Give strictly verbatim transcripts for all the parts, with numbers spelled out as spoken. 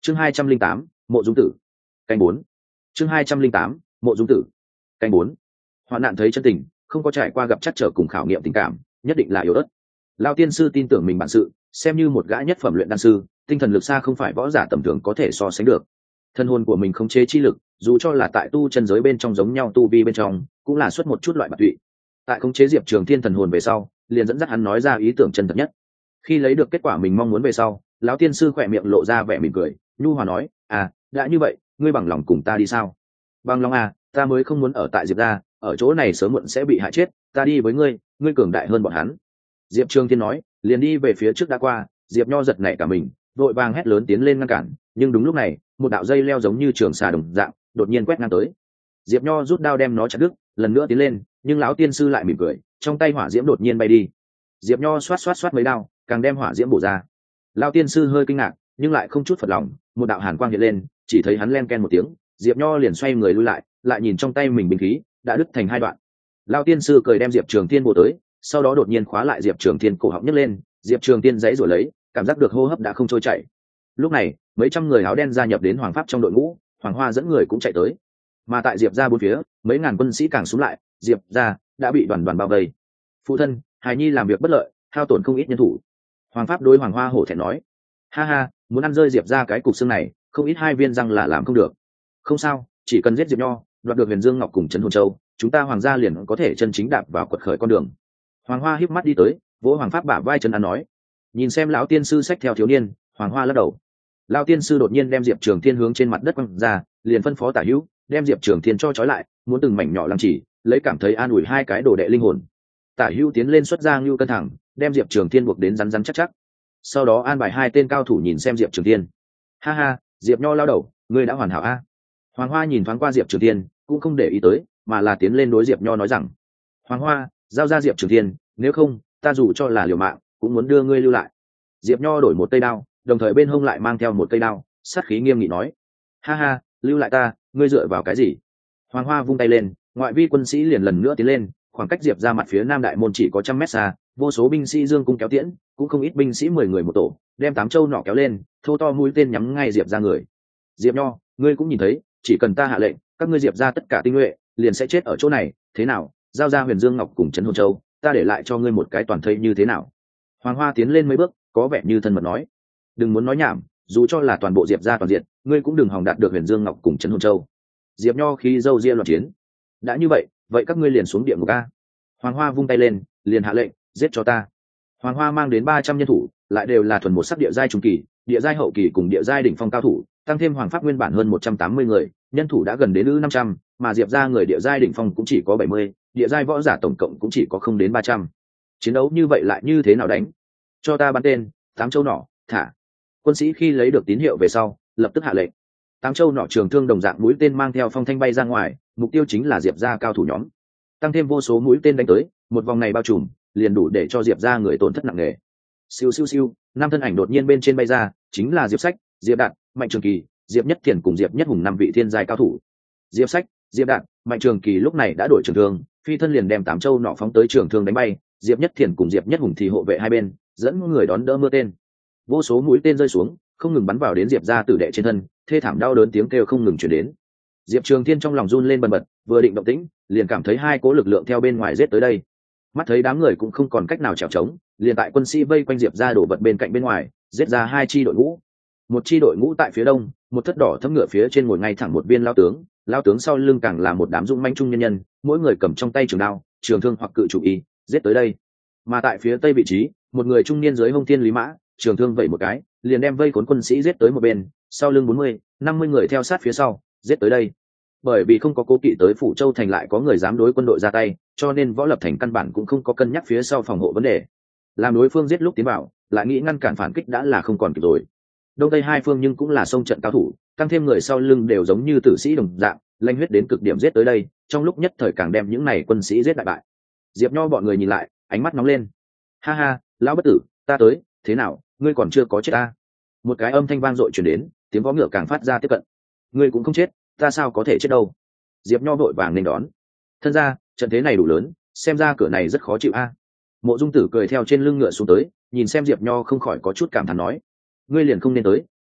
chương hai trăm linh tám mộ dung tử canh bốn chương hai trăm linh tám mộ dung tử canh bốn hoạn nạn thấy chân tình, không có trải qua gặp chắc trở cùng khảo nghiệm tình cảm, nhất định là yếu ớt. Lao tiên sư tin tưởng mình bản sự, xem như một gã nhất phẩm luyện đan sư, tinh thần lực xa không phải võ giả tầm thường có thể so sánh được. Thân hồn của mình không chế chi lực, dù cho là tại tu chân giới bên trong giống nhau tu vi bên trong, cũng là xuất một chút loại bạc tụy. Tại khống chế Diệp Trường Thiên thần hồn về sau, liền dẫn dắt hắn nói ra ý tưởng chân thật nhất. Khi lấy được kết quả mình mong muốn về sau, lão tiên sư khỏe miệng lộ ra vẻ mỉm cười, nhu hòa nói: "À, đã như vậy, ngươi bằng lòng cùng ta đi sao?" "Bằng lòng à, ta mới không muốn ở tại Diệp gia, ở chỗ này sớm muộn sẽ bị hại chết, ta đi với ngươi, ngươi cường đại hơn bọn hắn." Diệp Trường Thiên nói, liền đi về phía trước đã qua. Diệp Nho giật nảy cả mình, vội vàng hét lớn tiến lên ngăn cản, nhưng đúng lúc này, một đạo dây leo giống như trường xà đồng dạng, đột nhiên quét ngang tới. Diệp Nho rút đao đem nó chặt đứt, lần nữa tiến lên, nhưng lão tiên sư lại mỉm cười, trong tay hỏa diễm đột nhiên bay đi. Diệp Nho xoát xoát xoát mấy đao, càng đem hỏa diễm bổ ra. Lão tiên sư hơi kinh ngạc, nhưng lại không chút phật lòng, một đạo hàn quang hiện lên, chỉ thấy hắn len ken một tiếng, Diệp Nho liền xoay người lui lại, lại nhìn trong tay mình binh khí đã đứt thành hai đoạn. Lão tiên sư cười đem Diệp Trường Thiên bổ tới, sau đó đột nhiên khóa lại Diệp Trường Thiên cổ họng nhấc lên, Diệp Trường Thiên giãy giụa lấy, cảm giác được hô hấp đã không trôi chảy. Lúc này, mấy trăm người áo đen gia nhập đến Hoàng Pháp trong đội ngũ, Hoàng Hoa dẫn người cũng chạy tới. Mà tại Diệp gia bốn phía, mấy ngàn quân sĩ càng xuống lại, Diệp gia đã bị đoàn đoàn bao vây. Phụ thân, hài nhi làm việc bất lợi, hao tổn không ít nhân thủ. Hoàng Pháp đối Hoàng Hoa hổ thẹn nói: "Ha ha, muốn ăn rơi Diệp gia cái cục xương này, không ít hai viên răng là làm không được. Không sao, chỉ cần giết Diệp Nho, đoạt được Huyền Dương Ngọc cùng Trấn Hồn Châu, chúng ta Hoàng gia liền có thể chân chính đạp vào quật khởi con đường." Hoàng Hoa híp mắt đi tới, vỗ Hoàng Pháp bả vai chân ăn nói. Nhìn xem lão tiên sư xách theo thiếu niên, Hoàng Hoa lắc đầu. Lão tiên sư đột nhiên đem Diệp Trường Thiên hướng trên mặt đất quăng ra, liền phân phó Tả Hữu đem Diệp Trường Thiên cho trói lại, muốn từng mảnh nhỏ làm chỉ, lấy cảm thấy an ủi hai cái đồ đệ linh hồn. Tả Hữu tiến lên xuất ra ngưu cân thẳng, đem Diệp Trường Thiên buộc đến rắn rắn chắc chắc. Sau đó an bài hai tên cao thủ nhìn xem Diệp Trường Thiên. Ha ha, Diệp Nho lao đầu, ngươi đã hoàn hảo a. Hoàng Hoa nhìn thoáng qua Diệp Trường Thiên, cũng không để ý tới, mà là tiến lên đối Diệp Nho nói rằng: Hoàng Hoa, giao ra Diệp Trường Thiên, nếu không, ta dù cho là liều mạng, cũng muốn đưa ngươi lưu lại. Diệp Nho đổi một cây đao, đồng thời bên hông lại mang theo một cây đao, sát khí nghiêm nghị nói: Ha ha, lưu lại ta, ngươi dựa vào cái gì? Hoàng Hoa vung tay lên, ngoại vi quân sĩ liền lần nữa tiến lên, khoảng cách Diệp ra mặt phía nam đại môn chỉ có trăm mét xa, vô số binh sĩ dương cung kéo tiễn, cũng không ít binh sĩ mười người một tổ, đem tám châu nọ kéo lên, thô to mũi tên nhắm ngay Diệp ra người. Diệp Nho, ngươi cũng nhìn thấy, chỉ cần ta hạ lệnh, các ngươi Diệp ra tất cả tinh nhuệ liền sẽ chết ở chỗ này, thế nào? Giao ra Huyền Dương Ngọc cùng Trấn Hồn Châu, ta để lại cho ngươi một cái toàn thây như thế nào? Hoàng Hoa tiến lên mấy bước, có vẻ như thân mật nói: Đừng muốn nói nhảm, dù cho là toàn bộ Diệp ra toàn diện, ngươi cũng đừng hòng đạt được Huyền Dương Ngọc cùng Trấn Hồn Châu. Diệp Nho khi dâu ria loạn chiến: Đã như vậy, vậy các ngươi liền xuống địa ngục a. Hoàng Hoa vung tay lên, liền hạ lệnh: Giết cho ta. Hoàng Hoa mang đến ba trăm nhân thủ, lại đều là thuần một sắc địa giai trung kỳ, địa giai hậu kỳ cùng địa giai đỉnh phong cao thủ, tăng thêm Hoàng Pháp nguyên bản hơn một trăm tám mươi người, nhân thủ đã gần đến ư năm trăm, mà Diệp ra người địa giai đỉnh phong cũng chỉ có bảy mươi, địa giai võ giả tổng cộng cũng chỉ có không đến ba trăm. Chiến đấu như vậy lại như thế nào đánh? Cho ta bắn tên, tám châu nỏ, thả. Quân sĩ khi lấy được tín hiệu về sau, lập tức hạ lệnh. Tám châu nỏ trường thương đồng dạng mũi tên mang theo phong thanh bay ra ngoài, mục tiêu chính là Diệp ra cao thủ nhóm. Tăng thêm vô số mũi tên đánh tới, một vòng này bao trùm, liền đủ để cho Diệp ra người tổn thất nặng nề. Siêu siêu siêu, năm thân ảnh đột nhiên bên trên bay ra, chính là Diệp Sách, Diệp Đạt, Mạnh Trường Kỳ, Diệp Nhất Thiền cùng Diệp Nhất Hùng năm vị thiên giai cao thủ. Diệp Sách, Diệp Đạt, Mạnh Trường Kỳ lúc này đã đổi trường thương, phi thân liền đem tám châu nọ phóng tới trường thương đánh bay, Diệp Nhất Thiền cùng Diệp Nhất Hùng thì hộ vệ hai bên, dẫn người đón đỡ mưa tên. Vô số mũi tên rơi xuống, không ngừng bắn vào đến Diệp gia tử đệ trên thân, thê thảm đau đớn tiếng kêu không ngừng truyền đến. Diệp Trường Thiên trong lòng run lên bần bật, vừa định động tĩnh, liền cảm thấy hai cỗ lực lượng theo bên ngoài giết tới đây. Mắt thấy đám người cũng không còn cách nào trèo trống, liền tại quân sĩ vây quanh Diệp gia đổ vật bên cạnh bên ngoài, giết ra hai chi đội ngũ. Một chi đội ngũ tại phía đông, một thất đỏ thấm ngựa phía trên ngồi ngay thẳng một viên lao tướng, lao tướng sau lưng càng là một đám dũng manh trung nhân nhân, mỗi người cầm trong tay trường đao, trường thương hoặc cự chủ y, giết tới đây. Mà tại phía tây vị trí, một người trung niên dưới hông thiên lý mã, trường thương vẩy một cái, liền đem vây cuốn quân sĩ giết tới một bên, sau lưng bốn mươi, năm mươi người theo sát phía sau, giết tới đây. Bởi vì không có cố kỵ tới Phủ Châu thành lại có người dám đối quân đội ra tay, cho nên Võ Lập Thành căn bản cũng không có cân nhắc phía sau phòng hộ vấn đề. Làm đối phương giết lúc tiến vào, lại nghĩ ngăn cản phản kích đã là không còn kịp rồi. Đông tây hai phương nhưng cũng là sông trận cao thủ, tăng thêm người sau lưng đều giống như tử sĩ đồng dạng, lanh huyết đến cực điểm giết tới đây, trong lúc nhất thời càng đem những này quân sĩ giết đại bại. Diệp Nho bọn người nhìn lại, ánh mắt nóng lên. Ha ha, lão bất tử, ta tới, thế nào, ngươi còn chưa có chết ta? Một cái âm thanh vang dội truyền đến, tiếng vó ngựa càng phát ra tiếp cận. Ngươi cũng không chết, ta sao có thể chết đâu? Diệp Nho vội vàng nên đón. Thân ra, trận thế này đủ lớn, xem ra cửa này rất khó chịu a. Mộ Dung Tử cười theo trên lưng ngựa xuống tới, nhìn xem Diệp Nho không khỏi có chút cảm thán nói: ngươi liền không nên tới,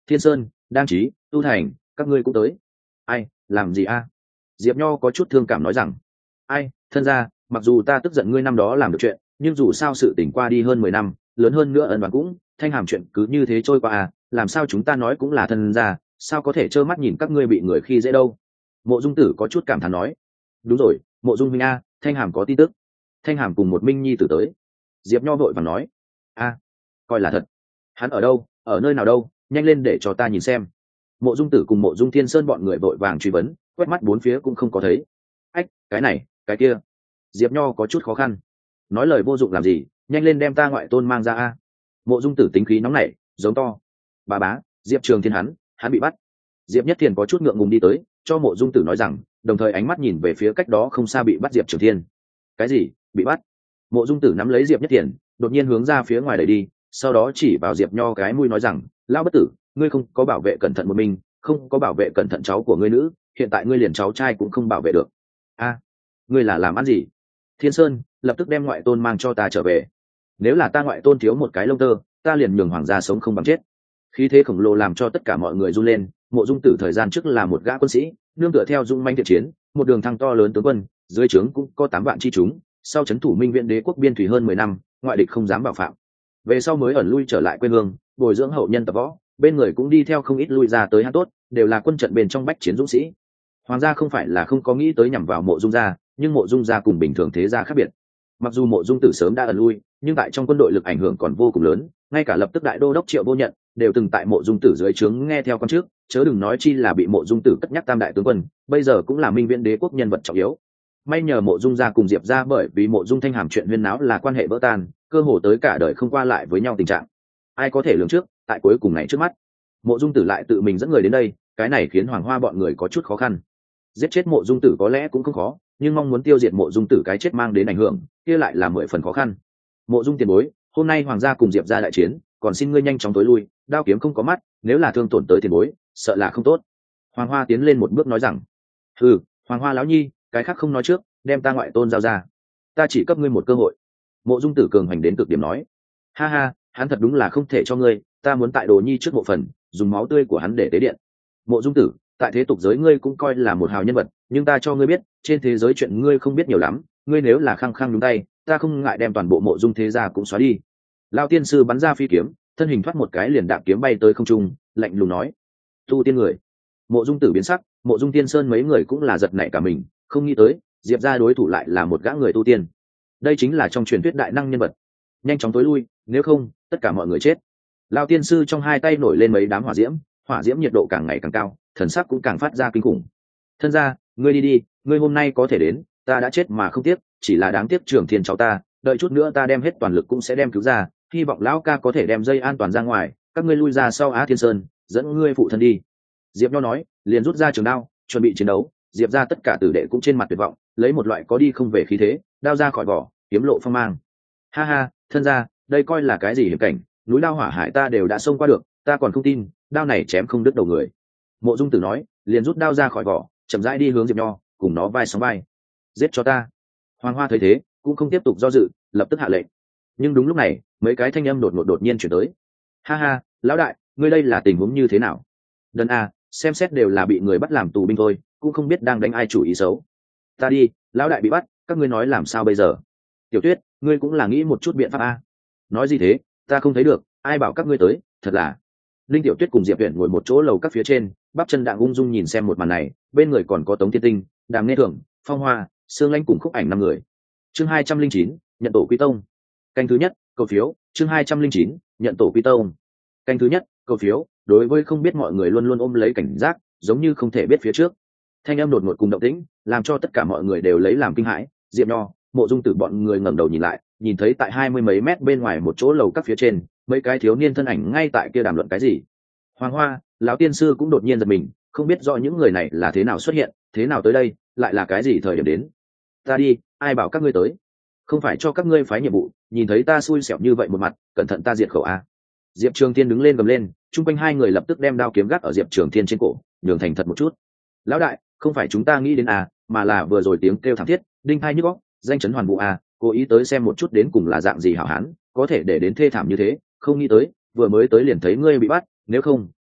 Thiên Sơn, Đang Trí, Tu Thành, các ngươi cũng tới. Ai, làm gì a? Diệp Nho có chút thương cảm nói rằng, ai, thân gia, mặc dù ta tức giận ngươi năm đó làm được chuyện, nhưng dù sao sự tỉnh qua đi hơn mười năm, lớn hơn nữa ân đoán cũng, thanh hàm chuyện cứ như thế trôi qua à, làm sao chúng ta nói cũng là thân gia, sao có thể trơ mắt nhìn các ngươi bị người khi dễ đâu. Mộ Dung Tử có chút cảm thán nói, đúng rồi, Mộ Dung Minh a, thanh hàm có tin tức. Thanh hàm cùng một Minh Nhi tử tới. Diệp Nho vội vàng nói, a, coi là thật. Hắn ở đâu, ở nơi nào đâu, nhanh lên để cho ta nhìn xem. Mộ Dung Tử cùng Mộ Dung Thiên Sơn bọn người vội vàng truy vấn, quét mắt bốn phía cũng không có thấy. Ách, cái này, cái kia. Diệp Nho có chút khó khăn, nói lời vô dụng làm gì, nhanh lên đem ta ngoại tôn mang ra a. Mộ Dung Tử tính khí nóng nảy, giống to, bà bá, Diệp Trường Thiên hắn, hắn bị bắt. Diệp Nhất Thiền có chút ngượng ngùng đi tới, cho Mộ Dung Tử nói rằng, đồng thời ánh mắt nhìn về phía cách đó không xa bị bắt Diệp Trường Thiên. Cái gì, bị bắt? Mộ Dung Tử nắm lấy Diệp Nhất Thiền, đột nhiên hướng ra phía ngoài đẩy đi, sau đó chỉ vào Diệp Nho cái mũi nói rằng, lão bất tử, ngươi không có bảo vệ cẩn thận một mình, không có bảo vệ cẩn thận cháu của ngươi nữ, hiện tại ngươi liền cháu trai cũng không bảo vệ được. A, ngươi là làm ăn gì? Thiên Sơn, lập tức đem ngoại tôn mang cho ta trở về. Nếu là ta ngoại tôn thiếu một cái lông tơ, ta liền nhường hoàng gia sống không bằng chết. Khí thế khổng lồ làm cho tất cả mọi người run lên. Mộ Dung Tử thời gian trước là một gã quân sĩ, nương tựa theo dung manh thiện chiến, một đường thăng to lớn tướng quân, dưới trướng cũng có tám vạn chi chúng. Sau chấn thủ Minh Viễn Đế quốc biên thủy hơn mười năm, ngoại địch không dám bảo phạm. Về sau mới ẩn lui trở lại quê hương, bồi dưỡng hậu nhân tập võ, bên người cũng đi theo không ít lui ra tới hắn tốt, đều là quân trận bên trong bách chiến dũng sĩ. Hoàng gia không phải là không có nghĩ tới nhằm vào Mộ Dung gia, nhưng Mộ Dung gia cùng bình thường thế gia khác biệt. Mặc dù Mộ Dung Tử sớm đã ẩn lui, nhưng tại trong quân đội lực ảnh hưởng còn vô cùng lớn, ngay cả lập tức đại đô đốc Triệu Vô Nhận đều từng tại Mộ Dung Tử dưới trướng nghe theo con trước, chớ đừng nói chi là bị Mộ Dung Tử cất nhắc tam đại tướng quân, bây giờ cũng là Minh Viễn Đế quốc nhân vật trọng yếu. May nhờ Mộ Dung gia cùng Diệp gia bởi vì Mộ Dung Thanh Hàm chuyện huyên náo là quan hệ vỡ tan, cơ hồ tới cả đời không qua lại với nhau tình trạng. Ai có thể lường trước, tại cuối cùng này trước mắt, Mộ Dung Tử lại tự mình dẫn người đến đây, cái này khiến Hoàng Hoa bọn người có chút khó khăn. Giết chết Mộ Dung Tử có lẽ cũng không khó, nhưng mong muốn tiêu diệt Mộ Dung Tử cái chết mang đến ảnh hưởng, kia lại là mười phần khó khăn. Mộ Dung tiền bối, hôm nay hoàng gia cùng Diệp gia đại chiến, còn xin ngươi nhanh chóng tối lui, đao kiếm không có mắt, nếu là thương tổn tới tiền bối, sợ là không tốt. Hoàng Hoa tiến lên một bước nói rằng, ừ, Hoàng Hoa lão nhi, cái khác không nói trước, đem ta ngoại tôn giao ra, ta chỉ cấp ngươi một cơ hội. Mộ Dung Tử cường hành đến cực điểm nói, ha ha, hắn thật đúng là không thể cho ngươi, ta muốn tại Đồ Nhi trước mộ phần, dùng máu tươi của hắn để tế điện. Mộ Dung Tử, tại thế tục giới ngươi cũng coi là một hào nhân vật, nhưng ta cho ngươi biết, trên thế giới chuyện ngươi không biết nhiều lắm, ngươi nếu là khăng khăng đúng tay, ta không ngại đem toàn bộ Mộ Dung thế gia cũng xóa đi. Lão tiên sư bắn ra phi kiếm, thân hình thoát một cái liền đạp kiếm bay tới không trung, lạnh lùng nói, tu tiên người. Mộ Dung Tử biến sắc, Mộ Dung Tiên Sơn mấy người cũng là giật nảy cả mình, không nghĩ tới Diệp gia đối thủ lại là một gã người tu tiên. Đây chính là trong truyền thuyết đại năng nhân vật. Nhanh chóng tối lui, nếu không tất cả mọi người chết. Lão tiên sư trong hai tay nổi lên mấy đám hỏa diễm, hỏa diễm nhiệt độ càng ngày càng cao, thần sắc cũng càng phát ra kinh khủng. Thân gia, ngươi đi đi, ngươi hôm nay có thể đến, ta đã chết mà không tiếc, chỉ là đáng tiếc Trường Thiên cháu ta, đợi chút nữa ta đem hết toàn lực cũng sẽ đem cứu ra, hy vọng lão ca có thể đem dây an toàn ra ngoài, các ngươi lui ra sau Á Thiên Sơn, dẫn ngươi phụ thân đi. Diệp Nho nói, liền rút ra trường đao, chuẩn bị chiến đấu. Diệp ra tất cả tử đệ cũng trên mặt tuyệt vọng, lấy một loại có đi không về khí thế, đao ra khỏi vỏ, kiếm lộ phong mang. Ha ha, thân gia, đây coi là cái gì hiểm cảnh, núi lao hỏa hải ta đều đã xông qua được, ta còn không tin, đao này chém không đứt đầu người. Mộ Dung Tử nói, liền rút đao ra khỏi vỏ, chậm rãi đi hướng Diệp Nho, cùng nó vai sóng vai. Giết cho ta. Hoàng Hoa thấy thế, cũng không tiếp tục do dự, lập tức hạ lệnh. Nhưng đúng lúc này, mấy cái thanh âm đột ngột đột nhiên chuyển tới. Ha ha, lão đại, ngươi đây là tình huống như thế nào? Đần a, xem xét đều là bị người bắt làm tù binh thôi, cũng không biết đang đánh ai chủ ý xấu. Ta đi, lão đại bị bắt, các ngươi nói làm sao bây giờ? Tiểu Tuyết, ngươi cũng là nghĩ một chút biện pháp a. Nói gì thế, ta không thấy được, ai bảo các ngươi tới, thật là. Linh Tiểu Tuyết cùng Diệp Viễn ngồi một chỗ lầu các phía trên, bắp chân đạng ung dung nhìn xem một màn này, bên người còn có Tống Thiên Tinh, Đàm Nghe Thường, Phong Hoa, Sương Lãnh cùng Khúc Ảnh năm người. Chương hai trăm linh chín, nhận tổ quy tông. Canh thứ nhất, cầu phiếu, chương hai trăm linh chín, nhận tổ quy tông. Canh thứ nhất, cầu phiếu, đối với không biết mọi người luôn luôn ôm lấy cảnh giác, giống như không thể biết phía trước. Thanh âm đột ngột cùng động tĩnh, làm cho tất cả mọi người đều lấy làm kinh hãi. Diệp Nho, Mộ Dung Tử bọn người ngẩng đầu nhìn lại, nhìn thấy tại hai mươi mấy mét bên ngoài một chỗ lầu các phía trên, mấy cái thiếu niên thân ảnh ngay tại kia đàm luận cái gì. Hoàng Hoa, lão tiên sư cũng đột nhiên giật mình, không biết rõ những người này là thế nào xuất hiện, thế nào tới đây, lại là cái gì thời điểm đến. Ta đi, ai bảo các ngươi tới? Không phải cho các ngươi phái nhiệm vụ, nhìn thấy ta xui xẻo như vậy một mặt, cẩn thận ta diệt khẩu a. Diệp Trường Thiên đứng lên gầm lên, chung quanh hai người lập tức đem đao kiếm gác ở Diệp Trường Thiên trên cổ, nhường thành thật một chút. Lão đại, không phải chúng ta nghĩ đến à, mà là vừa rồi tiếng kêu thảm thiết, đinh hai nhức óc, danh chấn hoàn vụ à, cố ý tới xem một chút đến cùng là dạng gì hảo hán, có thể để đến thê thảm như thế, không nghĩ tới, vừa mới tới liền thấy ngươi bị bắt, nếu không,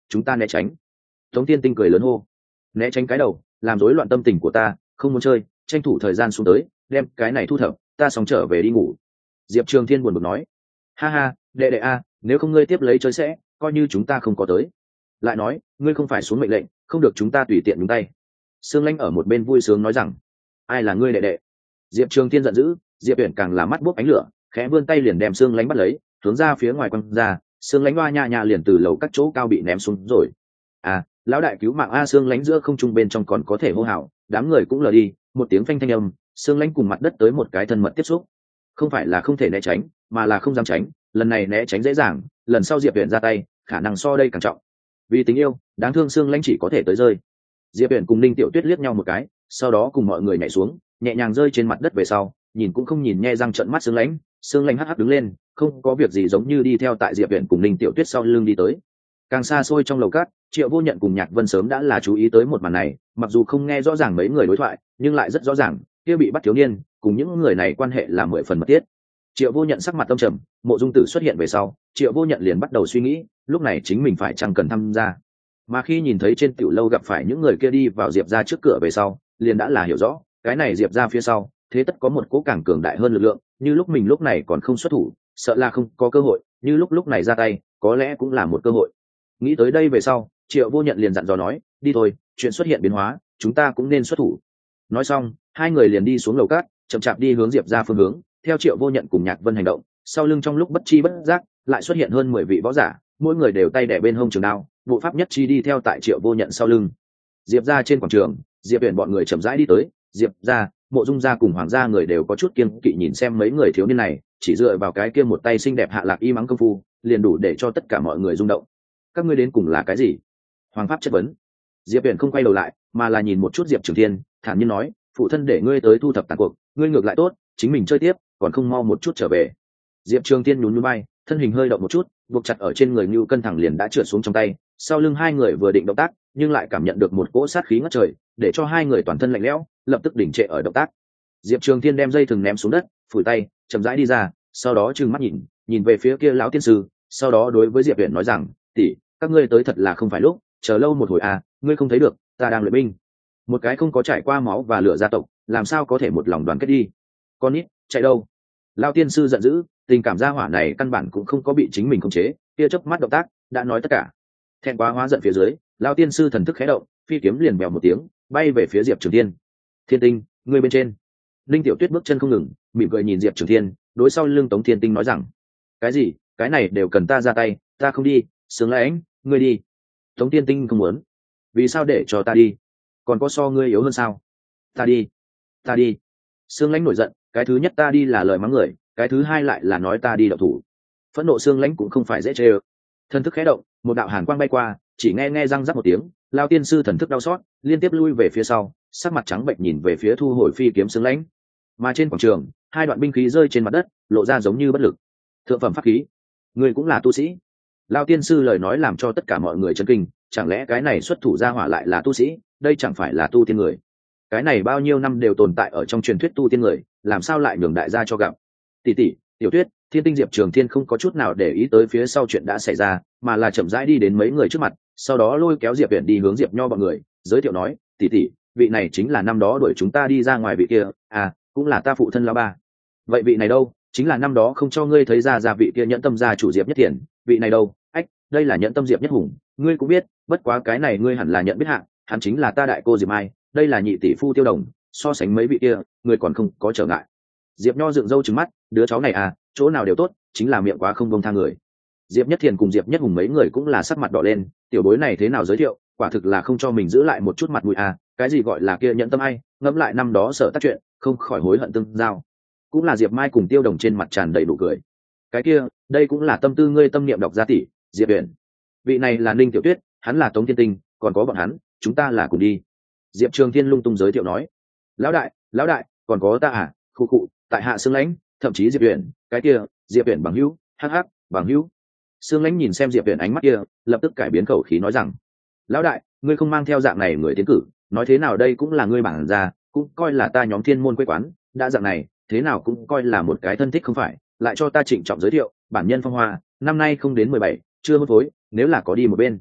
chúng ta né tránh. Tống Tiên Tinh cười lớn hô. Né tránh cái đầu, làm rối loạn tâm tình của ta, không muốn chơi, tranh thủ thời gian xuống tới, đem cái này thu thập, ta xong trở về đi ngủ. Diệp Trường Thiên buồn bực nói. Ha ha, đệ đệ a, nếu không ngươi tiếp lấy chơi sẽ, coi như chúng ta không có tới. Lại nói, ngươi không phải xuống mệnh lệnh, không được chúng ta tùy tiện nhúng tay. Sương Lãnh ở một bên vui sướng nói rằng, ai là ngươi đệ đệ? Diệp Trường Thiên giận dữ, Diệp Uyển càng là mắt buốc ánh lửa, khẽ vươn tay liền đem Sương Lãnh bắt lấy, hướng ra phía ngoài quăng ra, Sương Lãnh oa nha nha liền từ lầu các chỗ cao bị ném xuống rồi. À, lão đại cứu mạng a! Sương Lãnh giữa không trung bên trong còn có thể hô hào, đám người cũng lờ đi, một tiếng phanh thanh âm, Sương Lãnh cùng mặt đất tới một cái thân mật tiếp xúc. Không phải là không thể né tránh, mà là không dám tránh, lần này né tránh dễ dàng, lần sau Diệp Uyển ra tay, khả năng so đây càng trọng. Vì tình yêu, đáng thương Sương Lãnh chỉ có thể tới rơi. Diệp Uyển cùng Ninh Tiểu Tuyết liếc nhau một cái, sau đó cùng mọi người nhảy xuống, nhẹ nhàng rơi trên mặt đất về sau, nhìn cũng không nhìn nhe răng trợn mắt Sương Lãnh. Sương Lãnh hắc hắc đứng lên, không có việc gì, giống như đi theo tại Diệp Uyển cùng Ninh Tiểu Tuyết sau lưng đi tới. Càng xa xôi trong lầu cát, Triệu Vô Nhận cùng Nhạc Vân sớm đã là chú ý tới một màn này, mặc dù không nghe rõ ràng mấy người đối thoại, nhưng lại rất rõ ràng, kia bị bắt thiếu niên cùng những người này quan hệ là mười phần mật thiết. Triệu Vô Nhận sắc mặt tâm trầm, Mộ Dung Tử xuất hiện về sau, Triệu Vô Nhận liền bắt đầu suy nghĩ, lúc này chính mình phải chăng cần tham gia. Mà khi nhìn thấy trên tiểu lâu gặp phải những người kia đi vào Diệp gia trước cửa về sau, liền đã là hiểu rõ, cái này Diệp gia phía sau, thế tất có một cố càng cường đại hơn lực lượng, như lúc mình lúc này còn không xuất thủ, sợ là không có cơ hội, như lúc lúc này ra tay, có lẽ cũng là một cơ hội. Nghĩ tới đây về sau, Triệu Vô Nhận liền dặn dò nói, đi thôi, chuyện xuất hiện biến hóa, chúng ta cũng nên xuất thủ. Nói xong, hai người liền đi xuống lầu cát, chậm chạp đi hướng Diệp gia phương hướng, theo Triệu Vô Nhận cùng Nhạc Vân hành động, sau lưng trong lúc bất chi bất giác, lại xuất hiện hơn mười vị võ giả, mỗi người đều tay đẻ bên hông trường đao, bộ pháp nhất chi đi theo tại Triệu Vô Nhận sau lưng. Diệp gia trên quảng trường, Diệp Uyển bọn người chậm rãi đi tới, Diệp gia, Mộ Dung gia cùng Hoàng gia người đều có chút kiêng kỵ nhìn xem mấy người thiếu niên này, chỉ dựa vào cái kia một tay xinh đẹp hạ lạc y mắng công phu, liền đủ để cho tất cả mọi người rung động. Các ngươi đến cùng là cái gì? Hoàng pháp chất vấn. Diệp Uyển không quay đầu lại, mà là nhìn một chút Diệp Trường Thiên, thản nhiên nói, phụ thân để ngươi tới thu thập tàn cuộc, ngươi ngược lại tốt, chính mình chơi tiếp, còn không mau một chút trở về. Diệp Trường Thiên nhún nhún vai, thân hình hơi động một chút, buộc chặt ở trên người Nưu Cân thẳng liền đã trượt xuống trong tay, sau lưng hai người vừa định động tác, nhưng lại cảm nhận được một cỗ sát khí ngất trời, để cho hai người toàn thân lạnh lẽo, lập tức đình trệ ở động tác. Diệp Trường Thiên đem dây thừng ném xuống đất, phủi tay, chậm rãi đi ra, sau đó trừng mắt nhìn, nhìn về phía kia lão tiên sư, sau đó đối với Diệp Uyển nói rằng, tỷ, các ngươi tới thật là không phải lúc, chờ lâu một hồi à, ngươi không thấy được, ta đang luyện binh. Một cái không có trải qua máu và lửa gia tộc, làm sao có thể một lòng đoàn kết đi? Con nít, chạy đâu? Lão tiên sư giận dữ, tình cảm gia hỏa này căn bản cũng không có bị chính mình khống chế, kia chớp mắt động tác đã nói tất cả. Thẹn quá hóa giận phía dưới, lão tiên sư thần thức khẽ động, phi kiếm liền bèo một tiếng, bay về phía Diệp Trường Thiên. Thiên Tinh, ngươi bên trên. Linh Tiểu Tuyết bước chân không ngừng, mỉm cười nhìn Diệp Trường Thiên, đối sau lưng Tống Thiên Tinh nói rằng, cái gì? Cái này đều cần ta ra tay, ta không đi. Sướng Lãnh, ngươi đi. Tống Thiên Tinh không muốn. Vì sao để cho ta đi? Còn có so ngươi yếu hơn sao? Ta đi, ta đi. Sương Lãnh nổi giận, cái thứ nhất ta đi là lời mắng người, cái thứ hai lại là nói ta đi động thủ. Phẫn nộ Sương Lãnh cũng không phải dễ chê ơ. Thần thức khẽ động, một đạo hàn quang bay qua, chỉ nghe nghe răng rắc một tiếng, Lão tiên sư thần thức đau xót, liên tiếp lui về phía sau, sắc mặt trắng bệnh nhìn về phía thu hồi phi kiếm Sương Lãnh. Mà trên quảng trường, hai đoạn binh khí rơi trên mặt đất, lộ ra giống như bất lực. Thượng phẩm pháp khí, ngươi cũng là tu sĩ? Lão tiên sư lời nói làm cho tất cả mọi người chấn kinh, chẳng lẽ cái này xuất thủ ra hỏa lại là tu sĩ, đây chẳng phải là tu tiên người? Cái này bao nhiêu năm đều tồn tại ở trong truyền thuyết tu tiên người, làm sao lại nhường đại gia cho gặp? Tỷ tỷ, Tiểu Tuyết, Thiên Tinh, Diệp Trường Thiên không có chút nào để ý tới phía sau chuyện đã xảy ra, mà là chậm rãi đi đến mấy người trước mặt, sau đó lôi kéo Diệp Uyển đi hướng Diệp Nho bọn người, giới thiệu nói, tỷ tỷ, vị này chính là năm đó đuổi chúng ta đi ra ngoài vị kia, à, cũng là ta phụ thân lão ba. Vậy vị này đâu? Chính là năm đó không cho ngươi thấy ra ra vị kia nhẫn tâm gia chủ Diệp Nhất Thiền, vị này đâu? Ách, đây là nhẫn tâm Diệp Nhất Hùng, ngươi cũng biết, bất quá cái này ngươi hẳn là nhận biết hạng, hắn chính là ta đại cô Diệp Mai, đây là nhị tỷ phu Tiêu Đồng, so sánh mấy vị kia, ngươi còn không có trở ngại. Diệp Nho dựng râu trừng mắt, đứa cháu này à, chỗ nào đều tốt, chính là miệng quá không buông tha người. Diệp Nhất Thiền cùng Diệp Nhất Hùng mấy người cũng là sắc mặt đỏ lên, tiểu bối này thế nào giới thiệu, quả thực là không cho mình giữ lại một chút mặt mũi à, cái gì gọi là kia nhẫn tâm ai, ngẫm lại năm đó sợ tác chuyện, không khỏi hối hận tương giao. Cũng là Diệp Mai cùng Tiêu Đồng trên mặt tràn đầy nụ cười. Cái kia, đây cũng là tâm tư ngươi tâm niệm đọc gia tỷ, Diệp Uyển. Vị này là Ninh Tiểu Tuyết, hắn là Tống Thiên Tinh, còn có bọn hắn, chúng ta là cùng đi. Diệp Trường Thiên lung tung giới thiệu nói, lão đại, lão đại, còn có ta à, khu cụ, tại hạ Sương Lãnh, thậm chí Diệp Uyển, cái kia, Diệp Uyển bằng hữu, hắc hắc, bằng hữu. Sương Lãnh nhìn xem Diệp Uyển ánh mắt kia, lập tức cải biến khẩu khí nói rằng, lão đại, ngươi không mang theo dạng này người tiến cử, nói thế nào đây cũng là ngươi bản gia, cũng coi là ta nhóm thiên môn quê quán, đã dạng này, thế nào cũng coi là một cái thân thích không phải, lại cho ta trịnh trọng giới thiệu, bản nhân Phong Hoa, năm nay không đến mười bảy, chưa hôn phối, nếu là có đi một bên.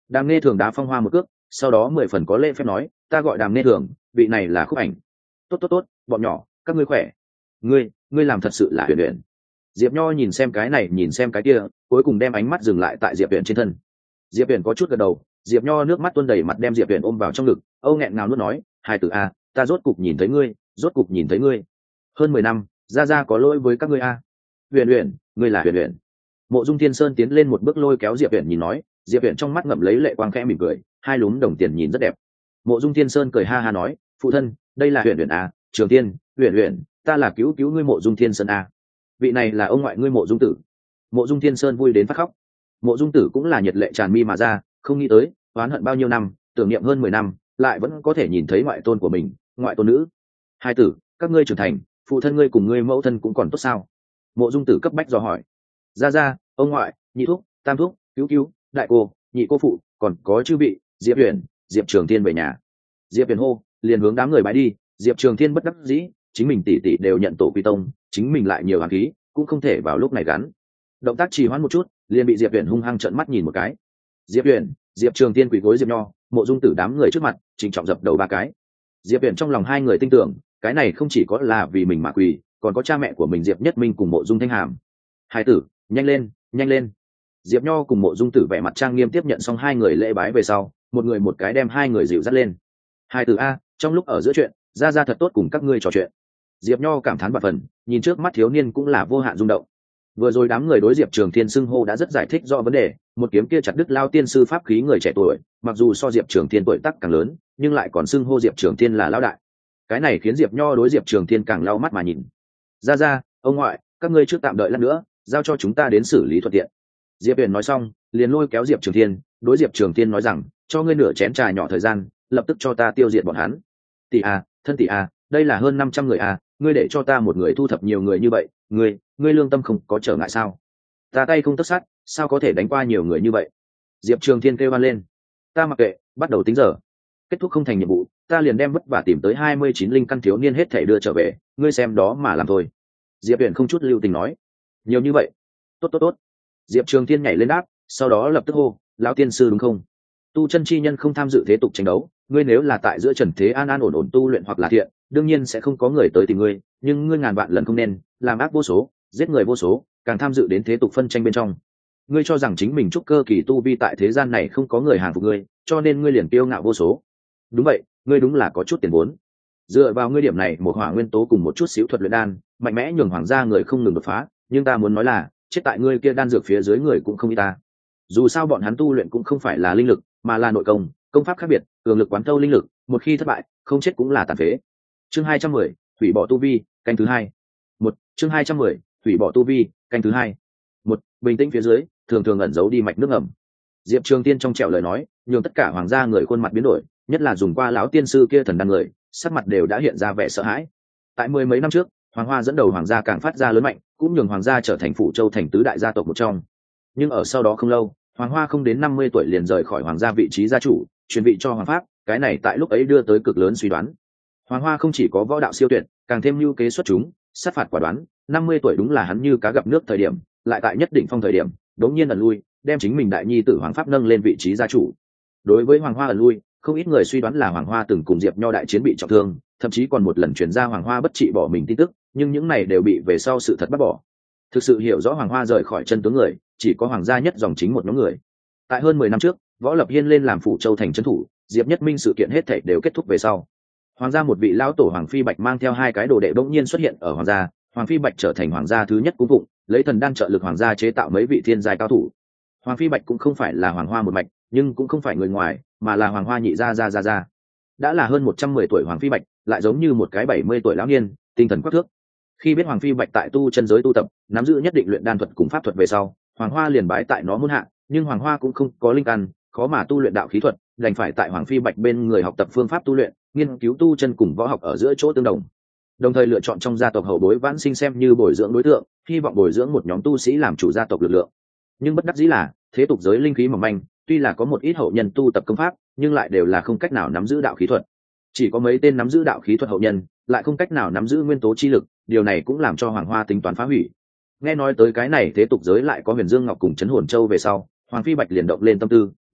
Đàm Nghe Thường đá Phong Hoa một cước, sau đó mười phần có lễ phép nói, ta gọi Đàm Nghe Thường, vị này là Khúc Ảnh. Tốt tốt tốt, bọn nhỏ, các ngươi khỏe. Ngươi, ngươi làm thật sự là Huyền Huyền. Diệp Nho nhìn xem cái này nhìn xem cái kia, cuối cùng đem ánh mắt dừng lại tại Diệp Huyền trên thân. Diệp Huyền có chút gật đầu, Diệp Nho nước mắt tuôn đầy mặt đem Diệp Huyền ôm vào trong ngực, âu nghẹn ngào nuốt nói, hai tử a, ta rốt cục nhìn thấy ngươi, rốt cục nhìn thấy ngươi. Hơn mười năm, gia gia có lỗi với các ngươi a. Huyền Huyền, ngươi là Huyền Huyền. Mộ Dung Thiên Sơn tiến lên một bước lôi kéo Diệp Huyền nhìn nói, Diệp Huyền trong mắt ngậm lấy lệ quang khẽ mỉm cười, hai lúm đồng tiền nhìn rất đẹp. Mộ Dung Thiên Sơn cười ha ha nói, phụ thân, đây là Huyền Huyền a, Trường Tiên, Huyền Huyền, ta là cứu cứu ngươi Mộ Dung Thiên Sơn a. Vị này là ông ngoại ngươi Mộ Dung Tử. Mộ Dung Thiên Sơn vui đến phát khóc. Mộ Dung Tử cũng là nhiệt lệ tràn mi mà ra, không nghĩ tới, oán hận bao nhiêu năm, tưởng niệm hơn mười năm, lại vẫn có thể nhìn thấy ngoại tôn của mình, ngoại tôn nữ. Hai tử, các ngươi trưởng thành, phụ thân ngươi cùng ngươi mẫu thân cũng còn tốt sao? Mộ Dung Tử cấp bách dò hỏi. Gia gia, ông ngoại, nhị thúc, tam thúc, cứu cứu, đại cô, nhị cô phụ, còn có chư vị, Diệp Huyền, Diệp Trường Thiên về nhà. Diệp Huyền hô, liền hướng đám người bái đi. Diệp Trường Thiên bất đắc dĩ, chính mình tỷ tỷ đều nhận tổ quy tông, chính mình lại nhiều hàn khí, cũng không thể vào lúc này gắn. Động tác trì hoãn một chút, liền bị Diệp Huyền hung hăng trợn mắt nhìn một cái. Diệp Huyền, Diệp Trường Thiên quỳ gối Diệp Nho, Mộ Dung Tử đám người trước mặt, trịnh trọng dập đầu ba cái. Diệp Huyền trong lòng hai người tin tưởng, cái này không chỉ có là vì mình mà quỳ, còn có cha mẹ của mình Diệp Nhất Minh cùng Mộ Dung Thanh Hàm. Hai tử, nhanh lên, nhanh lên. Diệp Nho cùng Mộ Dung Tử vẻ mặt trang nghiêm tiếp nhận xong hai người lễ bái về sau, một người một cái đem hai người dịu dắt lên. Hai tử a, trong lúc ở giữa chuyện, ra ra thật tốt cùng các ngươi trò chuyện. Diệp Nho cảm thán bạt phần, nhìn trước mắt thiếu niên cũng là vô hạn rung động. Vừa rồi đám người đối Diệp Trường Thiên xưng hô đã rất giải thích rõ vấn đề, một kiếm kia chặt đứt lao tiên sư pháp khí người trẻ tuổi, mặc dù so Diệp Trường Thiên tuổi tác càng lớn, nhưng lại còn xưng hô Diệp Trường Thiên là lão đại. Cái này khiến Diệp Nho đối Diệp Trường Thiên càng lau mắt mà nhìn. Ra ra, ông ngoại, các ngươi trước tạm đợi lát nữa, giao cho chúng ta đến xử lý thuận tiện. Diệp Huyền nói xong, liền lôi kéo Diệp Trường Thiên, đối Diệp Trường Thiên nói rằng, cho ngươi nửa chén trà nhỏ thời gian, lập tức cho ta tiêu diệt bọn hắn. Tỷ a, thân tỷ a, đây là hơn năm trăm người a, ngươi để cho ta một người thu thập nhiều người như vậy, ngươi, ngươi lương tâm không có trở ngại sao? Ta tay không tất sát, sao có thể đánh qua nhiều người như vậy? Diệp Trường Thiên kêu van lên. Ta mặc kệ, bắt đầu tính giờ. Kết thúc không thành nhiệm vụ, ta liền đem vất vả tìm tới hai mươi chín linh căn thiếu niên hết thảy đưa trở về, ngươi xem đó mà làm thôi. Diệp Huyền không chút lưu tình nói. Nhiều như vậy? Tốt tốt tốt. Diệp Trường Thiên nhảy lên đáp, sau đó lập tức hô, lão tiên sư đúng không? Tu chân chi nhân không tham dự thế tục tranh đấu, ngươi nếu là tại giữa trần thế an an ổn ổn tu luyện hoặc là thiện, đương nhiên sẽ không có người tới tìm ngươi, nhưng ngươi ngàn vạn lần không nên làm ác vô số, giết người vô số, càng tham dự đến thế tục phân tranh bên trong. Ngươi cho rằng chính mình trúc cơ kỳ tu vi tại thế gian này không có người hàng phục ngươi, cho nên ngươi liền kiêu ngạo vô số. Đúng vậy, ngươi đúng là có chút tiền vốn. Dựa vào ngươi điểm này, một hỏa nguyên tố cùng một chút xíu thuật luyện đan, mạnh mẽ nhường hoàng gia người không ngừng đột phá, nhưng ta muốn nói là, chết tại ngươi kia đan dược phía dưới người cũng không ít ta. Dù sao bọn hắn tu luyện cũng không phải là linh lực, mà là nội công, công pháp khác biệt, cường lực quán thâu linh lực, một khi thất bại, không chết cũng là tàn phế. Chương hai trăm mười, hủy bỏ tu vi, canh thứ hai. Một, chương hai trăm mười, hủy bỏ tu vi, canh thứ hai. Một, bình tĩnh phía dưới, thường thường ẩn giấu đi mạch nước ngầm. Diệp Trường Tiên trong trẻo lời nói, nhường tất cả hoàng gia người khuôn mặt biến đổi, nhất là dùng qua lão tiên sư kia thần đan người, sắc mặt đều đã hiện ra vẻ sợ hãi. Tại mười mấy năm trước, Hoàng Hoa dẫn đầu hoàng gia càng phát ra lớn mạnh, cũng nhường hoàng gia trở thành phủ châu thành tứ đại gia tộc một trong. Nhưng ở sau đó không lâu, Hoàng Hoa không đến năm mươi tuổi liền rời khỏi hoàng gia vị trí gia chủ, truyền vị cho hoàng pháp, cái này tại lúc ấy đưa tới cực lớn suy đoán. Hoàng Hoa không chỉ có võ đạo siêu tuyệt, càng thêm lưu kế xuất chúng, sát phạt quả đoán, năm mươi tuổi đúng là hắn như cá gặp nước thời điểm, lại tại nhất định phong thời điểm, đống nhiên ẩn lui, đem chính mình đại nhi tử hoàng pháp nâng lên vị trí gia chủ. Đối với Hoàng Hoa ẩn lui, không ít người suy đoán là Hoàng Hoa từng cùng Diệp Nho đại chiến bị trọng thương, thậm chí còn một lần truyền ra Hoàng Hoa bất trị bỏ mình tin tức, nhưng những này đều bị về sau sự thật bác bỏ. Thực sự hiểu rõ Hoàng Hoa rời khỏi chân tướng người, chỉ có hoàng gia nhất dòng chính một nhóm người. Tại hơn mười năm trước, Võ Lập Hiên lên làm phủ châu thành trấn thủ, Diệp Nhất Minh sự kiện hết thảy đều kết thúc về sau. Hoàng gia một vị lão tổ Hoàng Phi Bạch mang theo hai cái đồ đệ bỗng nhiên xuất hiện ở hoàng gia, Hoàng Phi Bạch trở thành hoàng gia thứ nhất cung phụng, lấy thần đan trợ lực hoàng gia chế tạo mấy vị thiên giai cao thủ. Hoàng Phi Bạch cũng không phải là Hoàng Hoa một mạch, nhưng cũng không phải người ngoài, mà là Hoàng Hoa nhị gia gia gia gia. Đã là hơn một trăm mười tuổi Hoàng Phi Bạch, lại giống như một cái bảy mươi tuổi lão niên, tinh thần quắc thước. Khi biết Hoàng Phi Bạch tại tu chân giới tu tập, nắm giữ nhất định luyện đan thuật cùng pháp thuật về sau, Hoàng Hoa liền bái tại nó môn hạ, nhưng Hoàng Hoa cũng không có linh căn, khó mà tu luyện đạo khí thuật, đành phải tại Hoàng Phi Bạch bên người học tập phương pháp tu luyện, nghiên cứu tu chân cùng võ học ở giữa chỗ tương đồng. Đồng thời lựa chọn trong gia tộc hậu bối vãn sinh xem như bồi dưỡng đối tượng, hy vọng bồi dưỡng một nhóm tu sĩ làm chủ gia tộc lực lượng. Nhưng bất đắc dĩ là, thế tục giới linh khí mỏng manh, tuy là có một ít hậu nhân tu tập công pháp, nhưng lại đều là không cách nào nắm giữ đạo khí thuật. Chỉ có mấy tên nắm giữ đạo khí thuật hậu nhân, lại không cách nào nắm giữ nguyên tố chi lực, điều này cũng làm cho Hoàng Hoa tính toán phá hủy. Nghe nói tới cái này thế tục giới lại có Huyền Dương Ngọc cùng Chấn Hồn Châu về sau, Hoàng Phi Bạch liền động lên tâm tư,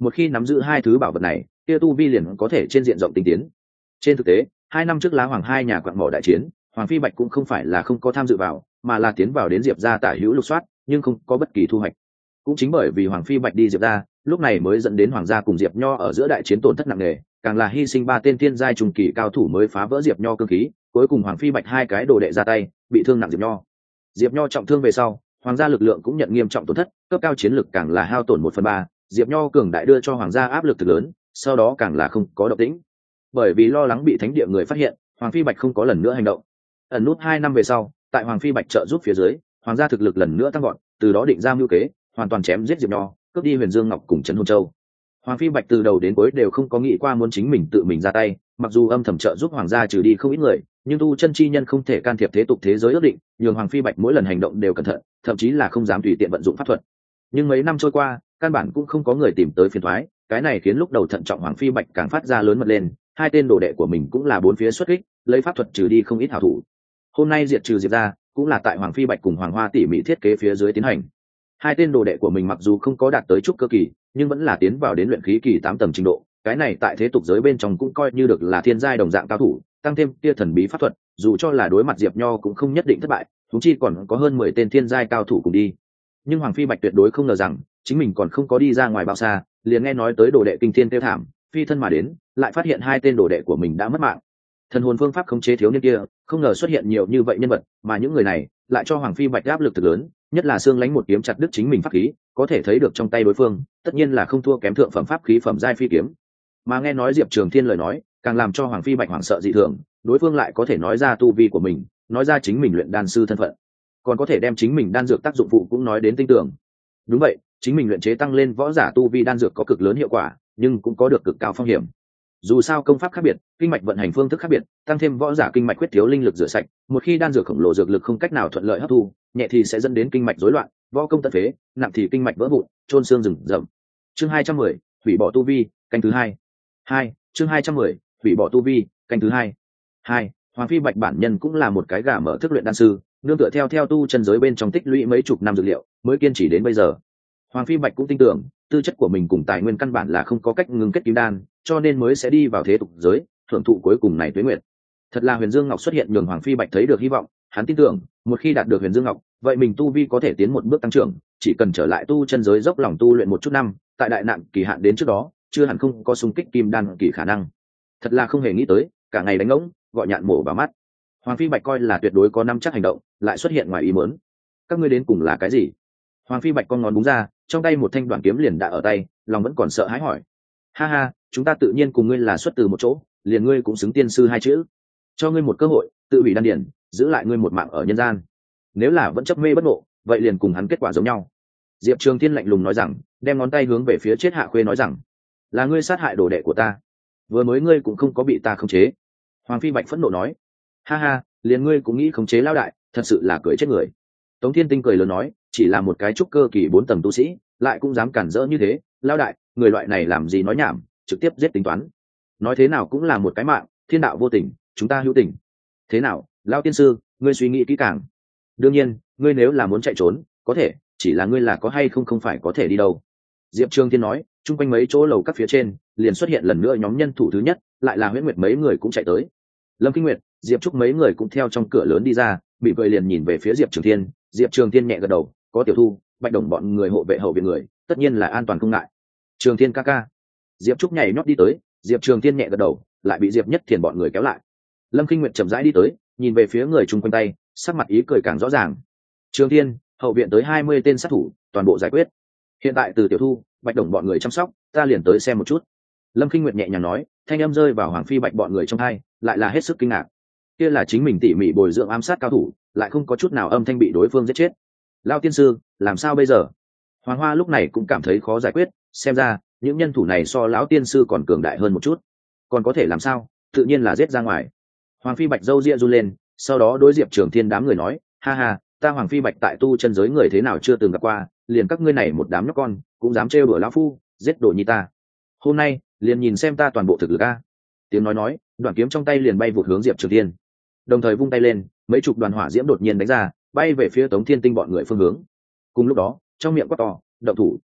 một khi nắm giữ hai thứ bảo vật này kia tu vi liền có thể trên diện rộng tinh tiến. Trên thực tế hai năm trước lá hoàng hai nhà quặng mỏ đại chiến, Hoàng Phi Bạch cũng không phải là không có tham dự vào, mà là tiến vào đến Diệp gia tả hữu lục soát, nhưng không có bất kỳ thu hoạch. Cũng chính bởi vì Hoàng Phi Bạch đi Diệp gia, lúc này mới dẫn đến Hoàng gia cùng Diệp Nho ở giữa đại chiến tổn thất nặng nề, càng là hy sinh ba tên thiên giai trùng kỳ cao thủ mới phá vỡ Diệp Nho cương khí, cuối cùng Hoàng Phi Bạch hai cái đồ đệ ra tay, bị thương nặng Diệp Nho. Diệp Nho trọng thương về sau, Hoàng gia lực lượng cũng nhận nghiêm trọng tổn thất, cấp cao chiến lực càng là hao tổn một phần ba, Diệp Nho cường đại đưa cho Hoàng gia áp lực thực lớn, sau đó càng là không có động tĩnh. Bởi vì lo lắng bị thánh địa người phát hiện, Hoàng Phi Bạch không có lần nữa hành động. Ẩn nút hai năm về sau, tại Hoàng Phi Bạch trợ giúp phía dưới, Hoàng gia thực lực lần nữa tăng gọn, từ đó định ra mưu kế, hoàn toàn chém giết Diệp Nho, cướp đi Huyền Dương Ngọc cùng Trấn Hồn Châu. Hoàng Phi Bạch từ đầu đến cuối đều không có nghĩ qua muốn chính mình tự mình ra tay, mặc dù âm thầm trợ giúp Hoàng gia trừ đi không ít người, nhưng tu chân chi nhân không thể can thiệp thế tục thế giới ước định, nhường Hoàng Phi Bạch mỗi lần hành động đều cẩn thận, thậm chí là không dám tùy tiện vận dụng pháp thuật. Nhưng mấy năm trôi qua, căn bản cũng không có người tìm tới phiền toái, cái này khiến lúc đầu thận trọng Hoàng Phi Bạch càng phát ra lớn mật lên, hai tên đồ đệ của mình cũng là bốn phía xuất kích, lấy pháp thuật trừ đi không ít hảo thủ. Hôm nay diệt trừ Diệp gia, cũng là tại Hoàng Phi Bạch cùng Hoàng Hoa tỉ mỉ thiết kế phía dưới tiến hành. Hai tên đồ đệ của mình mặc dù không có đạt tới trúc cơ kỳ, nhưng vẫn là tiến vào đến luyện khí kỳ tám tầng trình độ, cái này tại thế tục giới bên trong cũng coi như được là thiên giai đồng dạng cao thủ, tăng thêm kia thần bí pháp thuật, dù cho là đối mặt Diệp Nho cũng không nhất định thất bại, thú chi còn có hơn mười tên thiên giai cao thủ cùng đi. Nhưng Hoàng Phi Bạch tuyệt đối không ngờ rằng, chính mình còn không có đi ra ngoài bao xa, liền nghe nói tới đồ đệ kinh thiên tiêu thảm, phi thân mà đến, lại phát hiện hai tên đồ đệ của mình đã mất mạng. Thần hồn phương pháp khống chế thiếu niên kia, không ngờ xuất hiện nhiều như vậy nhân vật, mà những người này lại cho Hoàng Phi Bạch áp lực thực lớn, nhất là xương lánh một kiếm chặt đứt chính mình pháp khí, có thể thấy được trong tay đối phương, tất nhiên là không thua kém thượng phẩm pháp khí phẩm giai phi kiếm. Mà nghe nói Diệp Trường Thiên lời nói, càng làm cho Hoàng Phi Bạch hoảng sợ dị thường, đối phương lại có thể nói ra tu vi của mình, nói ra chính mình luyện đan sư thân phận, còn có thể đem chính mình đan dược tác dụng phụ cũng nói đến tinh tường. Đúng vậy, chính mình luyện chế tăng lên võ giả tu vi đan dược có cực lớn hiệu quả, nhưng cũng có được cực cao phong hiểm. Dù sao công pháp khác biệt, kinh mạch vận hành phương thức khác biệt, tăng thêm võ giả kinh mạch huyết thiếu linh lực rửa sạch, một khi đan dược khổng lồ dược lực không cách nào thuận lợi hấp thu, nhẹ thì sẽ dẫn đến kinh mạch rối loạn, võ công tận phế, nặng thì kinh mạch vỡ vụn, chôn xương rừng rậm. Chương hai trăm mười, hủy bỏ tu vi, canh thứ hai. Hai, chương hai trăm mười, hủy bỏ tu vi, canh thứ hai. Hai, Hoàng Phi Bạch bản nhân cũng là một cái gà mở thức luyện đan sư, nương tựa theo theo tu chân giới bên trong tích lũy mấy chục năm dược liệu, mới kiên trì đến bây giờ. Hoàng Phi Bạch cũng tin tưởng, tư chất của mình cùng tài nguyên căn bản là không có cách ngưng kết kim đan, cho nên mới sẽ đi vào thế tục giới, thưởng thụ cuối cùng này tuế nguyệt. Thật là Huyền Dương Ngọc xuất hiện nhường Hoàng Phi Bạch thấy được hy vọng, hắn tin tưởng, một khi đạt được Huyền Dương Ngọc, vậy mình tu vi có thể tiến một bước tăng trưởng, chỉ cần trở lại tu chân giới dốc lòng tu luyện một chút năm, tại đại nạn kỳ hạn đến trước đó, chưa hẳn không có xung kích kim đan kỳ khả năng. Thật là không hề nghĩ tới, cả ngày đánh ngỗng, gọi nhạn mổ vào mắt. Hoàng Phi Bạch coi là tuyệt đối có năm chắc hành động, lại xuất hiện ngoài ý muốn. Các ngươi đến cùng là cái gì? Hoàng Phi Bạch con ngón búng ra, trong tay một thanh đoạn kiếm liền đã ở tay, lòng vẫn còn sợ hãi hỏi. Ha ha, chúng ta tự nhiên cùng ngươi là xuất từ một chỗ, liền ngươi cũng xứng tiên sư hai chữ. Cho ngươi một cơ hội, tự hủy đan điển, giữ lại ngươi một mạng ở nhân gian. Nếu là vẫn chấp mê bất ngộ, vậy liền cùng hắn kết quả giống nhau. Diệp Trường Thiên lạnh lùng nói rằng, đem ngón tay hướng về phía chết Hạ Khuê nói rằng, là ngươi sát hại đồ đệ của ta, vừa mới ngươi cũng không có bị ta khống chế. Hoàng Phi Bạch phẫn nộ nói, ha ha, liền ngươi cũng nghĩ khống chế lao đại, thật sự là cười chết người. Tống Thiên Tinh cười lớn nói, chỉ là một cái trúc cơ kỳ bốn tầng tu sĩ, lại cũng dám cản rỡ như thế, lao đại, người loại này làm gì nói nhảm, trực tiếp giết tính toán. Nói thế nào cũng là một cái mạng, thiên đạo vô tình, chúng ta hữu tình. Thế nào, lao tiên sư, ngươi suy nghĩ kỹ càng. Đương nhiên, ngươi nếu là muốn chạy trốn, có thể, chỉ là ngươi là có hay không không phải có thể đi đâu. Diệp Trường Thiên nói, chung quanh mấy chỗ lầu các phía trên, liền xuất hiện lần nữa nhóm nhân thủ thứ nhất, lại là Huyễn Nguyệt mấy người cũng chạy tới. Lâm Kinh Nguyệt, Diệp Trúc mấy người cũng theo trong cửa lớn đi ra, bị cười liền nhìn về phía Diệp Trường Thiên, Diệp Trường Thiên nhẹ gật đầu, có Tiểu Thu, Bạch Đồng bọn người hộ vệ hậu viện người, tất nhiên là an toàn không ngại. Trường Thiên ca ca. Diệp Trúc nhảy nhót đi tới, Diệp Trường Thiên nhẹ gật đầu, lại bị Diệp Nhất Thiền bọn người kéo lại. Lâm Kinh Nguyệt chậm rãi đi tới, nhìn về phía người chung quanh tay, sắc mặt ý cười càng rõ ràng. Trường Thiên, hậu viện tới hai mươi tên sát thủ, toàn bộ giải quyết. Hiện tại từ Tiểu Thu, Bạch Đồng bọn người chăm sóc, ta liền tới xem một chút. Lâm Kinh Nguyệt nhẹ nhàng nói, thanh âm rơi vào Hoàng Phi Bạch bọn người trong tai, lại là hết sức kinh ngạc. Kia là chính mình tỉ mỉ bồi dưỡng ám sát cao thủ, lại không có chút nào âm thanh bị đối phương giết chết. Lao tiên sư, làm sao bây giờ? Hoàng Hoa lúc này cũng cảm thấy khó giải quyết, xem ra những nhân thủ này so lão tiên sư còn cường đại hơn một chút. Còn có thể làm sao? Tự nhiên là giết ra ngoài. Hoàng Phi Bạch râu ria run lên, sau đó đối Diệp Trường Thiên đám người nói, ha ha, ta Hoàng Phi Bạch tại tu chân giới người thế nào chưa từng gặp qua, liền các ngươi này một đám nhóc con cũng dám trêu đùa lão phu, giết đồ như ta. Hôm nay liền nhìn xem ta toàn bộ thực lực a. Tiếng nói nói, đoạn kiếm trong tay liền bay vụt hướng Diệp Trường Thiên, đồng thời vung tay lên, mấy chục đoàn hỏa diễm đột nhiên đánh ra, bay về phía Tống Thiên Tinh bọn người phương hướng. Cùng lúc đó, trong miệng quát to, động thủ.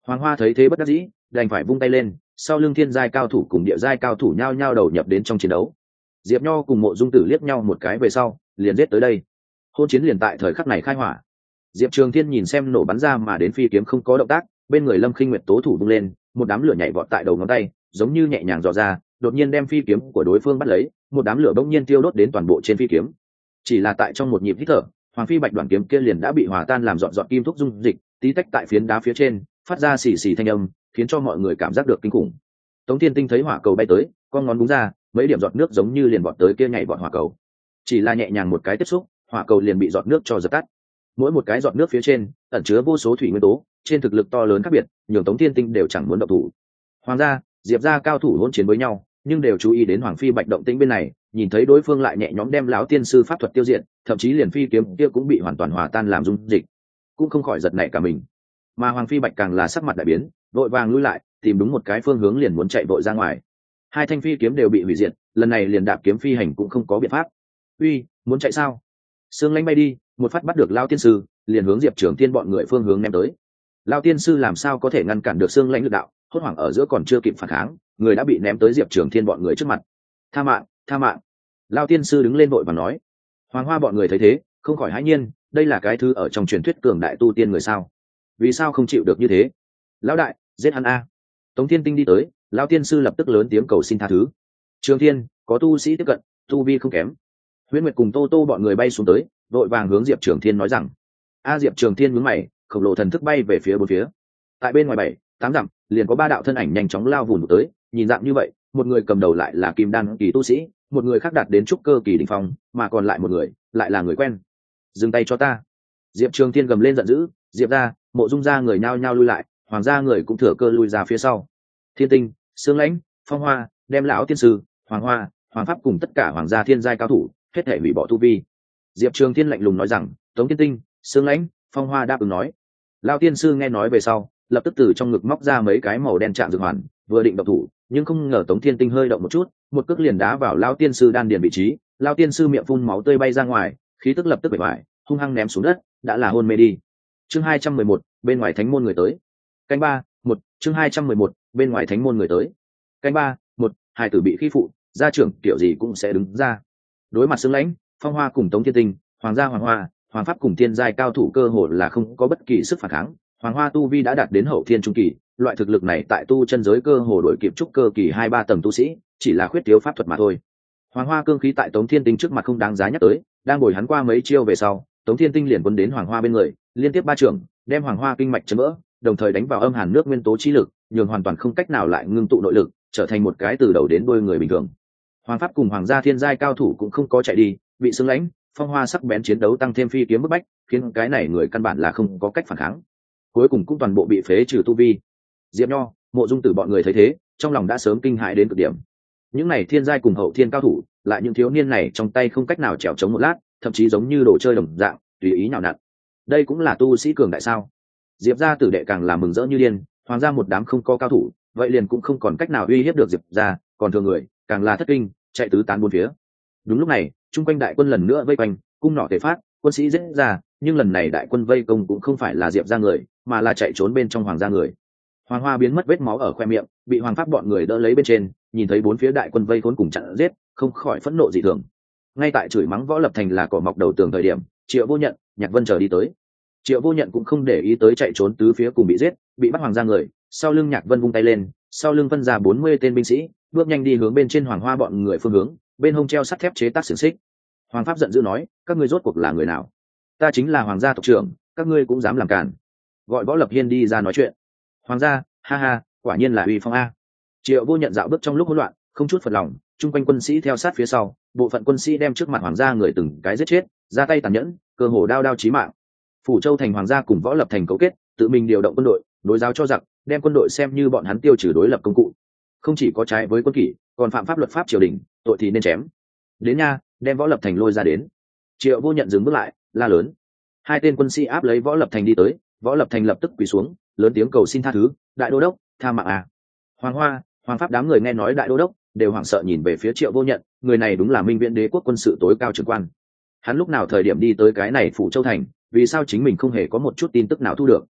Hoàng Hoa thấy thế bất đắc dĩ, đành phải vung tay lên, sau lưng thiên giai cao thủ cùng địa giai cao thủ nhao nhao đầu nhập đến trong chiến đấu. Diệp Nho cùng Mộ Dung Tử liếc nhau một cái về sau, liền giết tới đây. Hôn chiến liền tại thời khắc này khai hỏa. Diệp Trường Thiên nhìn xem nổ bắn ra mà đến phi kiếm không có động tác, bên người Lâm Khinh Nguyệt tố thủ vung lên, một đám lửa nhảy vọt tại đầu ngón tay, giống như nhẹ nhàng dò ra, đột nhiên đem phi kiếm của đối phương bắt lấy, một đám lửa bỗng nhiên tiêu đốt đến toàn bộ trên phi kiếm. Chỉ là tại trong một nhịp hít thở, Hoàng Phi Bạch đoạn kiếm kia liền đã bị hòa tan làm dọn dọn kim thúc dung dịch, tí tách tại phiến đá phía trên, phát ra xì xì thanh âm, khiến cho mọi người cảm giác được kinh khủng. Tống Thiên Tinh thấy hỏa cầu bay tới, con ngón búng ra, mấy điểm giọt nước giống như liền vọt tới kia nhảy vọt hỏa cầu. Chỉ là nhẹ nhàng một cái tiếp xúc, hỏa cầu liền bị giọt nước cho dập tắt. Mỗi một cái giọt nước phía trên ẩn chứa vô số thủy nguyên tố, trên thực lực to lớn khác biệt, nhường Tống Thiên Tinh đều chẳng muốn động thủ. Hoàng gia, Diệp gia cao thủ hỗn chiến với nhau, nhưng đều chú ý đến Hoàng Phi Bạch động tĩnh bên này, nhìn thấy đối phương lại nhẹ nhõm đem lão tiên sư pháp thuật tiêu diệt, thậm chí liền phi kiếm kia cũng bị hoàn toàn hòa tan làm dung dịch, cũng không khỏi giật nảy cả mình. Mà Hoàng Phi Bạch càng là sắc mặt đại biến, vội vàng lui lại, tìm đúng một cái phương hướng liền muốn chạy vội ra ngoài. Hai thanh phi kiếm đều bị hủy diệt, lần này liền đạp kiếm phi hành cũng không có biện pháp. Uy, muốn chạy sao? Sương Lãnh bay đi, một phát bắt được lão tiên sư, liền hướng Diệp Trường Thiên bọn người phương hướng ném tới. Lão tiên sư làm sao có thể ngăn cản được Sương Lãnh lực đạo, hốt hoảng ở giữa còn chưa kịp phản kháng, người đã bị ném tới Diệp Trường Thiên bọn người trước mặt. Tha mạng, tha mạng! Lão tiên sư đứng lên vội và nói. Hoàng Hoa bọn người thấy thế, không khỏi hãi nhiên, đây là cái thứ ở trong truyền thuyết cường đại tu tiên người sao? Vì sao không chịu được như thế? Lão đại, giết hắn a! Tống Thiên Tinh đi tới, lão tiên sư lập tức lớn tiếng cầu xin tha thứ. Trường Thiên, có tu sĩ tiếp cận, tu vi không kém. Huyễn Nguyệt cùng Tô Tô bọn người bay xuống tới, vội vàng hướng Diệp Trường Thiên nói rằng. A Diệp Trường Thiên nhướng mày, khổng lồ thần thức bay về phía bốn phía. Tại bên ngoài bảy, tám dặm, liền có ba đạo thân ảnh nhanh chóng lao vùn tới, nhìn dạng như vậy, một người cầm đầu lại là Kim Đan kỳ tu sĩ, một người khác đạt đến trúc cơ kỳ đỉnh phong, mà còn lại một người, lại là người quen. Dừng tay cho ta! Diệp Trường Thiên gầm lên giận dữ, Diệp gia, Mộ Dung gia người nhao nhao lui lại, Hoàng gia người cũng thừa cơ lui ra phía sau. Thiên Tinh, Sương Lãnh, Phong Hoa, đem lão tiên sư, Hoàng Hoa, Hoàng Pháp cùng tất cả hoàng gia thiên giai cao thủ, hết thể hủy bỏ tu vi. Diệp Trường Thiên lạnh lùng nói rằng, Tống Thiên Tinh, Sương Lãnh, Phong Hoa đáp ứng nói. Lão tiên sư nghe nói về sau, lập tức từ trong ngực móc ra mấy cái màu đen trạng dược hoàn, vừa định động thủ, nhưng không ngờ Tống Thiên Tinh hơi động một chút, một cước liền đá vào lão tiên sư đan điền vị trí, lão tiên sư miệng phun máu tươi bay ra ngoài, khí tức lập tức bể bại, hung hăng ném xuống đất, đã là hôn mê đi. Chương hai trăm mười một, bên ngoài thánh môn người tới. Canh ba, một, chương hai trăm mười một, bên ngoài thánh môn người tới. Canh ba, một, hai tử bị khi phụ, gia trưởng kiểu gì cũng sẽ đứng ra. Đối mặt Sương Lãnh, Phong Hoa cùng Tống Thiên Tinh, Hoàng gia Hoàng Hoa, Hoàng Pháp cùng thiên giai cao thủ cơ hồ là không có bất kỳ sức phản kháng. Hoàng Hoa tu vi đã đạt đến hậu thiên trung kỳ, loại thực lực này tại tu chân giới cơ hồ đổi kịp trúc cơ kỳ hai ba tầng tu sĩ, chỉ là khuyết thiếu pháp thuật mà thôi. Hoàng Hoa cương khí tại Tống Thiên Tinh trước mặt không đáng giá nhắc tới, đang bồi hắn qua mấy chiêu về sau, Tống Thiên Tinh liền quấn đến Hoàng Hoa bên người, liên tiếp ba trưởng, đem Hoàng Hoa kinh mạch chấn vỡ, đồng thời đánh vào âm hàn nước nguyên tố chi lực, nhường hoàn toàn không cách nào lại ngưng tụ nội lực, trở thành một cái từ đầu đến đuôi người bình thường. Hoàng Pháp cùng Hoàng gia thiên giai cao thủ cũng không có chạy đi, bị Sương Lãnh, Phong Hoa sắc bén chiến đấu tăng thêm phi kiếm bức bách, khiến cái này người căn bản là không có cách phản kháng. Cuối cùng cũng toàn bộ bị phế trừ tu vi. Diệp Nho, Mộ Dung Tử bọn người thấy thế, trong lòng đã sớm kinh hãi đến cực điểm. Những này thiên giai cùng hậu thiên cao thủ, lại những thiếu niên này trong tay không cách nào trèo chống một lát, thậm chí giống như đồ chơi đồng dạng, tùy ý nhào nặn. Đây cũng là tu sĩ cường đại sao? Diệp gia tử đệ càng là mừng rỡ như điên, Hoàng gia một đám không có cao thủ, vậy liền cũng không còn cách nào uy hiếp được Diệp gia, còn thường người, càng là thất kinh, chạy tứ tán bốn phía. Đúng lúc này, trung quanh đại quân lần nữa vây quanh, cung nỏ thể phát, quân sĩ giết ra, nhưng lần này đại quân vây công cũng không phải là Diệp gia người, mà là chạy trốn bên trong Hoàng gia người. Hoàng Hoa biến mất vết máu ở khoe miệng, bị Hoàng Pháp bọn người đỡ lấy bên trên, nhìn thấy bốn phía đại quân vây khốn cùng chặn giết, không khỏi phẫn nộ dị thường. Ngay tại chửi mắng Võ Lập Thành là cỏ mọc đầu tường thời điểm, Triệu Vô Nhận, Nhạc Vân chờ đi tới. Triệu Vô Nhận cũng không để ý tới chạy trốn tứ phía cùng bị giết, bị bắt Hoàng gia người, sau lưng Nhạc Vân vung tay lên, sau lưng phân ra bốn mươi tên binh sĩ, bước nhanh đi hướng bên trên Hoàng Hoa bọn người phương hướng, bên hông treo sắt thép chế tác xiềng xích. Hoàng Pháp giận dữ nói, các ngươi rốt cuộc là người nào? Ta chính là Hoàng gia tộc trưởng, các ngươi cũng dám làm cản. Gọi Võ Lập Hiên đi ra nói chuyện. Hoàng gia, ha ha, quả nhiên là uy phong a. Triệu Vô Nhận dạo bước trong lúc hỗn loạn, không chút phật lòng, chung quanh quân sĩ theo sát phía sau, bộ phận quân sĩ đem trước mặt Hoàng gia người từng cái giết chết, ra tay tàn nhẫn, cơ hồ đao đao chí mạng. Phủ Châu thành Hoàng gia cùng Võ Lập thành cấu kết, tự mình điều động quân đội, đối giáo cho giặc, đem quân đội xem như bọn hắn tiêu trừ đối lập công cụ. Không chỉ có trái với quân kỷ, còn phạm pháp luật pháp triều đình, tội thì nên chém. Đến nha, đem Võ Lập thành lôi ra đến. Triệu Vô Nhận dừng bước lại, la lớn. Hai tên quân sĩ áp lấy Võ Lập thành đi tới, Võ Lập thành lập tức quỳ xuống, lớn tiếng cầu xin tha thứ, đại đô đốc, tha mạng à. Hoàng Hoa, Hoàng Pháp đám người nghe nói đại đô đốc, đều hoảng sợ nhìn về phía Triệu Vô Nhận, người này đúng là Minh Viễn Đế quốc quân sự tối cao trưởng quan. Hắn lúc nào thời điểm đi tới cái này Phủ Châu thành, vì sao chính mình không hề có một chút tin tức nào thu được?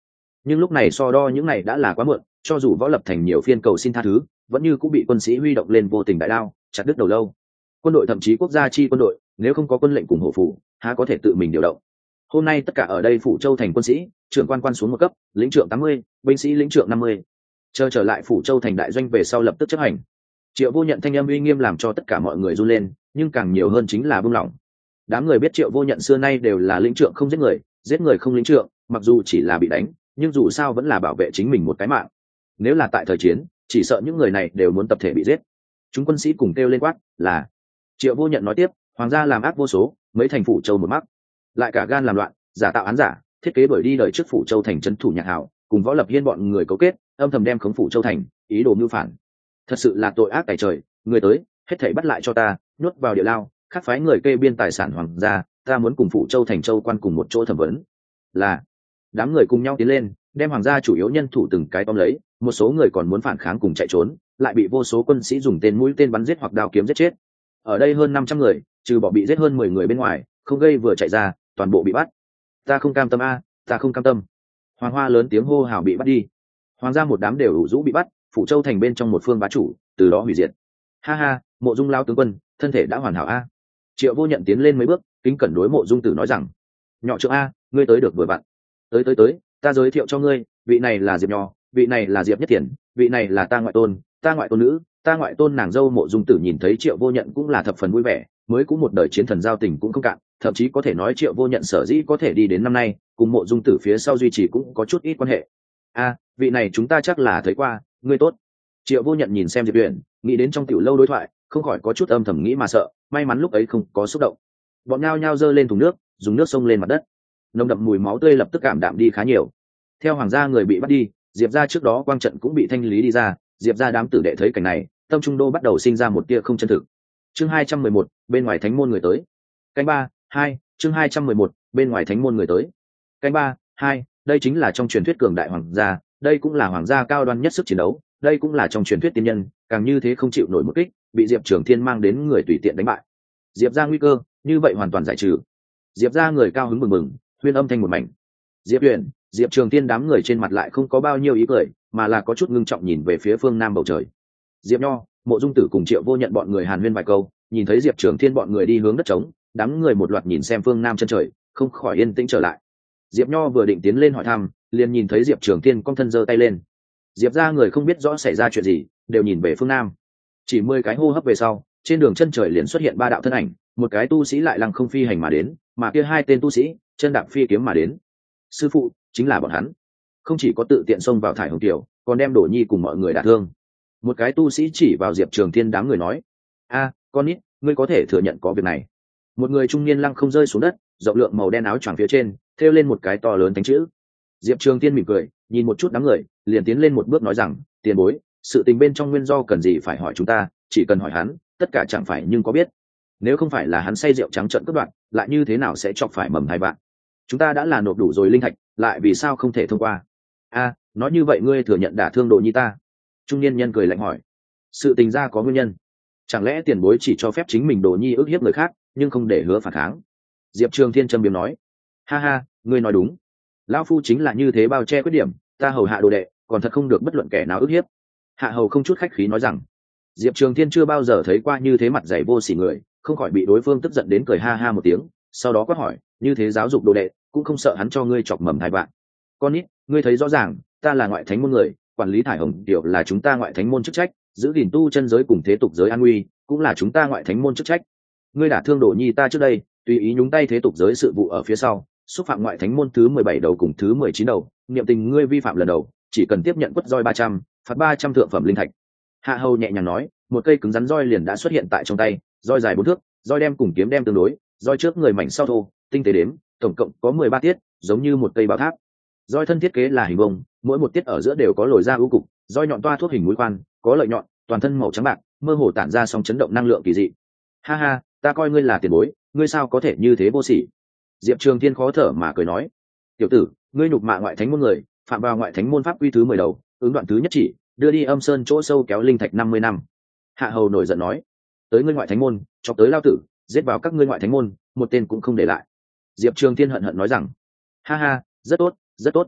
nhưng lúc này so đo những này đã là quá muộn, cho dù võ lập thành nhiều phiên cầu xin tha thứ, vẫn như cũng bị quân sĩ huy động lên vô tình đại đao chặt đứt đầu lâu. Quân đội thậm chí quốc gia chi quân đội nếu không có quân lệnh cùng hộ phủ, há có thể tự mình điều động. Hôm nay tất cả ở đây phủ châu thành quân sĩ, trưởng quan quan xuống một cấp, lĩnh trưởng tám mươi, binh sĩ lĩnh trưởng năm mươi. Chờ trở lại phủ châu thành đại doanh về sau lập tức chấp hành. Triệu Vô Nhận thanh âm uy nghiêm làm cho tất cả mọi người run lên, nhưng càng nhiều hơn chính là buông lỏng. Đám người biết Triệu Vô Nhận xưa nay đều là lĩnh trưởng không giết người, giết người không lĩnh trưởng, mặc dù chỉ là bị đánh, nhưng dù sao vẫn là bảo vệ chính mình một cái mạng. Nếu là tại thời chiến, chỉ sợ những người này đều muốn tập thể bị giết. Chúng quân sĩ cùng kêu lên quát là. Triệu Vô Nhận nói tiếp, hoàng gia làm ác vô số, mấy thành phủ châu một mắc, lại cả gan làm loạn, giả tạo án giả, thiết kế bởi đi đời trước phủ châu thành trấn thủ nhạc hảo, cùng võ lập hiên bọn người cấu kết, âm thầm đem khống phủ châu thành, ý đồ mưu phản. Thật sự là tội ác tày trời, người tới, hết thảy bắt lại cho ta, nhốt vào địa lao, khắc phái người kê biên tài sản hoàng gia, ta muốn cùng phủ châu thành châu quan cùng một chỗ thẩm vấn. Là. Đám người cùng nhau tiến lên, đem hoàng gia chủ yếu nhân thủ từng cái tóm lấy, một số người còn muốn phản kháng cùng chạy trốn, lại bị vô số quân sĩ dùng tên mũi tên bắn giết hoặc đao kiếm giết chết. Ở đây hơn năm trăm người, trừ bỏ bị giết hơn mười người bên ngoài, không gây vừa chạy ra, toàn bộ bị bắt. Ta không cam tâm a, ta không cam tâm. Hoàng Hoa lớn tiếng hô hào bị bắt đi. Hoàng gia một đám đều ủ rũ bị bắt, phủ châu thành bên trong một phương bá chủ, từ đó hủy diệt. Ha ha, Mộ Dung lao tướng quân, thân thể đã hoàn hảo a. Triệu Vô Nhận tiến lên mấy bước, kính cẩn đối Mộ Dung Tử nói rằng, nhỏ trưởng a, ngươi tới được vừa vặn. Tới tới tới, ta giới thiệu cho ngươi, vị này là Diệp Nho, vị này là Diệp Nhất Thiền, vị này là ta ngoại tôn, ta ngoại tôn nữ, ta ngoại tôn nàng dâu. Mộ Dung Tử nhìn thấy Triệu Vô Nhận cũng là thập phần vui vẻ, mới cũng một đời chiến thần giao tình cũng không cạn, thậm chí có thể nói Triệu Vô Nhận sở dĩ có thể đi đến năm nay, cùng Mộ Dung Tử phía sau duy trì cũng có chút ít quan hệ. A, vị này chúng ta chắc là thấy qua, ngươi tốt. Triệu Vô Nhận nhìn xem Diệp Uyển, nghĩ đến trong tiểu lâu đối thoại, không khỏi có chút âm thầm nghĩ mà sợ, may mắn lúc ấy không có xúc động. Bọn nhao nhao giơ lên thùng nước, dùng nước xông lên mặt đất. Nồng đậm mùi máu tươi lập tức cảm đạm đi khá nhiều. Theo hoàng gia người bị bắt đi, Diệp gia trước đó quang trận cũng bị thanh lý đi ra, Diệp gia đám tử đệ thấy cảnh này, tâm trung đô bắt đầu sinh ra một tia không chân thực. Chương hai trăm mười một, bên ngoài thánh môn người tới. Canh ba, hai, chương hai trăm mười một, bên ngoài thánh môn người tới. Canh ba, hai, đây chính là trong truyền thuyết cường đại hoàng gia, đây cũng là hoàng gia cao đoan nhất sức chiến đấu, đây cũng là trong truyền thuyết tiên nhân, càng như thế không chịu nổi một kích, bị Diệp Trường Thiên mang đến người tùy tiện đánh bại. Diệp gia nguy cơ, như vậy hoàn toàn giải trừ. Diệp gia người cao hứng mừng mừng, huyên âm thanh một mảnh. Diệp Uyển, Diệp Trường Thiên đám người trên mặt lại không có bao nhiêu ý cười, mà là có chút ngưng trọng nhìn về phía phương nam bầu trời. Diệp Nho, Mộ Dung Tử cùng Triệu Vô Nhận bọn người hàn huyên vài câu, nhìn thấy Diệp Trường Thiên bọn người đi hướng đất trống, đám người một loạt nhìn xem phương nam chân trời, không khỏi yên tĩnh trở lại. Diệp Nho vừa định tiến lên hỏi thăm, liền nhìn thấy Diệp Trường Thiên cong thân giơ tay lên. Diệp gia người không biết rõ xảy ra chuyện gì, đều nhìn về phương nam. Chỉ mười cái hô hấp về sau, trên đường chân trời liền xuất hiện ba đạo thân ảnh, một cái tu sĩ lại lăng không phi hành mà đến, mà kia hai tên tu sĩ chân đạp phi kiếm mà đến. Sư phụ, chính là bọn hắn. Không chỉ có tự tiện xông vào thải hồng tiểu, còn đem Đổ Nhi cùng mọi người đả thương. Một cái tu sĩ chỉ vào Diệp Trường Thiên đám người nói, a, con nít, ngươi có thể thừa nhận có việc này. Một người trung niên lăng không rơi xuống đất, rộng lượng màu đen áo choàng phía trên thêu lên một cái to lớn thánh chữ. Diệp Trường Thiên mỉm cười, nhìn một chút đám người, liền tiến lên một bước nói rằng, tiền bối, sự tình bên trong nguyên do cần gì phải hỏi chúng ta, chỉ cần hỏi hắn, tất cả chẳng phải nhưng có biết. Nếu không phải là hắn say rượu trắng trợn cướp đoạt, lại như thế nào sẽ chọc phải mầm thai bạn? Chúng ta đã là nộp đủ rồi linh thạch, lại vì sao không thể thông qua? A, nói như vậy ngươi thừa nhận đả thương Đồ Nhi ta? Trung niên nhân cười lạnh hỏi. Sự tình ra có nguyên nhân. Chẳng lẽ tiền bối chỉ cho phép chính mình Đồ Nhi ức hiếp người khác, nhưng không để hứa phản kháng? Diệp Trường Thiên châm biếm nói. Ha ha, ngươi nói đúng. Lão phu chính là như thế bao che khuyết điểm, ta hầu hạ đồ đệ, còn thật không được bất luận kẻ nào ức hiếp. Hạ hầu không chút khách khí nói rằng. Diệp Trường Thiên chưa bao giờ thấy qua như thế mặt dày vô sỉ người, không khỏi bị đối phương tức giận đến cười ha ha một tiếng, sau đó quát hỏi, như thế giáo dục đồ đệ, cũng không sợ hắn cho ngươi chọc mầm thai bạn? Con nít, ngươi thấy rõ ràng, ta là ngoại thánh môn người, quản lý thải hồng tiểu là chúng ta ngoại thánh môn chức trách, giữ gìn tu chân giới cùng thế tục giới an nguy, cũng là chúng ta ngoại thánh môn chức trách. Ngươi đả thương Đồ Nhi ta trước đây, tùy ý nhúng tay thế tục giới sự vụ ở phía sau, xúc phạm ngoại thánh môn thứ mười bảy đầu cùng thứ mười chín đầu, niệm tình ngươi vi phạm lần đầu, chỉ cần tiếp nhận quất roi ba trăm, phạt ba trăm thượng phẩm linh thạch. Hạ hầu nhẹ nhàng nói, một cây cứng rắn roi liền đã xuất hiện tại trong tay, roi dài bốn thước, roi đem cùng kiếm đem tương đối, roi trước người mảnh sau thô, tinh tế đếm, tổng cộng có mười ba tiết, giống như một cây bảo tháp. Roi thân thiết kế là hình vông, mỗi một tiết ở giữa đều có lồi ra ưu cục, roi nhọn toa thuốc hình mũi khoan, có lợi nhọn, toàn thân màu trắng bạc, mơ hồ tản ra sóng chấn động năng lượng kỳ dị. Ha ha, ta coi ngươi là tiền bối, ngươi sao có thể như thế vô sỉ? Diệp Trường Thiên khó thở mà cười nói, tiểu tử, ngươi nhục mạ ngoại thánh môn người, phạm vào ngoại thánh môn pháp quy thứ mười đầu, ứng đoạn thứ nhất chỉ, đưa đi âm sơn chỗ sâu kéo linh thạch năm mươi năm. Hạ hầu nổi giận nói, tới ngươi ngoại thánh môn, chọc tới lao tử, giết vào các ngươi ngoại thánh môn, một tên cũng không để lại. Diệp Trường Thiên hận hận nói rằng, ha ha, rất tốt, rất tốt.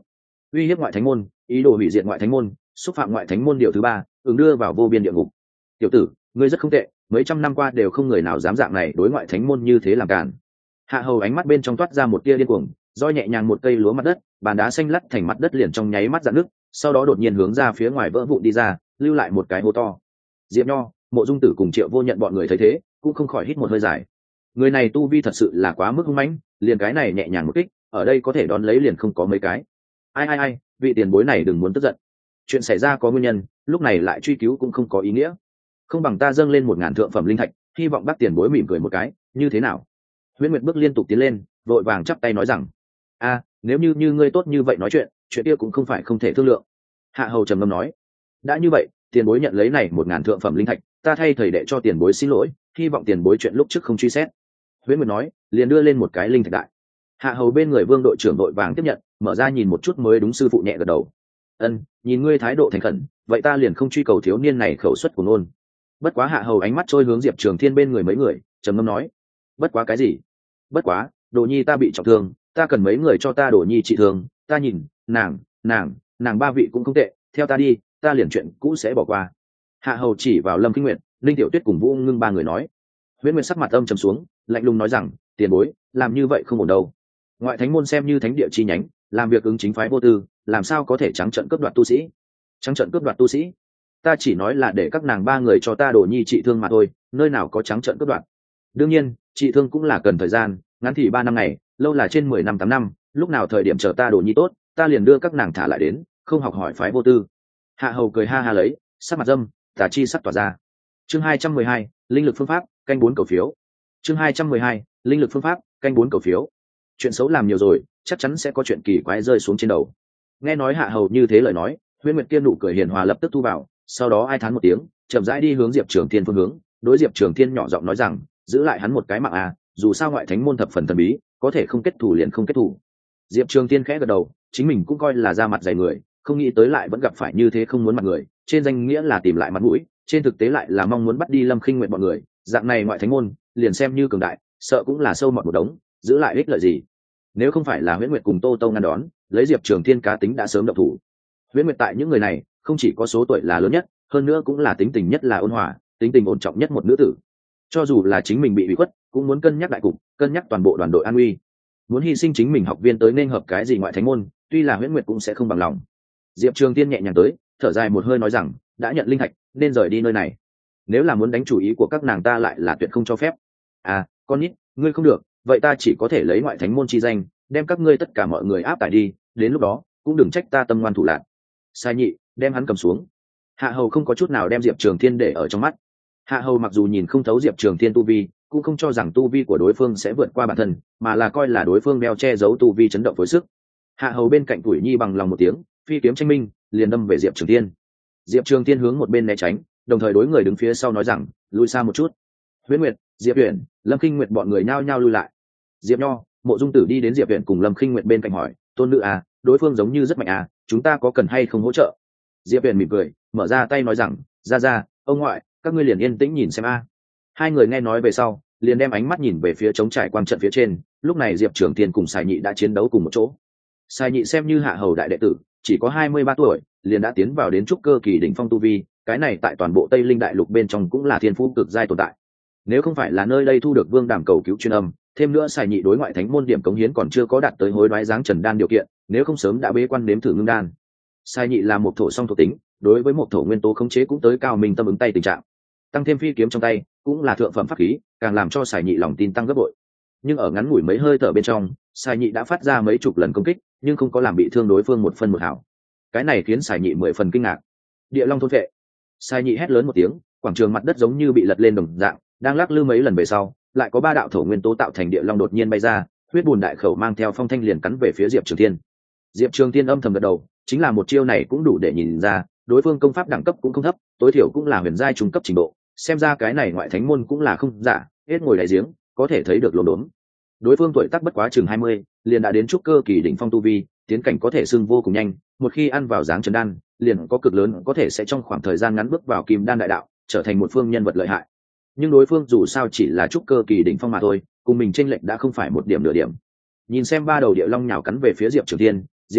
uy hiếp ngoại thánh môn, ý đồ hủy diệt ngoại thánh môn, xúc phạm ngoại thánh môn điều thứ ba, ứng đưa vào vô biên địa ngục. Tiểu tử, ngươi rất không tệ, mấy trăm năm qua đều không người nào dám dạng này đối ngoại thánh môn như thế làm cản. Hạ hầu ánh mắt bên trong toát ra một tia điên cuồng, roi nhẹ nhàng một cây lúa mặt đất, bàn đá xanh lắt thành mặt đất liền trong nháy mắt dạn nước, sau đó đột nhiên hướng ra phía ngoài vỡ vụn đi ra, lưu lại một cái hố to. Diệp Nho, Mộ Dung Tử cùng Triệu Vô Nhận bọn người thấy thế, cũng không khỏi hít một hơi dài. Người này tu vi thật sự là quá mức hung mãnh, liền cái này nhẹ nhàng một kích, ở đây có thể đón lấy liền không có mấy cái. Ai ai ai, vị tiền bối này đừng muốn tức giận. Chuyện xảy ra có nguyên nhân, lúc này lại truy cứu cũng không có ý nghĩa. Không bằng ta dâng lên một ngàn thượng phẩm linh thạch, hy vọng bác tiền bối mỉm cười một cái, như thế nào? Huyễn Nguyệt bước liên tục tiến lên, vội vàng chắp tay nói rằng: "A, nếu như như ngươi tốt như vậy nói chuyện, chuyện kia cũng không phải không thể thương lượng." Hạ hầu trầm ngâm nói: "Đã như vậy, tiền bối nhận lấy này một ngàn thượng phẩm linh thạch, ta thay thầy đệ cho tiền bối xin lỗi, hy vọng tiền bối chuyện lúc trước không truy xét." Huyễn Nguyệt nói, liền đưa lên một cái linh thạch đại. Hạ hầu bên người Vương đội trưởng đội vàng tiếp nhận, mở ra nhìn một chút mới đúng, sư phụ nhẹ gật đầu. "Ân, nhìn ngươi thái độ thành khẩn, vậy ta liền không truy cầu thiếu niên này khẩu suất của nôn." Bất quá Hạ hầu ánh mắt trôi hướng Diệp Trường Thiên bên người mấy người, trầm ngâm nói: "Bất quá cái gì?" "Bất quá, Đồ Nhi ta bị trọng thương, ta cần mấy người cho ta Đồ Nhi trị thương, ta nhìn, nàng, nàng, nàng ba vị cũng không tệ, theo ta đi, ta liền chuyện cũ sẽ bỏ qua." Hạ hầu chỉ vào Lâm Kinh Nguyệt, Linh Tiểu Tuyết cùng Vũ Ngưng ba người nói. Huyễn Nguyệt sắc mặt âm trầm xuống, lạnh lùng nói rằng: "Tiền bối, làm như vậy không ổn đâu. Ngoại thánh môn xem như thánh địa chi nhánh, làm việc ứng chính phái vô tư, làm sao có thể trắng trợn cướp đoạt tu sĩ?" "Trắng trợn cướp đoạt tu sĩ? Ta chỉ nói là để các nàng ba người cho ta Đồ Nhi trị thương mà thôi, nơi nào có trắng trợn cướp đoạt. Đương nhiên, trị thương cũng là cần thời gian, ngắn thì ba năm ngày, lâu là trên mười năm tám năm, lúc nào thời điểm chờ ta Đồ Nhi tốt, ta liền đưa các nàng thả lại đến, không học hỏi phái vô tư." Hạ hầu cười ha ha lấy, sắc mặt dâm, tà chi sắc tỏa ra. Chương hai trăm mười hai, linh lực phương pháp, canh bốn cầu phiếu. Chương hai trăm mười hai, linh lực phương pháp, canh bốn cầu phiếu. Chuyện xấu làm nhiều rồi, chắc chắn sẽ có chuyện kỳ quái rơi xuống trên đầu. Nghe nói Hạ hầu như thế lời nói, Huyễn Nguyệt Kiên nụ cười hiền hòa lập tức thu vào, sau đó ai thán một tiếng, chậm rãi đi hướng Diệp Trường Thiên phương hướng, đối Diệp Trường Thiên nhỏ giọng nói rằng: "Giữ lại hắn một cái mạng à, dù sao ngoại thánh môn thập phần thần bí, có thể không kết thù liền không kết thù." Diệp Trường Thiên khẽ gật đầu, chính mình cũng coi là ra mặt dày người, không nghĩ tới lại vẫn gặp phải như thế không muốn mặt người, trên danh nghĩa là tìm lại mặt mũi, trên thực tế lại là mong muốn bắt đi Lâm Khinh Nguyệt bọn người, dạng này ngoại thánh môn, liền xem như cường đại, sợ cũng là sâu mọt một đống, giữ lại ích lợi gì? Nếu không phải là Huyễn Nguyệt cùng Tô Tô ngăn đón, lấy Diệp Trường Thiên cá tính đã sớm động thủ. Huyễn Nguyệt tại những người này, không chỉ có số tuổi là lớn nhất, hơn nữa cũng là tính tình nhất là ôn hòa, tính tình ổn trọng nhất một nữ tử. Cho dù là chính mình bị ủy khuất, cũng muốn cân nhắc đại cục, cân nhắc toàn bộ đoàn đội an uy. Muốn hy sinh chính mình học viên tới nên hợp cái gì ngoại thánh môn, tuy là Huyễn Nguyệt cũng sẽ không bằng lòng. Diệp Trường Thiên nhẹ nhàng tới, thở dài một hơi nói rằng: "Đã nhận linh thạch, nên rời đi nơi này. Nếu là muốn đánh chủ ý của các nàng ta lại là tuyệt không cho phép." "À, con nít, ngươi không được, vậy ta chỉ có thể lấy ngoại thánh môn chi danh, đem các ngươi tất cả mọi người áp tải đi, đến lúc đó, cũng đừng trách ta tâm ngoan thủ lạn." Sai nhị, đem hắn cầm xuống. Hạ hầu không có chút nào đem Diệp Trường Thiên để ở trong mắt. Hạ hầu mặc dù nhìn không thấu Diệp Trường Thiên tu vi, cũng không cho rằng tu vi của đối phương sẽ vượt qua bản thân, mà là coi là đối phương đeo che giấu tu vi chấn động với sức. Hạ hầu bên cạnh Tuổi Nhi bằng lòng một tiếng, phi kiếm tranh minh, liền đâm về Diệp Trường Thiên. Diệp Trường Thiên hướng một bên né tránh, đồng thời đối người đứng phía sau nói rằng: "Lùi xa một chút." Huyễn Nguyệt, Diệp Uyển, Lâm Khinh Nguyệt bọn người nhao nhao lui lại. Diệp Nho, Mộ Dung Tử đi đến Diệp Uyển cùng Lâm Khinh Nguyệt bên cạnh hỏi: "Tôn nữ à, đối phương giống như rất mạnh à, chúng ta có cần hay không hỗ trợ?" Diệp Uyển mỉm cười, mở ra tay nói rằng: "Ra ra, ông ngoại, các ngươi liền yên tĩnh nhìn xem a." Hai người nghe nói về sau, liền đem ánh mắt nhìn về phía trống trải quang trận phía trên. Lúc này Diệp Trường Thiên cùng Sài Nhị đã chiến đấu cùng một chỗ. Sài Nhị xem như hạ hầu đại đệ tử, chỉ có hai mươi ba tuổi, liền đã tiến vào đến trúc cơ kỳ đỉnh phong tu vi, cái này tại toàn bộ Tây Linh đại lục bên trong cũng là thiên phú cực giai tồn tại. Nếu không phải là nơi đây thu được Vương Đàm cầu cứu chuyên âm, thêm nữa Sài Nhị đối ngoại thánh môn điểm cống hiến còn chưa có đạt tới hối đoái dáng trần đan điều kiện, nếu không sớm đã bế quan nếm thử ngưng đan. Sài Nhị là một thổ song thuộc tính, đối với một thổ nguyên tố khống chế cũng tới cao minh tâm ứng tay tình trạng. Tăng thêm phi kiếm trong tay, cũng là thượng phẩm pháp khí, càng làm cho Sài Nhị lòng tin tăng gấp bội. Nhưng ở ngắn ngủi mấy hơi thở bên trong, Sài Nhị đã phát ra mấy chục lần công kích, nhưng không có làm bị thương đối phương một phân một hào. Cái này khiến Sài Nhị mười phần kinh ngạc. Địa Long thôn vệ. Sài Nhị hét lớn một tiếng, quảng trường mặt đất giống như bị lật lên đồng dạng, đang lắc lư mấy lần về sau, lại có ba đạo thổ nguyên tố tạo thành địa long đột nhiên bay ra, huyết bùn đại khẩu mang theo phong thanh liền cắn về phía Diệp Trường Thiên. Diệp Trường Thiên âm thầm gật đầu, chính là một chiêu này cũng đủ để nhìn ra, đối phương công pháp đẳng cấp cũng không thấp, tối thiểu cũng là huyền giai trung cấp trình độ, xem ra cái này ngoại thánh môn cũng là không giả, hết ngồi đáy giếng, có thể thấy được lồn đốn. Đối phương tuổi tác bất quá chừng hai mươi, liền đã đến trúc cơ kỳ đỉnh phong tu vi, tiến cảnh có thể xưng vô cùng nhanh, một khi ăn vào dáng trần đan, liền có cực lớn có thể sẽ trong khoảng thời gian ngắn bước vào kim đan đại đạo, trở thành một phương nhân vật lợi hại. Nhưng đối phương dù sao chỉ là trúc cơ kỳ đỉnh phong mà thôi, cùng mình chênh lệch đã không phải một điểm nửa điểm. Nhìn xem ba đầu địa long nhào cắn về phía Diệp Trường Thiên, Diệp Nho,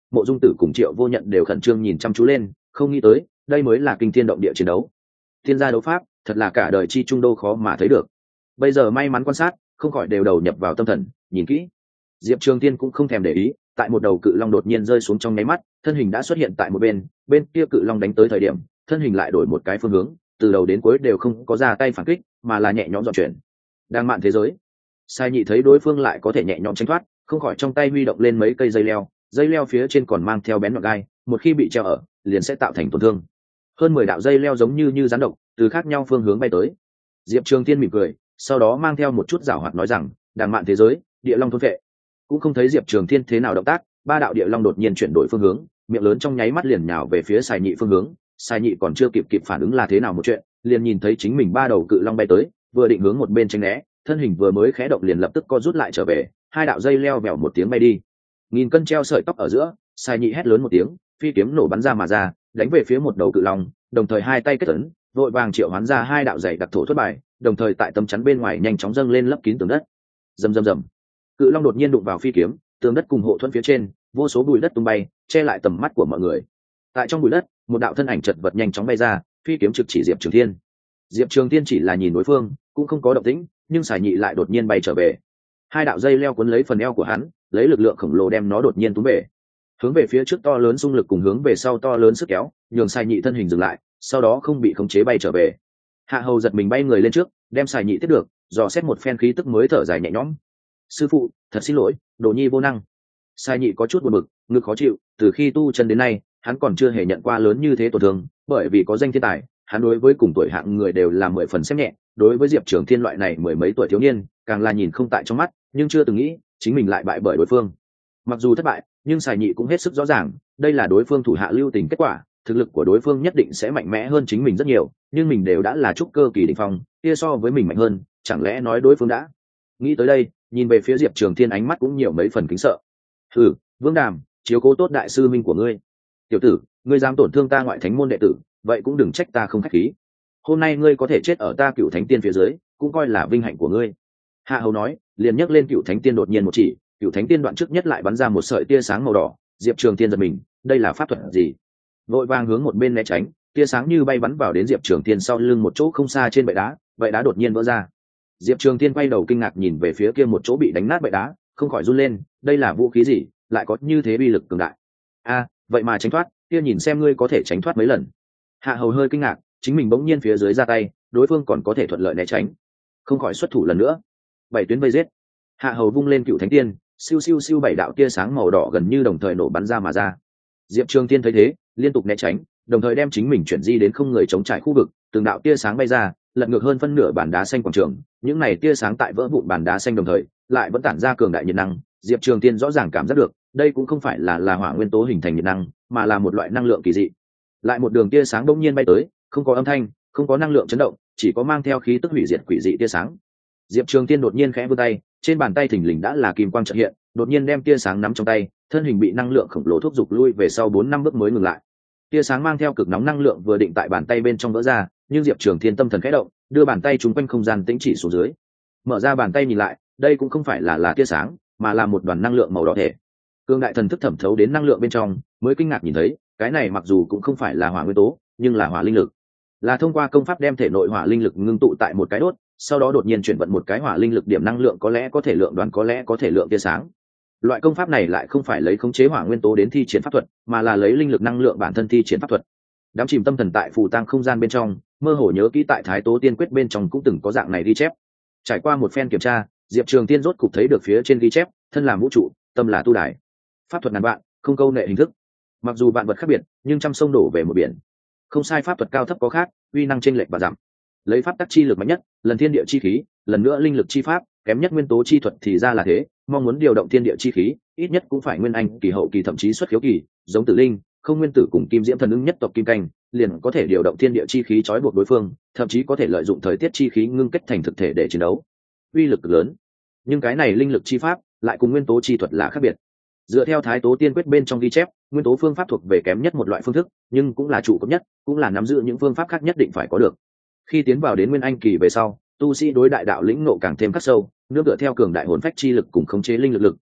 Mộ Dung Tử cùng Triệu Vô Nhận đều khẩn trương nhìn chăm chú lên, không nghĩ tới đây mới là kinh thiên động địa chiến đấu. Thiên gia đấu pháp thật là cả đời chi trung đô khó mà thấy được. Bây giờ may mắn quan sát, không khỏi đều đầu nhập vào tâm thần, nhìn kỹ. Diệp Trường Tiên cũng không thèm để ý, tại một đầu cự long đột nhiên rơi xuống trong nháy mắt, thân hình đã xuất hiện tại một bên, bên kia cự long đánh tới thời điểm, thân hình lại đổi một cái phương hướng, từ đầu đến cuối đều không có ra tay phản kích, mà là nhẹ nhõm dọn chuyển. Đang mạn thế giới, Sai Nhị thấy đối phương lại có thể nhẹ nhõm tránh thoát, không khỏi trong tay huy động lên mấy cây dây leo, dây leo phía trên còn mang theo bén nhọn gai, một khi bị treo ở, liền sẽ tạo thành tổn thương. Hơn mười đạo dây leo giống như như rắn độc, từ khác nhau phương hướng bay tới. Diệp Trường Tiên mỉm cười, sau đó mang theo một chút giảo hoạt nói rằng, đàng mạn thế giới, địa long thôn vệ. Cũng không thấy Diệp Trường Thiên thế nào động tác, ba đạo địa long đột nhiên chuyển đổi phương hướng, miệng lớn trong nháy mắt liền nhào về phía Sai Nhị phương hướng. Sai Nhị còn chưa kịp kịp phản ứng là thế nào một chuyện, liền nhìn thấy chính mình ba đầu cự long bay tới, vừa định hướng một bên tránh né, thân hình vừa mới khẽ động liền lập tức co rút lại trở về, hai đạo dây leo vèo một tiếng bay đi. Nghìn cân treo sợi tóc ở giữa, Sai Nhị hét lớn một tiếng, phi kiếm nổ bắn ra mà ra, đánh về phía một đầu cự long, đồng thời hai tay kết ấn, vội vàng triệu hoán ra hai đạo dày đặc thổ thuật bài, đồng thời tại tấm chắn bên ngoài nhanh chóng dâng lên lấp kín tường đất. Rầm rầm rầm. Cự long đột nhiên đụng vào phi kiếm, tường đất cùng hộ thuẫn phía trên, vô số bụi đất tung bay, che lại tầm mắt của mọi người. Tại trong bụi đất, một đạo thân ảnh chật vật nhanh chóng bay ra, phi kiếm trực chỉ Diệp Trường Thiên. Diệp Trường Thiên chỉ là nhìn đối phương, cũng không có động tĩnh, nhưng Sải Nhị lại đột nhiên bay trở về. Hai đạo dây leo cuốn lấy phần eo của hắn, lấy lực lượng khổng lồ đem nó đột nhiên túm về. Hướng về phía trước to lớn xung lực cùng hướng về sau to lớn sức kéo, nhường Sải Nhị thân hình dừng lại, sau đó không bị khống chế bay trở về. Hạ Hầu giật mình bay người lên trước, đem Sải Nhị tiếp được, dò xét một phen khí tức mới thở dài nhẹ nhõm. Sư phụ, thật xin lỗi, đồ nhi vô năng. Sải Nhị có chút buồn bực, ngực khó chịu, từ khi tu chân đến nay, hắn còn chưa hề nhận qua lớn như thế tổn thương, bởi vì có danh thiên tài, hắn đối với cùng tuổi hạng người đều là mười phần xem nhẹ, đối với Diệp Trường Thiên loại này mười mấy tuổi thiếu niên, càng là nhìn không tại trong mắt, nhưng chưa từng nghĩ chính mình lại bại bởi đối phương. Mặc dù thất bại, nhưng Sải Nhị cũng hết sức rõ ràng, đây là đối phương thủ hạ lưu tình kết quả, thực lực của đối phương nhất định sẽ mạnh mẽ hơn chính mình rất nhiều, nhưng mình đều đã là trúc cơ kỳ đỉnh phong, kia so với mình mạnh hơn, chẳng lẽ nói đối phương đã. Nghĩ tới đây, nhìn về phía Diệp Trường Thiên ánh mắt cũng nhiều mấy phần kính sợ. Hừ, Vương Đàm, chiếu cố tốt đại sư minh của ngươi. Tiểu tử, ngươi dám tổn thương ta ngoại thánh môn đệ tử, vậy cũng đừng trách ta không khách khí. Hôm nay ngươi có thể chết ở ta Cựu Thánh Tiên phía dưới, cũng coi là vinh hạnh của ngươi. Hạ Hầu nói, liền nhấc lên Cựu Thánh Tiên đột nhiên một chỉ, Cựu Thánh Tiên đoạn trước nhất lại bắn ra một sợi tia sáng màu đỏ. Diệp Trường Thiên giật mình, đây là pháp thuật gì? Vội vàng hướng một bên né tránh, tia sáng như bay bắn vào đến Diệp Trường Thiên sau lưng một chỗ không xa trên bệ đá, bệ đá đột nhiên vỡ ra. Diệp Trường Thiên quay đầu kinh ngạc nhìn về phía kia một chỗ bị đánh nát bệ đá, không khỏi run lên, đây là vũ khí gì, lại có như thế uy lực cường đại? A, vậy mà tránh thoát, kia nhìn xem ngươi có thể tránh thoát mấy lần. Hạ Hầu hơi kinh ngạc, chính mình bỗng nhiên phía dưới ra tay, đối phương còn có thể thuận lợi né tránh, không khỏi xuất thủ lần nữa. Bảy tuyến vây giết. Hạ Hầu vung lên Cựu Thánh Tiên, siêu siêu siêu bảy đạo tia sáng màu đỏ gần như đồng thời nổ bắn ra mà ra. Diệp Trường Thiên thấy thế, liên tục né tránh, đồng thời đem chính mình chuyển di đến không người chống trải khu vực, từng đạo tia sáng bay ra, lật ngược hơn phân nửa bàn đá xanh quảng trường. Những này tia sáng tại vỡ vụn bàn đá xanh đồng thời, lại vẫn tản ra cường đại nhiệt năng. Diệp Trường Thiên rõ ràng cảm giác được, đây cũng không phải là là hỏa nguyên tố hình thành nhiệt năng, mà là một loại năng lượng kỳ dị. Lại một đường tia sáng bỗng nhiên bay tới, không có âm thanh, không có năng lượng chấn động, chỉ có mang theo khí tức hủy diệt quỷ dị tia sáng. Diệp Trường Thiên đột nhiên khẽ vươn tay, trên bàn tay thình lình đã là kim quang chợt hiện, đột nhiên đem tia sáng nắm trong tay, thân hình bị năng lượng khổng lồ thúc giục lui về sau bốn năm bước mới ngừng lại. Tia sáng mang theo cực nóng năng lượng vừa định tại bàn tay bên trong vỡ ra, nhưng Diệp Trường Thiên tâm thần khẽ động, đưa bàn tay trúng quanh không gian tĩnh chỉ xuống dưới. Mở ra bàn tay nhìn lại, đây cũng không phải là là tia sáng, mà là một đoàn năng lượng màu đỏ thể. Cương đại thần thức thẩm thấu đến năng lượng bên trong, mới kinh ngạc nhìn thấy, cái này mặc dù cũng không phải là hỏa nguyên tố, nhưng là hỏa linh lực. Là thông qua công pháp đem thể nội hỏa linh lực ngưng tụ tại một cái đốt, sau đó đột nhiên chuyển vận một cái hỏa linh lực điểm năng lượng, có lẽ có thể lượng đoán, có lẽ có thể lượng tia sáng. Loại công pháp này lại không phải lấy khống chế hỏa nguyên tố đến thi triển pháp thuật, mà là lấy linh lực năng lượng bản thân thi triển pháp thuật. Đám chìm tâm thần tại phù tang không gian bên trong, mơ hồ nhớ kỹ tại Thái Tố Tiên Quyết bên trong cũng từng có dạng này ghi chép. Trải qua một phen kiểm tra, Diệp Trường Tiên rốt cục thấy được phía trên ghi chép, thân là vũ trụ, tâm là tu đài. Pháp thuật ngàn vạn, không câu nệ hình thức. Mặc dù vạn vật khác biệt, nhưng trăm sông đổ về một biển. Không sai, pháp thuật cao thấp có khác, uy năng chênh lệch và giảm. Lấy pháp tắc chi lực mạnh nhất, lần thiên địa chi khí, lần nữa linh lực chi pháp, kém nhất nguyên tố chi thuật thì ra là thế, mong muốn điều động thiên địa chi khí, ít nhất cũng phải nguyên anh kỳ hậu kỳ, thậm chí xuất khiếu kỳ, giống Tử Linh, không nguyên tử cùng Kim Diễm thần ứng nhất tộc kim canh, liền có thể điều động thiên địa chi khí trói buộc đối phương, thậm chí có thể lợi dụng thời tiết chi khí ngưng kết thành thực thể để chiến đấu. Uy lực cực lớn. Nhưng cái này linh lực chi pháp lại cùng nguyên tố chi thuật là khác biệt. Dựa theo Thái Tố Tiên Quyết bên trong ghi chép, nguyên tố phương pháp thuộc về kém nhất một loại phương thức, nhưng cũng là trụ cấp nhất, cũng là nắm giữ những phương pháp khác nhất định phải có được. Khi tiến vào đến nguyên anh kỳ về sau, tu sĩ đối đại đạo lĩnh ngộ càng thêm khắc sâu, nương tựa theo cường đại hồn phách chi lực cùng khống chế linh lực lực,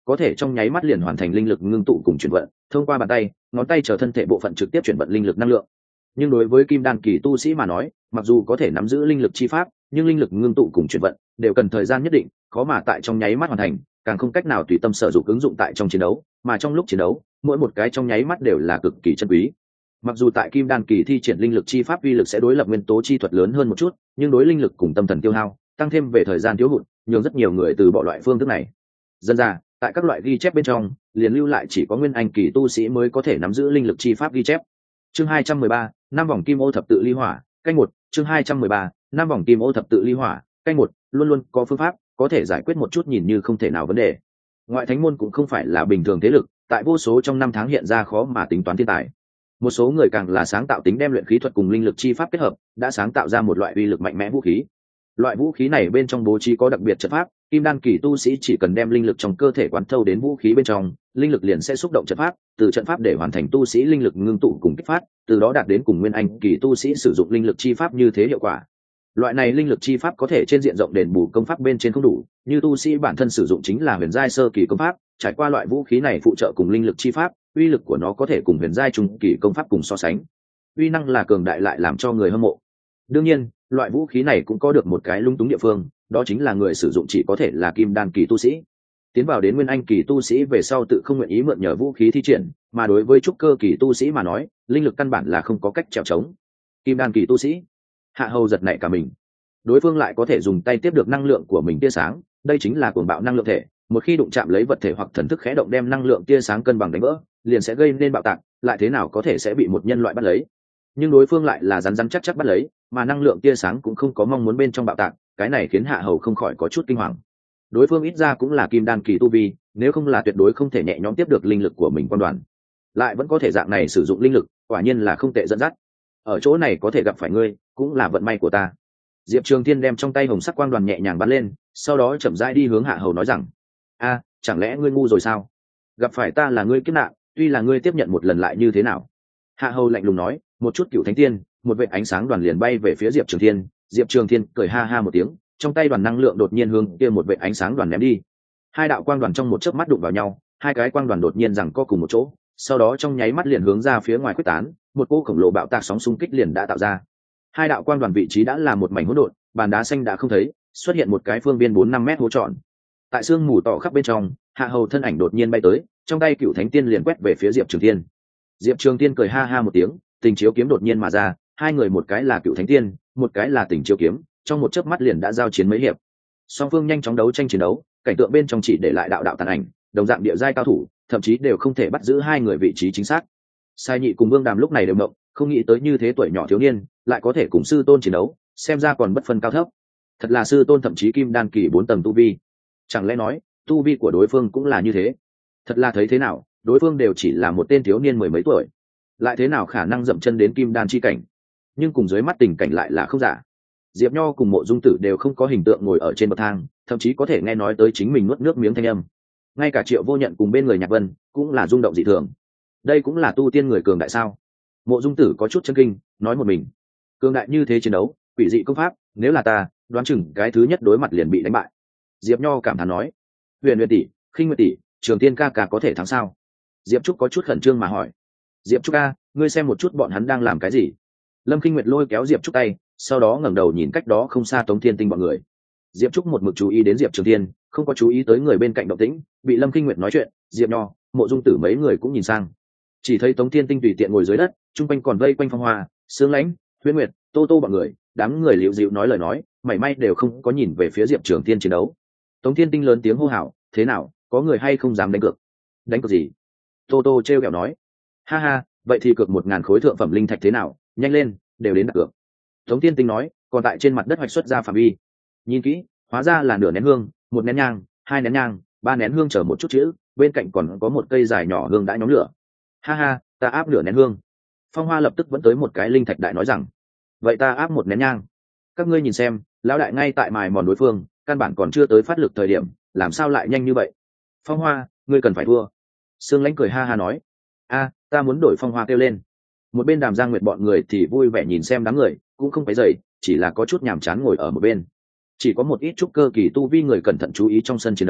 có thể trong nháy mắt liền hoàn thành linh lực ngưng tụ cùng chuyển vận, thông qua bàn tay, ngón tay chờ thân thể bộ phận trực tiếp chuyển vận linh lực năng lượng. Nhưng đối với kim đan kỳ tu sĩ mà nói, mặc dù có thể nắm giữ linh lực chi pháp, nhưng linh lực ngưng tụ cùng chuyển vận đều cần thời gian nhất định, khó mà tại trong nháy mắt hoàn thành, càng không cách nào tùy tâm sử dụng ứng dụng tại trong chiến đấu, mà trong lúc chiến đấu, mỗi một cái trong nháy mắt đều là cực kỳ chân quý. Mặc dù tại kim đan kỳ thi triển linh lực chi pháp uy lực sẽ đối lập nguyên tố chi thuật lớn hơn một chút, nhưng đối linh lực cùng tâm thần tiêu hao, tăng thêm về thời gian thiếu hụt, nhường rất nhiều người từ bỏ loại phương thức này. Dân ra, tại các loại ghi chép bên trong, liền lưu lại chỉ có nguyên anh kỳ tu sĩ mới có thể nắm giữ linh lực chi pháp ghi chép. Chương hai trăm mười ba, năm vòng kim ô thập tự ly hỏa, canh một, chương hai trăm mười ba, năm vòng kim ô thập tự ly hỏa, canh một, luôn luôn có phương pháp có thể giải quyết một chút nhìn như không thể nào vấn đề. Ngoại thánh môn cũng không phải là bình thường thế lực, tại vô số trong năm tháng hiện ra khó mà tính toán thiên tài. Một số người càng là sáng tạo tính đem luyện khí thuật cùng linh lực chi pháp kết hợp, đã sáng tạo ra một loại uy lực mạnh mẽ vũ khí. Loại vũ khí này bên trong bố trí có đặc biệt trận pháp, kim đan kỳ tu sĩ chỉ cần đem linh lực trong cơ thể quán thâu đến vũ khí bên trong, linh lực liền sẽ xúc động trận pháp, từ trận pháp để hoàn thành tu sĩ linh lực ngưng tụ cùng kích phát, từ đó đạt đến cùng nguyên anh kỳ tu sĩ sử dụng linh lực chi pháp như thế hiệu quả. Loại này linh lực chi pháp có thể trên diện rộng đền bù công pháp bên trên không đủ, như tu sĩ bản thân sử dụng chính là huyền giai sơ kỳ công pháp, trải qua loại vũ khí này phụ trợ cùng linh lực chi pháp, uy lực của nó có thể cùng huyền giai trung kỳ công pháp cùng so sánh. Uy năng là cường đại lại làm cho người hâm mộ. Đương nhiên, loại vũ khí này cũng có được một cái lung túng địa phương, đó chính là người sử dụng chỉ có thể là kim đan kỳ tu sĩ. Tiến vào đến nguyên anh kỳ tu sĩ về sau tự không nguyện ý mượn nhờ vũ khí thi triển, mà đối với trúc cơ kỳ tu sĩ mà nói, linh lực căn bản là không có cách trèo trống. Kim đan kỳ tu sĩ, Hạ Hầu giật nảy cả mình. Đối phương lại có thể dùng tay tiếp được năng lượng của mình tia sáng, đây chính là cuồng bạo năng lượng thể, một khi đụng chạm lấy vật thể hoặc thần thức khẽ động đem năng lượng tia sáng cân bằng đánh vỡ, liền sẽ gây nên bạo tạc, lại thế nào có thể sẽ bị một nhân loại bắt lấy. Nhưng đối phương lại là rắn rắn chắc chắc bắt lấy, mà năng lượng tia sáng cũng không có mong muốn bên trong bạo tạc, cái này khiến Hạ Hầu không khỏi có chút kinh hoàng. Đối phương ít ra cũng là kim đan kỳ tu vi, nếu không là tuyệt đối không thể nhẹ nhõm tiếp được linh lực của mình quan đoàn, lại vẫn có thể dạng này sử dụng linh lực, quả nhiên là không tệ dẫn dắt. Ở chỗ này có thể gặp phải ngươi, cũng là vận may của ta. Diệp Trường Thiên đem trong tay hồng sắc quang đoàn nhẹ nhàng bắn lên, sau đó chậm rãi đi hướng Hạ Hầu nói rằng: "A, chẳng lẽ ngươi ngu rồi sao? Gặp phải ta là ngươi kiếp nạn, tuy là ngươi tiếp nhận một lần lại như thế nào?" Hạ Hầu lạnh lùng nói, một chút cửu thánh tiên, một vệt ánh sáng đoàn liền bay về phía Diệp Trường Thiên. Diệp Trường Thiên cười ha ha một tiếng, trong tay đoàn năng lượng đột nhiên hướng kia một vệt ánh sáng đoàn ném đi. Hai đạo quang đoàn trong một chớp mắt đụng vào nhau, hai cái quang đoàn đột nhiên giằng co cùng một chỗ, sau đó trong nháy mắt liền hướng ra phía ngoài quyết tán, một cỗ khổng lồ bạo tạc sóng xung kích liền đã tạo ra. Hai đạo quang đoàn vị trí đã là một mảnh hỗn độn, bàn đá xanh đã không thấy, xuất hiện một cái phương viên bốn năm mét hố tròn. Tại sương mù tỏ khắp bên trong, Hạ Hầu thân ảnh đột nhiên bay tới, trong tay cựu thánh tiên liền quét về phía Diệp Trường Thiên. Diệp Trường Thiên cười ha ha một tiếng, tình chiếu kiếm đột nhiên mà ra, hai người một cái là cựu thánh tiên, một cái là tình chiếu kiếm, trong một chớp mắt liền đã giao chiến mấy hiệp. Song phương nhanh chóng đấu tranh chiến đấu, cảnh tượng bên trong chỉ để lại đạo đạo tàn ảnh, đồng dạng địa giai cao thủ, thậm chí đều không thể bắt giữ hai người vị trí chính xác. Sai Nhị cùng Vương Đàm lúc này đều mộng, không nghĩ tới như thế tuổi nhỏ thiếu niên lại có thể cùng sư tôn chiến đấu, xem ra còn bất phân cao thấp. Thật là sư tôn thậm chí kim đan kỳ bốn tầng tu vi, chẳng lẽ nói tu vi của đối phương cũng là như thế? Thật là thấy thế nào, đối phương đều chỉ là một tên thiếu niên mười mấy tuổi, lại thế nào khả năng dậm chân đến kim đan chi cảnh? Nhưng cùng dưới mắt tình cảnh lại là không giả. Diệp Nho cùng Mộ Dung Tử đều không có hình tượng ngồi ở trên bậc thang, thậm chí có thể nghe nói tới chính mình nuốt nước miếng thanh âm. Ngay cả Triệu Vô Nhận cùng bên người Nhạc Vân cũng là rung động dị thường. Đây cũng là tu tiên người cường đại sao? Mộ Dung Tử có chút chấn kinh, nói một mình, cường đại như thế chiến đấu, quỷ dị công pháp, nếu là ta, đoán chừng cái thứ nhất đối mặt liền bị đánh bại. Diệp Nho cảm thán nói. Huyền Huyền tỷ, Khinh Nguyệt tỷ, Trường Tiên ca ca có thể thắng sao? Diệp Trúc có chút khẩn trương mà hỏi. Diệp Trúc ca, ngươi xem một chút bọn hắn đang làm cái gì? Lâm Khinh Nguyệt lôi kéo Diệp Trúc tay, sau đó ngẩng đầu nhìn cách đó không xa Tống Thiên Tinh bọn người. Diệp Trúc một mực chú ý đến Diệp Trường Thiên, không có chú ý tới người bên cạnh động tĩnh, bị Lâm Khinh Nguyệt nói chuyện, Diệp Nho, Mộ Dung Tử mấy người cũng nhìn sang. Chỉ thấy Tống Thiên Tinh tùy tiện ngồi dưới đất, trung quanh còn vây quanh Phong Hoa, Sương Lãnh, Huyễn Nguyệt, Tô Tô bọn người, đám người liễu dịu nói lời nói, mảy may đều không có nhìn về phía Diệp Trường Thiên chiến đấu. Tống Thiên Tinh lớn tiếng hô hào, thế nào, có người hay không dám đánh cược? Đánh cược gì? Tô Tô trêu ghẹo nói. Ha ha, vậy thì cược một ngàn khối thượng phẩm linh thạch thế nào, nhanh lên, đều đến đặt cược. Tống Thiên Tinh nói, còn tại trên mặt đất hoạch xuất ra phạm vi. Nhìn kỹ, hóa ra là nửa nén hương, một nén nhang, hai nén nhang, ba nén hương chở một chút chữ, bên cạnh còn có một cây dài nhỏ hương đã nhóm lửa. Ha ha, ta áp nửa nén hương. Phong Hoa lập tức vẫn tới một cái linh thạch đại nói rằng, vậy ta áp một nén nhang. Các ngươi nhìn xem, lão đại ngay tại mài mòn đối phương, căn bản còn chưa tới phát lực thời điểm, làm sao lại nhanh như vậy? Phong Hoa, ngươi cần phải thua. Sương Lãnh cười ha ha nói, a, ta muốn đổi Phong Hoa kêu lên. Một bên Đàm Giang Nguyệt bọn người thì vui vẻ nhìn xem đám người, cũng không phải dậy, chỉ là có chút nhàm chán ngồi ở một bên. Chỉ có một ít trúc cơ kỳ tu vi người cẩn thận chú ý trong sân chiến đấu,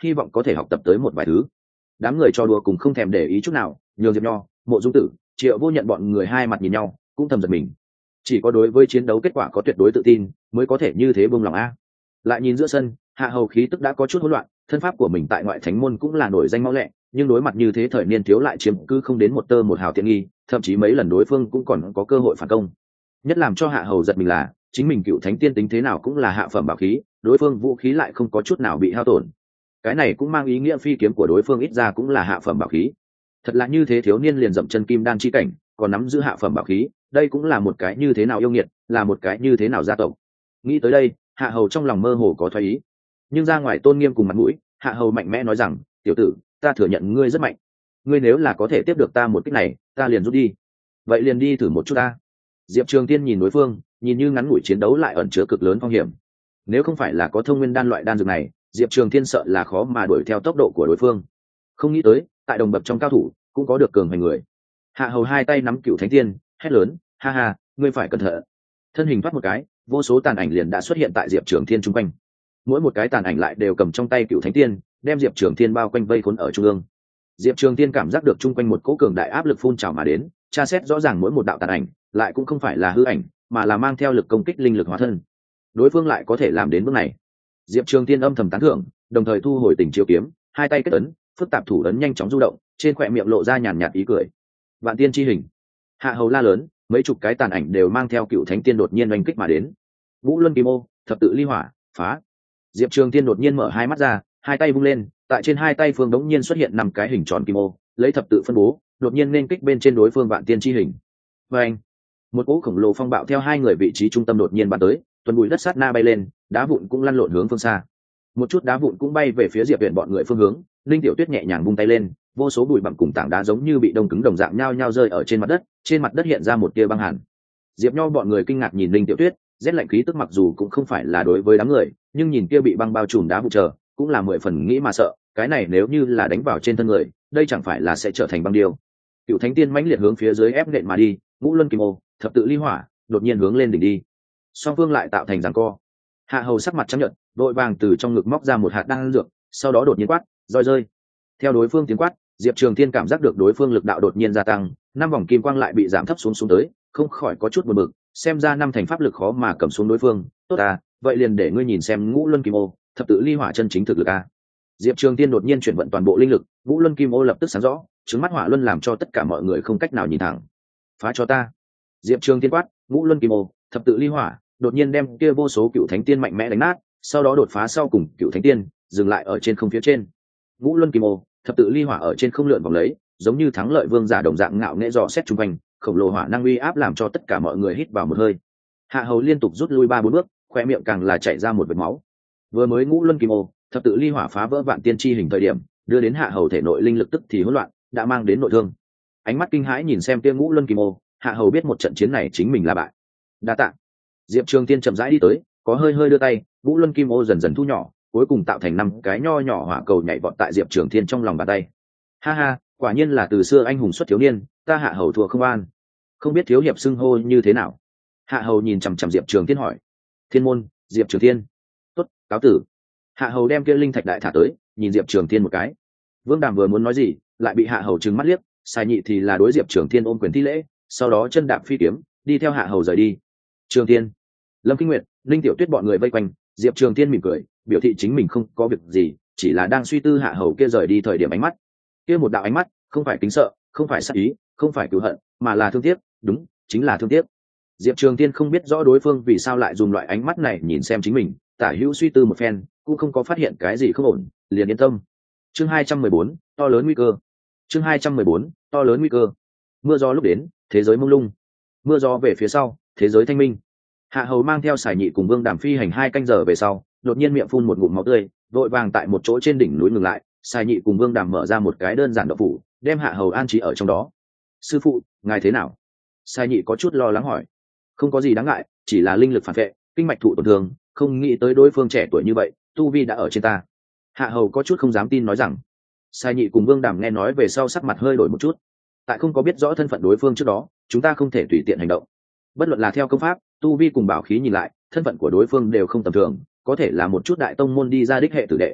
hy vọng có thể học tập tới một vài thứ. Đám người cho đùa cùng không thèm để ý chút nào, nhường Diệp Nho, Mộ Dung Tử, Triệu Vô Nhận bọn người hai mặt nhìn nhau, cũng thầm giật mình. Chỉ có đối với chiến đấu kết quả có tuyệt đối tự tin, mới có thể như thế buông lòng a. Lại nhìn giữa sân, Hạ Hầu khí tức đã có chút hỗn loạn, thân pháp của mình tại ngoại thánh môn cũng là nổi danh mau lẹ, nhưng đối mặt như thế thời niên thiếu lại chiếm cứ không đến một tơ một hào tiện nghi, thậm chí mấy lần đối phương cũng còn có cơ hội phản công. Nhất làm cho Hạ Hầu giật mình là, chính mình cựu thánh tiên tính thế nào cũng là hạ phẩm bảo khí, đối phương vũ khí lại không có chút nào bị hao tổn. Cái này cũng mang ý nghĩa phi kiếm của đối phương ít ra cũng là hạ phẩm bảo khí. Thật là như thế thiếu niên liền dậm chân kim đan chi cảnh, còn nắm giữ hạ phẩm bảo khí, đây cũng là một cái như thế nào yêu nghiệt, là một cái như thế nào gia tộc. Nghĩ tới đây, Hạ Hầu trong lòng mơ hồ có thoái ý, nhưng ra ngoài tôn nghiêm cùng mặt mũi, Hạ Hầu mạnh mẽ nói rằng, tiểu tử, ta thừa nhận ngươi rất mạnh, ngươi nếu là có thể tiếp được ta một kích này, ta liền rút đi. Vậy liền đi thử một chút ta. Diệp Trường Tiên nhìn đối phương, nhìn như ngắn ngủi chiến đấu lại ẩn chứa cực lớn phong hiểm. Nếu không phải là có thông nguyên đan loại đan dược này, Diệp Trường Tiên sợ là khó mà đuổi theo tốc độ của đối phương. Không nghĩ tới, tại đồng bậc trong cao thủ cũng có được cường hành người. Hạ Hầu hai tay nắm cựu thánh tiên, hét lớn, ha ha, ngươi phải cẩn thận. Thân hình thoát một cái, vô số tàn ảnh liền đã xuất hiện tại Diệp Trường Thiên trung quanh. Mỗi một cái tàn ảnh lại đều cầm trong tay cựu thánh tiên, đem Diệp Trường Thiên bao quanh vây khốn ở trung ương. Diệp Trường Thiên cảm giác được trung quanh một cỗ cường đại áp lực phun trào mà đến, tra xét rõ ràng mỗi một đạo tàn ảnh lại cũng không phải là hư ảnh, mà là mang theo lực công kích linh lực hóa thân. Đối phương lại có thể làm đến bước này. Diệp Trường Thiên âm thầm tán thưởng, đồng thời thu hồi tình chiếu kiếm, hai tay kết ấn, phức tạp thủ ấn nhanh chóng du động, trên khóe miệng lộ ra nhàn nhạt ý cười. Vạn tiên chi hình. Hạ Hầu la lớn, mấy chục cái tàn ảnh đều mang theo cựu thánh tiên đột nhiên oanh kích mà đến. Vũ Luân Kim Ô, thập tự ly hỏa, phá. Diệp Trường Tiên đột nhiên mở hai mắt ra, hai tay vung lên, tại trên hai tay phương đống nhiên xuất hiện năm cái hình tròn kim ô, lấy thập tự phân bố, đột nhiên nên kích bên trên đối phương vạn tiên chi hình. Và anh, một cỗ khổng lồ phong bạo theo hai người vị trí trung tâm đột nhiên bắn tới, tuần bụi đất sát na bay lên, đá vụn cũng lăn lộn hướng phương xa. Một chút đá vụn cũng bay về phía Diệp Viễn bọn người phương hướng, Linh Tiểu Tuyết nhẹ nhàng vung tay lên, vô số bụi bặm cùng tảng đá giống như bị đông cứng đồng dạng nhao nhao rơi ở trên mặt đất, trên mặt đất hiện ra một tia băng hàn. Diệp Nho bọn người kinh ngạc nhìn Linh Tiểu Tuyết, rét lạnh khí tức mặc dù cũng không phải là đối với đám người, nhưng nhìn kia bị băng bao trùm đá vụ chờ, cũng là mười phần nghĩ mà sợ, cái này nếu như là đánh vào trên thân người, đây chẳng phải là sẽ trở thành băng điêu. Cựu Thánh Tiên mãnh liệt hướng phía dưới ép nện mà đi, Ngũ Luân Kim Ô, thập tự ly hỏa, đột nhiên hướng lên đỉnh đi. Song phương lại tạo thành giằng co. Hạ Hầu sắc mặt trắng nhợt, vội vàng từ trong ngực móc ra một hạt đan dược, sau đó đột nhiên quát, roi rơi. Theo đối phương tiếng quát, Diệp Trường Thiên cảm giác được đối phương lực đạo đột nhiên gia tăng, năm vòng kim quang lại bị giảm thấp xuống xuống tới, không khỏi có chút buồn bực, xem ra năm thành pháp lực khó mà cầm xuống đối phương. Tốt à, vậy liền để ngươi nhìn xem Ngũ Luân Kim Ô, thập tự ly hỏa chân chính thực lực a. Diệp Trường Thiên đột nhiên chuyển vận toàn bộ linh lực, Ngũ Luân Kim Ô lập tức sáng rõ, trứng mắt hỏa luân làm cho tất cả mọi người không cách nào nhìn thẳng. Phá cho ta. Diệp Trường Thiên quát, Ngũ Luân Kim Ô, thập tự ly hỏa, đột nhiên đem kia vô số cựu thánh tiên mạnh mẽ đánh nát, sau đó đột phá sau cùng cựu thánh tiên, dừng lại ở trên không phía trên. Ngũ Luân Kim Ô, thập tự ly hỏa ở trên không lượn vòng lấy, giống như thắng lợi vương giả đồng dạng ngạo nghễ dò xét chung quanh, khổng lồ hỏa năng uy áp làm cho tất cả mọi người hít vào một hơi. Hạ Hầu liên tục rút lui ba bốn bước, khoe miệng càng là chảy ra một vệt máu. Vừa mới Ngũ Luân Kim Ô, thập tự ly hỏa phá vỡ vạn tiên chi hình thời điểm, đưa đến Hạ Hầu thể nội linh lực tức thì hỗn loạn, đã mang đến nội thương. Ánh mắt kinh hãi nhìn xem kia Ngũ Luân Kim Ô, Hạ Hầu biết một trận chiến này chính mình là bại. Đa tạ. Diệp Trường Tiên chậm rãi đi tới, có hơi hơi đưa tay, Ngũ Luân Kim Ô dần dần thu nhỏ, cuối cùng tạo thành năm cái nho nhỏ hỏa cầu nhảy vọt tại Diệp Trường Thiên trong lòng bàn tay. Ha ha, quả nhiên là từ xưa anh hùng xuất thiếu niên, ta Hạ Hầu thua không an. Không biết thiếu hiệp xưng hô như thế nào? Hạ Hầu nhìn chằm chằm Diệp Trường Thiên hỏi. Thiên môn, Diệp Trường Thiên. Tốt, cáo tử. Hạ Hầu đem kia linh thạch đại thả tới, nhìn Diệp Trường Thiên một cái. Vương Đàm vừa muốn nói gì, lại bị Hạ Hầu trừng mắt liếc, sai nhị thì là đối Diệp Trường Thiên ôm quyền thi lễ, sau đó chân đạp phi kiếm, đi theo Hạ Hầu rời đi. Trường Thiên, Lâm Kinh Nguyệt, Linh Tiểu Tuyết bọn người vây quanh, Diệp Trường Thiên mỉm cười, biểu thị chính mình không có việc gì, chỉ là đang suy tư Hạ Hầu kia rời đi thời điểm ánh mắt. Kia một đạo ánh mắt, không phải kính sợ, không phải sát ý, không phải cừu hận, mà là thương tiếc, đúng, chính là thương tiếc. Diệp Trường Thiên không biết rõ đối phương vì sao lại dùng loại ánh mắt này nhìn xem chính mình, tả hữu suy tư một phen, cũng không có phát hiện cái gì không ổn, liền yên tâm. Chương hai trăm mười bốn, to lớn nguy cơ. Chương hai trăm mười bốn, to lớn nguy cơ. Mưa gió lúc đến, thế giới mông lung. Mưa gió về phía sau, thế giới thanh minh. Hạ Hầu mang theo Sải Nhị cùng Vương Đàm phi hành hai canh giờ về sau, đột nhiên miệng phun một ngụm máu tươi, vội vàng tại một chỗ trên đỉnh núi ngừng lại. Sải Nhị cùng Vương Đàm mở ra một cái đơn giản đậu phủ, đem Hạ Hầu an trí ở trong đó. Sư phụ, ngài thế nào? Sải Nhị có chút lo lắng hỏi. Không có gì đáng ngại, chỉ là linh lực phản vệ, kinh mạch thụ tổn thương, không nghĩ tới đối phương trẻ tuổi như vậy, tu vi đã ở trên ta. Hạ Hầu có chút không dám tin nói rằng. Sải Nhị cùng Vương Đàm nghe nói về sau sắc mặt hơi đổi một chút. Tại không có biết rõ thân phận đối phương trước đó, chúng ta không thể tùy tiện hành động. Bất luận là theo công pháp, tu vi cùng bảo khí nhìn lại, thân phận của đối phương đều không tầm thường, có thể là một chút đại tông môn đi ra đích hệ tử đệ.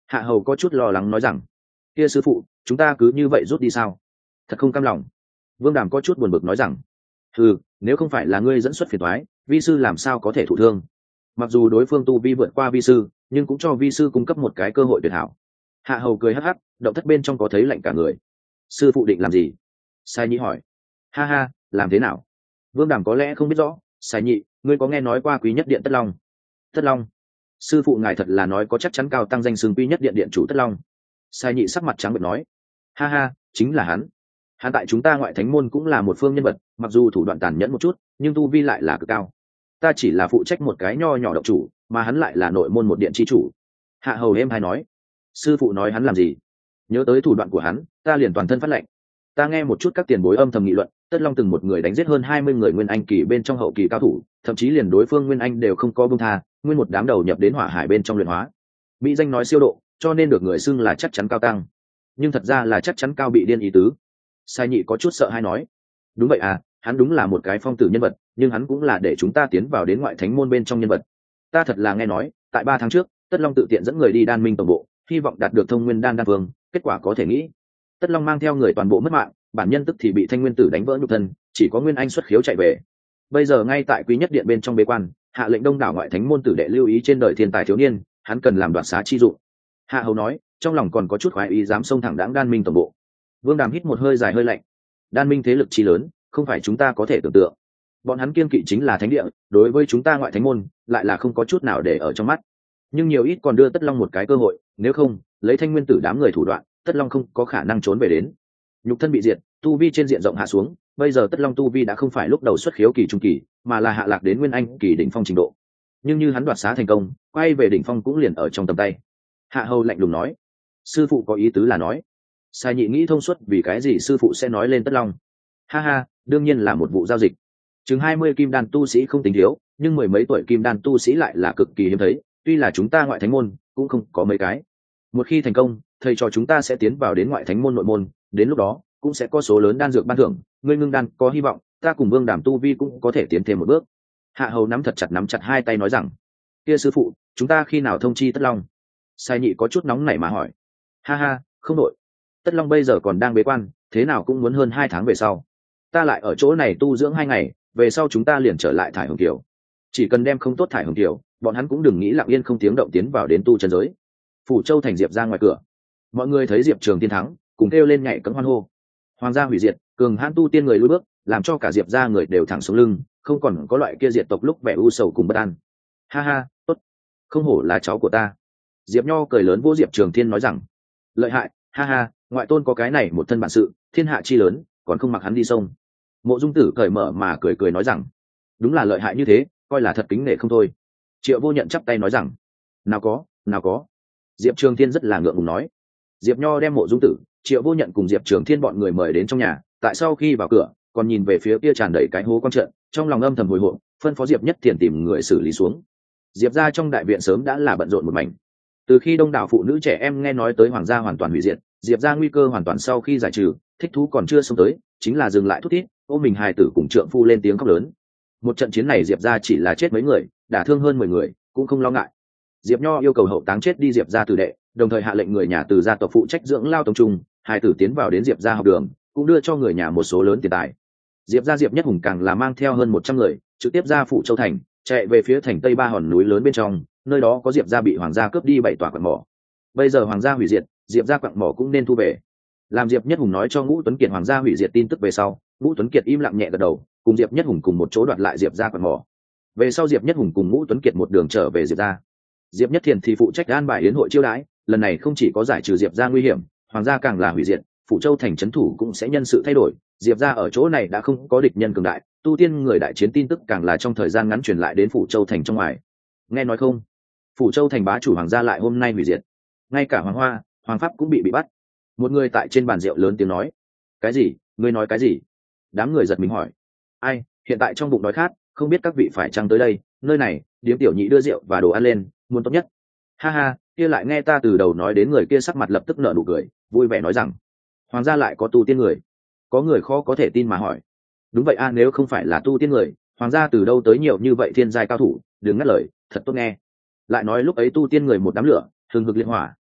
Hạ hầu có chút lo lắng nói rằng, kia sư phụ, chúng ta cứ như vậy rút đi sao? Thật không cam lòng. Vương Đàm có chút buồn bực nói rằng, ừ, nếu không phải là ngươi dẫn xuất phiền toái, vi sư làm sao có thể thụ thương? Mặc dù đối phương tu vi vượt qua vi sư, nhưng cũng cho vi sư cung cấp một cái cơ hội tuyệt hảo. Hạ hầu cười hắc hắc, động thất bên trong có thấy lạnh cả người. Sư phụ định làm gì? Sai Nhị hỏi. Ha ha, làm thế nào? Vương Đàm có lẽ không biết rõ. Sai Nhị, ngươi có nghe nói qua quý nhất điện Tất Long? Tất Long? Sư phụ ngài thật là nói có chắc chắn cao tăng danh xưng quý nhất điện điện chủ Tất Long. Sai Nhị sắc mặt trắng bệch nói. Ha ha, chính là hắn. Hắn tại chúng ta ngoại thánh môn cũng là một phương nhân vật, mặc dù thủ đoạn tàn nhẫn một chút, nhưng tu vi lại là cực cao. Ta chỉ là phụ trách một cái nho nhỏ độc chủ, mà hắn lại là nội môn một điện chi chủ. Hạ hầu êm hay nói. Sư phụ nói hắn làm gì? Nhớ tới thủ đoạn của hắn, ta liền toàn thân phát lệnh. Ta nghe một chút các tiền bối âm thầm nghị luận, Tất Long từng một người đánh giết hơn hai mươi người nguyên anh kỳ bên trong hậu kỳ cao thủ, thậm chí liền đối phương nguyên anh đều không có buông tha, nguyên một đám đầu nhập đến hỏa hải bên trong luyện hóa. Mỹ danh nói siêu độ, cho nên được người xưng là chắc chắn cao tăng. Nhưng thật ra là chắc chắn cao bị điên ý tứ. Sai Nhị có chút sợ hay nói. Đúng vậy à, hắn đúng là một cái phong tử nhân vật, nhưng hắn cũng là để chúng ta tiến vào đến ngoại thánh môn bên trong nhân vật. Ta thật là nghe nói, tại ba tháng trước, Tất Long tự tiện dẫn người đi Đan Minh tổng bộ, hy vọng đạt được thông nguyên đan đan vương, kết quả có thể nghĩ. Tất Long mang theo người toàn bộ mất mạng, bản nhân tức thì bị Thanh Nguyên Tử đánh vỡ nhục thân, chỉ có Nguyên Anh xuất khiếu chạy về. Bây giờ ngay tại quý nhất điện bên trong bế quan, hạ lệnh đông đảo ngoại thánh môn tử đệ lưu ý trên đời thiên tài thiếu niên, hắn cần làm đoạt xá chi dụng. Hạ hầu nói, trong lòng còn có chút khoái ý dám xông thẳng đãng Đan Minh tổng bộ. Vương Đàm hít một hơi dài hơi lạnh. Đan Minh thế lực chi lớn, không phải chúng ta có thể tưởng tượng. Bọn hắn kiên kỵ chính là thánh địa, đối với chúng ta ngoại thánh môn, lại là không có chút nào để ở trong mắt. Nhưng nhiều ít còn đưa Tất Long một cái cơ hội, nếu không, lấy Thanh Nguyên Tử đám người thủ đoạn, Tất Long không có khả năng trốn về đến. Nhục thân bị diệt, tu vi trên diện rộng hạ xuống, bây giờ Tất Long tu vi đã không phải lúc đầu xuất khiếu kỳ trung kỳ, mà là hạ lạc đến nguyên anh kỳ đỉnh phong trình độ. Nhưng như hắn đoạt xá thành công, quay về đỉnh phong cũng liền ở trong tầm tay. Hạ hầu lạnh lùng nói, sư phụ có ý tứ là nói, Sai Nhị nghĩ thông suốt vì cái gì sư phụ sẽ nói lên Tất Long. Ha ha, đương nhiên là một vụ giao dịch. Chừng hai mươi kim đan tu sĩ không tính thiếu, nhưng mười mấy tuổi kim đan tu sĩ lại là cực kỳ hiếm thấy, tuy là chúng ta ngoại thánh môn cũng không có mấy cái. Một khi thành công, thầy trò chúng ta sẽ tiến vào đến ngoại thánh môn nội môn, đến lúc đó cũng sẽ có số lớn đan dược ban thưởng, ngươi ngưng đan có hy vọng, ta cùng Vương Đàm tu vi cũng có thể tiến thêm một bước. Hạ hầu nắm thật chặt nắm chặt hai tay nói rằng, kia sư phụ, chúng ta khi nào thông chi Tất Long? Sai Nhị có chút nóng nảy mà hỏi. Ha ha, không đội. Tất Long bây giờ còn đang bế quan, thế nào cũng muốn hơn hai tháng về sau. Ta lại ở chỗ này tu dưỡng hai ngày, về sau chúng ta liền trở lại Thải Hồng Kiều. Chỉ cần đem không tốt Thải Hồng Kiều, bọn hắn cũng đừng nghĩ lặng yên không tiếng động tiến vào đến tu chân giới. Phủ Châu thành Diệp ra ngoài cửa, mọi người thấy Diệp Trường Tiên thắng, cùng kêu lên nhảy cẫng hoan hô. Hoàng gia hủy diệt, cường hãn tu tiên người lùi bước, làm cho cả Diệp ra người đều thẳng xuống lưng, không còn có loại kia diệt tộc lúc vẻ u sầu cùng bất an. Ha ha, tốt, không hổ là cháu của ta. Diệp Nho cười lớn vỗ Diệp Trường Thiên nói rằng, lợi hại, ha ha, ngoại tôn có cái này một thân bản sự, thiên hạ chi lớn, còn không mặc hắn đi sông. Mộ Dung Tử cởi mở mà cười cười nói rằng, đúng là lợi hại như thế, coi là thật kính nể không thôi. Triệu Vô Nhận chắp tay nói rằng, nào có, nào có. Diệp Trường Thiên rất là ngượng ngùng nói. Diệp Nho đem Mộ Dung Tử, Triệu Vô Nhận cùng Diệp Trường Thiên bọn người mời đến trong nhà, tại sau khi vào cửa, còn nhìn về phía kia tràn đầy cái hố quang trận, trong lòng âm thầm hồi hộp, phân phó Diệp Nhất Thiền tìm người xử lý xuống. Diệp gia trong đại viện sớm đã là bận rộn một mảnh. Từ khi đông đảo phụ nữ trẻ em nghe nói tới hoàng gia hoàn toàn hủy diệt, Diệp gia nguy cơ hoàn toàn sau khi giải trừ, thích thú còn chưa xông tới, chính là dừng lại thút thít, ôm mình hài tử cùng trượng phu lên tiếng khóc lớn. Một trận chiến này Diệp gia chỉ là chết mấy người, đả thương hơn mười người, cũng không lo ngại. Diệp Nho yêu cầu hậu táng chết đi Diệp gia tử đệ, đồng thời hạ lệnh người nhà từ gia tộc phụ trách dưỡng lao tông trung, hài tử tiến vào đến Diệp gia học đường, cũng đưa cho người nhà một số lớn tiền tài. Diệp gia Diệp Nhất Hùng càng là mang theo hơn một trăm người, trực tiếp ra Phủ Châu thành, chạy về phía thành tây ba hòn núi lớn bên trong, nơi đó có Diệp gia bị hoàng gia cướp đi bảy tòa quặng mỏ. Bây giờ hoàng gia hủy diệt, Diệp gia quặng mỏ cũng nên thu về. Làm Diệp Nhất Hùng nói cho Ngũ Tuấn Kiệt hoàng gia hủy diệt tin tức về sau, Ngũ Tuấn Kiệt im lặng nhẹ gật đầu, cùng Diệp Nhất Hùng cùng một chỗ đoạt lại Diệp gia quặng mỏ. Về sau Diệp Nhất Hùng cùng Ngũ Tuấn Kiệt một đường trở về Diệp gia. Diệp Nhất Thiền thì phụ trách an bài yến hội chiêu đãi, lần này không chỉ có giải trừ Diệp gia nguy hiểm, hoàng gia càng là hủy diệt, Phủ Châu thành trấn thủ cũng sẽ nhân sự thay đổi, Diệp gia ở chỗ này đã không có địch nhân cường đại, tu tiên người đại chiến tin tức càng là trong thời gian ngắn truyền lại đến Phủ Châu thành trong ngoài. Nghe nói không? Phủ Châu thành bá chủ hoàng gia lại hôm nay hủy diệt, ngay cả hoàng hoa, hoàng pháp cũng bị bị bắt. Một người tại trên bàn rượu lớn tiếng nói. Cái gì? Ngươi nói cái gì? Đám người giật mình hỏi. Ai? Hiện tại trong bụng đói khát, không biết các vị phải chăng tới đây? Nơi này, điếm tiểu nhị đưa rượu và đồ ăn lên, muốn tốt nhất. Ha ha, kia lại nghe ta từ đầu nói đến người kia sắc mặt lập tức nở nụ cười, vui vẻ nói rằng, hoàng gia lại có tu tiên người. Có người khó có thể tin mà hỏi. Đúng vậy a, nếu không phải là tu tiên người, hoàng gia từ đâu tới nhiều như vậy thiên giai cao thủ? Đừng ngắt lời, thật tốt nghe. Lại nói lúc ấy tu tiên người một đám lửa, hừng hực liệt hỏa,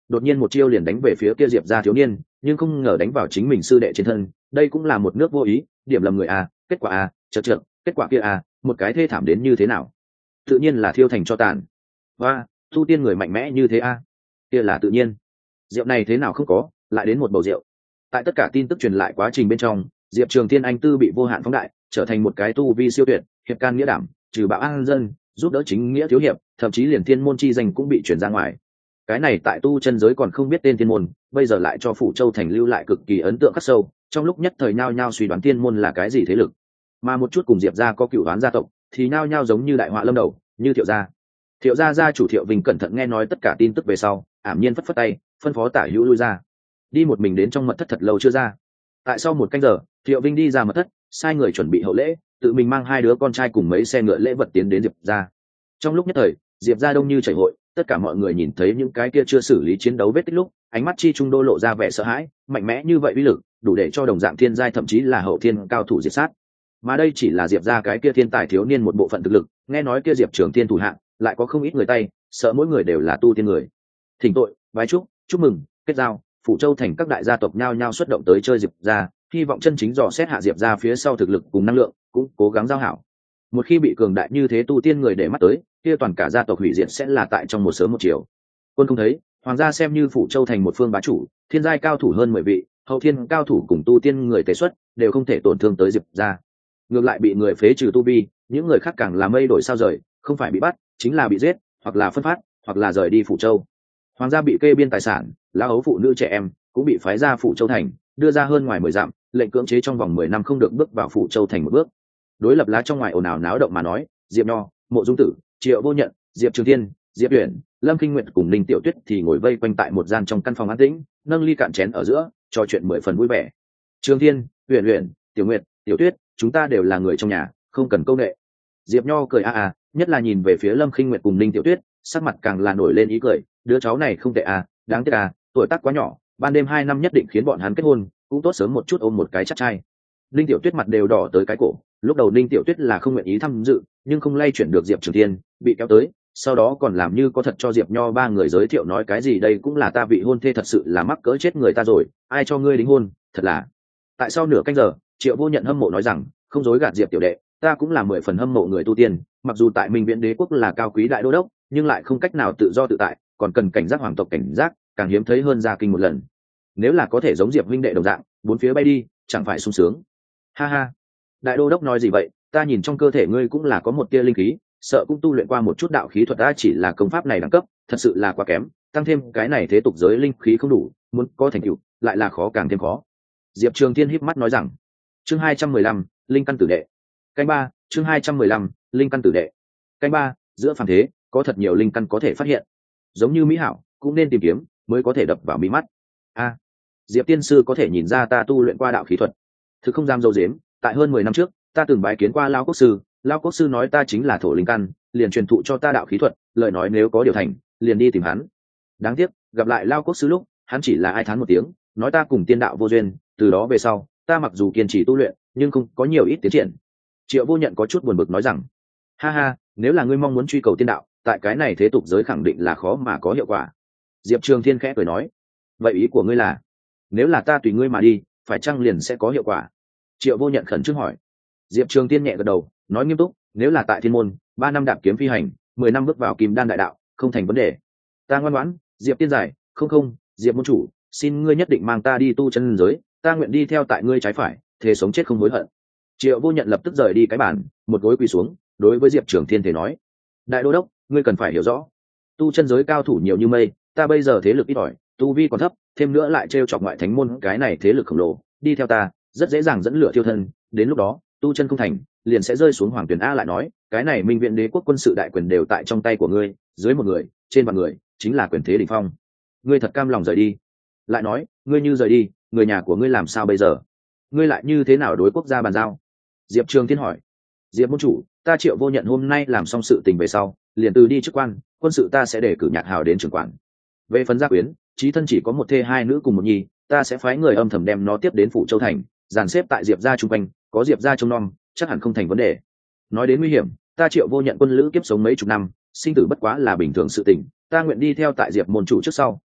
đột nhiên một chiêu liền đánh về phía kia diệp gia thiếu niên, nhưng không ngờ đánh vào chính mình sư đệ trên thân. Đây cũng là một nước vô ý, điểm lầm người a, kết quả a, chợt chợt, kết quả kia a, một cái thê thảm đến như thế nào? Tự nhiên là thiêu thành cho tàn. Và tu tiên người mạnh mẽ như thế a, kia là tự nhiên. Rượu này thế nào không có, lại đến một bầu rượu. Tại tất cả tin tức truyền lại quá trình bên trong, Diệp Trường Thiên anh tư bị vô hạn phóng đại, trở thành một cái tu vi siêu tuyệt, hiệp can nghĩa đảm, trừ bạo an dân, giúp đỡ chính nghĩa thiếu hiệp, thậm chí liền thiên môn chi danh cũng bị truyền ra ngoài. Cái này tại tu chân giới còn không biết tên thiên môn, bây giờ lại cho phủ châu thành lưu lại cực kỳ ấn tượng khắc sâu, trong lúc nhất thời nhao nhao suy đoán thiên môn là cái gì thế lực. Mà một chút cùng Diệp gia có cựu đoán gia tộc, thì nhao nhao giống như đại họa lâm đầu, như Thiệu gia. Thiệu gia gia chủ Thiệu Vinh cẩn thận nghe nói tất cả tin tức về sau, ảm nhiên phất phất tay, phân phó Tả Hữu lui ra. Đi một mình đến trong mật thất thật lâu chưa ra. Tại sau một canh giờ, Thiệu Vinh đi ra mật thất, sai người chuẩn bị hậu lễ, tự mình mang hai đứa con trai cùng mấy xe ngựa lễ vật tiến đến Diệp gia. Trong lúc nhất thời, Diệp gia đông như chảy hội, tất cả mọi người nhìn thấy những cái kia chưa xử lý chiến đấu vết tích lúc, ánh mắt chi trung đô lộ ra vẻ sợ hãi, mạnh mẽ như vậy uy lực, đủ để cho đồng dạng thiên giai thậm chí là hậu thiên cao thủ diệt sát. Mà đây chỉ là Diệp gia cái kia thiên tài thiếu niên một bộ phận thực lực, nghe nói kia Diệp Trường Thiên thủ hạng, lại có không ít người tay, sợ mỗi người đều là tu tiên người. Thỉnh tội, vái chúc, chúc mừng, kết giao, phủ châu thành các đại gia tộc nhao nhao xuất động tới chơi Diệp gia, hy vọng chân chính dò xét hạ Diệp gia phía sau thực lực cùng năng lượng, cũng cố gắng giao hảo. Một khi bị cường đại như thế tu tiên người để mắt tới, kia toàn cả gia tộc hủy diệt sẽ là tại trong một sớm một chiều. Quân không thấy, hoàng gia xem như phủ châu thành một phương bá chủ, thiên giai cao thủ hơn mười vị, hậu thiên cao thủ cùng tu tiên người tế xuất, đều không thể tổn thương tới Diệp gia. Ngược lại bị người phế trừ tu vi, những người khác càng là mây đổi sao rời, không phải bị bắt, chính là bị giết, hoặc là phân phát, hoặc là rời đi phủ châu. Hoàng gia bị kê biên tài sản, lão ấu phụ nữ trẻ em cũng bị phái ra phủ châu thành, đưa ra hơn ngoài mười dặm, lệnh cưỡng chế trong vòng mười năm không được bước vào phủ châu thành một bước. Đối lập lá trong ngoài ồn ào náo động mà nói, Diệp Nho, Mộ Dung Tử, Triệu Vô Nhận, Diệp Trường Thiên, Diệp Uyển, Lâm Kinh Nguyệt cùng Ninh Tiểu Tuyết thì ngồi vây quanh tại một gian trong căn phòng an tĩnh, nâng ly cạn chén ở giữa, trò chuyện mười phần vui vẻ. Trường Thiên, Uyển Uyển, Tiểu Nguyệt, Tiểu Tuyết, chúng ta đều là người trong nhà, không cần câu nệ. Diệp Nho cười a a, nhất là nhìn về phía Lâm Kinh Nguyệt cùng Ninh Tiểu Tuyết, sắc mặt càng là nổi lên ý cười, đứa cháu này không tệ à, đáng tiếc à, tuổi tác quá nhỏ, ban đêm hai năm nhất định khiến bọn hắn kết hôn, cũng tốt sớm một chút ôm một cái chắc trai. Ninh Tiểu Tuyết mặt đều đỏ tới cái cổ, lúc đầu Ninh Tiểu Tuyết là không nguyện ý tham dự, nhưng không lay chuyển được Diệp Trường Thiên, bị kéo tới, sau đó còn làm như có thật cho Diệp Nho ba người giới thiệu nói cái gì đây cũng là ta vị hôn thê, thật sự là mắc cỡ chết người ta rồi, ai cho ngươi đính hôn, thật là. Tại sau nửa canh giờ, Triệu Vô Nhận hâm mộ nói rằng, không dối gạt Diệp tiểu đệ, ta cũng là mười phần hâm mộ người tu tiên, mặc dù tại Minh Viễn Đế quốc là cao quý đại đô đốc, nhưng lại không cách nào tự do tự tại, còn cần cảnh giác hoàng tộc cảnh giác, càng hiếm thấy hơn ra kinh một lần. Nếu là có thể giống Diệp huynh đệ đồng dạng, bốn phía bay đi, chẳng phải sung sướng. Ha ha, đại đô đốc nói gì vậy, ta nhìn trong cơ thể ngươi cũng là có một tia linh khí, sợ cũng tu luyện qua một chút đạo khí thuật, ta chỉ là công pháp này đẳng cấp thật sự là quá kém, tăng thêm cái này thế tục giới linh khí không đủ, muốn có thành tựu lại là khó càng thêm khó. Diệp Trường Thiên híp mắt nói rằng. Chương hai trăm mười lăm, linh căn tử đệ. Canh ba, chương hai trăm mười lăm, linh căn tử đệ. Canh ba, giữa phàm thế có thật nhiều linh căn có thể phát hiện, giống như mỹ hảo cũng nên tìm kiếm mới có thể đập vào mí mắt. A, Diệp tiên sư có thể nhìn ra ta tu luyện qua đạo khí thuật. Thực không dám dâu dếm, tại hơn mười năm trước ta từng bái kiến qua Lão quốc sư, Lão quốc sư nói ta chính là thổ linh căn, liền truyền thụ cho ta đạo khí thuật, lời nói nếu có điều thành liền đi tìm hắn. Đáng tiếc gặp lại Lão quốc sư lúc hắn chỉ là ai thán một tiếng, nói ta cùng tiên đạo vô duyên, từ đó về sau ta mặc dù kiên trì tu luyện nhưng không có nhiều ít tiến triển. Triệu Vô Nhận có chút buồn bực nói rằng, ha ha, nếu là ngươi mong muốn truy cầu tiên đạo, tại cái này thế tục giới khẳng định là khó mà có hiệu quả. Diệp Trường Thiên khẽ cười nói, vậy ý của ngươi là nếu là ta tùy ngươi mà đi, phải chăng liền sẽ có hiệu quả? Triệu Vô Nhận khẩn trương hỏi. Diệp Trường Thiên nhẹ gật đầu, nói nghiêm túc, nếu là tại thiên môn, ba năm đạp kiếm phi hành, mười năm bước vào kim đan đại đạo, không thành vấn đề. Ta ngoan ngoãn. Diệp tiên giải, không không, Diệp môn chủ, xin ngươi nhất định mang ta đi tu chân giới, ta nguyện đi theo tại ngươi trái phải, thề sống chết không hối hận. Triệu Vô Nhận lập tức rời đi cái bàn, một gối quỳ xuống, đối với Diệp Trường Thiên thể nói, đại đô đốc, ngươi cần phải hiểu rõ, tu chân giới cao thủ nhiều như mây, ta bây giờ thế lực ít ỏi, tu vi còn thấp, thêm nữa lại trêu chọc ngoại thánh môn cái này thế lực khổng lồ, đi theo ta rất dễ dàng dẫn lửa thiêu thân, đến lúc đó tu chân không thành liền sẽ rơi xuống hoàng tuyển. A lại nói, cái này Minh Viện Đế quốc quân sự đại quyền đều tại trong tay của ngươi, dưới một người trên vạn người chính là quyền thế đỉnh phong, ngươi thật cam lòng rời đi? Lại nói, ngươi như rời đi, người nhà của ngươi làm sao bây giờ? Ngươi lại như thế nào đối quốc gia bàn giao? Diệp Trường Thiên hỏi. Diệp môn chủ, ta Triệu Vô Nhận hôm nay làm xong sự tình về sau liền từ đi chức quan, quân sự ta sẽ để cử Nhạc Hào đến trưởng quản. Về phần gia quyến, chí thân chỉ có một thê hai nữ cùng một nhi, ta sẽ phái người âm thầm đem nó tiếp đến phủ Châu thành, dàn xếp tại Diệp gia chung quanh, có Diệp gia trông nom, chắc hẳn không thành vấn đề. Nói đến nguy hiểm, ta Triệu Vô Nhận quân lữ kiếp sống mấy chục năm, sinh tử bất quá là bình thường sự tình, ta nguyện đi theo tại Diệp môn chủ trước sau,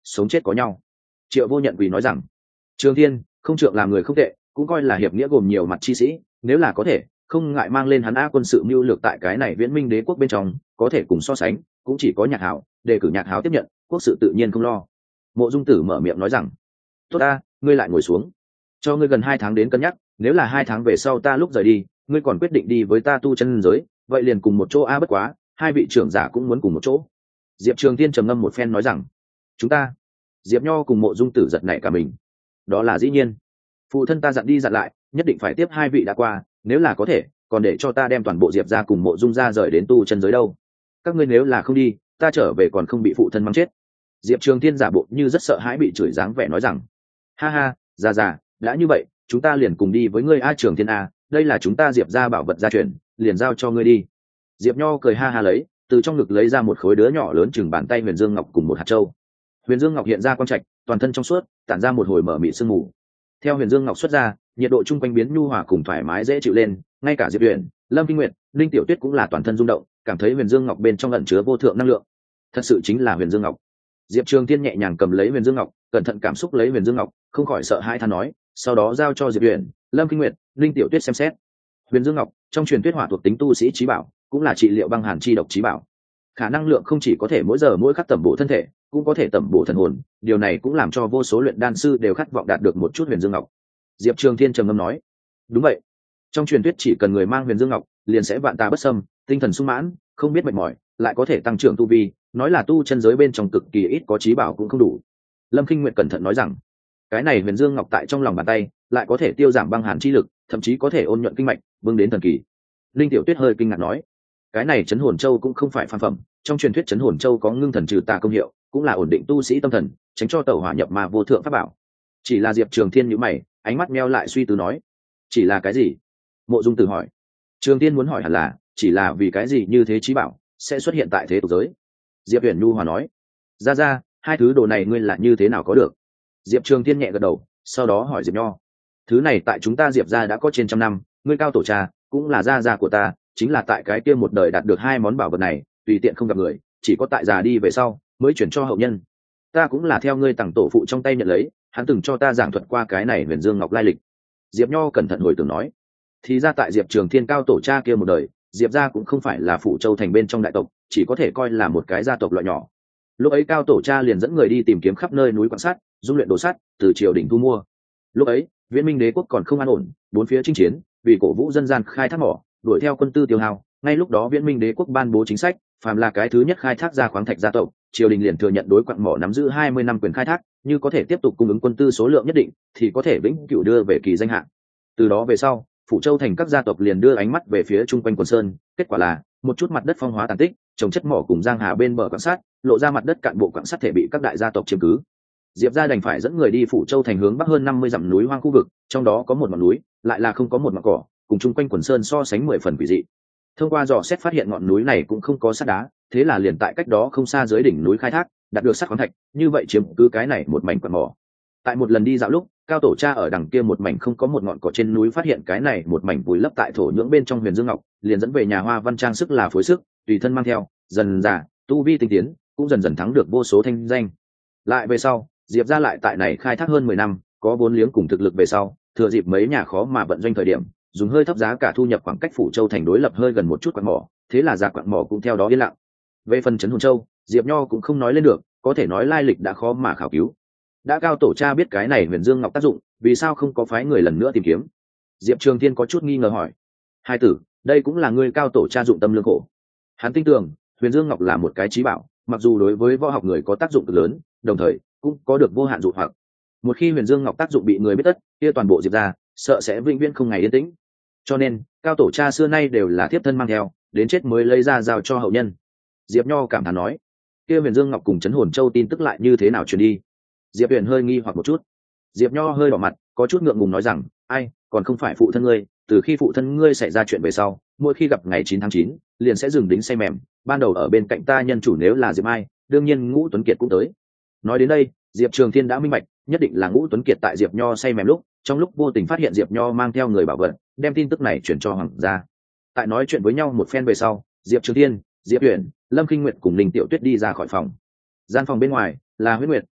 sống chết có nhau. Triệu Vô Nhận quỳ nói rằng, Trường Thiên không trượng làm người không tệ, cũng coi là hiệp nghĩa gồm nhiều mặt chi sĩ, nếu là có thể không ngại mang lên hắn a quân sự mưu lược tại cái này viễn minh đế quốc bên trong, có thể cùng so sánh cũng chỉ có Nhạc Hảo, để cử Nhạc Hảo tiếp nhận, quốc sự tự nhiên không lo. Mộ Dung Tử mở miệng nói rằng, tốt ta, ngươi lại ngồi xuống, cho ngươi gần hai tháng đến cân nhắc, nếu là hai tháng về sau ta lúc rời đi, ngươi còn quyết định đi với ta tu chân giới, vậy liền cùng một chỗ a, bất quá hai vị trưởng giả cũng muốn cùng một chỗ. Diệp Trường Thiên trầm ngâm một phen nói rằng, chúng ta. Diệp Nho cùng Mộ Dung Tử giật nảy cả mình. Đó là dĩ nhiên, phụ thân ta dặn đi dặn lại, nhất định phải tiếp hai vị đã qua, nếu là có thể còn để cho ta đem toàn bộ Diệp ra cùng Mộ Dung ra rời đến tu chân giới đâu. Các ngươi nếu là không đi, ta trở về còn không bị phụ thân mắng chết. Diệp Trường Thiên giả bộ như rất sợ hãi bị chửi dáng vẻ nói rằng, ha ha, già già, đã như vậy chúng ta liền cùng đi với ngươi a. Trường Thiên a, đây là chúng ta Diệp ra bảo vật gia truyền, liền giao cho ngươi đi. Diệp Nho cười ha ha lấy từ trong ngực lấy ra một khối đứa nhỏ lớn chừng bàn tay Huyền Dương Ngọc cùng một hạt châu. Huyền Dương Ngọc hiện ra quang trạch, toàn thân trong suốt, tản ra một hồi mở mịt sương mù. Theo Huyền Dương Ngọc xuất ra, nhiệt độ chung quanh biến nhu hòa cùng thoải mái dễ chịu lên, ngay cả Diệp Huyền, Lâm Kinh Nguyệt, Linh Tiểu Tuyết cũng là toàn thân rung động, cảm thấy Huyền Dương Ngọc bên trong ẩn chứa vô thượng năng lượng. Thật sự chính là Huyền Dương Ngọc. Diệp Trường Thiên nhẹ nhàng cầm lấy Huyền Dương Ngọc, cẩn thận cảm xúc lấy Huyền Dương Ngọc, không khỏi sợ hãi than nói, sau đó giao cho Diệp Huyền, Lâm Kinh Nguyệt, Linh Tiểu Tuyết xem xét. Huyền Dương Ngọc trong truyền thuyết hỏa thuộc tính tu sĩ chí bảo, cũng là trị liệu băng hàn chi độc chí bảo. Khả năng lượng không chỉ có thể mỗi giờ mỗi khắc tẩm bổ thân thể, cũng có thể tẩm bổ thần hồn, điều này cũng làm cho vô số luyện đan sư đều khát vọng đạt được một chút Huyền Dương Ngọc. Diệp Trường Thiên trầm ngâm nói, đúng vậy, trong truyền thuyết chỉ cần người mang Huyền Dương Ngọc, liền sẽ vạn tà bất xâm, tinh thần sung mãn, không biết mệt mỏi, lại có thể tăng trưởng tu vi, nói là tu chân giới bên trong cực kỳ ít có chí bảo cũng không đủ. Lâm Kinh Nguyệt cẩn thận nói rằng, cái này Huyền Dương Ngọc tại trong lòng bàn tay, lại có thể tiêu giảm băng hàn chi lực, thậm chí có thể ôn nhuận kinh mạch, vương đến thần kỳ. Linh Tiểu Tuyết hơi kinh ngạc nói, cái này Chấn Hồn Châu cũng không phải phàm phẩm, trong truyền thuyết Chấn Hồn Châu có ngưng thần trừ tà công hiệu, cũng là ổn định tu sĩ tâm thần, tránh cho tẩu hỏa nhập ma vô thượng pháp bảo. Chỉ là Diệp Trường Thiên nhíu mày, ánh mắt meo lại suy tư nói, chỉ là cái gì? Mộ Dung Tử hỏi. Trường Thiên muốn hỏi hẳn là, chỉ là vì cái gì như thế chí bảo sẽ xuất hiện tại thế tục giới. Diệp Huyền Nhu hòa nói, ra ra, hai thứ đồ này ngươi là như thế nào có được? Diệp Trường Thiên nhẹ gật đầu, sau đó hỏi Diệp Nho, thứ này tại chúng ta Diệp gia đã có trên trăm năm, ngươi cao tổ cha cũng là gia gia của ta, chính là tại cái kia một đời đạt được hai món bảo vật này, tùy tiện không gặp người, chỉ có tại già đi về sau mới chuyển cho hậu nhân. Ta cũng là theo ngươi tặng tổ phụ trong tay nhận lấy, hắn từng cho ta giảng thuật qua cái này Huyền Dương Ngọc lai lịch. Diệp Nho cẩn thận hồi tưởng nói, thì ra tại Diệp Trường Thiên cao tổ cha kia một đời, Diệp gia cũng không phải là Phủ Châu thành bên trong đại tộc, chỉ có thể coi là một cái gia tộc loại nhỏ. Lúc ấy cao tổ cha liền dẫn người đi tìm kiếm khắp nơi núi quan sát, dung luyện đồ sắt, từ triều đình thu mua. Lúc ấy Viễn Minh đế quốc còn không an ổn, bốn phía chinh chiến, vì cổ vũ dân gian khai thác mỏ, đuổi theo quân tư tiêu hao. Ngay lúc đó Viễn Minh đế quốc ban bố chính sách, phàm là cái thứ nhất khai thác ra khoáng thạch gia tộc, triều đình liền thừa nhận đối quặng mỏ nắm giữ hai mươi năm quyền khai thác, như có thể tiếp tục cung ứng quân tư số lượng nhất định, thì có thể vĩnh cửu đưa về kỳ danh hạng. Từ đó về sau, Phủ Châu thành các gia tộc liền đưa ánh mắt về phía chung quanh quần sơn, kết quả là một chút mặt đất phong hóa tàn tích, trồng chất mỏ cùng giang hà bên bờ quan sát, lộ ra mặt đất cạn bộ quan sát thể bị các đại gia tộc chiếm cứ. Diệp gia đành phải dẫn người đi Phủ Châu thành hướng bắc hơn năm mươi dặm núi hoang khu vực, trong đó có một ngọn núi, lại là không có một mảng cỏ, cùng chung quanh quần sơn so sánh mười phần quỷ dị. Thông qua dò xét phát hiện ngọn núi này cũng không có sắt đá, thế là liền tại cách đó không xa dưới đỉnh núi khai thác, đạt được sắt khoáng thạch, như vậy chiếm cứ cái này một mảnh quặng mỏ. Tại một lần đi dạo lúc, cao tổ cha ở đằng kia một mảnh không có một ngọn cỏ trên núi phát hiện cái này một mảnh vùi lấp tại thổ nhưỡng bên trong Huyền Dương Ngọc, liền dẫn về nhà Hoa Văn trang sức là phối sức, tùy thân mang theo, dần dà tu vi tinh tiến, cũng dần dần thắng được vô số thanh danh. Lại về sau, Diệp gia lại tại này khai thác hơn mười năm, có vốn liếng cùng thực lực về sau, thừa dịp mấy nhà khó mà vận doanh thời điểm, dùng hơi thấp giá cả thu nhập khoảng cách Phủ Châu thành đối lập hơi gần một chút quặng mỏ, thế là giá quặng mỏ cũng theo đó yên lặng. Về phần Trấn Hồn Châu, Diệp Nho cũng không nói lên được, có thể nói lai lịch đã khó mà khảo cứu. Đã cao tổ cha biết cái này Huyền Dương Ngọc tác dụng, vì sao không có phái người lần nữa tìm kiếm? Diệp Trường Thiên có chút nghi ngờ hỏi, hai tử, đây cũng là người cao tổ cha dụng tâm lương khổ. Hắn tin tưởng Huyền Dương Ngọc là một cái chí bảo, mặc dù đối với võ học người có tác dụng cực lớn, đồng thời cũng có được vô hạn dụ hoặc. Một khi Huyền Dương Ngọc tác dụng bị người biết tất, kia toàn bộ Diệp gia sợ sẽ vĩnh viễn không ngày yên tĩnh. Cho nên cao tổ cha xưa nay đều là thiếp thân mang theo, đến chết mới lấy ra giao cho hậu nhân. Diệp Nho cảm thán nói, kia Huyền Dương Ngọc cùng Trấn Hồn Châu tin tức lại như thế nào truyền đi? Diệp Huyền hơi nghi hoặc một chút. Diệp Nho hơi đỏ mặt, có chút ngượng ngùng nói rằng, ai, còn không phải phụ thân ngươi, từ khi phụ thân ngươi xảy ra chuyện về sau, mỗi khi gặp ngày chín tháng chín, liền sẽ dừng đính say mềm, ban đầu ở bên cạnh ta nhân chủ nếu là Diệp Ai, đương nhiên Ngũ Tuấn Kiệt cũng tới. Nói đến đây, Diệp Trường Thiên đã minh bạch, nhất định là Ngũ Tuấn Kiệt tại Diệp Nho say mềm lúc, trong lúc vô tình phát hiện Diệp Nho mang theo người bảo vật, đem tin tức này chuyển cho hoàng gia. Tại nói chuyện với nhau một phen về sau, Diệp Trường Thiên, Diệp Huyền, Lâm Kinh Nguyệt cùng Linh Tiểu Tuyết đi ra khỏi phòng. Gian phòng bên ngoài là Huyết Nguyệt,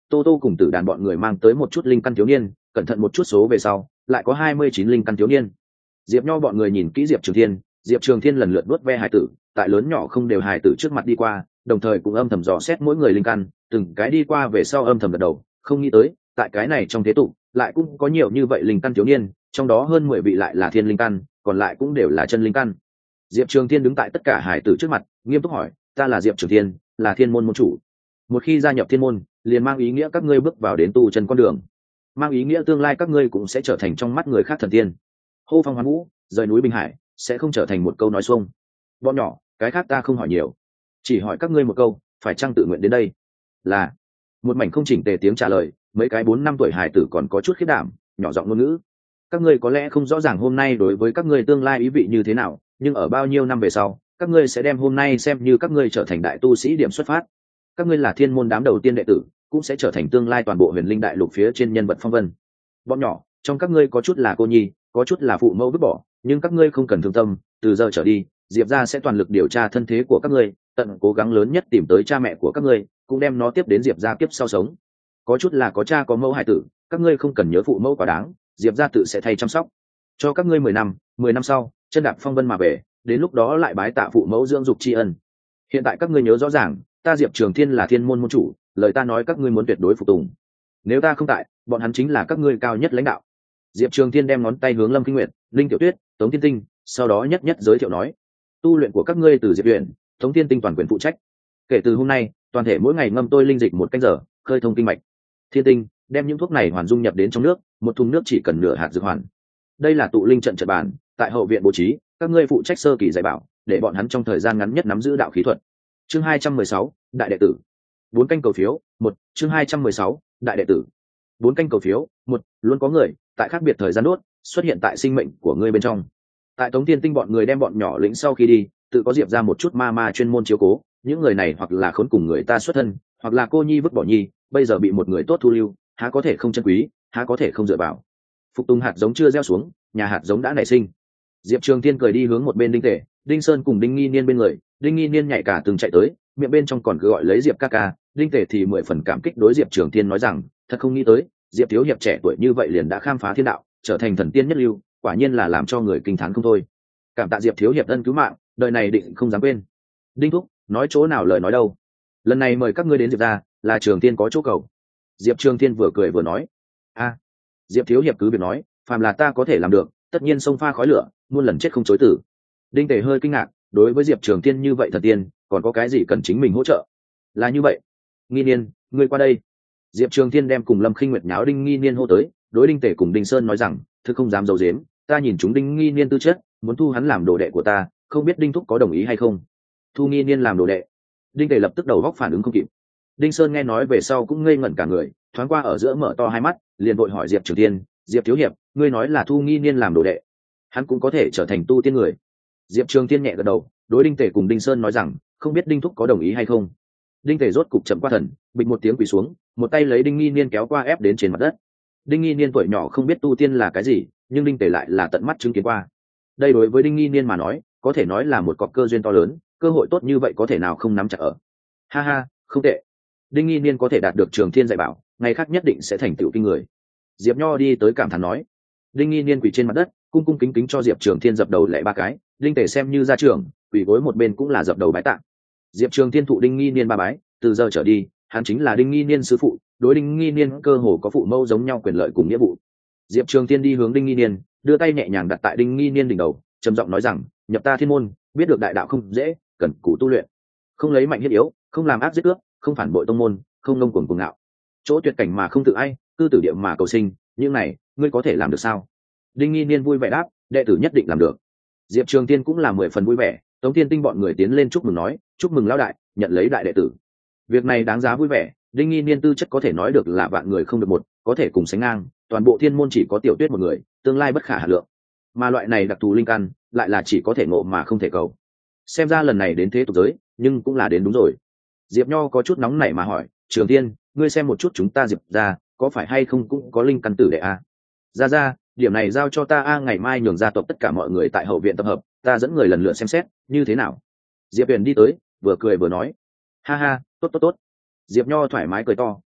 tô tô cùng tử đàn bọn người mang tới một chút linh căn thiếu niên, cẩn thận một chút số về sau lại có hai mươi chín linh căn thiếu niên. Diệp Nho bọn người nhìn kỹ Diệp Trường Thiên, Diệp Trường Thiên lần lượt nuốt ve hài tử, tại lớn nhỏ không đều hài tử trước mặt đi qua, đồng thời cũng âm thầm dò xét mỗi người linh căn, từng cái đi qua về sau âm thầm gật đầu, không nghĩ tới, tại cái này trong thế tục, lại cũng có nhiều như vậy linh căn thiếu niên, trong đó hơn mười vị lại là thiên linh căn, còn lại cũng đều là chân linh căn. Diệp Trường Thiên đứng tại tất cả hài tử trước mặt, nghiêm túc hỏi, ta là Diệp Trường Thiên, là thiên môn môn chủ. Một khi gia nhập thiên môn, liền mang ý nghĩa các ngươi bước vào đến tu chân con đường, mang ý nghĩa tương lai các ngươi cũng sẽ trở thành trong mắt người khác thần tiên. Hô phong hoán vũ, rời núi bình hải, sẽ không trở thành một câu nói xuông. Bọn nhỏ, cái khác ta không hỏi nhiều, chỉ hỏi các ngươi một câu, phải chăng tự nguyện đến đây? Là. Một mảnh không chỉnh tề tiếng trả lời, mấy cái bốn năm tuổi hài tử còn có chút khiếp đảm, nhỏ giọng ngôn ngữ. Các ngươi có lẽ không rõ ràng hôm nay đối với các ngươi tương lai ý vị như thế nào, nhưng ở bao nhiêu năm về sau, các ngươi sẽ đem hôm nay xem như các ngươi trở thành đại tu sĩ điểm xuất phát. Các ngươi là thiên môn đám đầu tiên đệ tử, cũng sẽ trở thành tương lai toàn bộ huyền linh đại lục phía trên nhân vật phong vân. Bọn nhỏ, trong các ngươi có chút là cô nhi, có chút là phụ mẫu vứt bỏ, nhưng các ngươi không cần thương tâm, từ giờ trở đi, Diệp gia sẽ toàn lực điều tra thân thế của các ngươi, tận cố gắng lớn nhất tìm tới cha mẹ của các ngươi, cũng đem nó tiếp đến Diệp gia kiếp sau sống. Có chút là có cha có mẫu hài tử, các ngươi không cần nhớ phụ mẫu quá đáng, Diệp gia tự sẽ thay chăm sóc. Cho các ngươi mười năm, mười năm sau, chân đạp phong vân mà về, đến lúc đó lại bái tạ phụ mẫu dưỡng dục tri ân. Hiện tại các ngươi nhớ rõ ràng, ta Diệp Trường Thiên là thiên môn môn chủ, lời ta nói các ngươi muốn tuyệt đối phục tùng. Nếu ta không tại, bọn hắn chính là các ngươi cao nhất lãnh đạo. Diệp Trường Thiên đem ngón tay hướng Lâm Kinh Nguyệt, Linh Tiểu Tuyết, Tống Thiên Tinh, sau đó nhất nhất giới thiệu nói: tu luyện của các ngươi từ Diệp Uyển, Tống Thiên Tinh toàn quyền phụ trách. Kể từ hôm nay, toàn thể mỗi ngày ngâm tôi linh dịch một canh giờ, khơi thông kinh mạch. Thiên Tinh, đem những thuốc này hoàn dung nhập đến trong nước, một thùng nước chỉ cần nửa hạt dược hoàn. Đây là tụ linh trận trận bản, tại hậu viện bố trí, các ngươi phụ trách sơ kỳ dạy bảo, để bọn hắn trong thời gian ngắn nhất nắm giữ đạo khí thuật. Chương hai trăm mười sáu, đại đệ tử. Bốn canh cầu phiếu, một, chương hai trăm mười sáu, đại đệ tử. Bốn canh cầu phiếu, một, luôn có người tại khác biệt thời gian đốt xuất hiện tại sinh mệnh của ngươi bên trong. Tại Tống Thiên Tinh bọn người đem bọn nhỏ lĩnh sau khi đi, tự có Diệp ra một chút ma ma chuyên môn chiếu cố, những người này hoặc là khốn cùng người ta xuất thân, hoặc là cô nhi vứt bỏ nhi, bây giờ bị một người tốt thu lưu, há có thể không chân quý, há có thể không dựa vào. Phục tùng hạt giống chưa gieo xuống, nhà hạt giống đã nảy sinh. Diệp Trường Thiên cười đi hướng một bên Đinh Tề, Đinh Sơn cùng Đinh Nghi Niên bên người, Đinh Nghi Niên nhảy cả từng chạy tới, miệng bên trong còn cứ gọi lấy Diệp ca ca, Đinh Tề thì mười phần cảm kích đối Diệp Trường Thiên nói rằng, thật không nghĩ tới, Diệp thiếu hiệp trẻ tuổi như vậy liền đã khám phá thiên đạo, trở thành thần tiên nhất lưu, quả nhiên là làm cho người kinh thán không thôi. Cảm tạ Diệp thiếu hiệp ân cứu mạng, đời này định không dám quên. Đinh thúc, nói chỗ nào lời nói đâu? Lần này mời các ngươi đến Diệp gia, là Trường Thiên có chỗ cầu. Diệp Trường Thiên vừa cười vừa nói, a, Diệp thiếu hiệp cứ việc nói, phàm là ta có thể làm được, tất nhiên xông pha khói lửa, muôn lần chết không chối tử. Đinh Tề hơi kinh ngạc, đối với Diệp Trường Thiên như vậy thần tiên, còn có cái gì cần chính mình hỗ trợ? Là như vậy. Nghi Niên, ngươi qua đây. Diệp Trường Thiên đem cùng Lâm Khinh Nguyệt nháo Đinh Nghi Niên hô tới, đối Đinh Tề cùng Đinh Sơn nói rằng, thực không dám giấu giếm, ta nhìn chúng Đinh Nghi Niên tư chất, muốn thu hắn làm đồ đệ của ta, không biết Đinh thúc có đồng ý hay không? Thu Nghi Niên làm đồ đệ? Đinh Tề lập tức đầu góc phản ứng không kịp. Đinh Sơn nghe nói về sau cũng ngây ngẩn cả người, thoáng qua ở giữa mở to hai mắt, liền vội hỏi Diệp Trường Thiên, Diệp thiếu hiệp, ngươi nói là Thu Nghi Niên làm đồ đệ, hắn cũng có thể trở thành tu tiên người? Diệp Trường Thiên nhẹ gật đầu, đối Đinh Tề cùng Đinh Sơn nói rằng, không biết Đinh thúc có đồng ý hay không? Đinh Tề rốt cục chậm qua thần, bịch một tiếng quỳ xuống, một tay lấy Đinh Nghi Niên kéo qua ép đến trên mặt đất. Đinh Nghi Niên tuổi nhỏ không biết tu tiên là cái gì, nhưng Đinh Tề lại là tận mắt chứng kiến qua. Đây đối với Đinh Nghi Niên mà nói, có thể nói là một cọc cơ duyên to lớn, cơ hội tốt như vậy có thể nào không nắm chặt ở. Ha ha, không tệ. Đinh Nghi Niên có thể đạt được Trường Thiên dạy bảo, ngày khác nhất định sẽ thành tựu kinh người. Diệp Nho đi tới cảm thán nói. Đinh Nghi Niên quỳ trên mặt đất, cung cung kính kính cho Diệp Trường Thiên dập đầu lễ ba cái, Đinh Tề xem như gia trưởng, quỳ gối một bên cũng là dập đầu bái tạ. Diệp Trường Thiên thụ Đinh Nghi Niên ba bái, từ giờ trở đi, hắn chính là Đinh Nghi Niên sư phụ, đối Đinh Nghi Niên cơ hồ có phụ mẫu giống nhau quyền lợi cùng nghĩa vụ. Diệp Trường Thiên đi hướng Đinh Nghi Niên, đưa tay nhẹ nhàng đặt tại Đinh Nghi Niên đỉnh đầu, trầm giọng nói rằng, nhập ta thiên môn, biết được đại đạo không dễ, cần cù tu luyện, không lấy mạnh hiếp yếu, không làm ác giết cướp, không phản bội tông môn, không ngông cuồng cuồng ngạo, chỗ tuyệt cảnh mà không tự ai, cư tử địa mà cầu sinh, những này, ngươi có thể làm được sao? Đinh Nghi Niên vui vẻ đáp, đệ tử nhất định làm được. Diệp Trường Thiên cũng là mười phần vui vẻ, Tống Thiên Tinh bọn người tiến lên chúc mừng nói, chúc mừng lão đại, nhận lấy đại đệ tử. Việc này đáng giá vui vẻ, Đinh Nghi Niên tư chất có thể nói được là vạn người không được một, có thể cùng sánh ngang, toàn bộ thiên môn chỉ có Tiểu Tuyết một người, tương lai bất khả hà lượng. Mà loại này đặc thù linh căn, lại là chỉ có thể ngộ mà không thể cầu. Xem ra lần này đến thế tục giới, nhưng cũng là đến đúng rồi. Diệp Nho có chút nóng nảy mà hỏi, Trường Thiên, ngươi xem một chút chúng ta Diệp ra, có phải hay không cũng có linh căn tử đệ a? Ra ra, điểm này giao cho ta a, ngày mai nhường gia tộc tất cả mọi người tại hậu viện tập hợp, ta dẫn người lần lượt xem xét, như thế nào? Diệp Huyền đi tới, vừa cười vừa nói, ha ha, tốt tốt tốt. Diệp Nho thoải mái cười to,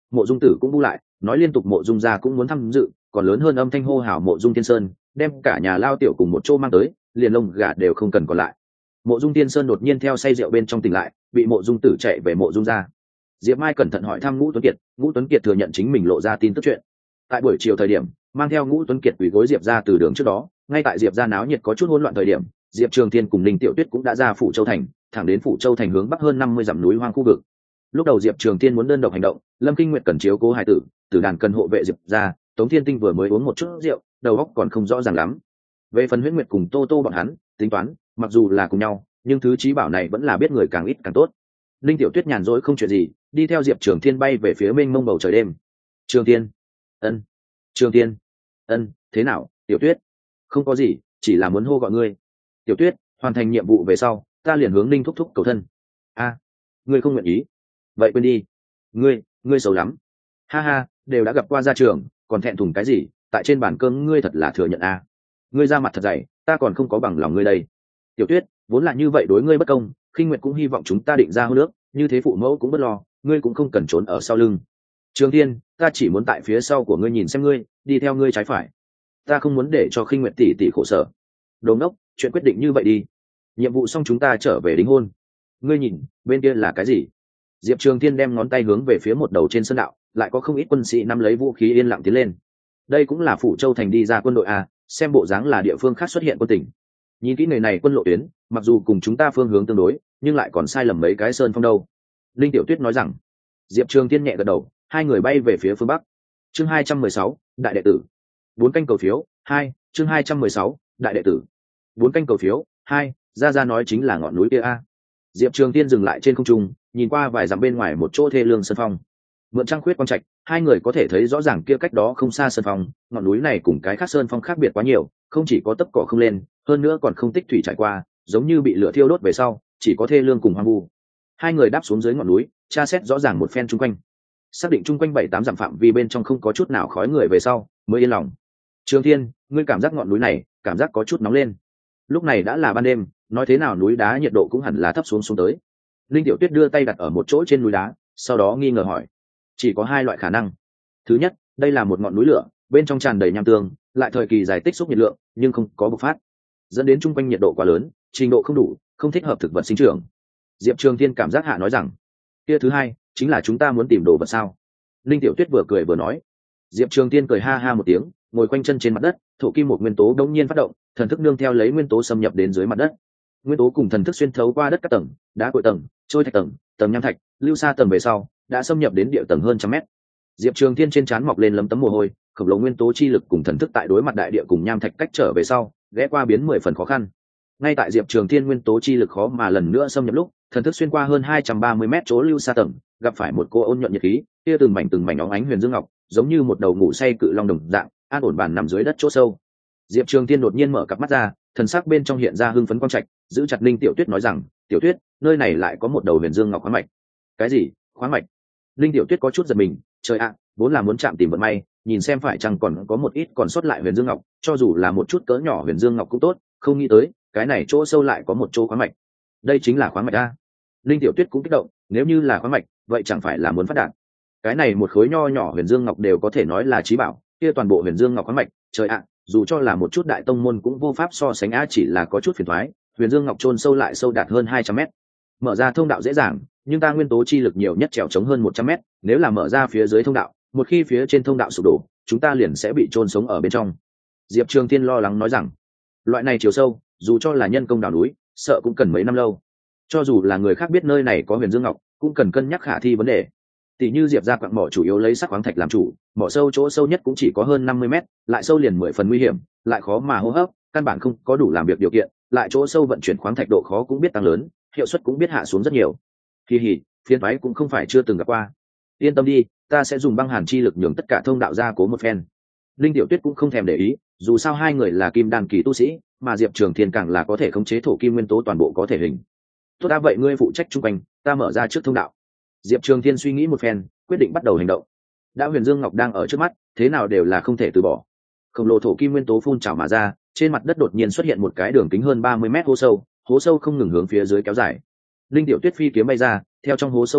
Mộ Dung Tử cũng bu lại, nói liên tục Mộ Dung gia cũng muốn tham dự, còn lớn hơn âm thanh hô hào Mộ Dung Tiên Sơn, đem cả nhà Lao Tiểu cùng một chỗ mang tới, liền lông gà đều không cần còn lại. Mộ Dung Tiên Sơn đột nhiên theo say rượu bên trong tỉnh lại, bị Mộ Dung Tử chạy về Mộ Dung gia. Diệp Mai cẩn thận hỏi thăm Ngũ Tuấn Kiệt, Ngũ Tuấn Kiệt thừa nhận chính mình lộ ra tin tức chuyện. Tại buổi chiều thời điểm, mang theo Ngũ Tuấn Kiệt quỳ gối Diệp gia từ đường trước đó, ngay tại Diệp gia náo nhiệt có chút hỗn loạn thời điểm, Diệp Trường Thiên cùng Ninh Tiểu Tuyết cũng đã ra phủ Châu thành, thẳng đến phủ Châu thành hướng bắc hơn năm mươi dặm núi hoang khu vực. Lúc đầu Diệp Trường Thiên muốn đơn độc hành động, Lâm Kinh Nguyệt cần chiếu cố hài tử, Tử Đàn cần hộ vệ Diệp gia, Tống Thiên Tinh vừa mới uống một chút rượu, đầu óc còn không rõ ràng lắm. Về phần Huyễn Nguyệt cùng Tô Tô bọn hắn, tính toán, mặc dù là cùng nhau, nhưng thứ trí bảo này vẫn là biết người càng ít càng tốt. Ninh Tiểu Tuyết nhàn rỗi không chuyện gì, đi theo Diệp Trường Thiên bay về phía mênh mông bầu trời đêm. Trường Thiên, ân, Trường Thiên, ân, thế nào, Tiểu Tuyết? Không có gì, chỉ là muốn hô gọi ngươi. Tiểu Tuyết, hoàn thành nhiệm vụ về sau, ta liền hướng Ninh thúc thúc cầu thân. A, ngươi không nguyện ý? Vậy quên đi. Ngươi, ngươi xấu lắm. Ha ha, đều đã gặp qua gia trường, còn thẹn thùng cái gì? Tại trên bàn cơm ngươi thật là thừa nhận a. Ngươi ra mặt thật dày, ta còn không có bằng lòng ngươi đây. Tiểu Tuyết, vốn là như vậy đối ngươi bất công, Khinh Nguyệt cũng hy vọng chúng ta định ra hôn nước, như thế phụ mẫu cũng bất lo, ngươi cũng không cần trốn ở sau lưng. Trường Thiên, ta chỉ muốn tại phía sau của ngươi nhìn xem ngươi, đi theo ngươi trái phải. Ta không muốn để cho Khinh Nguyệt tỷ tỷ khổ sở. Đồ ngốc, chuyện quyết định như vậy đi. Nhiệm vụ xong chúng ta trở về đính hôn. Ngươi nhìn, bên kia là cái gì? Diệp Trường Thiên đem ngón tay hướng về phía một đầu trên sơn đạo, lại có không ít quân sĩ nắm lấy vũ khí yên lặng tiến lên. Đây cũng là phủ Châu thành đi ra quân đội a, xem bộ dáng là địa phương khác xuất hiện quân tỉnh. Nhìn kỹ người này quân lộ tuyến, mặc dù cùng chúng ta phương hướng tương đối, nhưng lại còn sai lầm mấy cái sơn phong đâu. Linh Tiểu Tuyết nói rằng. Diệp Trường Thiên nhẹ gật đầu, hai người bay về phía phương bắc. Chương hai trăm mười sáu, đại đệ tử. Bốn canh cầu phiếu, hai, chương hai trăm mười sáu, đại đệ tử. Bốn canh cầu phiếu, hai, ra ra nói chính là ngọn núi kia a. Diệp Trường Thiên dừng lại trên không trung, nhìn qua vài dặm bên ngoài một chỗ thê lương sơn phong. Mượn trăng khuyết quang trạch, hai người có thể thấy rõ ràng kia cách đó không xa sơn phong, ngọn núi này cùng cái khác sơn phong khác biệt quá nhiều, không chỉ có tấp cỏ không lên, hơn nữa còn không tích thủy trải qua, giống như bị lửa thiêu đốt về sau, chỉ có thê lương cùng hoang vu. Hai người đáp xuống dưới ngọn núi, tra xét rõ ràng một phen chung quanh, xác định chung quanh bảy tám dặm phạm vi bên trong không có chút nào khói người về sau, mới yên lòng. Trường Thiên, ngươi cảm giác ngọn núi này, cảm giác có chút nóng lên. Lúc này đã là ban đêm, nói thế nào núi đá nhiệt độ cũng hẳn là thấp xuống xuống tới. Linh Tiểu Tuyết đưa tay đặt ở một chỗ trên núi đá, sau đó nghi ngờ hỏi. Chỉ có hai loại khả năng. Thứ nhất, đây là một ngọn núi lửa, bên trong tràn đầy nham tương, lại thời kỳ dài tích xúc nhiệt lượng, nhưng không có bộc phát, dẫn đến chung quanh nhiệt độ quá lớn, trình độ không đủ, không thích hợp thực vật sinh trưởng. Diệp Trường Thiên cảm giác hạ nói rằng, kia thứ hai, chính là chúng ta muốn tìm đồ vật sao? Linh Tiểu Tuyết vừa cười vừa nói. Diệp Trường Thiên cười ha ha một tiếng, ngồi quanh chân trên mặt đất, thổ kim một nguyên tố đống nhiên phát động, thần thức nương theo lấy nguyên tố xâm nhập đến dưới mặt đất. Nguyên tố cùng thần thức xuyên thấu qua đất các tầng, đá cội tầng, trôi thạch tầng, tầng nham thạch, lưu xa tầng về sau, đã xâm nhập đến địa tầng hơn trăm mét. Diệp Trường Thiên trên trán mọc lên lấm tấm mồ hôi, khổng lồ nguyên tố chi lực cùng thần thức tại đối mặt đại địa cùng nham thạch cách trở về sau, ghé qua biến mười phần khó khăn. Ngay tại Diệp Trường Thiên nguyên tố chi lực khó mà lần nữa xâm nhập lúc, thần thức xuyên qua hơn hai trăm ba mươi mét chỗ lưu xa tầng, gặp phải một cô ôn nhuận nhiệt khí, kia từng mảnh từng mảnh óng ánh huyền dương ngọc, giống như một đầu ngủ say cự long đồng dạng, an ổn bàn nằm dưới đất chỗ sâu. Diệp Trường Thiên đột nhiên mở cặp mắt ra, thần sắc bên trong hiện ra hưng phấn quang trạch, giữ chặt Linh Tiểu Tuyết nói rằng, "Tiểu Tuyết, nơi này lại có một đầu huyền dương ngọc khoáng mạch." "Cái gì? Khoáng mạch?" Linh Tiểu Tuyết có chút giật mình, trời ạ, vốn là muốn chạm tìm vận may, nhìn xem phải chăng còn có một ít còn sót lại huyền dương ngọc, cho dù là một chút cỡ nhỏ huyền dương ngọc cũng tốt, không nghĩ tới, cái này chỗ sâu lại có một chỗ khoáng mạch. Đây chính là khoáng mạch a. Linh Tiểu Tuyết cũng kích động, nếu như là khoáng mạch, vậy chẳng phải là muốn phát đạt. Cái này một khối nho nhỏ huyền dương ngọc đều có thể nói là chí bảo, kia toàn bộ huyền dương ngọc khoáng mạch, trời ạ, dù cho là một chút đại tông môn cũng vô pháp so sánh á, chỉ là có chút phiền toái, huyền dương ngọc chôn sâu lại sâu đạt hơn hai trăm mét. Mở ra thông đạo dễ dàng, nhưng ta nguyên tố chi lực nhiều nhất trèo chống hơn một trăm mét, nếu là mở ra phía dưới thông đạo, một khi phía trên thông đạo sụp đổ, chúng ta liền sẽ bị chôn sống ở bên trong. Diệp Trường Thiên lo lắng nói rằng, loại này chiều sâu, dù cho là nhân công đào núi, sợ cũng cần mấy năm lâu. Cho dù là người khác biết nơi này có huyền dương ngọc, cũng cần cân nhắc khả thi vấn đề. Tỷ như Diệp gia quặng mỏ chủ yếu lấy sắc khoáng thạch làm chủ, mỏ sâu chỗ sâu nhất cũng chỉ có hơn năm mươi mét, lại sâu liền mười phần nguy hiểm, lại khó mà hô hấp, căn bản không có đủ làm việc điều kiện, lại chỗ sâu vận chuyển khoáng thạch độ khó cũng biết tăng lớn, hiệu suất cũng biết hạ xuống rất nhiều. Kỳ hỉ, phiên toái cũng không phải chưa từng gặp qua. Yên tâm đi, ta sẽ dùng băng hàn chi lực nhường tất cả thông đạo ra cố một phen. Linh Tiểu Tuyết cũng không thèm để ý, dù sao hai người là kim đan kỳ tu sĩ, mà Diệp Trường Thiên càng là có thể khống chế thổ kim nguyên tố toàn bộ có thể hình. Tốt đã vậy ngươi phụ trách trung quanh, ta mở ra trước thông đạo. Diệp Trường Thiên suy nghĩ một phen, quyết định bắt đầu hành động. Đã huyền dương ngọc đang ở trước mắt, thế nào đều là không thể từ bỏ. Khổng lồ thổ kim nguyên tố phun trào mà ra, trên mặt đất đột nhiên xuất hiện một cái đường kính hơn ba mươi mét hố sâu, hố sâu không ngừng hướng phía dưới kéo dài. Linh Tiểu Tuyết phi kiếm bay ra, theo trong hố sâu điểm,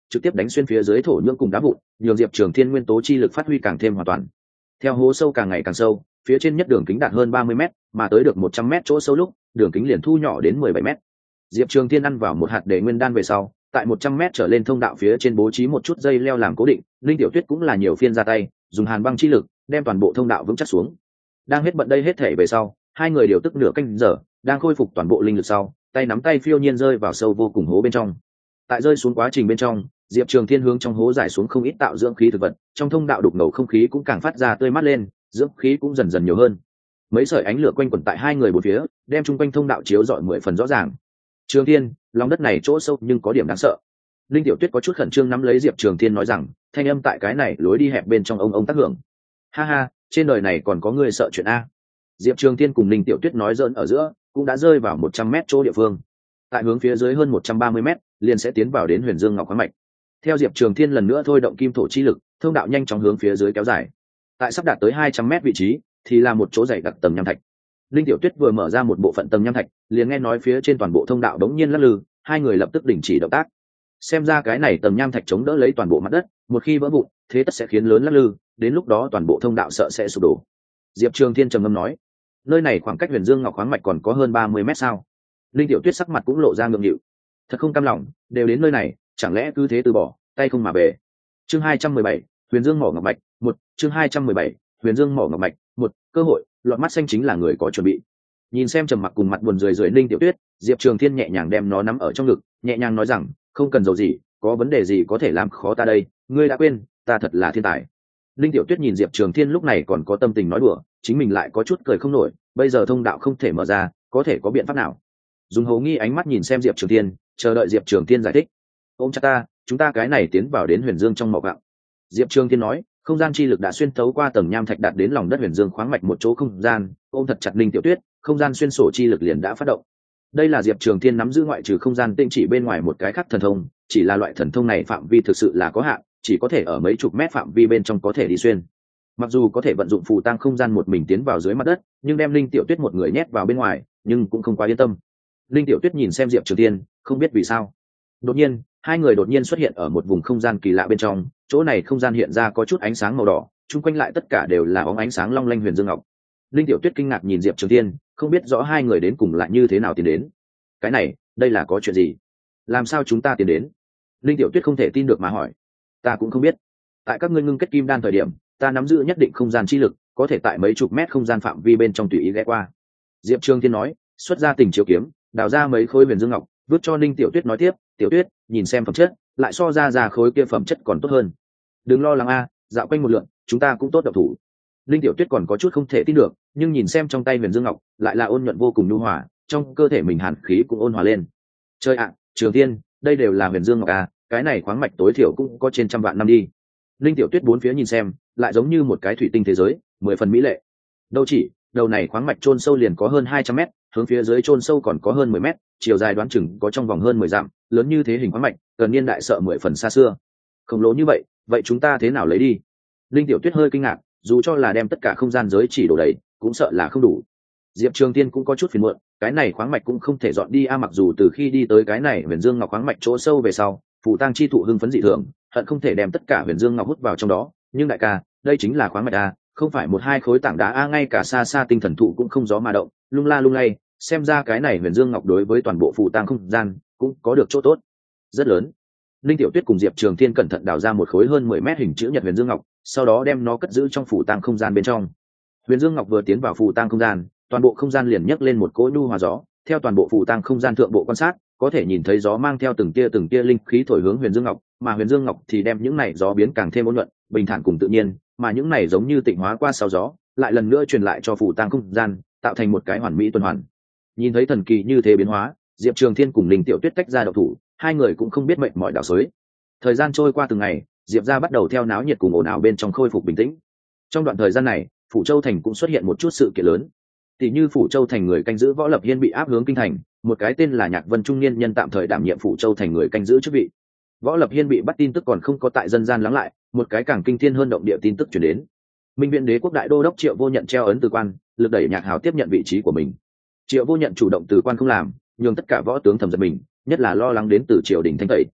trực tiếp đánh xuyên phía dưới thổ nhưỡng cùng đá vụn, nhường Diệp Trường Thiên nguyên tố chi lực phát huy càng thêm hoàn toàn. Theo hố sâu càng ngày càng sâu, phía trên nhất đường kính đạt hơn ba mươi mét, mà tới được một trăm mét chỗ sâu lúc, đường kính liền thu nhỏ đến mười bảy mét. Diệp Trường Thiên ăn vào một hạt để nguyên đan về sau, tại một trăm mét trở lên thông đạo phía trên bố trí một chút dây leo làm cố định, Linh Tiểu Tuyết cũng là nhiều phiên ra tay, dùng hàn băng chi lực đem toàn bộ thông đạo vững chắc xuống. Đang hết bận đây hết thể về sau, hai người điều tức nửa canh giờ, đang khôi phục toàn bộ linh lực sau, tay nắm tay phiêu nhiên rơi vào sâu vô cùng hố bên trong. Tại rơi xuống quá trình bên trong, Diệp Trường Thiên hướng trong hố giải xuống không ít tạo dưỡng khí thực vật, trong thông đạo đục ngầu không khí cũng càng phát ra tươi mát lên, dưỡng khí cũng dần dần nhiều hơn. Mấy sợi ánh lửa quanh quẩn tại hai người bốn phía, đem chung quanh thông đạo chiếu rọi mười phần rõ ràng. Trường Thiên, lòng đất này chỗ sâu nhưng có điểm đáng sợ. Linh Tiểu Tuyết có chút khẩn trương nắm lấy Diệp Trường Thiên nói rằng, thanh âm tại cái này lối đi hẹp bên trong ông ông tác hưởng. Ha ha, trên đời này còn có người sợ chuyện a. Diệp Trường Thiên cùng Linh Tiểu Tuyết nói giỡn ở giữa, cũng đã rơi vào một trăm mét chỗ địa phương. Tại hướng phía dưới hơn một trăm ba mươi mét, liền sẽ tiến vào đến Huyền Dương Ngọc khoáng mạch. Theo Diệp Trường Thiên lần nữa thôi động kim thổ chi lực, thông đạo nhanh chóng hướng phía dưới kéo dài. Tại sắp đạt tới hai trăm mét vị trí, thì là một chỗ dày đặc tầng nham thạch. Linh Tiểu Tuyết vừa mở ra một bộ phận tầng nham thạch, liền nghe nói phía trên toàn bộ thông đạo đống nhiên lắc lư, hai người lập tức đình chỉ động tác. Xem ra cái này tầng nham thạch chống đỡ lấy toàn bộ mặt đất, một khi vỡ vụn, thế tất sẽ khiến lớn lắc lư, đến lúc đó toàn bộ thông đạo sợ sẽ sụp đổ. Diệp Trường Thiên trầm ngâm nói, nơi này khoảng cách Huyền Dương Ngọc khoáng mạch còn có hơn ba mươi mét sao? Linh Tiểu Tuyết sắc mặt cũng lộ ra ngượng nghịu. Thật không cam lòng, đều đến nơi này, chẳng lẽ cứ thế từ bỏ, tay không mà về. Chương hai trăm mười bảy, Huyền Dương mỏ ngọc mạch, một, chương hai trăm mười bảy, Huyền Dương mỏ ngọc mạch, một, cơ hội, lọt mắt xanh chính là người có chuẩn bị. Nhìn xem trầm mặc cùng mặt buồn rười rượi Linh Tiểu Tuyết, Diệp Trường Thiên nhẹ nhàng đem nó nắm ở trong ngực, nhẹ nhàng nói rằng, không cần dầu gì, có vấn đề gì có thể làm khó ta đây, ngươi đã quên, ta thật là thiên tài. Linh Tiểu Tuyết nhìn Diệp Trường Thiên lúc này còn có tâm tình nói đùa, chính mình lại có chút cười không nổi, bây giờ thông đạo không thể mở ra, có thể có biện pháp nào? Dùng hầu nghi ánh mắt nhìn xem Diệp Trường Thiên, chờ đợi Diệp Trường Thiên giải thích. Ôm chặt ta, chúng ta cái này tiến vào đến Huyền Dương trong mỏ gạo. Diệp Trường Thiên nói, không gian chi lực đã xuyên thấu qua tầng nham thạch đạt đến lòng đất Huyền Dương khoáng mạch một chỗ không gian, ôm thật chặt Linh Tiểu Tuyết, không gian xuyên sổ chi lực liền đã phát động. Đây là Diệp Trường Thiên nắm giữ ngoại trừ không gian tinh chỉ bên ngoài một cái khác thần thông, chỉ là loại thần thông này phạm vi thực sự là có hạn, chỉ có thể ở mấy chục mét phạm vi bên trong có thể đi xuyên. Mặc dù có thể vận dụng phù tang không gian một mình tiến vào dưới mặt đất, nhưng đem Linh Tiểu Tuyết một người nhét vào bên ngoài, nhưng cũng không quá yên tâm. Linh Tiểu Tuyết nhìn xem Diệp Trường Thiên, không biết vì sao. Đột nhiên, hai người đột nhiên xuất hiện ở một vùng không gian kỳ lạ bên trong, chỗ này không gian hiện ra có chút ánh sáng màu đỏ, chung quanh lại tất cả đều là óng ánh sáng long lanh huyền dương ngọc. Linh Tiểu Tuyết kinh ngạc nhìn Diệp Trường Thiên, không biết rõ hai người đến cùng lại như thế nào tiến đến. Cái này, đây là có chuyện gì? Làm sao chúng ta tiến đến? Linh Tiểu Tuyết không thể tin được mà hỏi. Ta cũng không biết. Tại các ngươi ngưng kết kim đan thời điểm, ta nắm giữ nhất định không gian chi lực, có thể tại mấy chục mét không gian phạm vi bên trong tùy ý ghé qua. Diệp Trường Thiên nói, xuất ra tình chiếu kiếm, đào ra mấy khối huyền dương ngọc, vứt cho Linh Tiểu Tuyết nói tiếp, Tiểu Tuyết, nhìn xem phẩm chất, lại so ra ra khối kia phẩm chất còn tốt hơn. Đừng lo lắng a, dạo quanh một lượn, chúng ta cũng tốt độc thủ. Linh Tiểu Tuyết còn có chút không thể tin được, nhưng nhìn xem trong tay huyền dương ngọc, lại là ôn nhuận vô cùng nhu hòa, trong cơ thể mình hàn khí cũng ôn hòa lên. Chơi ạ, Trường Thiên, đây đều là huyền dương ngọc à, cái này khoáng mạch tối thiểu cũng có trên trăm vạn năm đi. Linh Tiểu Tuyết bốn phía nhìn xem, lại giống như một cái thủy tinh thế giới, mười phần mỹ lệ. Đâu chỉ, đầu này khoáng mạch chôn sâu liền có hơn hai trăm mét, hướng phía dưới chôn sâu còn có hơn mười mét, chiều dài đoán chừng có trong vòng hơn mười dặm, lớn như thế hình khoáng mạch, gần niên đại sợ mười phần xa xưa. Khổng lồ như vậy, vậy chúng ta thế nào lấy đi? Linh Tiểu Tuyết hơi kinh ngạc, dù cho là đem tất cả không gian giới chỉ đổ đầy, cũng sợ là không đủ. Diệp Trường Thiên cũng có chút phiền muộn, cái này khoáng mạch cũng không thể dọn đi a, à, mặc dù từ khi đi tới cái này huyền dương ngọc khoáng mạch chỗ sâu về sau, phù tang chi thụ hưng phấn dị thường, hận không thể đem tất cả huyền dương ngọc hút vào trong đó, nhưng đại ca, đây chính là khoáng mạch a, không phải một hai khối tảng đá a, ngay cả xa xa tinh thần thụ cũng không gió mà động, lung la lung lay, xem ra cái này huyền dương ngọc đối với toàn bộ phù tang không gian cũng có được chỗ tốt rất lớn. Linh Tiểu Tuyết cùng Diệp Trường Thiên cẩn thận đào ra một khối hơn mười mét hình chữ nhật huyền dương ngọc, sau đó đem nó cất giữ trong phù tang không gian bên trong. Huyền dương ngọc vừa tiến vào phù tang không gian, toàn bộ không gian liền nhấc lên một cỗ nhu hòa gió, theo toàn bộ phù tang không gian thượng bộ quan sát, có thể nhìn thấy gió mang theo từng tia từng tia linh khí thổi hướng huyền dương ngọc, mà huyền dương ngọc thì đem những này gió biến càng thêm ôn nhuận, bình thản cùng tự nhiên, mà những này giống như tịnh hóa qua sau gió, lại lần nữa truyền lại cho phù tang không gian, tạo thành một cái hoàn mỹ tuần hoàn. Nhìn thấy thần kỳ như thế biến hóa, Diệp Trường Thiên cùng Linh Tiểu Tuyết tách ra độc thủ, hai người cũng không biết mệnh mỏi đảo xới. Thời gian trôi qua từng ngày, Diệp gia bắt đầu theo náo nhiệt cùng ồn ào bên trong khôi phục bình tĩnh. Trong đoạn thời gian này, Phủ Châu thành cũng xuất hiện một chút sự kiện lớn. Tỷ như Phủ Châu thành người canh giữ Võ Lập Hiên bị áp hướng kinh thành, một cái tên là Nhạc Vân trung niên nhân tạm thời đảm nhiệm Phủ Châu thành người canh giữ chức vị. Võ Lập Hiên bị bắt tin tức còn không có tại dân gian lắng lại, một cái càng kinh thiên hơn động địa tin tức truyền đến. Minh Viện Đế quốc đại đô đốc Triệu Vô Nhận treo ấn từ quan, lực đẩy Nhạc Hào tiếp nhận vị trí của mình. Triệu Vô Nhận chủ động từ quan không làm, nhường tất cả võ tướng thầm giật mình, nhất là lo lắng đến từ triều đình thanh tẩy.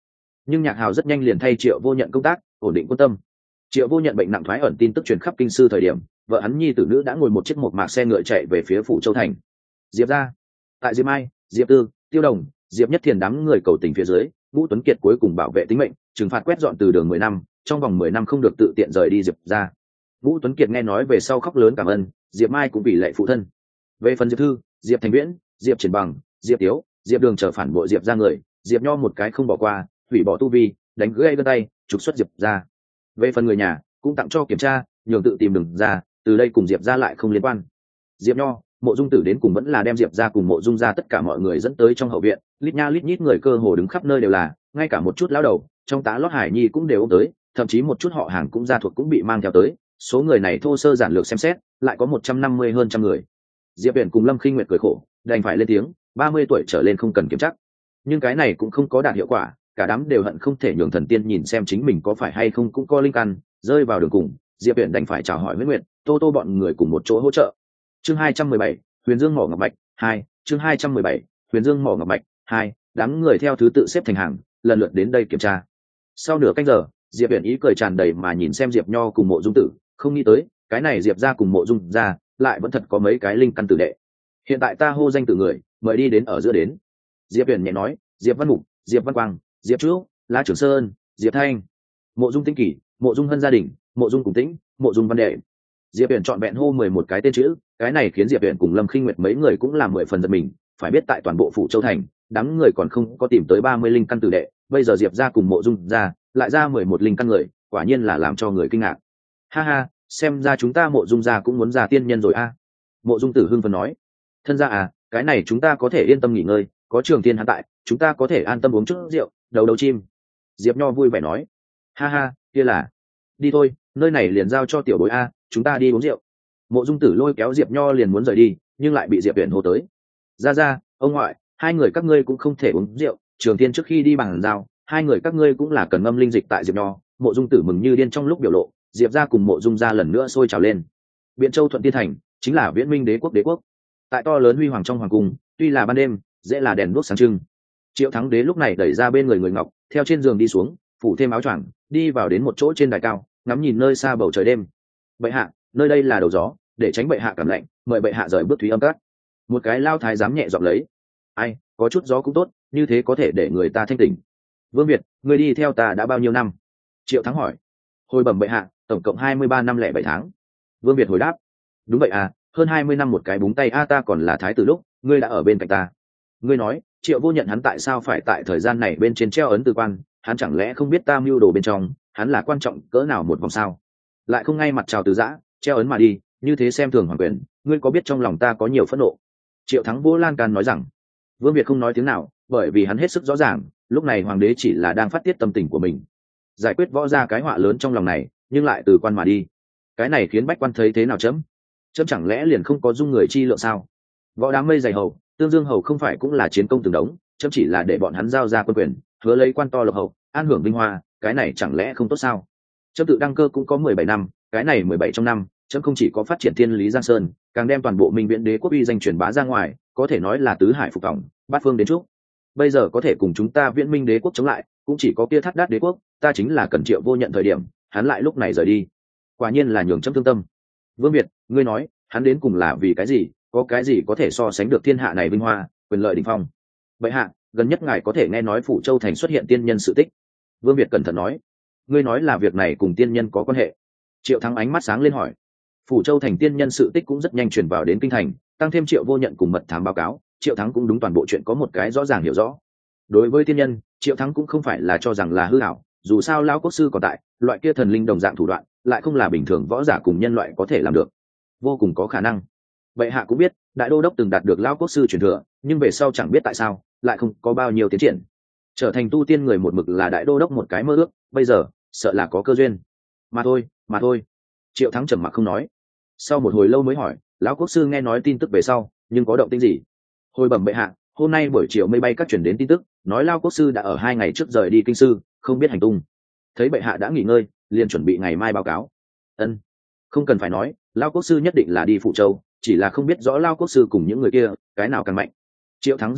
Nhưng Nhạc Hào rất nhanh liền thay Triệu Vô Nhận công tác, ổn định quân tâm. Triệu Vô Nhận bệnh nặng thoái ẩn tin tức truyền khắp kinh sư thời điểm, vợ hắn nhi tử nữ đã ngồi một chiếc một mạc xe ngựa chạy về phía phủ Châu thành. Diệp ra, tại Diệp Mai, Diệp Tư, Tiêu Đồng, Diệp Nhất Thiền đám người cầu tình phía dưới, Vũ Tuấn Kiệt cuối cùng bảo vệ tính mệnh, trừng phạt quét dọn từ đường mười năm, trong vòng mười năm không được tự tiện rời đi Diệp ra. Vũ Tuấn Kiệt nghe nói về sau khóc lớn cảm ơn, Diệp Mai cũng bị lệ phụ thân. Về phần Diệp Thư, Diệp Thành Viễn, Diệp Triển Bằng, Diệp Tiếu, Diệp Đường chờ phản bội Diệp ra người, Diệp Nho một cái không bỏ qua, hủy bỏ tu vi, đánh gãy gân tay, trục xuất Diệp ra. Về phần người nhà, cũng tặng cho kiểm tra, nhường tự tìm đường ra, từ đây cùng Diệp ra lại không liên quan. Diệp Nho, Mộ Dung Tử đến cùng vẫn là đem Diệp ra cùng Mộ Dung ra tất cả mọi người dẫn tới trong hậu viện, lít nha lít nhít người cơ hồ đứng khắp nơi đều là, ngay cả một chút lão đầu, trong tá lót Hải Nhi cũng đều ôm tới, thậm chí một chút họ hàng cũng gia thuộc cũng bị mang theo tới. Số người này thô sơ giản lược xem xét, lại có một trăm năm mươi hơn trăm người. Diệp Viễn cùng Lâm Khinh Nguyệt cười khổ, đành phải lên tiếng, ba mươi tuổi trở lên không cần kiểm chắc. Nhưng cái này cũng không có đạt hiệu quả, cả đám đều hận không thể nhường thần tiên nhìn xem chính mình có phải hay không cũng có linh căn, rơi vào đường cùng, Diệp Viễn đành phải chào hỏi Huyết Nguyệt, Tô Tô bọn người cùng một chỗ hỗ trợ. Chương hai trăm mười bảy, Huyền Dương mỏ ngọc bạch hai, chương hai trăm mười bảy, Huyền Dương mỏ ngọc bạch hai, đám người theo thứ tự xếp thành hàng, lần lượt đến đây kiểm tra. Sau nửa canh giờ, Diệp Viễn ý cười tràn đầy mà nhìn xem Diệp Nho cùng Mộ Dung Tử, không nghĩ tới, cái này Diệp gia cùng Mộ Dung gia lại vẫn thật có mấy cái linh căn tử đệ. Hiện tại ta hô danh từ người, mời đi đến ở giữa đến. Diệp Viễn nhẹ nói, Diệp Văn Mục, Diệp Văn Quang, Diệp Trúc, La Trường Sơn, Diệp Thanh, Mộ Dung Tinh Kỳ, Mộ Dung Hân gia đình, Mộ Dung Cùng Tĩnh, Mộ Dung Văn Đệ. Diệp Viễn chọn vẹn hô mười một cái tên chữ, cái này khiến Diệp Viễn cùng Lâm Khinh Nguyệt mấy người cũng làm mười phần giật mình, phải biết tại toàn bộ phủ Châu thành, đám người còn không có tìm tới ba mươi linh căn tử đệ, bây giờ Diệp gia cùng Mộ Dung gia lại ra mười một linh căn người, quả nhiên là làm cho người kinh ngạc. Ha ha, xem ra chúng ta Mộ Dung gia cũng muốn ra tiên nhân rồi a. À. Mộ Dung Tử hưng phấn nói, thân gia à, cái này chúng ta có thể yên tâm nghỉ ngơi, có Trường Tiên hắn tại, chúng ta có thể an tâm uống chút rượu, đầu đầu chim. Diệp Nho vui vẻ nói, ha ha, kia là, đi thôi, nơi này liền giao cho tiểu bối a, chúng ta đi uống rượu. Mộ Dung Tử lôi kéo Diệp Nho liền muốn rời đi, nhưng lại bị Diệp Viễn hô tới. Ra ra, ông ngoại, hai người các ngươi cũng không thể uống rượu, Trường Tiên trước khi đi bằng giao, hai người các ngươi cũng là cần ngâm linh dịch tại Diệp Nho. Mộ Dung Tử mừng như điên trong lúc biểu lộ, Diệp gia cùng Mộ Dung gia lần nữa sôi trào lên. Biện Châu Thuận Tiên thành chính là Viễn Minh đế quốc đế quốc. Tại to lớn huy hoàng trong hoàng cung, tuy là ban đêm, dễ là đèn đuốc sáng trưng. Triệu Thắng đế lúc này đẩy ra bên người người ngọc, theo trên giường đi xuống, phủ thêm áo choàng, đi vào đến một chỗ trên đài cao, ngắm nhìn nơi xa bầu trời đêm. Bệ hạ, nơi đây là đầu gió, để tránh bệ hạ cảm lạnh, mời bệ hạ rời bước thúy âm cát. Một cái lao thái giám nhẹ giọng lấy. Ai, có chút gió cũng tốt, như thế có thể để người ta thanh tỉnh. Vương Việt, người đi theo ta đã bao nhiêu năm? Triệu Thắng hỏi. Hồi bẩm bệ hạ, tổng cộng hai mươi ba năm lẻ bảy tháng. Vương Việt hồi đáp. Đúng vậy à, hơn hai mươi năm một cái búng tay a, ta còn là thái tử lúc, ngươi đã ở bên cạnh ta. Ngươi nói, Triệu Vô Nhận hắn tại sao phải tại thời gian này bên trên treo ấn từ quan, hắn chẳng lẽ không biết ta mưu đồ bên trong, hắn là quan trọng cỡ nào một vòng sao? Lại không ngay mặt chào từ giã, treo ấn mà đi, như thế xem thường hoàng quyền, ngươi có biết trong lòng ta có nhiều phẫn nộ? Triệu Thắng vỗ lan can nói rằng. Vương Việt không nói tiếng nào, bởi vì hắn hết sức rõ ràng, lúc này hoàng đế chỉ là đang phát tiết tâm tình của mình, giải quyết võ ra cái họa lớn trong lòng này, nhưng lại từ quan mà đi. Cái này khiến bách quan thấy thế nào chấm? Chấm chẳng lẽ liền không có dung người chi lượng sao? Võ đám mây dày hầu, Tương Dương hầu không phải cũng là chiến công từng đống, chấm chỉ là để bọn hắn giao ra quân quyền, hứa lấy quan to lộc hầu, an hưởng vinh hoa, cái này chẳng lẽ không tốt sao? Chấm tự đăng cơ cũng có mười bảy năm, cái này mười bảy trong năm, chấm không chỉ có phát triển thiên lý giang sơn, càng đem toàn bộ Minh Viễn đế quốc uy danh truyền bá ra ngoài, có thể nói là tứ hải phục tổng, bát phương đến chúc. Bây giờ có thể cùng chúng ta Viễn Minh đế quốc chống lại, cũng chỉ có kia Thát Đát đế quốc, ta chính là cần Triệu Vô Nhận thời điểm, hắn lại lúc này rời đi, quả nhiên là nhường chấm thương tâm. Vương Việt, ngươi nói, hắn đến cùng là vì cái gì, có cái gì có thể so sánh được thiên hạ này vinh hoa, quyền lợi đỉnh phong? Bệ hạ, gần nhất ngài có thể nghe nói phủ Châu thành xuất hiện tiên nhân sự tích. Vương Việt cẩn thận nói. Ngươi nói là việc này cùng tiên nhân có quan hệ? Triệu Thắng ánh mắt sáng lên hỏi. Phủ Châu thành tiên nhân sự tích cũng rất nhanh truyền vào đến kinh thành, tăng thêm Triệu Vô Nhận cùng mật thám báo cáo, Triệu Thắng cũng đúng toàn bộ chuyện có một cái rõ ràng hiểu rõ. Đối với tiên nhân, Triệu Thắng cũng không phải là cho rằng là hư ảo, dù sao lão quốc sư còn tại, loại kia thần linh đồng dạng thủ đoạn, lại không là bình thường võ giả cùng nhân loại có thể làm được, vô cùng có khả năng. Bệ hạ cũng biết, đại đô đốc từng đạt được lão quốc sư truyền thừa, nhưng về sau chẳng biết tại sao lại không có bao nhiêu tiến triển, trở thành tu tiên người một mực là đại đô đốc một cái mơ ước, bây giờ sợ là có cơ duyên mà thôi mà thôi Triệu Thắng trầm mặc không nói. Sau một hồi lâu mới hỏi, lão quốc sư nghe nói tin tức về sau, nhưng có động tĩnh gì? Hồi bẩm bệ hạ, hôm nay buổi chiều mây bay các chuyển đến tin tức, nói lão quốc sư đã ở hai ngày trước rời đi kinh sư, không biết hành tung. Thấy bệ hạ đã nghỉ ngơi, liền chuẩn bị ngày mai báo cáo. Ân, không cần phải nói, lão quốc sư nhất định là đi Phụ Châu, chỉ là không biết rõ lão quốc sư cùng những người kia cái nào càng mạnh. Triệu Thắng dứt lời,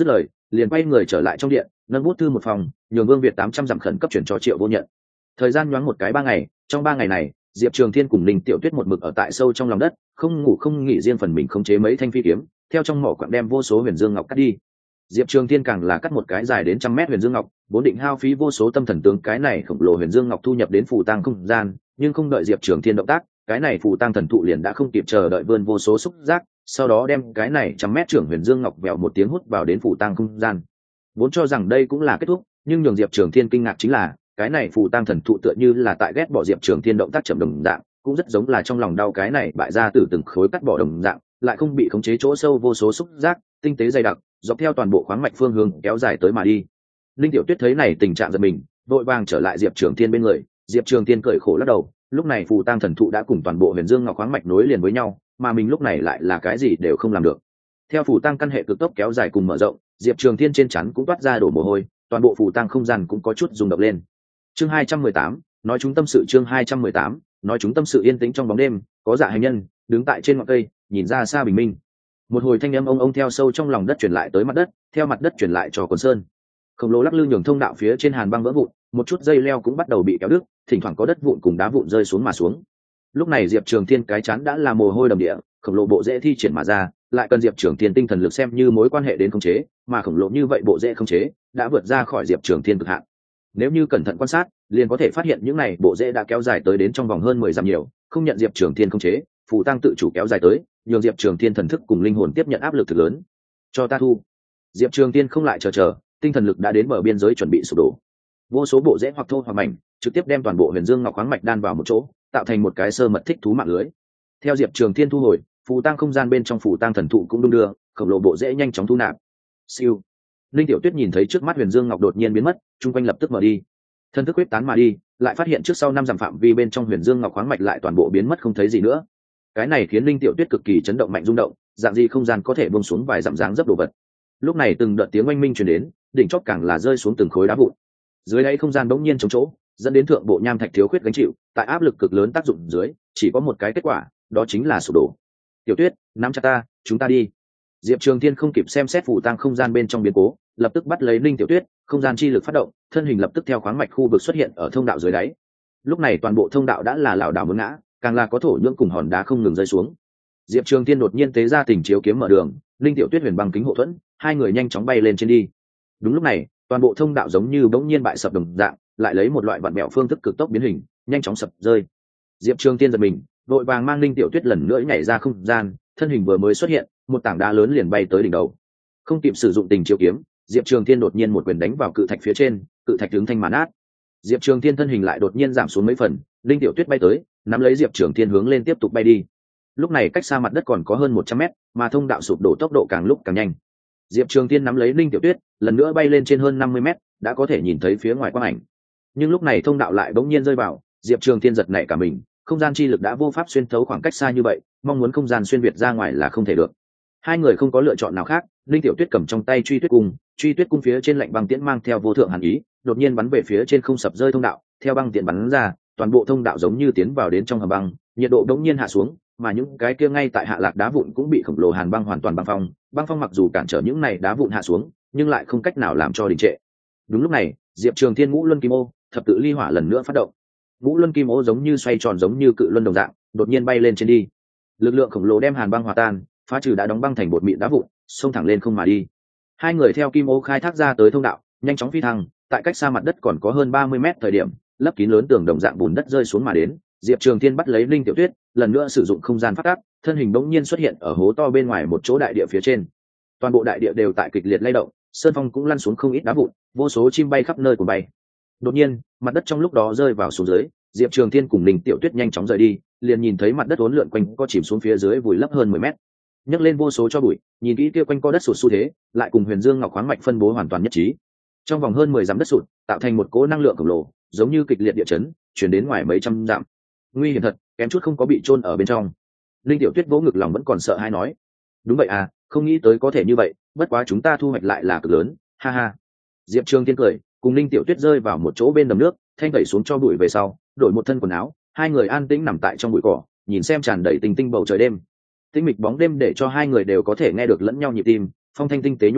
liền quay người trở lại trong điện, nâng bút thư một phòng, nhường Vương Việt tám trăm dặm khẩn cấp chuyển cho Triệu Vô Nhận. Thời gian nhoáng một cái ba ngày, trong ba ngày này, Diệp Trường Thiên cùng Linh Tiểu Tuyết một mực ở tại sâu trong lòng đất, không ngủ không nghỉ, riêng phần mình khống chế mấy thanh phi kiếm, theo trong mỏ quặng đem vô số huyền dương ngọc cắt đi. Diệp Trường Thiên càng là cắt một cái dài đến trăm mét huyền dương ngọc, vốn định hao phí vô số tâm thần tướng cái này khổng lồ huyền dương ngọc thu nhập đến phù tang không gian, nhưng không đợi Diệp Trường Thiên động tác, cái này phù tang thần thụ liền đã không kịp chờ đợi vươn vô số xúc giác, sau đó đem cái này trăm mét trưởng huyền dương ngọc vẹo một tiếng hút vào đến phù tang không gian. Vốn cho rằng đây cũng là kết thúc, nhưng nhường Diệp Trường Thiên kinh ngạc chính là, cái này phù tang thần thụ tựa như là tại ghét bỏ Diệp Trường Thiên động tác chậm đồng dạng, cũng rất giống là trong lòng đau cái này bại ra từ từng khối cắt bỏ đồng dạng, lại không bị khống chế chỗ sâu vô số xúc giác tinh tế dày đặc dọc theo toàn bộ khoáng mạch phương hướng kéo dài tới mà đi. Linh Tiểu Tuyết thấy này tình trạng giật mình, vội vàng trở lại Diệp Trường Thiên bên người. Diệp Trường Thiên cười khổ lắc đầu, lúc này phù tang thần thụ đã cùng toàn bộ huyền dương ngọc khoáng mạch nối liền với nhau, mà mình lúc này lại là cái gì đều không làm được. Theo phù tang căn hệ cực tốc kéo dài cùng mở rộng, Diệp Trường Thiên trên chắn cũng toát ra đổ mồ hôi, toàn bộ phù tang không gian cũng có chút rung động lên. Chương hai trăm mười tám, nói chúng tâm sự. Chương hai trăm mười tám, nói chúng tâm sự. Yên tĩnh trong bóng đêm, có dạ hành nhân đứng tại trên ngọn cây, nhìn ra xa bình minh. Một hồi thanh âm ông ông theo sâu trong lòng đất truyền lại tới mặt đất, theo mặt đất truyền lại cho Quần Sơn. Khổng lồ lắc lư nhường thông đạo phía trên hàn băng vỡ vụn, một chút dây leo cũng bắt đầu bị kéo đứt, thỉnh thoảng có đất vụn cùng đá vụn rơi xuống mà xuống. Lúc này Diệp Trường Thiên cái chán đã là mồ hôi đầm địa, khổng lồ bộ rễ thi triển mà ra, lại cần Diệp Trường Thiên tinh thần lực xem như mối quan hệ đến khống chế, mà khổng lồ như vậy bộ rễ khống chế đã vượt ra khỏi Diệp Trường Thiên cực hạn. Nếu như cẩn thận quan sát, liền có thể phát hiện những này bộ rễ đã kéo dài tới đến trong vòng hơn mười dặm nhiều, không nhận Diệp Trường Thiên khống chế, phù tăng tự chủ kéo dài tới, nhường Diệp Trường Thiên thần thức cùng linh hồn tiếp nhận áp lực thực lớn. Cho ta thu. Diệp Trường Thiên không lại chờ chờ, tinh thần lực đã đến bờ biên giới chuẩn bị sụp đổ. Vô số bộ rễ hoặc thô hoặc mảnh, trực tiếp đem toàn bộ huyền dương ngọc khoáng mạch đan vào một chỗ, tạo thành một cái sơ mật thích thú mạng lưới. Theo Diệp Trường Thiên thu hồi, phù tăng không gian bên trong phù tăng thần thụ cũng đung đưa, khổng lồ bộ rễ nhanh chóng thu nạp. Siêu. Linh Tiểu Tuyết nhìn thấy trước mắt huyền dương ngọc đột nhiên biến mất, trung quanh lập tức mở đi. Thân thức quyết tán mà đi, lại phát hiện trước sau năm dặm phạm vi bên trong huyền dương ngọc khoáng mạch lại toàn bộ biến mất không thấy gì nữa. Cái này khiến Linh Tiểu Tuyết cực kỳ chấn động mạnh rung động, dạng gì không gian có thể buông xuống vài dặm dáng dấp đồ vật. Lúc này từng đợt tiếng oanh minh truyền đến, đỉnh chót càng là rơi xuống từng khối đá vụn. Dưới đáy không gian bỗng nhiên trống chỗ, dẫn đến thượng bộ nham thạch thiếu khuyết gánh chịu, tại áp lực cực lớn tác dụng dưới, chỉ có một cái kết quả, đó chính là sụp đổ. Tiểu Tuyết, nắm chặt ta, chúng ta đi. Diệp Trường Thiên không kịp xem xét phù tang không gian bên trong biến cố, lập tức bắt lấy Linh Tiểu Tuyết, không gian chi lực phát động, thân hình lập tức theo khoáng mạch khu vực xuất hiện ở thông đạo dưới đáy. Lúc này toàn bộ thông đạo đã là lảo đảo muốn ngã, càng là có thổ nhưỡng cùng hòn đá không ngừng rơi xuống. Diệp Trường Thiên đột nhiên tế ra tình chiếu kiếm mở đường, Linh Tiểu Tuyết huyền băng kính hộ thuẫn, hai người nhanh chóng bay lên trên đi. Đúng lúc này, toàn bộ thông đạo giống như bỗng nhiên bại sập đồng dạng, lại lấy một loại vặn bẹo phương thức cực tốc biến hình, nhanh chóng sập rơi. Diệp Trường Thiên giật mình, vội vàng mang Linh Tiểu Tuyết lần nữa nhảy ra không gian, thân hình vừa mới xuất hiện, một tảng đá lớn liền bay tới đỉnh đầu. Không kịp sử dụng tình chiếu kiếm, Diệp Trường Thiên đột nhiên một quyền đánh vào cự thạch phía trên, cự thạch hướng thanh màn át. Diệp Trường Thiên thân hình lại đột nhiên giảm xuống mấy phần, Linh Tiểu Tuyết bay tới, nắm lấy Diệp Trường Thiên hướng lên tiếp tục bay đi. Lúc này cách xa mặt đất còn có hơn một trăm mét, mà thông đạo sụp đổ tốc độ càng lúc càng nhanh. Diệp Trường Thiên nắm lấy Linh Tiểu Tuyết, lần nữa bay lên trên hơn năm mươi mét, đã có thể nhìn thấy phía ngoài quang ảnh. Nhưng lúc này thông đạo lại bỗng nhiên rơi vào, Diệp Trường Thiên giật nảy cả mình, không gian chi lực đã vô pháp xuyên thấu khoảng cách xa như vậy, mong muốn không gian xuyên việt ra ngoài là không thể được. Hai người không có lựa chọn nào khác, Linh Tiểu Tuyết cầm trong tay truy tuyết cung, truy tuyết cung phía trên lạnh băng tiễn mang theo vô thượng hàn ý, đột nhiên bắn về phía trên không sập rơi thông đạo, theo băng tiễn bắn ra, toàn bộ thông đạo giống như tiến vào đến trong hầm băng, nhiệt độ đột nhiên hạ xuống, mà những cái kia ngay tại hạ lạc đá vụn cũng bị khổng lồ hàn băng hoàn toàn băng phong, băng phong mặc dù cản trở những này đá vụn hạ xuống, nhưng lại không cách nào làm cho đình trệ. Đúng lúc này, Diệp Trường Thiên ngũ luân kim ô, thập tự ly hỏa lần nữa phát động. Ngũ luân kim ô giống như xoay tròn giống như cự luân đồng dạng, đột nhiên bay lên trên đi. Lực lượng khổng lồ đem hàn băng hòa tan, phá trừ đã đóng băng thành bột mịn đá vụn, xông thẳng lên không mà đi. Hai người theo kim ô khai thác ra tới thông đạo, nhanh chóng phi thăng, tại cách xa mặt đất còn có hơn ba mươi mét thời điểm, lấp kín lớn tường đồng dạng bùn đất rơi xuống mà đến. Diệp Trường Thiên bắt lấy Linh Tiểu Tuyết, lần nữa sử dụng không gian phát tác, thân hình bỗng nhiên xuất hiện ở hố to bên ngoài một chỗ đại địa phía trên. Toàn bộ đại địa đều tại kịch liệt lay động, sơn phong cũng lăn xuống không ít đá vụn, vô số chim bay khắp nơi cuồng bay. Đột nhiên, mặt đất trong lúc đó rơi vào xuống dưới, Diệp Trường Thiên cùng Linh Tiểu Tuyết nhanh chóng rời đi, liền nhìn thấy mặt đất uốn lượn quanh co chìm xuống phía dưới vùi lấp hơn mười mét. Nhấc lên vô số cho bụi, nhìn kỹ kia quanh co đất sụt xu thế, lại cùng huyền dương ngọc khoáng mạch phân bố hoàn toàn nhất trí. Trong vòng hơn mười dặm đất sụt, tạo thành một cỗ năng lượng khổng lồ, giống như kịch liệt địa chấn, truyền đến ngoài mấy trăm dặm. Nguy hiểm thật, kém chút không có bị chôn ở bên trong. Linh Tiểu Tuyết vỗ ngực lòng vẫn còn sợ hãi nói: "Đúng vậy à, không nghĩ tới có thể như vậy, bất quá chúng ta thu hoạch lại là cực lớn, ha ha." Diệp Trường Thiên cười, cùng Linh Tiểu Tuyết rơi vào một chỗ bên đầm nước, thanh tẩy xuống cho bụi về sau, đổi một thân quần áo, hai người an tĩnh nằm tại trong bụi cỏ, nhìn xem tràn đầy tinh tinh bầu trời đêm. Tĩnh mịch bóng đêm để cho hai người đều có thể nghe được lẫn nhau nhịp tim, phong thanh tinh tế nhu nhu,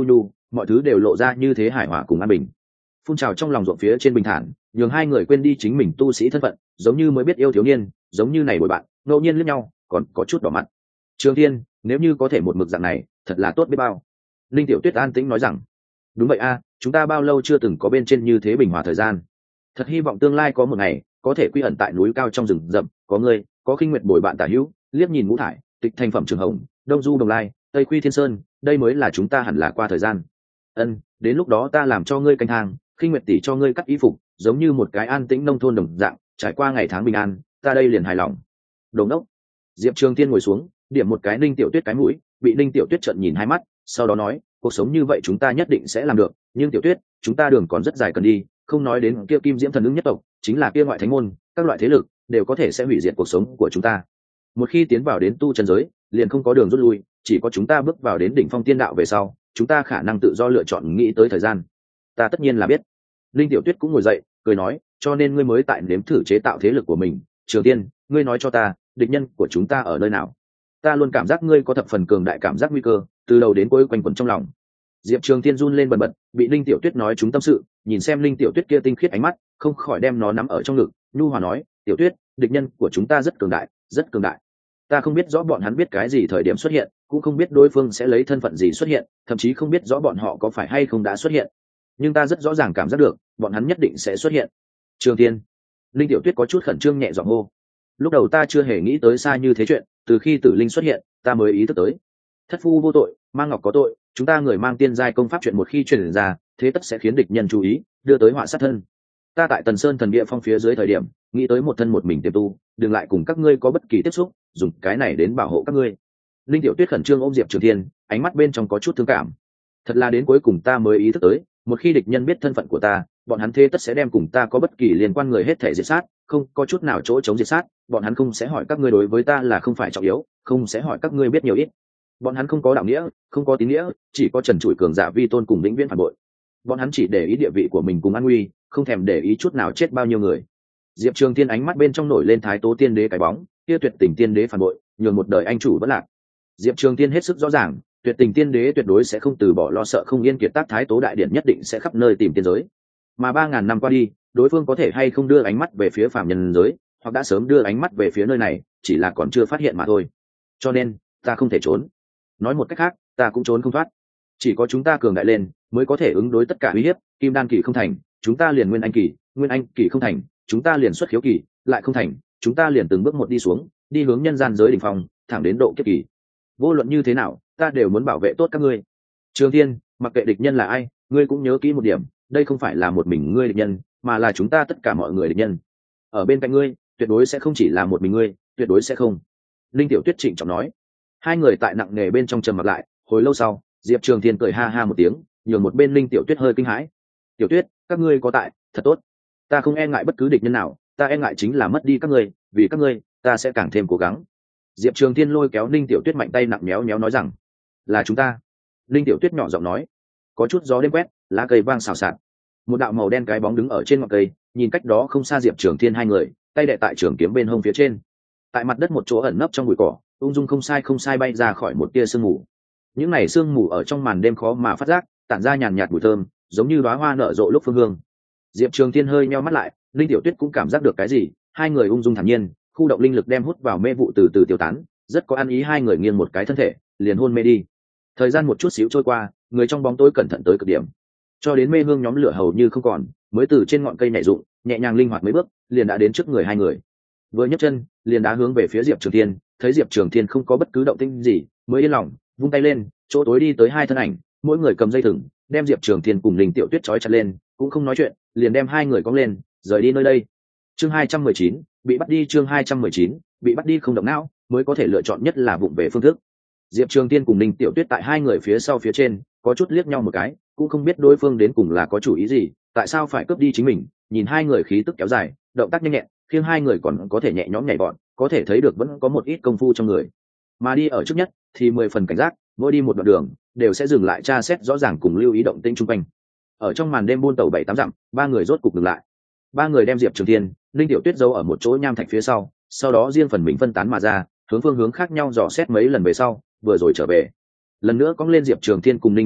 mọi thứ đều lộ ra như thế hài hòa cùng an bình. Phun trào trong lòng ruộng phía trên bình thản, nhường hai người quên đi chính mình tu sĩ thân phận, giống như mới biết yêu thiếu niên, giống như này bồi bạn ngẫu nhiên liếc nhau còn có chút đỏ mặt. Trường Thiên, nếu như có thể một mực dạng này thật là tốt biết bao. Linh Tiểu Tuyết an tĩnh nói rằng. Đúng vậy a, chúng ta bao lâu chưa từng có bên trên như thế bình hòa thời gian. Thật hy vọng tương lai có một ngày có thể quy ẩn tại núi cao trong rừng rậm, có người có khinh nguyệt bồi bạn tả hữu, liếc nhìn ngũ thải tịch thành phẩm trường hồng, đông du đồng lai, tây khuy thiên sơn, đây mới là chúng ta hẳn là qua thời gian. Ân, đến lúc đó ta làm cho ngươi canh hàng, khinh nguyệt tỷ cho ngươi cắt y phục, giống như một cái an tĩnh nông thôn đồng dạng, trải qua ngày tháng bình an, ta đây liền hài lòng. Đồ ngốc. Diệp Trường Thiên ngồi xuống, điểm một cái Ninh Tiểu Tuyết cái mũi, bị Ninh Tiểu Tuyết trợn nhìn hai mắt, sau đó nói, cuộc sống như vậy chúng ta nhất định sẽ làm được, nhưng Tiểu Tuyết, chúng ta đường còn rất dài cần đi, không nói đến kia Kim Diễm thần ứng nhất tộc, chính là kia ngoại thánh môn, các loại thế lực đều có thể sẽ hủy diệt cuộc sống của chúng ta. Một khi tiến vào đến tu chân giới, liền không có đường rút lui, chỉ có chúng ta bước vào đến đỉnh phong tiên đạo về sau, chúng ta khả năng tự do lựa chọn nghĩ tới thời gian. Ta tất nhiên là biết. Linh Tiểu Tuyết cũng ngồi dậy, cười nói, cho nên ngươi mới tại nếm thử chế tạo thế lực của mình. Trường Tiên, ngươi nói cho ta, địch nhân của chúng ta ở nơi nào? Ta luôn cảm giác ngươi có thập phần cường đại cảm giác nguy cơ, từ đầu đến cuối quanh quẩn trong lòng. Diệp Trường Tiên run lên bần bật, bị Linh Tiểu Tuyết nói chúng tâm sự, nhìn xem Linh Tiểu Tuyết kia tinh khiết ánh mắt, không khỏi đem nó nắm ở trong ngực, nhu hòa nói, Tiểu Tuyết, địch nhân của chúng ta rất cường đại, rất cường đại. Ta không biết rõ bọn hắn biết cái gì thời điểm xuất hiện, cũng không biết đối phương sẽ lấy thân phận gì xuất hiện, thậm chí không biết rõ bọn họ có phải hay không đã xuất hiện, nhưng ta rất rõ ràng cảm giác được bọn hắn nhất định sẽ xuất hiện. Trường Tiên. Linh Tiểu Tuyết có chút khẩn trương nhẹ giọng hô. Lúc đầu ta chưa hề nghĩ tới xa như thế chuyện, từ khi Tử Linh xuất hiện ta mới ý thức tới, thất phu vô tội, mang ngọc có tội, chúng ta người mang tiên giai công pháp chuyện một khi truyền ra, thế tất sẽ khiến địch nhân chú ý, đưa tới họa sát thân. Ta tại Tần Sơn thần địa phong phía dưới thời điểm, nghĩ tới một thân một mình tiềm tu, đừng lại cùng các ngươi có bất kỳ tiếp xúc, dùng cái này đến bảo hộ các ngươi. Linh Tiểu Tuyết khẩn trương ôm Diệp Trường Thiên, ánh mắt bên trong có chút thương cảm. Thật là đến cuối cùng ta mới ý thức tới, một khi địch nhân biết thân phận của ta, bọn hắn thế tất sẽ đem cùng ta có bất kỳ liên quan người hết thể diệt sát, không có chút nào chỗ chống diệt sát. Bọn hắn không sẽ hỏi các ngươi đối với ta là không phải trọng yếu, không sẽ hỏi các ngươi biết nhiều ít. Bọn hắn không có đạo nghĩa, không có tín nghĩa, chỉ có trần trụi cường giả vi tôn cùng vĩnh viễn phản bội. Bọn hắn chỉ để ý địa vị của mình cùng an nguy, không thèm để ý chút nào chết bao nhiêu người. Diệp Trường Thiên ánh mắt bên trong nổi lên Thái Tố Tiên Đế cái bóng, kia tuyệt tình tiên đế phản bội, nhường một đời anh chủ vẫn lạc. Diệp Trường Thiên hết sức rõ ràng, tuyệt tình tiên đế tuyệt đối sẽ không từ bỏ lo sợ không yên kiệt tác Thái Tố đại điện nhất định sẽ khắp nơi tìm tiên giới. Mà ba ngàn năm qua đi, đối phương có thể hay không đưa ánh mắt về phía phàm nhân giới, hoặc đã sớm đưa ánh mắt về phía nơi này, chỉ là còn chưa phát hiện mà thôi. Cho nên, ta không thể trốn. Nói một cách khác, ta cũng trốn không thoát. Chỉ có chúng ta cường đại lên, mới có thể ứng đối tất cả uy hiếp. Kim đan kỳ không thành, chúng ta liền nguyên anh kỳ, nguyên anh kỳ không thành, chúng ta liền xuất khiếu kỳ, lại không thành, chúng ta liền từng bước một đi xuống, đi hướng nhân gian giới đỉnh phong, thẳng đến độ kiếp kỳ. Vô luận như thế nào, ta đều muốn bảo vệ tốt các ngươi. Trường Thiên, mặc kệ địch nhân là ai, ngươi cũng nhớ kỹ một điểm, đây không phải là một mình ngươi địch nhân, mà là chúng ta tất cả mọi người địch nhân. Ở bên cạnh ngươi, tuyệt đối sẽ không chỉ là một mình ngươi, tuyệt đối sẽ không. Linh Tiểu Tuyết trịnh trọng nói. Hai người tại nặng nề bên trong trầm mặc lại, hồi lâu sau, Diệp Trường Thiên cười ha ha một tiếng, nhường một bên Linh Tiểu Tuyết hơi kinh hãi. Tiểu Tuyết, các ngươi có tại, thật tốt. Ta không e ngại bất cứ địch nhân nào, ta e ngại chính là mất đi các ngươi, vì các ngươi, ta sẽ càng thêm cố gắng. Diệp Trường Thiên lôi kéo Linh Tiểu Tuyết mạnh tay nặng méo méo nói rằng, là chúng ta. Linh Tiểu Tuyết nhỏ giọng nói. Có chút gió đêm quét, lá cây vang xào xạc. Một đạo màu đen cái bóng đứng ở trên ngọn cây, nhìn cách đó không xa Diệp Trường Thiên hai người, tay đè tại trường kiếm bên hông phía trên. Tại mặt đất một chỗ ẩn nấp trong bụi cỏ, ung dung không sai không sai bay ra khỏi một tia sương mù. Những này sương mù ở trong màn đêm khó mà phát giác, tản ra nhàn nhạt mùi thơm, giống như đóa hoa nở rộ lúc phương hương. Diệp Trường Thiên hơi nheo mắt lại, Linh Tiểu Tuyết cũng cảm giác được cái gì, hai người ung dung thản nhiên, khu động linh lực đem hút vào mê vụ từ từ tiêu tán, rất có ăn ý. Hai người nghiêng một cái thân thể, liền hôn mê đi. Thời gian một chút xíu trôi qua, người trong bóng tối cẩn thận tới cực điểm, cho đến mê hương nhóm lửa hầu như không còn, mới từ trên ngọn cây nhảy dụng, nhẹ nhàng linh hoạt mấy bước, liền đã đến trước người hai người. Vừa nhấc chân, liền đá hướng về phía Diệp Trường Thiên, thấy Diệp Trường Thiên không có bất cứ động tĩnh gì, mới yên lòng, vung tay lên, chỗ tối đi tới hai thân ảnh, mỗi người cầm dây thừng, đem Diệp Trường Thiên cùng Linh Tiểu Tuyết trói chặt lên, cũng không nói chuyện, liền đem hai người cõng lên, rời đi nơi đây. Chương hai trăm mười chín, bị bắt đi. Chương hai trăm mười chín, bị bắt đi. Không động não, mới có thể lựa chọn nhất là vụng về phương thức. Diệp Trường Thiên cùng Linh Tiểu Tuyết tại hai người phía sau phía trên, có chút liếc nhau một cái, cũng không biết đối phương đến cùng là có chủ ý gì, tại sao phải cướp đi chính mình. Nhìn hai người khí tức kéo dài, động tác nhanh nhẹn, khiến hai người còn có thể nhẹ nhõm nhảy bọn, có thể thấy được vẫn có một ít công phu trong người. Mà đi ở trước nhất thì mười phần cảnh giác, mỗi đi một đoạn đường đều sẽ dừng lại tra xét rõ ràng cùng lưu ý động tĩnh xung quanh. Ở trong màn đêm buôn tàu bảy tám dặm, ba người rốt cục dừng lại. Ba người đem Diệp Trường Thiên, Linh Tiểu Tuyết giấu ở một chỗ nham thạch phía sau, sau đó riêng phần mình phân tán mà ra, hướng phương hướng khác nhau dò xét mấy lần về sau, vừa rồi trở về. Lần nữa cong lên Diệp Trường Thiên cùng Linh Tiểu Tuyết,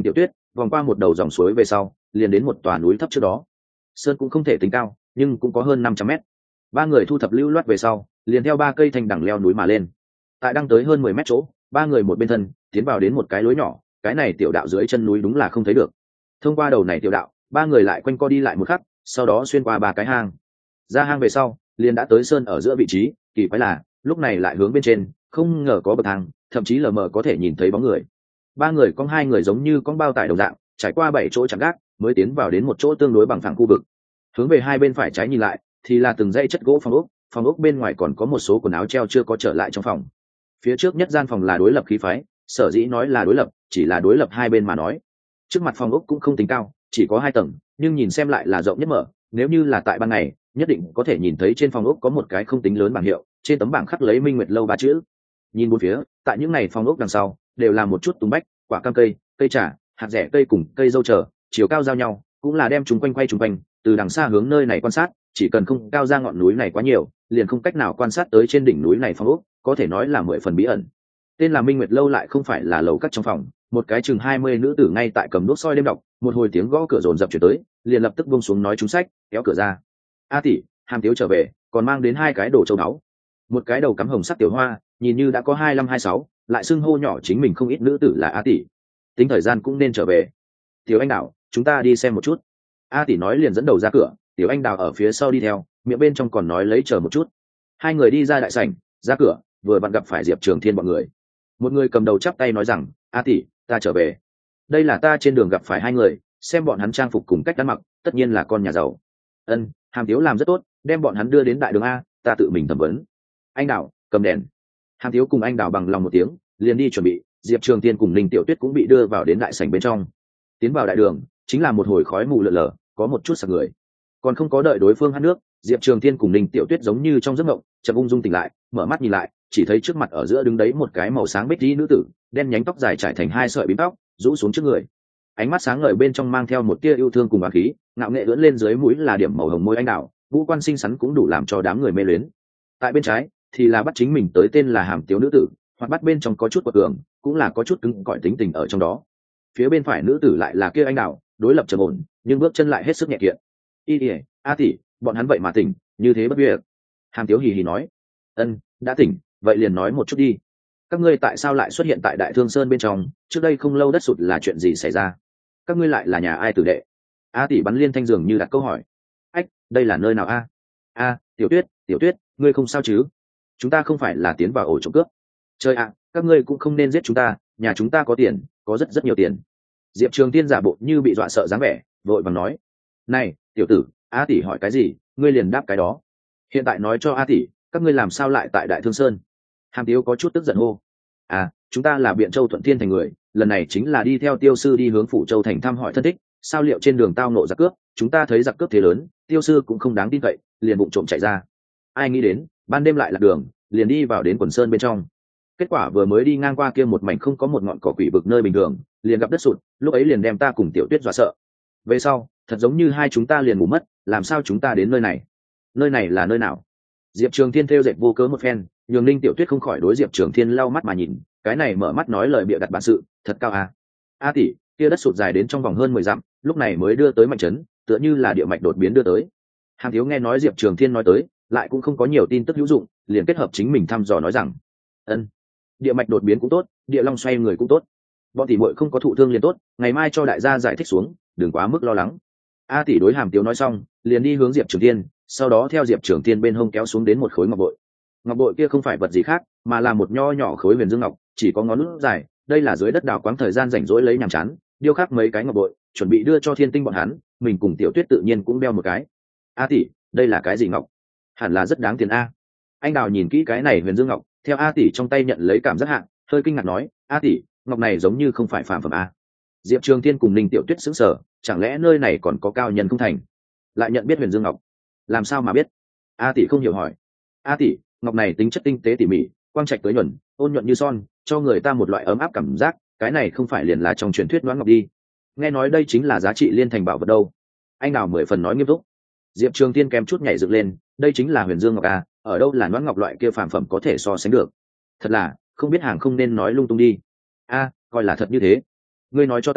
vòng qua một đầu dòng suối về sau liền đến một tòa núi thấp trước đó. Sơn cũng không thể tính cao nhưng cũng có hơn năm trăm mét. Ba người thu thập lưu loát về sau liền theo ba cây thanh đằng leo núi mà lên. Tại đang tới hơn mười mét chỗ, ba người một bên thân tiến vào đến một cái lối nhỏ. Cái này tiểu đạo dưới chân núi đúng là không thấy được. Thông qua đầu này tiểu đạo, ba người lại quanh co đi lại một khắc, sau đó xuyên qua ba cái hang. Ra hang về sau liền đã tới sơn ở giữa vị trí. Kỳ quái là lúc này lại hướng bên trên, không ngờ có bậc thang, thậm chí lờ mờ có thể nhìn thấy bóng người. Ba người con hai người giống như con bao tải đồng dạng, trải qua bảy chỗ chạm gác mới tiến vào đến một chỗ tương đối bằng phẳng khu vực. Hướng về hai bên phải trái nhìn lại thì là từng dãy chất gỗ phòng ốc, phòng ốc bên ngoài còn có một số quần áo treo chưa có trở lại trong phòng. Phía trước nhất gian phòng là đối lập khí phái, sở dĩ nói là đối lập chỉ là đối lập hai bên mà nói. Trước mặt phòng ốc cũng không tính cao, chỉ có hai tầng, nhưng nhìn xem lại là rộng nhất mở. Nếu như là tại ban ngày nhất định có thể nhìn thấy trên phòng ốc có một cái không tính lớn bảng hiệu, trên tấm bảng khắc lấy Minh Nguyệt lâu ba chữ. Nhìn bốn phía, tại những này phòng ốc đằng sau đều là một chút tùng bách, quả cam cây, cây trà, hạt rẻ cây cùng cây dâu chờ, chiều cao giao nhau, cũng là đem chúng quanh quay chúng quanh. Từ đằng xa hướng nơi này quan sát, chỉ cần không cao ra ngọn núi này quá nhiều, liền không cách nào quan sát tới trên đỉnh núi này phòng ốc, có thể nói là mười phần bí ẩn. Tên là Minh Nguyệt lâu lại không phải là lầu cắt trong phòng, một cái chừng hai mươi nữ tử ngay tại cầm đuốc soi đêm đọc, một hồi tiếng gõ cửa rồn rập chuyển tới, liền lập tức buông xuống nói trúng sách, kéo cửa ra. A tỷ, Hàm Tiếu trở về, còn mang đến hai cái đồ châu báu. Một cái đầu cắm hồng sắc tiểu hoa, nhìn như đã có hai lăm hai sáu, lại xưng hô nhỏ chính mình không ít nữ tử là A tỷ. Tính thời gian cũng nên trở về. Tiểu Anh Đào, chúng ta đi xem một chút. A tỷ nói liền dẫn đầu ra cửa, Tiểu Anh Đào ở phía sau đi theo, miệng bên trong còn nói lấy chờ một chút. Hai người đi ra đại sảnh, ra cửa, vừa vặn gặp phải Diệp Trường Thiên bọn người. Một người cầm đầu chắp tay nói rằng, A tỷ, ta trở về. Đây là ta trên đường gặp phải hai người, xem bọn hắn trang phục cùng cách ăn mặc, tất nhiên là con nhà giàu. Ân, Hàm Tiếu làm rất tốt, đem bọn hắn đưa đến đại đường A, ta tự mình thẩm vấn. Anh Đào, cầm đèn. Hàm Tiếu cùng anh Đào bằng lòng một tiếng, liền đi chuẩn bị. Diệp Trường Thiên cùng Ninh Tiểu Tuyết cũng bị đưa vào đến đại sảnh bên trong. Tiến vào đại đường, chính là một hồi khói mù lờ lờ, có một chút sặc người. Còn không có đợi đối phương hát nước, Diệp Trường Thiên cùng Ninh Tiểu Tuyết giống như trong giấc mộng, chợt ung dung tỉnh lại, mở mắt nhìn lại, chỉ thấy trước mặt ở giữa đứng đấy một cái màu sáng bích tí nữ tử, đen nhánh tóc dài trải thành hai sợi bím tóc, rũ xuống trước người. Ánh mắt sáng ngời bên trong mang theo một tia yêu thương cùng oán khí, ngạo nghệ ưỡn lên dưới mũi là điểm màu hồng môi anh đào, ngũ quan xinh xắn cũng đủ làm cho đám người mê luyến. Tại bên trái thì là bắt chính mình tới tên là Hàm Tiếu nữ tử, hoặc bắt bên trong có chút quật cường, cũng là có chút cứng cỏi tính tình ở trong đó. Phía bên phải nữ tử lại là kia anh đào, đối lập trầm ổn, nhưng bước chân lại hết sức nhẹ kiện. Y ỉa, A tỷ, bọn hắn vậy mà tỉnh, như thế bất việc. Hàm Tiếu hì hì nói, ân, đã tỉnh, vậy liền nói một chút đi. Các ngươi tại sao lại xuất hiện tại Đại Thương Sơn bên trong? Trước đây không lâu đất sụt là chuyện gì xảy ra? Các ngươi lại là nhà ai tử đệ? A tỷ bắn liên thanh dường như đặt câu hỏi. Ách, đây là nơi nào a? A, Tiểu Tuyết, Tiểu Tuyết, ngươi không sao chứ? Chúng ta không phải là tiến vào ổ trộm cướp. Trời ạ, các ngươi cũng không nên giết chúng ta, nhà chúng ta có tiền, có rất rất nhiều tiền. Diệp Trường Tiên giả bộ như bị dọa sợ dáng vẻ, vội vàng nói, này, tiểu tử, A tỷ hỏi cái gì, ngươi liền đáp cái đó. Hiện tại nói cho A tỷ, các ngươi làm sao lại tại Đại Thương Sơn? Hàm Tiếu có chút tức giận hô. À, chúng ta là Biện Châu Thuận Thiên thành người, lần này chính là đi theo tiêu sư đi hướng Phủ Châu thành thăm hỏi thân thích, sao liệu trên đường tao nộ giặc cướp, chúng ta thấy giặc cướp thế lớn, tiêu sư cũng không đáng tin cậy, liền bụng trộm chạy ra. Ai nghĩ đến, ban đêm lại lạc đường, liền đi vào đến quần sơn bên trong. Kết quả vừa mới đi ngang qua kia một mảnh không có một ngọn cỏ quỷ vực nơi bình thường, liền gặp đất sụt, lúc ấy liền đem ta cùng Tiểu Tuyết dọa sợ. Về sau, thật giống như hai chúng ta liền ngủ mất, làm sao chúng ta đến nơi này? Nơi này là nơi nào? Diệp Trường Thiên thêu dệt vô cớ một phen, nhường Ninh Tiểu Tuyết không khỏi đối Diệp Trường Thiên lau mắt mà nhìn, cái này mở mắt nói lời bịa đặt bản sự, thật cao à? A tỷ, kia đất sụt dài đến trong vòng hơn mười dặm, lúc này mới đưa tới mạnh trấn, tựa như là địa mạch đột biến đưa tới. Hàm Thiếu nghe nói Diệp Trường Thiên nói tới, lại cũng không có nhiều tin tức hữu dụng, liền kết hợp chính mình thăm dò nói rằng, ân, địa mạch đột biến cũng tốt, địa long xoay người cũng tốt, bọn tỷ muội không có thụ thương liền tốt, ngày mai cho đại gia giải thích xuống, đừng quá mức lo lắng. A tỷ đối Hàm Tiếu nói xong, liền đi hướng Diệp Trường Thiên, sau đó theo Diệp Trường Thiên bên hông kéo xuống đến một khối ngọc bội. Ngọc bội kia không phải vật gì khác, mà là một nho nhỏ khối huyền dương ngọc, chỉ có ngón út dài. Đây là dưới đất đào quáng thời gian rảnh rỗi lấy nhàm chán, điêu khắc mấy cái ngọc bội, chuẩn bị đưa cho Thiên Tinh bọn hắn, mình cùng Tiểu Tuyết tự nhiên cũng đeo một cái. A tỷ, đây là cái gì ngọc? Hẳn là rất đáng tiền a. Anh Đào nhìn kỹ cái này huyền dương ngọc, theo A tỷ trong tay nhận lấy cảm giác hạng, hơi kinh ngạc nói, A tỷ, ngọc này giống như không phải phàm phẩm a. Diệp Trường Thiên cùng Ninh Tiểu Tuyết sững sờ, chẳng lẽ nơi này còn có cao nhân không thành? Lại nhận biết huyền dương ngọc, làm sao mà biết? A tỷ không hiểu hỏi. A tỷ, ngọc này tính chất tinh tế tỉ mỉ, quang trạch tới nhuần, ôn nhuận như son, cho người ta một loại ấm áp cảm giác, cái này không phải liền là trong truyền thuyết đoán ngọc đi? Nghe nói đây chính là giá trị liên thành bảo vật đâu. Anh Đào mười phần nói nghiêm túc. Diệp Trường Thiên kém chút nhảy dựng lên, đây chính là huyền dương ngọc a, ở đâu là đoán ngọc loại kia phàm phẩm có thể so sánh được? Thật là, không biết hàng không nên nói lung tung đi. A, coi là thật như thế. Ngươi nói cho ta,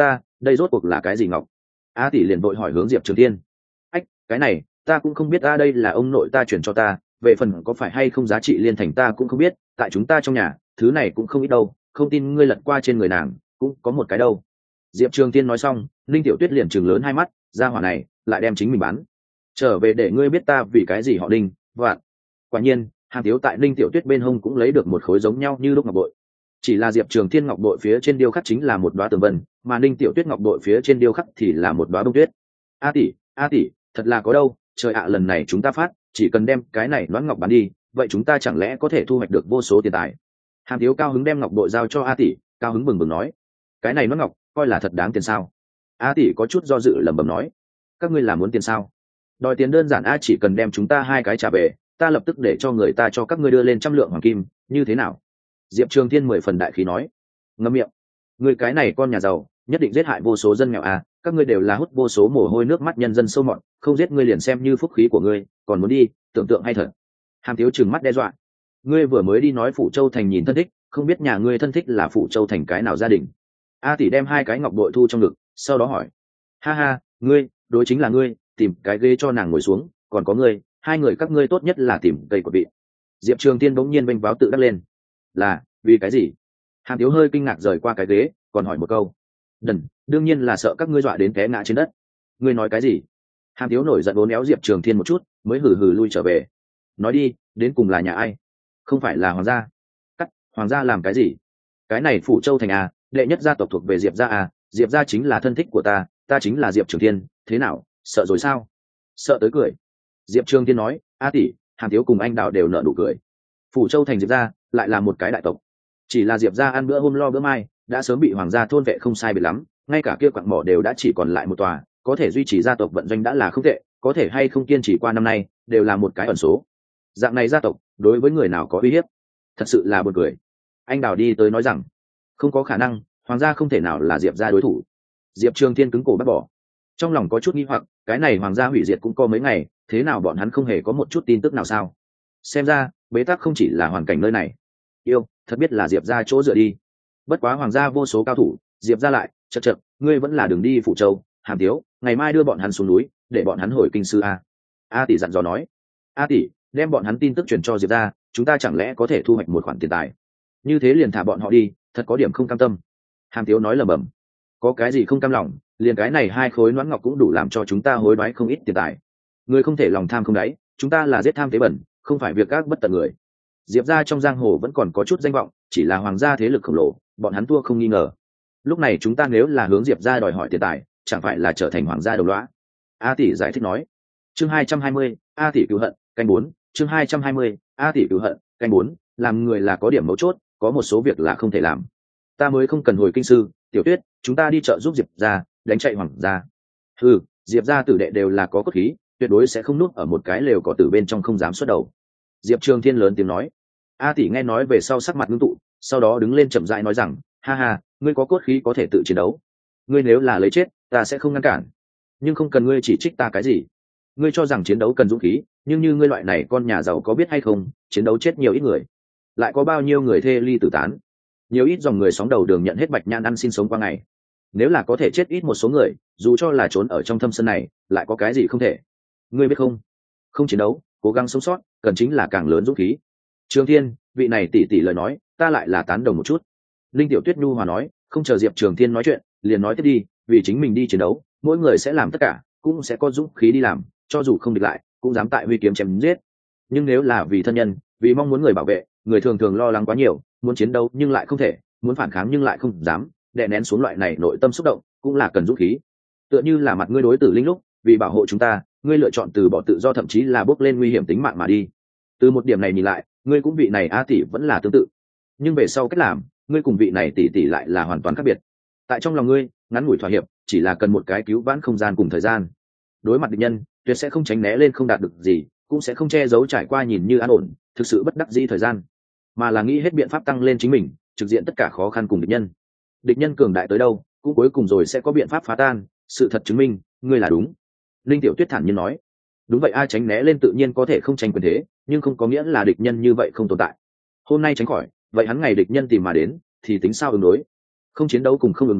đây rốt cuộc là cái gì ngọc? A tỷ liền vội hỏi hướng Diệp Trường Thiên. Ách, cái này ta cũng không biết, a đây là ông nội ta chuyển cho ta, về phần có phải hay không giá trị liên thành ta cũng không biết, tại chúng ta trong nhà thứ này cũng không ít đâu, không tin ngươi lật qua trên người nàng cũng có một cái đâu. Diệp Trường Thiên nói xong, Linh Tiểu Tuyết liền trừng lớn hai mắt, gia hỏa này lại đem chính mình bán trở về để ngươi biết ta vì cái gì họ Đinh vạn. Quả nhiên Hàn Tiếu tại Linh Tiểu Tuyết bên hông cũng lấy được một khối giống nhau như lúc ngọc bội, chỉ là Diệp Trường Thiên ngọc bội phía trên điêu khắc chính là một đóa tường vân, mà Linh Tiểu Tuyết ngọc bội phía trên điêu khắc thì là một đóa bông tuyết. A tỷ, a tỷ, thật là có đâu, trời ạ, lần này chúng ta phát, chỉ cần đem cái này đoán ngọc bán đi, vậy chúng ta chẳng lẽ có thể thu hoạch được vô số tiền tài. Hàn Tiếu cao hứng đem ngọc bội giao cho A tỷ, cao hứng bừng bừng nói, cái này đoán ngọc coi là thật đáng tiền sao? A tỷ có chút do dự lẩm bẩm nói, các ngươi là muốn tiền sao? Đòi tiền đơn giản, a chỉ cần đem chúng ta hai cái trả về, ta lập tức để cho người ta cho các ngươi đưa lên trăm lượng hoàng kim, như thế nào? Diệp Trường Thiên mười phần đại khí nói. Ngậm miệng, người cái này con nhà giàu nhất định giết hại vô số dân nghèo à, các ngươi đều là hút vô số mồ hôi nước mắt nhân dân sâu mọt, không giết ngươi liền xem như phúc khí của ngươi, còn muốn đi, tưởng tượng hay thật. Hàm Tiếu trừng mắt đe dọa, ngươi vừa mới đi nói Phủ Châu Thành nhìn thân thích, không biết nhà ngươi thân thích là Phủ Châu Thành cái nào gia đình? A tỷ đem hai cái ngọc bội thu trong ngực, sau đó hỏi, ha ha, ngươi, đối chính là ngươi, tìm cái ghế cho nàng ngồi xuống, còn có ngươi, hai người các ngươi tốt nhất là tìm cây của vị. Diệp Trường Thiên bỗng nhiên bênh váo tự đắc lên, là vì cái gì? Hàn Tiếu hơi kinh ngạc rời qua cái ghế, còn hỏi một câu, đần, đương nhiên là sợ các ngươi dọa đến té ngã trên đất. Ngươi nói cái gì? Hàn Tiếu nổi giận uốn éo Diệp Trường Thiên một chút, mới hừ hừ lui trở về. Nói đi, đến cùng là nhà ai? Không phải là hoàng gia? Cắt, hoàng gia làm cái gì? Cái này Phủ Châu Thành à, đệ nhất gia tộc thuộc về Diệp gia à, Diệp gia chính là thân thích của ta, ta chính là Diệp Trường Thiên, thế nào, sợ rồi sao? Sợ tới cười. Diệp Trường Thiên nói, a tỷ, Hàn Tiếu cùng anh Đào đều nở nụ cười. Phủ Châu Thành Diệp gia lại là một cái đại tộc, chỉ là Diệp gia ăn bữa hôm lo bữa mai, đã sớm bị hoàng gia thôn vệ không sai biệt lắm, ngay cả kia quặng mỏ đều đã chỉ còn lại một tòa, có thể duy trì gia tộc vận doanh đã là không tệ, có thể hay không kiên trì qua năm nay đều là một cái ẩn số. Dạng này gia tộc đối với người nào có uy hiếp, thật sự là buồn cười. Anh Đào đi tới nói rằng, không có khả năng, hoàng gia không thể nào là Diệp gia đối thủ. Diệp Trường Thiên cứng cổ bác bỏ, trong lòng có chút nghi hoặc, cái này hoàng gia hủy diệt cũng có mấy ngày, thế nào bọn hắn không hề có một chút tin tức nào sao? Xem ra bế tắc không chỉ là hoàn cảnh nơi này. Yêu, thật biết là Diệp gia chỗ dựa đi. Bất quá hoàng gia vô số cao thủ, Diệp gia lại chật chật, ngươi vẫn là đường đi Phủ Châu. Hàm Tiếu, ngày mai đưa bọn hắn xuống núi, để bọn hắn hồi kinh sư a. A tỷ dặn dò nói, a tỷ, đem bọn hắn tin tức truyền cho Diệp gia, chúng ta chẳng lẽ có thể thu hoạch một khoản tiền tài? Như thế liền thả bọn họ đi, thật có điểm không cam tâm. Hàm Tiếu nói lẩm bẩm, có cái gì không cam lòng, liền cái này hai khối loãng ngọc cũng đủ làm cho chúng ta hối đoái không ít tiền tài. Người không thể lòng tham không đáy, chúng ta là giết tham tế bẩn, không phải việc các bất tận người. Diệp gia trong giang hồ vẫn còn có chút danh vọng, chỉ là hoàng gia thế lực khổng lồ, bọn hắn thua không nghi ngờ. Lúc này chúng ta nếu là hướng Diệp gia đòi hỏi tiền tài, chẳng phải là trở thành hoàng gia đầu lõa. A tỷ giải thích nói. Chương hai trăm hai mươi, A tỷ cứu hận, canh bốn. Chương hai trăm hai mươi, A tỷ cứu hận, canh bốn. Làm người là có điểm mấu chốt, có một số việc là không thể làm. Ta mới không cần hồi kinh sư, Tiểu Tuyết, chúng ta đi chợ giúp Diệp gia, đánh chạy hoàng gia. Ừ, Diệp gia tử đệ đều là có cốt khí, tuyệt đối sẽ không nuốt ở một cái lều cỏ tử bên trong không dám xuất đầu. Diệp Trường Thiên lớn tiếng nói. A tỷ nghe nói về sau sắc mặt ngưng tụ, sau đó đứng lên chậm rãi nói rằng, ha ha, ngươi có cốt khí có thể tự chiến đấu, ngươi nếu là lấy chết ta sẽ không ngăn cản, nhưng không cần ngươi chỉ trích ta cái gì. Ngươi cho rằng chiến đấu cần dũng khí, nhưng như ngươi loại này con nhà giàu có biết hay không, chiến đấu chết nhiều ít người, lại có bao nhiêu người thê ly tử tán, nhiều ít dòng người sóng đầu đường nhận hết bạch nhan ăn xin sống qua ngày. Nếu là có thể chết ít một số người, dù cho là trốn ở trong thâm sơn này, lại có cái gì không thể. Ngươi biết không, không chiến đấu, cố gắng sống sót, cần chính là càng lớn dũng khí. Trường Thiên, vị này tỷ tỷ lời nói, ta lại là tán đồng một chút. Linh Tiểu Tuyết nhu hòa nói, không chờ Diệp Trường Thiên nói chuyện, liền nói tiếp đi, vì chính mình đi chiến đấu, mỗi người sẽ làm tất cả, cũng sẽ có dũng khí đi làm, cho dù không địch lại, cũng dám tại huy kiếm chém giết. Nhưng nếu là vì thân nhân, vì mong muốn người bảo vệ, người thường thường lo lắng quá nhiều, muốn chiến đấu nhưng lại không thể, muốn phản kháng nhưng lại không dám, đè nén xuống loại này nội tâm xúc động, cũng là cần dũng khí. Tựa như là mặt ngươi đối Tử Linh lúc, vì bảo hộ chúng ta, ngươi lựa chọn từ bỏ tự do, thậm chí là bước lên nguy hiểm tính mạng mà đi. Từ một điểm này nhìn lại, ngươi cũng vị này A tỷ vẫn là tương tự, nhưng về sau cách làm, ngươi cùng vị này tỷ tỷ lại là hoàn toàn khác biệt. Tại trong lòng ngươi, ngắn ngủi thỏa hiệp chỉ là cần một cái cứu vãn không gian cùng thời gian. Đối mặt địch nhân, tuyệt sẽ không tránh né lên không đạt được gì, cũng sẽ không che giấu trải qua nhìn như an ổn, thực sự bất đắc dĩ thời gian, mà là nghĩ hết biện pháp tăng lên chính mình, trực diện tất cả khó khăn cùng địch nhân. Địch nhân cường đại tới đâu, cũng cuối cùng rồi sẽ có biện pháp phá tan. Sự thật chứng minh, ngươi là đúng. Linh Tiểu Tuyết thản nhiên nói. Đúng vậy, ai tránh né lên tự nhiên có thể không tranh quyền thế, nhưng không có nghĩa là địch nhân như vậy không tồn tại. Hôm nay tránh khỏi, vậy hắn ngày địch nhân tìm mà đến, thì tính sao ứng đối? Không chiến đấu cùng không ứng đối,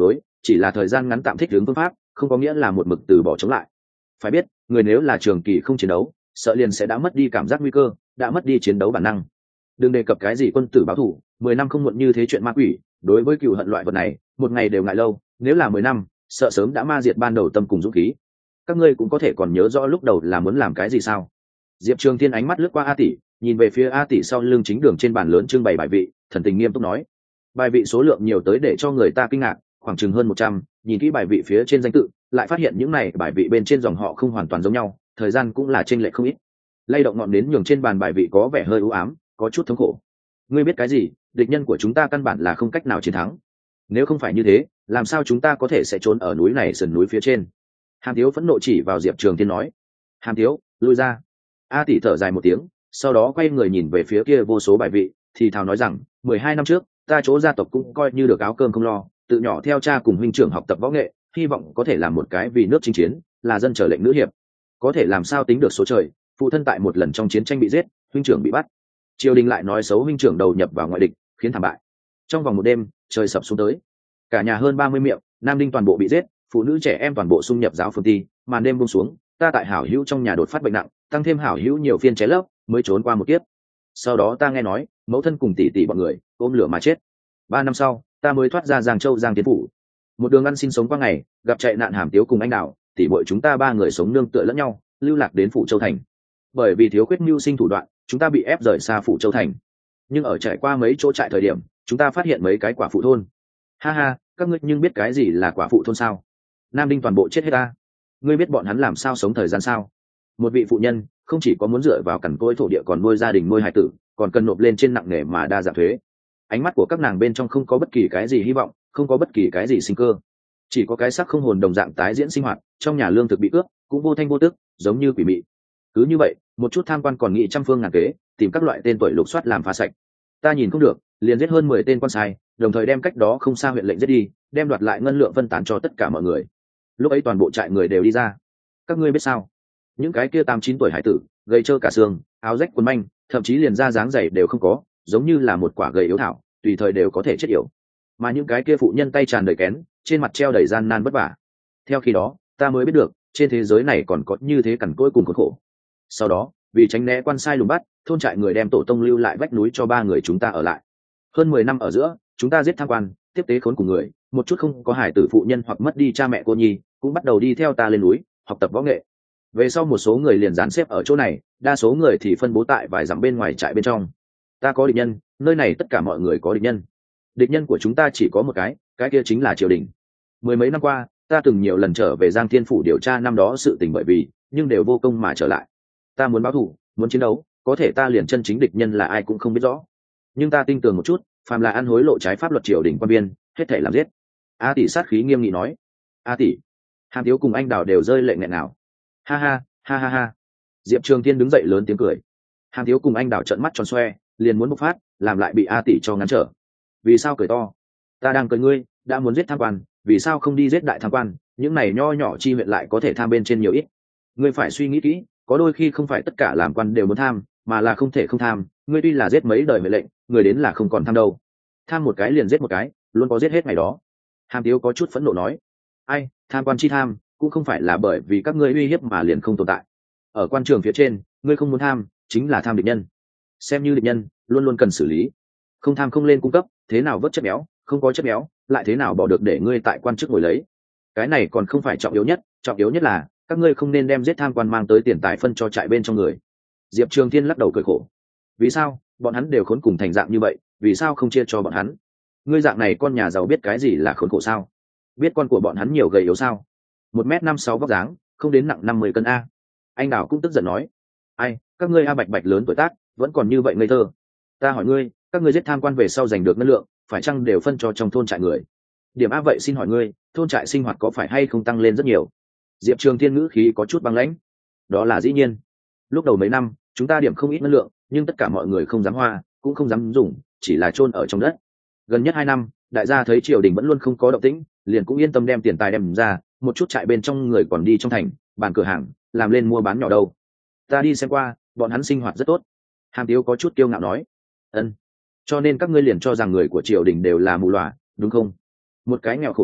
chỉ là thời gian ngắn tạm thích ứng phương pháp, không có nghĩa là một mực từ bỏ chống lại. Phải biết, người nếu là trường kỳ không chiến đấu, sợ liền sẽ đã mất đi cảm giác nguy cơ, đã mất đi chiến đấu bản năng. Đừng đề cập cái gì quân tử báo thù, mười năm không muộn như thế chuyện ma quỷ, đối với cừu hận loại vật này, một ngày đều ngại lâu, nếu là mười năm, sợ sớm đã ma diệt ban đầu tâm cùng dũng khí. Các ngươi cũng có thể còn nhớ rõ lúc đầu là muốn làm cái gì sao? Diệp Trường Thiên ánh mắt lướt qua A tỷ, nhìn về phía A tỷ sau lưng chính đường trên bàn lớn trưng bày bài vị, thần tình nghiêm túc nói: bài vị số lượng nhiều tới để cho người ta kinh ngạc, khoảng chừng hơn một trăm, nhìn kỹ bài vị phía trên danh tự, lại phát hiện những này bài vị bên trên dòng họ không hoàn toàn giống nhau, thời gian cũng là chênh lệch không ít. Lay động ngọn nến nhường trên bàn bài vị có vẻ hơi u ám, có chút thống khổ. Ngươi biết cái gì? Địch nhân của chúng ta căn bản là không cách nào chiến thắng. Nếu không phải như thế, làm sao chúng ta có thể sẽ trốn ở núi này sườn núi phía trên? Hàn Thiếu phẫn nộ chỉ vào Diệp Trường Thiên nói: Hàn Thiếu, lui ra. A tỷ thở dài một tiếng, sau đó quay người nhìn về phía kia vô số bài vị, thì thào nói rằng: mười hai năm trước, ta chỗ gia tộc cũng coi như được áo cơm không lo, tự nhỏ theo cha cùng huynh trưởng học tập võ nghệ, hy vọng có thể làm một cái vì nước chinh chiến, là dân trở lệnh nữ hiệp. Có thể làm sao tính được số trời, phụ thân tại một lần trong chiến tranh bị giết, huynh trưởng bị bắt. Triều đình lại nói xấu huynh trưởng đầu nhập vào ngoại địch, khiến thảm bại. Trong vòng một đêm, trời sập xuống tới. Cả nhà hơn ba mươi miệng, nam đinh toàn bộ bị giết, phụ nữ trẻ em toàn bộ xung nhập giáo phường ti, màn đêm buông xuống, ta tại hảo hữu trong nhà đột phát bệnh nặng, tăng thêm hảo hữu nhiều phiên ché lấp, mới trốn qua một kiếp. Sau đó ta nghe nói, mẫu thân cùng tỷ tỷ bọn người ôm lửa mà chết. Ba năm sau, ta mới thoát ra Giang Châu Giang Tiến phủ. Một đường ăn xin sống qua ngày, gặp chạy nạn Hàm Tiếu cùng anh Đào, tỷ muội chúng ta ba người sống nương tựa lẫn nhau, lưu lạc đến phủ Châu thành. Bởi vì thiếu khuyết mưu sinh thủ đoạn, chúng ta bị ép rời xa phủ Châu thành. Nhưng ở trải qua mấy chỗ trại thời điểm, chúng ta phát hiện mấy cái quả phụ thôn. Ha ha, các ngươi nhưng biết cái gì là quả phụ thôn sao? Nam đinh toàn bộ chết hết ta. Ngươi biết bọn hắn làm sao sống thời gian sao? Một vị phụ nhân không chỉ có muốn dựa vào cằn cỗi thổ địa, còn nuôi gia đình nuôi hài tử, còn cần nộp lên trên nặng nề mà đa dạng thuế. Ánh mắt của các nàng bên trong không có bất kỳ cái gì hy vọng, không có bất kỳ cái gì sinh cơ, chỉ có cái xác không hồn đồng dạng tái diễn sinh hoạt. Trong nhà lương thực bị cướp, cũng vô thanh vô tức, giống như quỷ mị. Cứ như vậy, một chút tham quan còn nghị trăm phương ngàn kế, tìm các loại tên tuổi lục soát làm phá sạch. Ta nhìn không được, liền giết hơn mười tên quan sai, đồng thời đem cách đó không xa huyện lệnh giết đi, đem đoạt lại ngân lượng phân tán cho tất cả mọi người. Lúc ấy toàn bộ trại người đều đi ra. Các ngươi biết sao? Những cái kia tám chín tuổi hải tử, gầy trơ cả xương, áo rách quần manh, thậm chí liền da dáng dày đều không có, giống như là một quả gầy yếu thảo, tùy thời đều có thể chết yểu. Mà những cái kia phụ nhân tay tràn đầy kén, trên mặt treo đầy gian nan vất vả. Theo khi đó, ta mới biết được, trên thế giới này còn có như thế cằn cỗi cùng khốn khổ. Sau đó, vì tránh né quan sai lùng bắt, thôn trại người đem tổ tông lưu lại vách núi cho ba người chúng ta ở lại. Hơn mười năm ở giữa, chúng ta giết tham quan, tiếp tế khốn cùng người, một chút không có hải tử phụ nhân hoặc mất đi cha mẹ cô nhi, cũng bắt đầu đi theo ta lên núi, học tập võ nghệ. Về sau một số người liền dán xếp ở chỗ này, đa số người thì phân bố tại vài dặm bên ngoài trại bên trong. Ta có địch nhân, nơi này tất cả mọi người có địch nhân. Địch nhân của chúng ta chỉ có một cái, cái kia chính là triều đình. Mười mấy năm qua, ta từng nhiều lần trở về Giang Thiên phủ điều tra năm đó sự tình, bởi vì nhưng đều vô công mà trở lại. Ta muốn báo thù, muốn chiến đấu, có thể ta liền chân chính địch nhân là ai cũng không biết rõ. Nhưng ta tin tưởng một chút, phàm là ăn hối lộ trái pháp luật triều đình quan viên, hết thảy làm giết. A tỷ sát khí nghiêm nghị nói. A tỷ. Hàn Tiếu cùng anh Đào đều rơi lệ nghẹn nào. Ha ha, ha ha ha. Diệp Trường Thiên đứng dậy lớn tiếng cười. Hàn Tiếu cùng anh Đào trợn mắt tròn xoe, liền muốn bộc phát, làm lại bị A tỷ cho ngăn trở. Vì sao cười to? Ta đang cười ngươi, đã muốn giết tham quan, vì sao không đi giết đại tham quan, những này nho nhỏ chi huyện lại có thể tham bên trên nhiều ít. Ngươi phải suy nghĩ kỹ, có đôi khi không phải tất cả làm quan đều muốn tham, mà là không thể không tham. Ngươi tuy là giết mấy đời mệnh lệnh, người đến là không còn tham đâu. Tham một cái liền giết một cái, luôn có giết hết ngày đó. Hàn Tiếu có chút phẫn nộ nói. Ai, tham quan chi tham, cũng không phải là bởi vì các ngươi uy hiếp mà liền không tồn tại. Ở quan trường phía trên, ngươi không muốn tham, chính là tham địch nhân. Xem như địch nhân, luôn luôn cần xử lý. Không tham không lên cung cấp, thế nào vớt chất béo, không có chất béo, lại thế nào bỏ được để ngươi tại quan chức ngồi lấy. Cái này còn không phải trọng yếu nhất, trọng yếu nhất là các ngươi không nên đem giết tham quan mang tới tiền tài phân cho trại bên trong người. Diệp Trường Thiên lắc đầu cười khổ. Vì sao? Bọn hắn đều khốn cùng thành dạng như vậy, vì sao không chia cho bọn hắn? Ngươi dạng này con nhà giàu biết cái gì là khốn khổ sao? Biết con của bọn hắn nhiều gầy yếu sao? Một mét năm sáu vóc dáng, không đến nặng năm mươi cân a. Anh Đào cũng tức giận nói. Ai, các ngươi a bạch bạch lớn tuổi tác, vẫn còn như vậy ngây thơ. Ta hỏi ngươi, các ngươi giết tham quan về sau giành được ngân lượng, phải chăng đều phân cho trong thôn trại người? Điểm a vậy xin hỏi ngươi, thôn trại sinh hoạt có phải hay không tăng lên rất nhiều? Diệp Trường Thiên ngữ khí có chút băng lãnh. Đó là dĩ nhiên. Lúc đầu mấy năm, chúng ta điểm không ít ngân lượng, nhưng tất cả mọi người không dám hoa, cũng không dám dùng, chỉ là chôn ở trong đất. Gần nhất hai năm, đại gia thấy triều đình vẫn luôn không có động tĩnh, liền cũng yên tâm đem tiền tài đem ra, một chút trại bên trong người còn đi trong thành, bàn cửa hàng, làm lên mua bán nhỏ đâu. Ta đi xem qua, bọn hắn sinh hoạt rất tốt. Hàn Tiếu có chút kiêu ngạo nói. Ân. Cho nên các ngươi liền cho rằng người của triều đình đều là mù lòa, đúng không? Một cái nghèo khổ trại,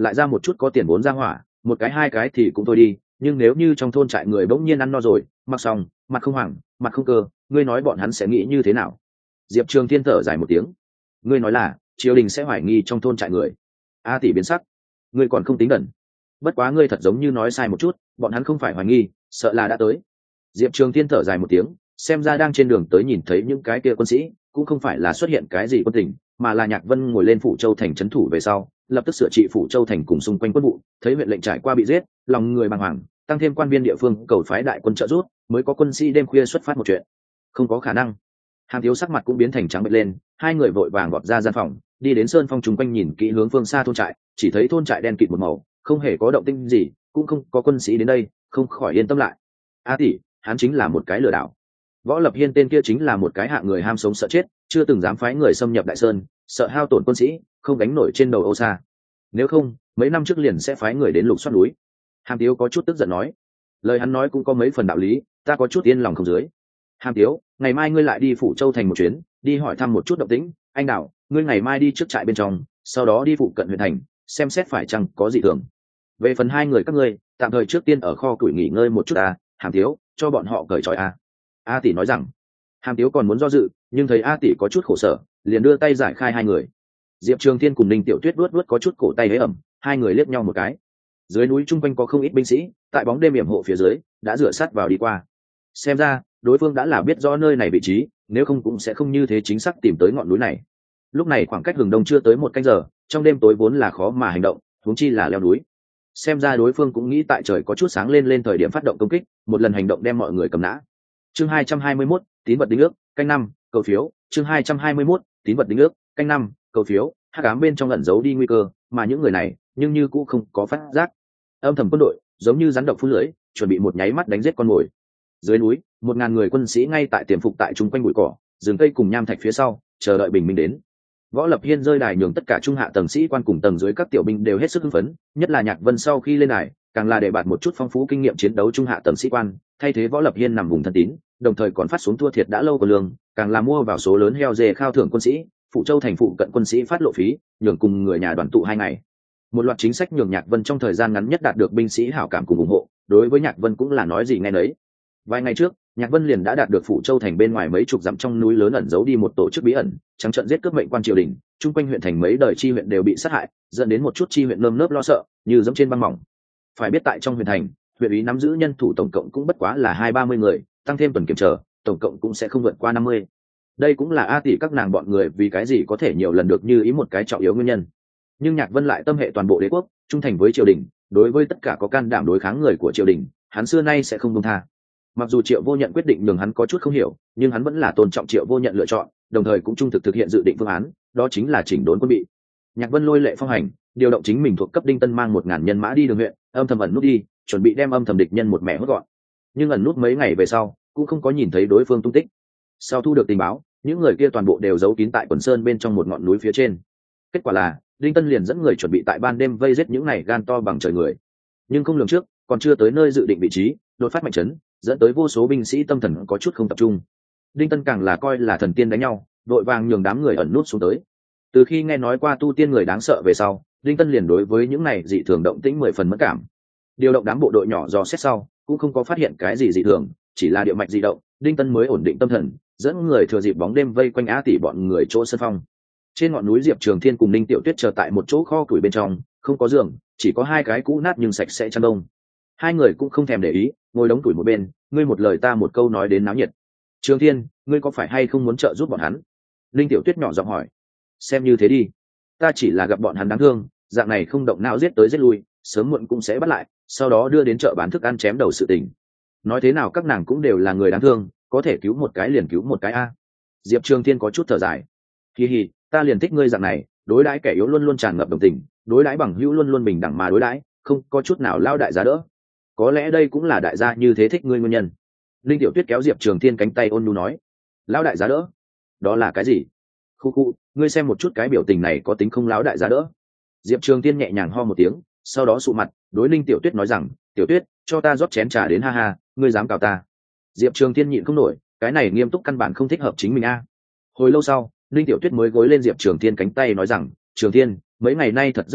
lại ra một chút có tiền vốn ra hỏa, một cái hai cái thì cũng thôi đi, nhưng nếu như trong thôn trại người bỗng nhiên ăn no rồi, mặc xong mặt không hoảng mặt không cơ, ngươi nói bọn hắn sẽ nghĩ như thế nào? Diệp Trường Thiên thở dài một tiếng. Ngươi nói là triều đình sẽ hoài nghi trong thôn trại người? A tỷ biến sắc. Ngươi còn không tính đần. Bất quá ngươi thật giống như nói sai một chút, bọn hắn không phải hoài nghi, sợ là đã tới. Diệp Trường Thiên thở dài một tiếng, xem ra đang trên đường tới nhìn thấy những cái kia quân sĩ, cũng không phải là xuất hiện cái gì quân tình, mà là Nhạc Vân ngồi lên phủ châu thành trấn thủ về sau, lập tức sửa trị phủ châu thành cùng xung quanh quân vụ, thấy huyện lệnh trải qua bị giết, lòng người bàng hoàng, tăng thêm quan viên địa phương cầu phái đại quân trợ giúp, mới có quân sĩ đêm khuya xuất phát một chuyện. Không có khả năng. Hàm Thiếu sắc mặt cũng biến thành trắng bệch lên, hai người vội vàng gọt ra gian phòng, đi đến sơn phong trùng quanh nhìn kỹ hướng phương xa thôn trại, chỉ thấy thôn trại đen kịt một màu, không hề có động tĩnh gì, cũng không có quân sĩ đến đây, không khỏi yên tâm lại. A tỷ, hắn chính là một cái lừa đảo. Võ Lập Hiên tên kia chính là một cái hạng người ham sống sợ chết, chưa từng dám phái người xâm nhập Đại Sơn, sợ hao tổn quân sĩ, không gánh nổi trên đầu Âu Sa. Nếu không, mấy năm trước liền sẽ phái người đến lục soát núi. Hàm Tiếu có chút tức giận nói, lời hắn nói cũng có mấy phần đạo lý, ta có chút yên lòng không dưới. Hàm Tiếu, ngày mai ngươi lại đi phủ châu thành một chuyến, đi hỏi thăm một chút động tĩnh. Anh Đạo, ngươi ngày mai đi trước trại bên trong, sau đó đi phụ cận huyện thành, xem xét phải chăng có gì thường. Về phần hai người các ngươi, tạm thời trước tiên ở kho củi nghỉ ngơi một chút à, Hàm Tiếu, cho bọn họ cởi trói à. A tỷ nói rằng. Hàm Tiếu còn muốn do dự, nhưng thấy A tỷ có chút khổ sở, liền đưa tay giải khai hai người. Diệp Trường Thiên cùng Ninh Tiểu Tuyết luốt luốt có chút cổ tay hế ẩm, hai người liếc nhau một cái. Dưới núi trung quanh có không ít binh sĩ, tại bóng đêm yểm hộ phía dưới, đã dựa sát vào đi qua. Xem ra, đối phương đã là biết rõ nơi này vị trí, nếu không cũng sẽ không như thế chính xác tìm tới ngọn núi này. Lúc này khoảng cách hừng đông chưa tới một canh giờ, trong đêm tối vốn là khó mà hành động, huống chi là leo núi. Xem ra đối phương cũng nghĩ tại trời có chút sáng lên lên thời điểm phát động công kích, một lần hành động đem mọi người cầm nã. Chương hai trăm hai mươi mốt, tín vật đính ước, canh năm, cầu phiếu. Chương hai trăm hai mươi mốt, tín vật đính ước, canh năm, cầu phiếu. Hắc ám bên trong ẩn giấu đi nguy cơ, mà những người này, nhưng như cũng không có phát giác. Âm thầm quân đội, giống như rắn độc phun lưỡi, chuẩn bị một nháy mắt đánh giết con mồi. Dưới núi, một ngàn người quân sĩ ngay tại tiềm phục tại trung quanh bụi cỏ, rừng cây cùng nham thạch phía sau, chờ đợi bình minh đến. Võ Lập Hiên rơi đài nhường tất cả trung hạ tầng sĩ quan cùng tầng dưới các tiểu binh đều hết sức hưng phấn, nhất là Nhạc Vân sau khi lên đài, càng là để bạt một chút phong phú kinh nghiệm chiến đấu trung hạ tầng sĩ quan, thay thế Võ Lập Hiên nằm vùng thân tín, đồng thời còn phát xuống thua thiệt đã lâu của lương, càng là mua vào số lớn heo dê khao thưởng quân sĩ, phụ châu thành phụ cận quân sĩ phát lộ phí, nhường cùng người nhà đoàn tụ hai ngày. Một loạt chính sách nhường Nhạc Vân trong thời gian ngắn nhất đạt được binh sĩ hảo cảm cùng ủng hộ, đối với Nhạc Vân cũng là nói gì nghe nấy. Vài ngày trước, Nhạc Vân liền đã đạt được phụ châu thành bên ngoài mấy chục dặm trong núi lớn ẩn giấu đi một tổ chức bí ẩn, trắng trợn giết cướp mệnh quan triều đình, chung quanh huyện thành mấy đời chi huyện đều bị sát hại, dẫn đến một chút chi huyện nơm nớp lo sợ, như dẫm trên băng mỏng. Phải biết tại trong huyện thành, huyện ủy nắm giữ nhân thủ tổng cộng cũng bất quá là hai ba mươi người, tăng thêm tuần kiểm chờ, tổng cộng cũng sẽ không vượt qua năm mươi. Đây cũng là A tỷ các nàng bọn người vì cái gì có thể nhiều lần được như ý một cái trọng yếu nguyên nhân. Nhưng Nhạc Vân lại tâm hệ toàn bộ đế quốc, trung thành với triều đình, đối với tất cả có can đảm đối kháng người của triều đình, hắn xưa nay sẽ không buông tha. Mặc dù Triệu Vô Nhận quyết định nhường hắn có chút không hiểu, nhưng hắn vẫn là tôn trọng Triệu Vô Nhận lựa chọn, đồng thời cũng trung thực thực hiện dự định phương án, đó chính là chỉnh đốn quân bị. Nhạc Vân lôi lệ phong hành, điều động chính mình thuộc cấp Đinh Tân mang một ngàn nhân mã đi đường huyện, âm thầm ẩn nút đi, chuẩn bị đem âm thầm địch nhân một mẻ hốt gọn. Nhưng ẩn nút mấy ngày về sau, cũng không có nhìn thấy đối phương tung tích. Sau thu được tình báo, những người kia toàn bộ đều giấu kín tại quần sơn bên trong một ngọn núi phía trên. Kết quả là, Đinh Tân liền dẫn người chuẩn bị tại ban đêm vây giết những này gan to bằng trời người. Nhưng không lường trước, còn chưa tới nơi dự định vị trí, đột phát mạnh chấn, dẫn tới vô số binh sĩ tâm thần có chút không tập trung. Đinh Tân càng là coi là thần tiên đánh nhau, đội vàng nhường đám người ẩn nút xuống tới. Từ khi nghe nói qua tu tiên người đáng sợ về sau, Đinh Tân liền đối với những này dị thường động tĩnh mười phần mất cảm. Điều động đám bộ đội nhỏ dò xét sau, cũng không có phát hiện cái gì dị thường, chỉ là địa mạch dị động, Đinh Tân mới ổn định tâm thần, dẫn người thừa dịp bóng đêm vây quanh Á tỷ bọn người chỗ sân phong. Trên ngọn núi Diệp Trường Thiên cùng Ninh Tiểu Tuyết chờ tại một chỗ kho củi bên trong, không có giường, chỉ có hai cái cũ nát nhưng sạch sẽ chăn đông. Hai người cũng không thèm để ý, ngồi đống tuổi một bên, ngươi một lời ta một câu nói đến náo nhiệt. Trường Thiên, ngươi có phải hay không muốn trợ giúp bọn hắn? Linh Tiểu Tuyết nhỏ giọng hỏi. Xem như thế đi, ta chỉ là gặp bọn hắn đáng thương, dạng này không động não giết tới giết lui, sớm muộn cũng sẽ bắt lại, sau đó đưa đến chợ bán thức ăn chém đầu sự tình. Nói thế nào các nàng cũng đều là người đáng thương, có thể cứu một cái liền cứu một cái a. Diệp Trường Thiên có chút thở dài. Hi hi, ta liền thích ngươi dạng này, đối đãi kẻ yếu luôn luôn tràn ngập đồng tình, đối đãi bằng hữu luôn luôn bình đẳng mà đối đãi, không có chút nào lao đại giá đỡ. Có lẽ đây cũng là đại gia như thế thích ngươi nguyên nhân. Linh Tiểu Tuyết kéo Diệp Trường Thiên cánh tay ôn nhu nói. Lão đại giá đỡ? Đó là cái gì? Khu khu, ngươi xem một chút cái biểu tình này có tính không lão đại giá đỡ? Diệp Trường Thiên nhẹ nhàng ho một tiếng, sau đó sụ mặt, đối Linh Tiểu Tuyết nói rằng, Tiểu Tuyết, cho ta rót chén trà đến ha ha, ngươi dám cào ta? Diệp Trường Thiên nhịn không nổi, cái này nghiêm túc căn bản không thích hợp chính mình a. Hồi lâu sau, Linh Tiểu Tuyết mới gối lên Diệp Trường Thiên cánh tay nói rằng, Trường Thiên, mấy ngày nay thật rất hạnh phúc,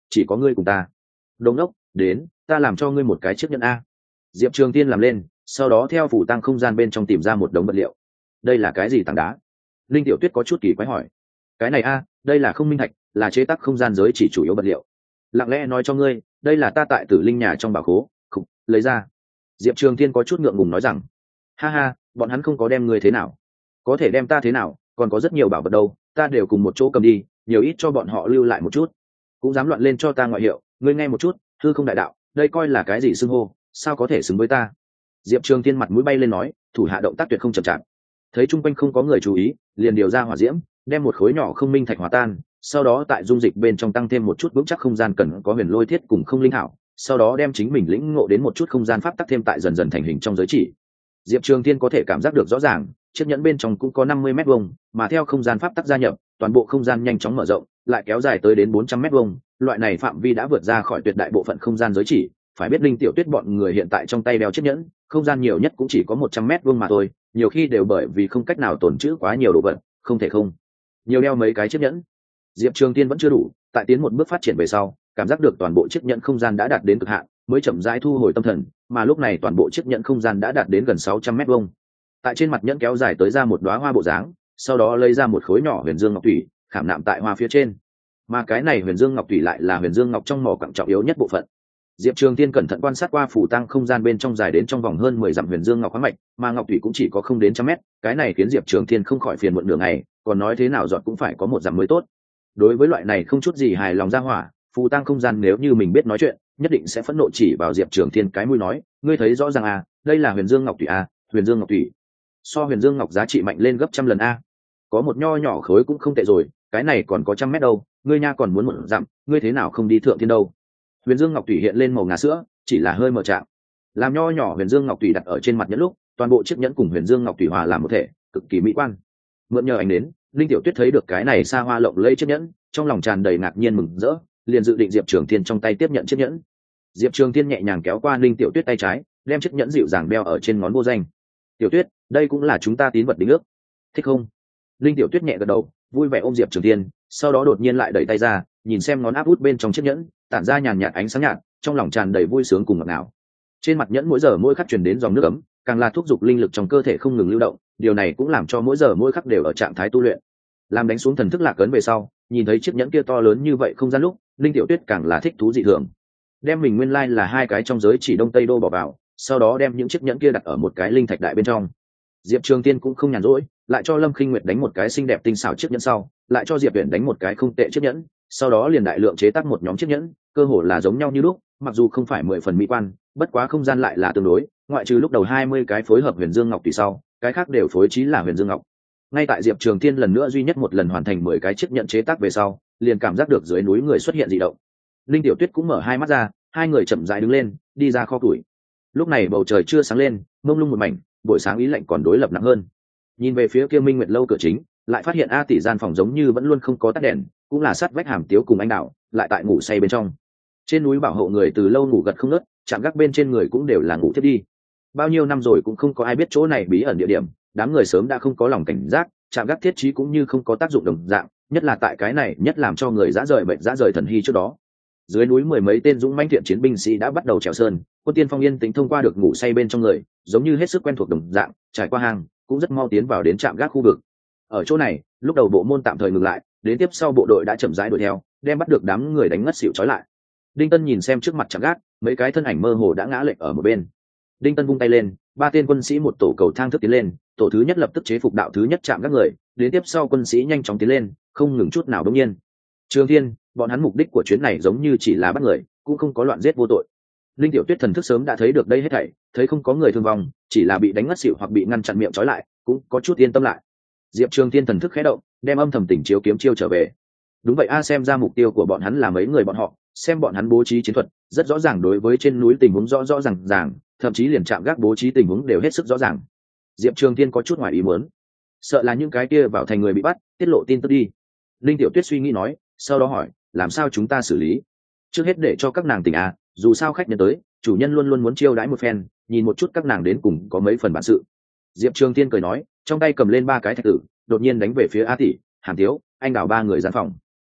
chỉ có ngươi cùng ta. Đống đốc, đến, ta làm cho ngươi một cái chiếc nhẫn a. Diệp Trường Tiên làm lên, sau đó theo phủ tăng không gian bên trong tìm ra một đống vật liệu. Đây là cái gì tảng đá? Linh Tiểu Tuyết có chút kỳ quái hỏi. Cái này a, đây là không minh thạch, là chế tác không gian giới chỉ chủ yếu vật liệu. Lặng lẽ nói cho ngươi, đây là ta tại Tử Linh nhà trong bảo khố, khục, lấy ra. Diệp Trường Tiên có chút ngượng ngùng nói rằng, ha ha, bọn hắn không có đem ngươi thế nào, có thể đem ta thế nào, còn có rất nhiều bảo vật đâu, ta đều cùng một chỗ cầm đi, nhiều ít cho bọn họ lưu lại một chút. Cũng dám loạn lên cho ta ngoại hiệu, ngươi nghe một chút, hư không đại đạo, đây coi là cái gì xưng hô, sao có thể xứng với ta? Diệp Trường Tiên mặt mũi bay lên nói, thủ hạ động tác tuyệt không chậm chạp. Thấy chung quanh không có người chú ý, liền điều ra hỏa diễm, đem một khối nhỏ không minh thạch hòa tan, sau đó tại dung dịch bên trong tăng thêm một chút vững chắc không gian cần có huyền lôi thiết cùng không linh hảo, sau đó đem chính mình lĩnh ngộ đến một chút không gian pháp tắc thêm tại dần dần thành hình trong giới chỉ. Diệp Trường Tiên có thể cảm giác được rõ ràng, chiếc nhẫn bên trong cũng có năm mươi mét vuông, mà theo không gian pháp tắc gia nhập, toàn bộ không gian nhanh chóng mở rộng, lại kéo dài tới đến bốn trăm mét vuông, loại này phạm vi đã vượt ra khỏi tuyệt đại bộ phận không gian giới chỉ. Phải biết Linh Tiểu Tuyết bọn người hiện tại trong tay đeo chiếc nhẫn, không gian nhiều nhất cũng chỉ có một trăm mét vuông mà thôi, nhiều khi đều bởi vì không cách nào tồn trữ quá nhiều đồ vật, không thể không nhiều đeo mấy cái chiếc nhẫn. Diệp Trường Tiên vẫn chưa đủ, tại tiến một bước phát triển về sau, cảm giác được toàn bộ chiếc nhẫn không gian đã đạt đến cực hạn, mới chậm rãi thu hồi tâm thần, mà lúc này toàn bộ chiếc nhẫn không gian đã đạt đến gần sáu trăm mét vuông. Tại trên mặt nhẫn kéo dài tới ra một đóa hoa bộ dáng, sau đó lấy ra một khối nhỏ huyền dương ngọc thủy, khảm nạm tại hoa phía trên. Mà cái này huyền dương ngọc thủy lại là huyền dương ngọc trong mỏ quặng trọng yếu nhất bộ phận. Diệp Trường Tiên cẩn thận quan sát qua phủ tăng không gian bên trong dài đến trong vòng hơn mười dặm huyền dương ngọc khoáng mạch, mà ngọc thủy cũng chỉ có không đến trăm mét, cái này khiến Diệp Trường Tiên không khỏi phiền muộn nửa ngày, còn nói thế nào giọt cũng phải có một dặm mới tốt. Đối với loại này không chút gì hài lòng ra hỏa, phù tăng không gian nếu như mình biết nói chuyện, nhất định sẽ phẫn nộ chỉ vào Diệp Trường Thiên cái mũi nói, ngươi thấy rõ ràng à, đây là huyền dương ngọc thủy à, huyền dương ngọc thủy so huyền dương ngọc giá trị mạnh lên gấp trăm lần a. Có một nho nhỏ khối cũng không tệ rồi, cái này còn có trăm mét đâu, ngươi nha còn muốn một dặm, ngươi thế nào không đi thượng thiên đâu. Huyền dương ngọc thủy hiện lên màu ngà sữa, chỉ là hơi mờ trạng. Làm nho nhỏ huyền dương ngọc thủy đặt ở trên mặt nhẫn lúc, toàn bộ chiếc nhẫn cùng huyền dương ngọc thủy hòa làm một thể, cực kỳ mỹ quan. Mượn nhờ ánh đến, Linh Tiểu Tuyết thấy được cái này xa hoa lộng lẫy chiếc nhẫn, trong lòng tràn đầy ngạc nhiên mừng rỡ, liền dự định Diệp Trường Thiên trong tay tiếp nhận chiếc nhẫn. Diệp Trường Thiên nhẹ nhàng kéo qua Linh Tiểu Tuyết tay trái, đem chiếc nhẫn dịu dàng đeo ở trên ngón vô danh. Tiểu Tuyết, đây cũng là chúng ta tín vật đính ước, thích không? Linh Tiểu Tuyết nhẹ gật đầu, vui vẻ ôm Diệp Trường Thiên, sau đó đột nhiên lại đẩy tay ra, nhìn xem ngón áp út bên trong chiếc nhẫn, tản ra nhàn nhạt ánh sáng nhạt, trong lòng tràn đầy vui sướng cùng ngọt ngào. Trên mặt nhẫn mỗi giờ mỗi khắc truyền đến dòng nước ấm, càng là thúc giục linh lực trong cơ thể không ngừng lưu động, điều này cũng làm cho mỗi giờ mỗi khắc đều ở trạng thái tu luyện. Làm đánh xuống thần thức lạc ấn về sau, nhìn thấy chiếc nhẫn kia to lớn như vậy không gian lúc, Linh Tiểu Tuyết càng là thích thú dị thường. Đem mình nguyên lai là hai cái trong giới chỉ đông tây đô bỏ vào, sau đó đem những chiếc nhẫn kia đặt ở một cái linh thạch đại bên trong. Diệp Trường Tiên cũng không nhàn rỗi, lại cho Lâm Khinh Nguyệt đánh một cái xinh đẹp tinh xảo chiếc nhẫn sau, lại cho Diệp Uyển đánh một cái không tệ chiếc nhẫn, sau đó liền đại lượng chế tác một nhóm chiếc nhẫn, cơ hồ là giống nhau như lúc, mặc dù không phải mười phần mỹ quan, bất quá không gian lại là tương đối, ngoại trừ lúc đầu hai mươi cái phối hợp huyền dương ngọc tùy sau, cái khác đều phối trí là huyền dương ngọc. Ngay tại Diệp Trường Thiên lần nữa duy nhất một lần hoàn thành mười cái chiếc nhẫn chế tác về sau, liền cảm giác được dưới núi người xuất hiện dị động. Linh Tiểu Tuyết cũng mở hai mắt ra, hai người chậm rãi đứng lên, đi ra kho củi. Lúc này bầu trời chưa sáng lên, mông lung một mảnh, buổi sáng ý lạnh còn đối lập nặng hơn. Nhìn về phía kia Minh Nguyệt lâu cửa chính, lại phát hiện A tỷ gian phòng giống như vẫn luôn không có tắt đèn, cũng là sát vách Hàm Tiếu cùng anh Đạo, lại tại ngủ say bên trong. Trên núi bảo hộ người từ lâu ngủ gật không ngớt, chạm gác bên trên người cũng đều là ngủ thiết đi. Bao nhiêu năm rồi cũng không có ai biết chỗ này bí ẩn địa điểm, đám người sớm đã không có lòng cảnh giác, chạm gác thiết trí cũng như không có tác dụng đồng dạng, nhất là tại cái này nhất làm cho người dã rời bệnh dã rời thần hy trước đó. Dưới núi mười mấy tên dũng mãnh thiện chiến binh sĩ đã bắt đầu trèo sơn, Quân Tiên Phong yên tĩnh thông qua được ngủ say bên trong người, giống như hết sức quen thuộc đồng dạng, trải qua hang, cũng rất mau tiến vào đến trạm gác khu vực. Ở chỗ này, lúc đầu bộ môn tạm thời ngừng lại, đến tiếp sau bộ đội đã chậm rãi đuổi theo, đem bắt được đám người đánh ngất xỉu trói lại. Đinh Tân nhìn xem trước mặt trạm gác, mấy cái thân ảnh mơ hồ đã ngã lệch ở một bên. Đinh Tân vung tay lên, ba tên quân sĩ một tổ cầu thang thức tiến lên, tổ thứ nhất lập tức chế phục đạo thứ nhất chạm gác người, đến tiếp sau quân sĩ nhanh chóng tiến lên, không ngừng chút nào đương nhiên. Trường Thiên, bọn hắn mục đích của chuyến này giống như chỉ là bắt người, cũng không có loạn giết vô tội. Linh Tiểu Tuyết thần thức sớm đã thấy được đây hết thảy, thấy không có người thương vong, chỉ là bị đánh ngất xỉu hoặc bị ngăn chặn miệng trói lại, cũng có chút yên tâm lại. Diệp Trường Thiên thần thức khẽ động, đem âm thầm tỉnh chiếu kiếm chiêu trở về. Đúng vậy a, xem ra mục tiêu của bọn hắn là mấy người bọn họ, xem bọn hắn bố trí chiến thuật, rất rõ ràng đối với trên núi tình huống rõ rõ ràng ràng, thậm chí liền chạm gác bố trí tình huống đều hết sức rõ ràng. Diệp Trường Thiên có chút ngoài ý muốn, sợ là những cái kia vào thành người bị bắt, tiết lộ tin tức đi. Linh Tiểu Tuyết suy nghĩ nói, sau đó hỏi, làm sao chúng ta xử lý? Trước hết để cho các nàng tỉnh à, dù sao khách nhân tới, chủ nhân luôn luôn muốn chiêu đãi một phen, nhìn một chút các nàng đến cùng có mấy phần bản sự. Diệp Trường Thiên cười nói, trong tay cầm lên ba cái thạch tử, đột nhiên đánh về phía A tỷ, Hàn Tiếu, anh Đào ba người gian phòng.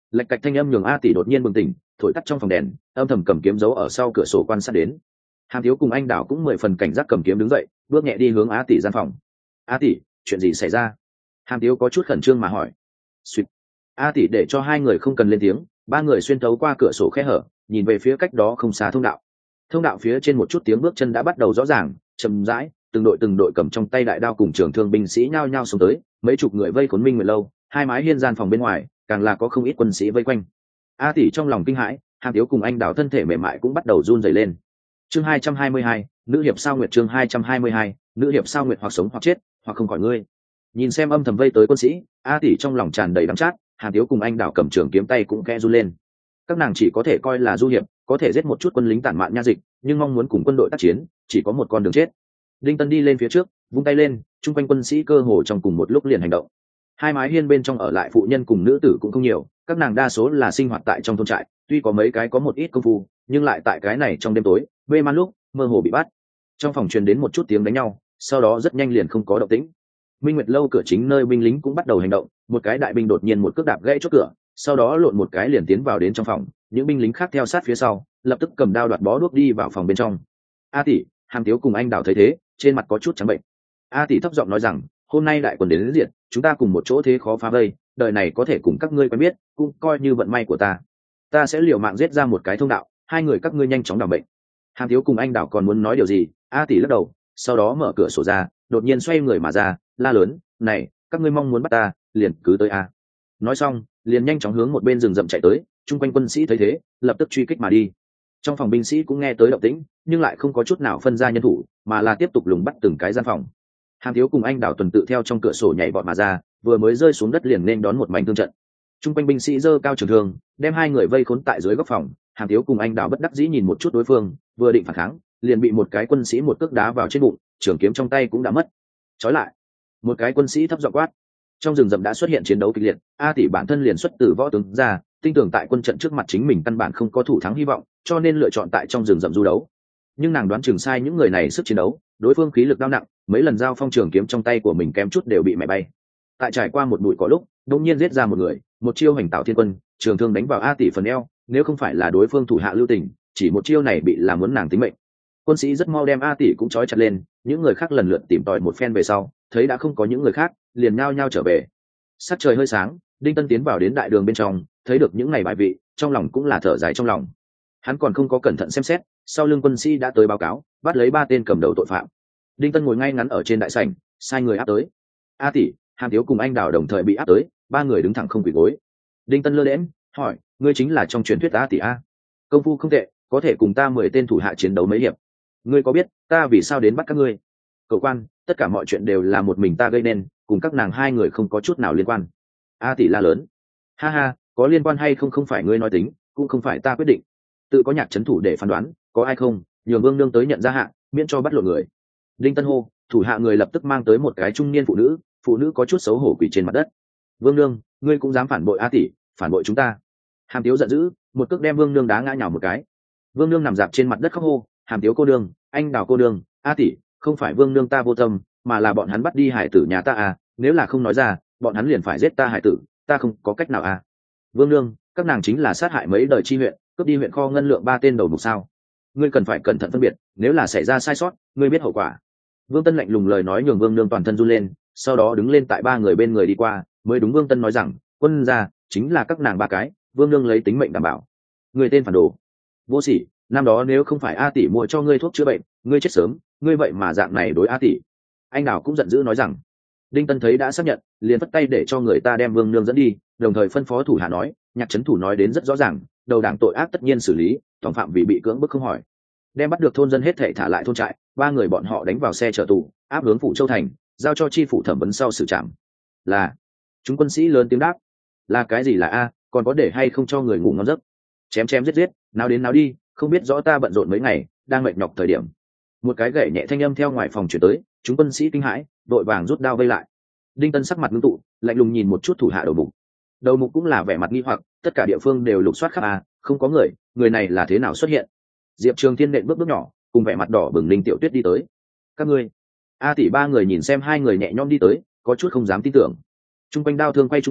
Lạch cạch thanh âm nhường A tỷ đột nhiên bừng tỉnh, thổi tắt trong phòng đèn, âm thầm cầm kiếm giấu ở sau cửa sổ quan sát đến. Hàm Thiếu cùng anh Đào cũng mười phần cảnh giác cầm kiếm đứng dậy, bước nhẹ đi hướng A tỷ gian phòng. A tỷ, chuyện gì xảy ra? Hàm Thiếu có chút khẩn trương mà hỏi. Xuyệt. A tỷ để cho hai người không cần lên tiếng, ba người xuyên thấu qua cửa sổ khe hở, nhìn về phía cách đó không xa thông đạo. Thông đạo phía trên một chút tiếng bước chân đã bắt đầu rõ ràng, chậm rãi, từng đội từng đội cầm trong tay đại đao cùng trường thương binh sĩ nhao nhao xông tới, mấy chục người vây khốn Minh Nguyệt lâu, hai mái hiên gian phòng bên ngoài, càng là có không ít quân sĩ vây quanh. A tỷ trong lòng kinh hãi, Hàm Thiếu cùng anh Đào thân thể mềm mại cũng bắt đầu run rẩy lên. Chương hai trăm hai mươi hai, nữ hiệp sao nguyệt chương hai trăm hai mươi hai, nữ hiệp sao nguyệt hoặc sống hoặc chết, hoặc không khỏi ngươi. Nhìn xem âm thầm vây tới quân sĩ, A tỷ trong lòng tràn đầy đắng chát, Hàm Thiếu cùng anh Đào cầm trường kiếm tay cũng khẽ run lên. Các nàng chỉ có thể coi là du hiệp, có thể giết một chút quân lính tản mạn nha dịch, nhưng mong muốn cùng quân đội tác chiến, chỉ có một con đường chết. Đinh Tân đi lên phía trước, vung tay lên, chung quanh quân sĩ cơ hồ trong cùng một lúc liền hành động. Hai mái hiên bên trong ở lại phụ nhân cùng nữ tử cũng không nhiều, các nàng đa số là sinh hoạt tại trong thôn trại, tuy có mấy cái có một ít công phu, nhưng lại tại cái này trong đêm tối, mê man lúc, mơ hồ bị bắt. Trong phòng truyền đến một chút tiếng đánh nhau, sau đó rất nhanh liền không có động tĩnh. Minh Nguyệt lâu cửa chính nơi binh lính cũng bắt đầu hành động, một cái đại binh đột nhiên một cước đạp gãy chốt cửa, sau đó lộn một cái liền tiến vào đến trong phòng, những binh lính khác theo sát phía sau, lập tức cầm đao đoạt bó đuốc đi vào phòng bên trong. A tỷ, Hàm Thiếu cùng anh Đào thấy thế, trên mặt có chút trắng bệnh. A tỷ thấp giọng nói rằng, hôm nay đại quân đến, đến diện, chúng ta cùng một chỗ thế khó phá vây, đời này có thể cùng các ngươi quen biết, cũng coi như vận may của ta. Ta sẽ liều mạng giết ra một cái thông đạo, hai người các ngươi nhanh chóng đảm bệnh. Hàm Thiếu cùng anh Đào còn muốn nói điều gì, A tỷ lắc đầu, sau đó mở cửa sổ ra, đột nhiên xoay người mà ra, la lớn, này, các ngươi mong muốn bắt ta, liền cứ tới a. Nói xong, liền nhanh chóng hướng một bên rừng rậm chạy tới, chung quanh quân sĩ thấy thế, lập tức truy kích mà đi. Trong phòng binh sĩ cũng nghe tới động tĩnh, nhưng lại không có chút nào phân ra nhân thủ, mà là tiếp tục lùng bắt từng cái gian phòng. Hàm Thiếu cùng anh Đào tuần tự theo trong cửa sổ nhảy vọt mà ra, vừa mới rơi xuống đất liền nên đón một mảnh thương trận. Trung quanh binh sĩ giơ cao trường thương, đem hai người vây khốn tại dưới góc phòng. Hàm Thiếu cùng anh Đào bất đắc dĩ nhìn một chút đối phương, vừa định phản kháng, liền bị một cái quân sĩ một cước đá vào trên bụng, trường kiếm trong tay cũng đã mất. Trói lại! Một cái quân sĩ thấp giọng quát. Trong rừng rậm đã xuất hiện chiến đấu kịch liệt, A tỷ bản thân liền xuất từ võ tướng ra, tin tưởng tại quân trận trước mặt chính mình căn bản không có thủ thắng hy vọng, cho nên lựa chọn tại trong rừng rậm du đấu. Nhưng nàng đoán chừng sai những người này sức chiến đấu, đối phương khí lực đau nặng, mấy lần giao phong trường kiếm trong tay của mình kém chút đều bị mẹ bay. Tại trải qua một bụi cỏ lúc, đột nhiên giết ra một người, một chiêu hành tạo thiên quân, trường thương đánh vào A tỷ phần eo, nếu không phải là đối phương thủ hạ lưu tình, chỉ một chiêu này bị làm muốn nàng tính mệnh. Quân sĩ rất mau đem A tỷ cũng trói chặt lên, những người khác lần lượt tìm tòi một phen về sau, thấy đã không có những người khác, liền nhao nhao trở về. Sắc trời hơi sáng, Đinh Tân tiến vào đến đại đường bên trong, thấy được những ngày bài vị, trong lòng cũng là thở dài trong lòng. Hắn còn không có cẩn thận xem xét, sau lưng quân sĩ đã tới báo cáo, bắt lấy ba tên cầm đầu tội phạm. Đinh Tân ngồi ngay ngắn ở trên đại sảnh, sai người áp tới. A tỷ, Hàm Thiếu cùng anh Đào đồng thời bị áp tới, ba người đứng thẳng không quỳ gối. Đinh Tân lơ đễnh hỏi, ngươi chính là trong truyền thuyết A tỷ a? Công phu không tệ, có thể cùng ta mười tên thủ hạ chiến đấu mấy hiệp. Ngươi có biết ta vì sao đến bắt các ngươi? Cậu quan, tất cả mọi chuyện đều là một mình ta gây nên, cùng các nàng hai người không có chút nào liên quan. A tỷ la lớn. Ha ha, có liên quan hay không không phải ngươi nói tính, cũng không phải ta quyết định. Tự có nhạc trấn thủ để phán đoán, có ai không, nhường Vương nương tới nhận ra hạ, miễn cho bắt lộn người. Đinh Tân hô, thủ hạ người lập tức mang tới một cái trung niên phụ nữ, phụ nữ có chút xấu hổ quỳ trên mặt đất. Vương nương, ngươi cũng dám phản bội A tỷ, phản bội chúng ta. Hàm Tiếu giận dữ, một cước đem Vương nương đá ngã nhào một cái. Vương nương nằm dạp trên mặt đất khóc hô, Hàm Tiếu cô nương, anh Đào cô nương, A tỷ, không phải Vương nương ta vô tâm, mà là bọn hắn bắt đi hải tử nhà ta à, nếu là không nói ra, bọn hắn liền phải giết ta hải tử, ta không có cách nào à. Vương nương, các nàng chính là sát hại mấy đời chi huyện, cướp đi huyện kho ngân lượng ba tên đầu mục sao? Ngươi cần phải cẩn thận phân biệt, nếu là xảy ra sai sót, ngươi biết hậu quả. Vương Tân lạnh lùng lời nói nhường Vương nương toàn thân run lên, sau đó đứng lên tại ba người bên người đi qua, mới đúng Vương Tân nói rằng, quân gia chính là các nàng ba cái, Vương nương lấy tính mệnh đảm bảo. Người tên phản đồ, vô sỉ, năm đó nếu không phải A tỷ mua cho ngươi thuốc chữa bệnh, ngươi chết sớm, ngươi vậy mà dạng này đối A tỷ. Anh Đào cũng giận dữ nói rằng. Đinh Tân thấy đã xác nhận, liền vất tay để cho người ta đem Vương nương dẫn đi, đồng thời phân phó thủ hạ nói, nhạc trấn thủ nói đến rất rõ ràng, đầu đảng tội ác tất nhiên xử lý, tổng phạm vì bị cưỡng bức không hỏi. Đem bắt được thôn dân hết thảy thả lại thôn trại, ba người bọn họ đánh vào xe chở tù, áp hướng phủ Châu thành, giao cho chi phủ thẩm vấn sau xử trảm. Là, chúng quân sĩ lớn tiếng đáp. Là cái gì là a, còn có để hay không cho người ngủ ngon giấc? Chém chém giết giết, nào đến nào đi, không biết rõ ta bận rộn mấy ngày, đang mệt nhọc thời điểm. Một cái gậy nhẹ thanh âm theo ngoài phòng chuyển tới, chúng quân sĩ kinh hãi, đội vàng rút đao vây lại. Đinh Tân sắc mặt ngưng tụ, lạnh lùng nhìn một chút thủ hạ đầu mục. Đầu mục cũng là vẻ mặt nghi hoặc, tất cả địa phương đều lục soát khắp a, không có người, người này là thế nào xuất hiện? Diệp Trường Thiên nện bước bước nhỏ, cùng vẻ mặt đỏ bừng Ninh Tiểu Tuyết đi tới. Các ngươi, A tỷ ba người nhìn xem hai người nhẹ nhõm đi tới, có chút không dám tin tưởng. Trung quanh đao thương quay trung quanh,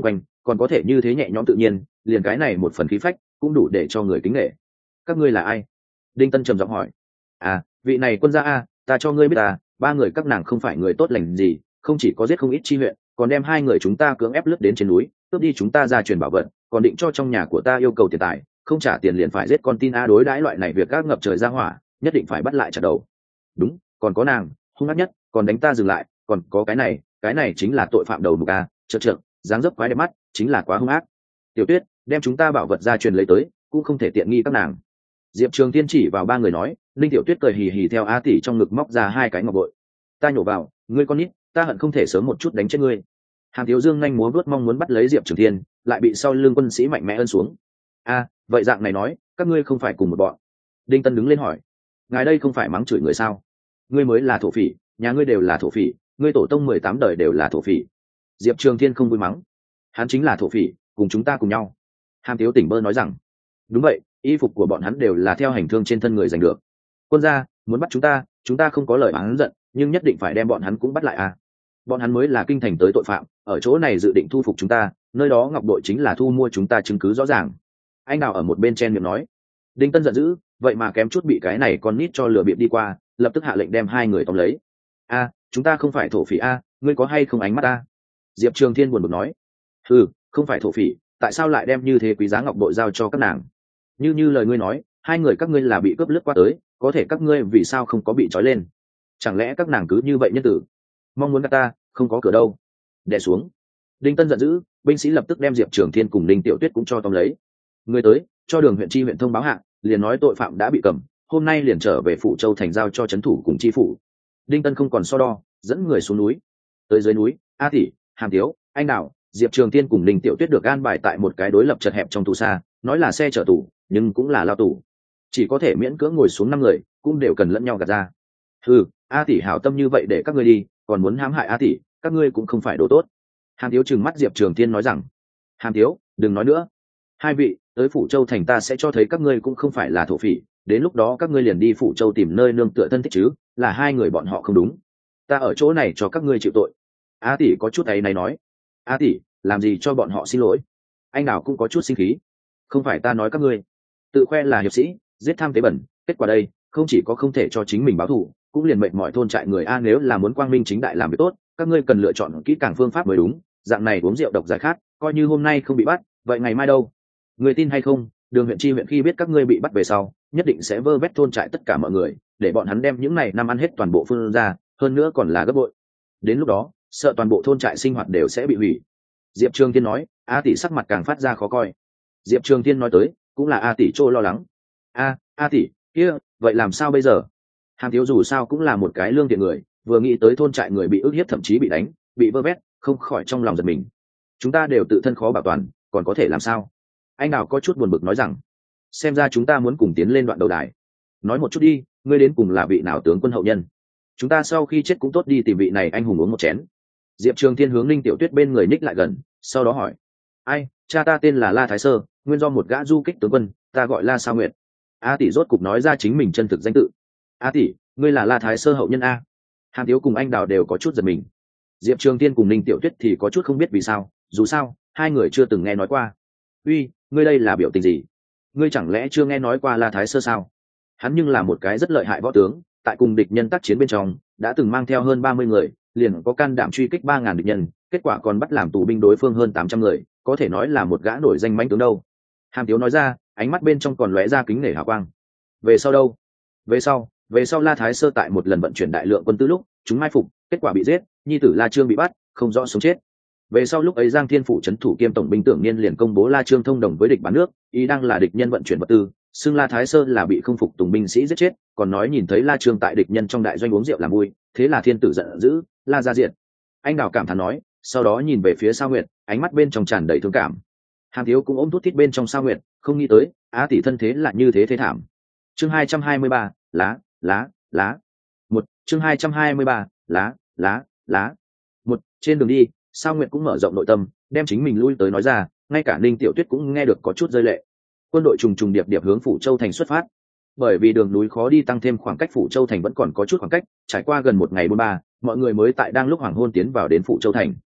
còn có thể như thế nhẹ nhõm tự nhiên, liền cái này một phần khí phách cũng đủ để cho người kính nể. Các ngươi là ai? Đinh Tân trầm giọng hỏi. À, vị này quân gia a, ta cho ngươi biết à, ba người các nàng không phải người tốt lành gì, không chỉ có giết không ít chi huyện, còn đem hai người chúng ta cưỡng ép lướt đến trên núi, cướp đi chúng ta gia truyền bảo vật, còn định cho trong nhà của ta yêu cầu tiền tài, không trả tiền liền phải giết con tin a, đối đãi loại này việc các ngập trời ra hỏa, nhất định phải bắt lại chặt đầu. Đúng, còn có nàng, hung ác nhất, còn đánh ta dừng lại, còn có cái này, cái này chính là tội phạm đầu mục a, chợt chợt, dáng dấp quái đẹp mắt, chính là quá hung ác. Tiểu Tuyết, đem chúng ta bảo vật gia truyền lấy tới, cũng không thể tiện nghi các nàng. Diệp Trường Tiên chỉ vào ba người nói, Linh Tiểu Tuyết cười hì hì theo A tỷ trong ngực móc ra hai cái ngọc bội. Ta nhổ vào, ngươi con nít, ta hận không thể sớm một chút đánh chết ngươi. Hàn Thiếu Dương nhanh múa vuốt mong muốn bắt lấy Diệp Trường Thiên, lại bị sau lưng quân sĩ mạnh mẽ ân xuống. A, vậy dạng này nói, các ngươi không phải cùng một bọn? Đinh Tân đứng lên hỏi, ngài đây không phải mắng chửi người sao? Ngươi mới là thổ phỉ, nhà ngươi đều là thổ phỉ, ngươi tổ tông mười tám đời đều là thổ phỉ. Diệp Trường Thiên không vui mắng, hắn chính là thổ phỉ, cùng chúng ta cùng nhau. Hàn Thiếu Tỉnh Bơ nói rằng, đúng vậy, y phục của bọn hắn đều là theo hành thương trên thân người giành được. Quân gia muốn bắt chúng ta, chúng ta không có lời oán giận, nhưng nhất định phải đem bọn hắn cũng bắt lại à? Bọn hắn mới là kinh thành tới tội phạm, ở chỗ này dự định thu phục chúng ta, nơi đó ngọc đội chính là thu mua chúng ta chứng cứ rõ ràng. Anh Đào ở một bên chen miệng nói. Đinh Tân giận dữ, vậy mà kém chút bị cái này con nít cho lừa bịp đi qua, lập tức hạ lệnh đem hai người tóm lấy. A, chúng ta không phải thổ phỉ a, ngươi có hay không ánh mắt a? Diệp Trường Thiên buồn bực nói. Ừ, không phải thổ phỉ, tại sao lại đem như thế quý giá ngọc bội giao cho các nàng? Như như lời ngươi nói, hai người các ngươi là bị cướp lướt qua tới, có thể các ngươi vì sao không có bị trói lên? Chẳng lẽ các nàng cứ như vậy nhân tử? Mong muốn gạt ta, không có cửa đâu. Đè xuống. Đinh Tân giận dữ, binh sĩ lập tức đem Diệp Trường Thiên cùng Đinh Tiểu Tuyết cũng cho tóm lấy. Người tới, cho Đường huyện chi huyện thông báo hạ, liền nói tội phạm đã bị cầm, hôm nay liền trở về Phủ Châu thành giao cho trấn thủ cùng chi phủ. Đinh Tân không còn so đo, dẫn người xuống núi. Tới dưới núi, A tỷ, Hàm Tiếu, Anh Đào, Diệp Trường Thiên cùng Đinh Tiểu Tuyết được an bài tại một cái đối lập chật hẹp trong tù xa, nói là xe chở tù, nhưng cũng là lao tù, chỉ có thể miễn cưỡng ngồi xuống năm người, cũng đều cần lẫn nhau gạt ra. Ừ, A tỷ hảo tâm như vậy để các ngươi đi, còn muốn hãm hại A tỷ, các ngươi cũng không phải đồ tốt. Hàm Tiếu trừng mắt Diệp Trường Thiên nói rằng, Hàm Tiếu, đừng nói nữa. Hai vị, tới Phủ Châu thành ta sẽ cho thấy các ngươi cũng không phải là thổ phỉ, đến lúc đó các ngươi liền đi Phủ Châu tìm nơi nương tựa thân thích chứ, là hai người bọn họ không đúng. Ta ở chỗ này cho các ngươi chịu tội. A tỷ có chút ấy này nói. A tỷ, làm gì cho bọn họ xin lỗi? Anh Đào cũng có chút sinh khí. Không phải ta nói các ngươi tự khoe là hiệp sĩ, giết tham tế bẩn, kết quả đây không chỉ có không thể cho chính mình báo thù, cũng liền mệnh mọi thôn trại người a. Nếu là muốn quang minh chính đại làm việc tốt, các ngươi cần lựa chọn kỹ càng phương pháp mới đúng. Dạng này uống rượu độc giải khát, coi như hôm nay không bị bắt, vậy ngày mai đâu? Người tin hay không, Đường huyện chi huyện khi biết các ngươi bị bắt về sau, nhất định sẽ vơ vét thôn trại tất cả mọi người, để bọn hắn đem những này năm ăn hết toàn bộ phương ra, hơn nữa còn là gấp bội. Đến lúc đó, sợ toàn bộ thôn trại sinh hoạt đều sẽ bị hủy. Diệp Trường Thiên nói. A tỷ sắc mặt càng phát ra khó coi. Diệp Trường Thiên nói tới, cũng là A tỷ trô lo lắng. A, A tỷ, kia, vậy làm sao bây giờ? Hàm Thiếu dù sao cũng là một cái lương thiện người, vừa nghĩ tới thôn trại người bị ức hiếp thậm chí bị đánh, bị vơ vét, không khỏi trong lòng giật mình. Chúng ta đều tự thân khó bảo toàn, còn có thể làm sao? Anh Đào có chút buồn bực nói rằng, xem ra chúng ta muốn cùng tiến lên đoạn đầu đài. Nói một chút đi, ngươi đến cùng là vị nào tướng quân hậu nhân? Chúng ta sau khi chết cũng tốt đi tìm vị này anh hùng uống một chén. Diệp Trường Thiên hướng Linh Tiểu Tuyết bên người ních lại gần, sau đó hỏi, ai, cha ta tên là La Thái Sơ, nguyên do một gã du kích tướng quân, ta gọi La Sao Nguyệt. A tỷ rốt cục nói ra chính mình chân thực danh tự. A tỷ, ngươi là La Thái Sơ hậu nhân a? Hàn Tiếu cùng Anh Đào đều có chút giật mình. Diệp Trường Thiên cùng Ninh Tiểu Tuyết thì có chút không biết vì sao, dù sao hai người chưa từng nghe nói qua. Uy, ngươi đây là biểu tình gì? Ngươi chẳng lẽ chưa nghe nói qua La Thái Sơ sao? Hắn nhưng là một cái rất lợi hại võ tướng, tại cùng địch nhân tác chiến bên trong đã từng mang theo hơn ba mươi người, liền có can đảm truy kích ba ngàn địch nhân, kết quả còn bắt làm tù binh đối phương hơn tám trăm người, có thể nói là một gã nổi danh mãnh tướng đâu. Hàm Tiếu nói ra, ánh mắt bên trong còn lóe ra kính nể hào quang. Về sau đâu? Về sau, về sau La Thái Sơ tại một lần vận chuyển đại lượng quân tư lúc, chúng mai phục, kết quả bị giết, nhi tử La Trương bị bắt, không rõ sống chết. Về sau lúc ấy Giang Thiên phủ trấn thủ kiêm tổng binh Tưởng Niên liền công bố La Trương thông đồng với địch bán nước, ý đang là địch nhân vận chuyển vật tư, xưng La Thái Sơ là bị không phục tùng binh sĩ giết chết, còn nói nhìn thấy La Trương tại địch nhân trong đại doanh uống rượu làm vui, thế là thiên tử giận dữ, La ra diện. Anh Đào cảm thán nói, sau đó nhìn về phía Sao Nguyệt, ánh mắt bên trong tràn đầy thương cảm. Hàm Tiếu cũng ôm thút thít bên trong Sao Nguyệt, không nghĩ tới Á tỷ thân thế là như thế thế thảm. Chương hai trăm hai mươi ba, lá, lá, lá. Một, chương hai trăm hai mươi ba, lá, lá, lá. Một, trên đường đi, Sao Nguyệt cũng mở rộng nội tâm, đem chính mình lui tới nói ra, ngay cả Ninh Tiểu Tuyết cũng nghe được có chút rơi lệ. Quân đội trùng trùng điệp điệp hướng Phủ Châu thành xuất phát. Bởi vì đường núi khó đi tăng thêm khoảng cách Phủ Châu thành vẫn còn có chút khoảng cách, trải qua gần một ngày buôn ba, mọi người mới tại đang lúc hoàng hôn tiến vào đến Phủ Châu thành.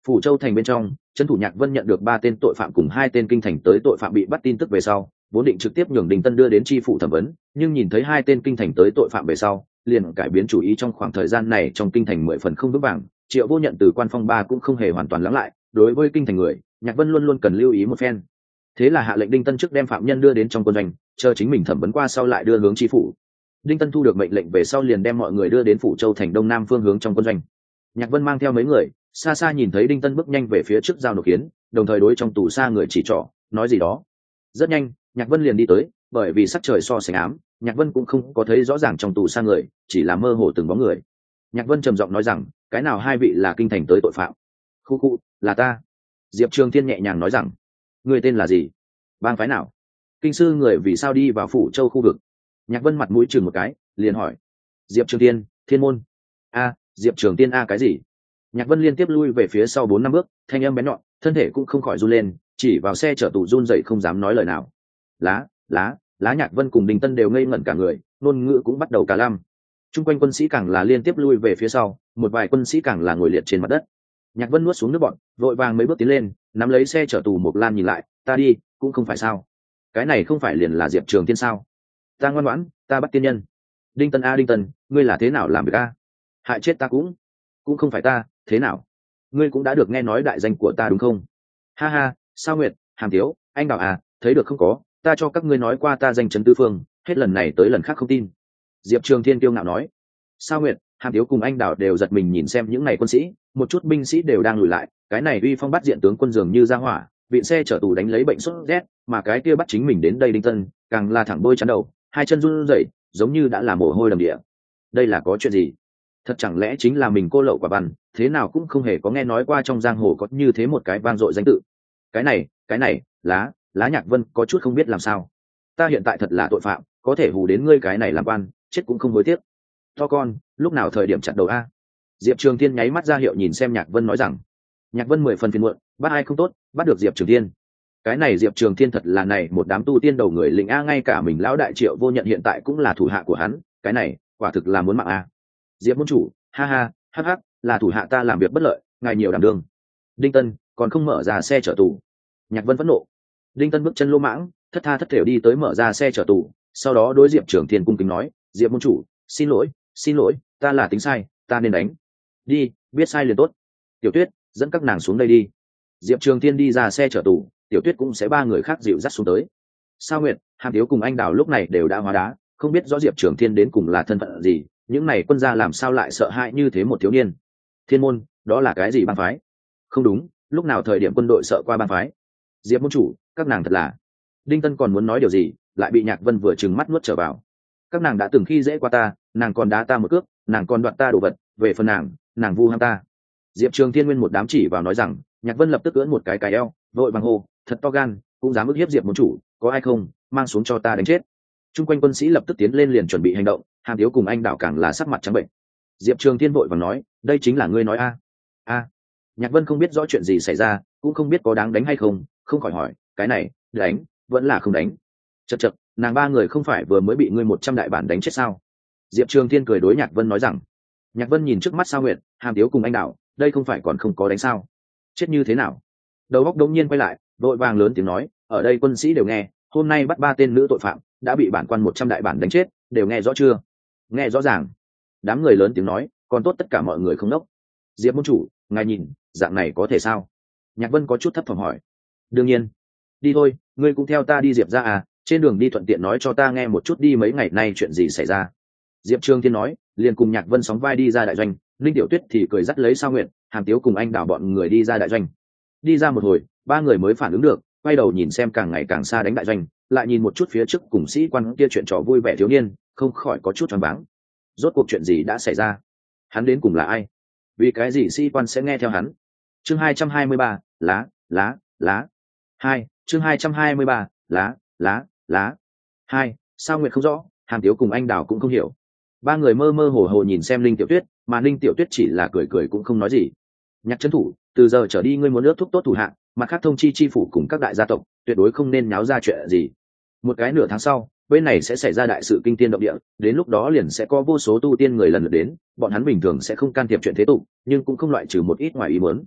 Phủ Châu thành bên trong, trấn thủ Nhạc Vân nhận được ba tên tội phạm cùng hai tên kinh thành tới tội phạm bị bắt tin tức về sau, vốn định trực tiếp nhường Đinh Tân đưa đến tri phủ thẩm vấn, nhưng nhìn thấy hai tên kinh thành tới tội phạm về sau, liền cải biến chủ ý. Trong khoảng thời gian này trong kinh thành mười phần không vững vàng, Triệu Vô nhận từ quan phong ba cũng không hề hoàn toàn lắng lại, đối với kinh thành người, Nhạc Vân luôn luôn cần lưu ý một phen. Thế là hạ lệnh Đinh Tân trước đem phạm nhân đưa đến trong quân doanh, chờ chính mình thẩm vấn qua sau lại đưa hướng tri phủ. Đinh Tân thu được mệnh lệnh về sau liền đem mọi người đưa đến Phủ Châu thành đông nam phương hướng trong quân doanh. Nhạc Vân mang theo mấy người, xa xa nhìn thấy Đinh Tân bước nhanh về phía trước giao nộp kiến, đồng thời đối trong tù xa người chỉ trỏ, nói gì đó. Rất nhanh, Nhạc Vân liền đi tới, bởi vì sắc trời so sánh ám, Nhạc Vân cũng không có thấy rõ ràng trong tù xa người, chỉ là mơ hồ từng bóng người. Nhạc Vân trầm giọng nói rằng, cái nào hai vị là kinh thành tới tội phạm? Khu khu, là ta. Diệp Trường Thiên nhẹ nhàng nói rằng, người tên là gì? Bang phái nào? Kinh sư người vì sao đi vào Phủ Châu khu vực? Nhạc Vân mặt mũi chừng một cái, liền hỏi. Diệp Trường Thiên, Thiên môn. A, Diệp Trường Thiên a cái gì? Nhạc Vân liên tiếp lui về phía sau bốn năm bước, thanh âm bén nhọn, thân thể cũng không khỏi run lên, chỉ vào xe chở tù run dậy không dám nói lời nào. Lá, lá, lá Nhạc Vân cùng Đinh Tân đều ngây ngẩn cả người, ngôn ngữ cũng bắt đầu cả lăm. Trung quanh quân sĩ càng là liên tiếp lui về phía sau, một vài quân sĩ càng là ngồi liệt trên mặt đất. Nhạc Vân nuốt xuống nước bọt, vội vàng mấy bước tiến lên, nắm lấy xe chở tù Mộc Lan nhìn lại, ta đi, cũng không phải sao? Cái này không phải liền là Diệp Trường Thiên sao? Ta ngoan ngoãn, ta bắt tiên nhân. Đinh Tân a Đinh Tân, ngươi là thế nào làm việc a? Hại chết ta cũng, cũng không phải ta, thế nào? Ngươi cũng đã được nghe nói đại danh của ta đúng không? Ha ha, Sao Nguyệt, Hàm Tiếu, anh Đào à, thấy được không có, ta cho các ngươi nói qua ta danh chấn tứ phương, hết lần này tới lần khác không tin. Diệp Trường Thiên kiêu ngạo nói. Sao Nguyệt, Hàm Tiếu cùng anh Đào đều giật mình nhìn xem những này quân sĩ, một chút binh sĩ đều đang lùi lại, cái này uy phong bắt diện tướng quân dường như ra hỏa, viện xe chở tù đánh lấy bệnh sốt rét, mà cái kia bắt chính mình đến đây Đinh Tân, càng là thẳng bôi chắn đầu, hai chân run rẩy, giống như đã là mồ hôi đầm địa. Đây là có chuyện gì? Thật chẳng lẽ chính là mình cô lậu quả văn, thế nào cũng không hề có nghe nói qua trong giang hồ có như thế một cái vang dội danh tự. Cái này, cái này, lá, lá Nhạc Vân có chút không biết làm sao. Ta hiện tại thật là tội phạm, có thể hù đến ngươi cái này làm quan, chết cũng không hối tiếc. To con, lúc nào thời điểm chặt đầu a? Diệp Trường Thiên nháy mắt ra hiệu nhìn xem Nhạc Vân nói rằng. Nhạc Vân mười phần phiền muộn, bắt ai không tốt, bắt được Diệp Trường Thiên. Cái này Diệp Trường Thiên thật là này một đám tu tiên đầu người lĩnh a, ngay cả mình lão đại Triệu Vô Nhận hiện tại cũng là thủ hạ của hắn, cái này quả thực là muốn mạng a. Diệp môn chủ, ha ha, hắc hắc, là thủ hạ ta làm việc bất lợi, ngài nhiều đảm đương. Đinh Tân còn không mở ra xe chở tù. Nhạc Vân phẫn nộ. Đinh Tân bước chân lô mãng, thất tha thất thểu đi tới mở ra xe chở tù, sau đó đối Diệp Trường Thiên cung kính nói, Diệp môn chủ, xin lỗi, xin lỗi, ta là tính sai, ta nên đánh. Đi, biết sai liền tốt. Tiểu Tuyết, dẫn các nàng xuống đây đi. Diệp Trường Thiên đi ra xe chở tù, Tiểu Tuyết cũng sẽ ba người khác dịu dắt xuống tới. Sao Nguyệt, Hàm Tiếu cùng anh Đào lúc này đều đã hóa đá, không biết rõ Diệp Trường Thiên đến cùng là thân phận gì, những này quân gia làm sao lại sợ hãi như thế một thiếu niên. Thiên môn, đó là cái gì bang phái? Không đúng, lúc nào thời điểm quân đội sợ qua bang phái? Diệp môn chủ, các nàng thật là. Đinh Tân còn muốn nói điều gì, lại bị Nhạc Vân vừa trừng mắt nuốt trở vào. Các nàng đã từng khi dễ qua ta, nàng còn đá ta một cước, nàng còn đoạt ta đồ vật, về phần nàng, nàng vu ham ta. Diệp Trường Thiên nguyên một đám chỉ vào nói rằng, Nhạc Vân lập tức ưỡn một cái cái eo, vội vàng hô, thật to gan, cũng dám ức hiếp Diệp môn chủ, có ai không, mang xuống cho ta đánh chết. Trung quanh quân sĩ lập tức tiến lên liền chuẩn bị hành động, Hàm Tiếu cùng anh Đào càng là sắc mặt trắng bệnh. Diệp Trường Thiên vội vàng nói, đây chính là ngươi nói a? A. Nhạc Vân không biết rõ chuyện gì xảy ra, cũng không biết có đáng đánh hay không, không khỏi hỏi, cái này, đánh, vẫn là không đánh. Chậc chậc, nàng ba người không phải vừa mới bị ngươi một trăm đại bản đánh chết sao? Diệp Trường Thiên cười đối Nhạc Vân nói rằng. Nhạc Vân nhìn trước mắt Sao Nguyệt, Hàm Tiếu cùng anh Đào, đây không phải còn không có đánh sao? Chết như thế nào? Đầu óc đống nhiên quay lại, vội vàng lớn tiếng nói, ở đây quân sĩ đều nghe, hôm nay bắt ba tên nữ tội phạm, đã bị bản quan một trăm đại bản đánh chết, đều nghe rõ chưa? Nghe rõ ràng. Đám người lớn tiếng nói, còn tốt tất cả mọi người không nốc. Diệp môn chủ, ngài nhìn, dạng này có thể sao? Nhạc Vân có chút thấp thỏm hỏi. Đương nhiên. Đi thôi, ngươi cũng theo ta đi Diệp ra à, trên đường đi thuận tiện nói cho ta nghe một chút đi mấy ngày nay chuyện gì xảy ra. Diệp Trường Thiên nói, liền cùng Nhạc Vân sóng vai đi ra đại doanh, Linh Tiểu Tuyết thì cười dắt lấy Sao Nguyện, Hàm Tiếu cùng anh Đào bọn người đi ra đại doanh. Đi ra một hồi, ba người mới phản ứng được, quay đầu nhìn xem càng ngày càng xa đánh đại doanh, lại nhìn một chút phía trước cùng sĩ quan kia chuyện trò vui vẻ thiếu niên, không khỏi có chút choáng váng. Rốt cuộc chuyện gì đã xảy ra? Hắn đến cùng là ai? Vì cái gì sĩ quan sẽ nghe theo hắn? Chương hai trăm hai mươi ba, lá, lá, lá. Hai, chương hai trăm hai mươi ba, lá, lá, lá. Hai, Sao Nguyệt không rõ, Hàm Tiếu cùng anh Đào cũng không hiểu. Ba người mơ mơ hồ hồ nhìn xem Linh Tiểu Tuyết, mà Linh Tiểu Tuyết chỉ là cười cười cũng không nói gì. Nhạc trấn thủ, từ giờ trở đi ngươi muốn ước thúc tốt thủ hạng, mặt khác thông chi chi phủ cùng các đại gia tộc, tuyệt đối không nên nháo ra chuyện gì. Một cái nửa tháng sau, bên này sẽ xảy ra đại sự kinh tiên động địa, đến lúc đó liền sẽ có vô số tu tiên người lần lượt đến, bọn hắn bình thường sẽ không can thiệp chuyện thế tục, nhưng cũng không loại trừ một ít ngoài ý muốn.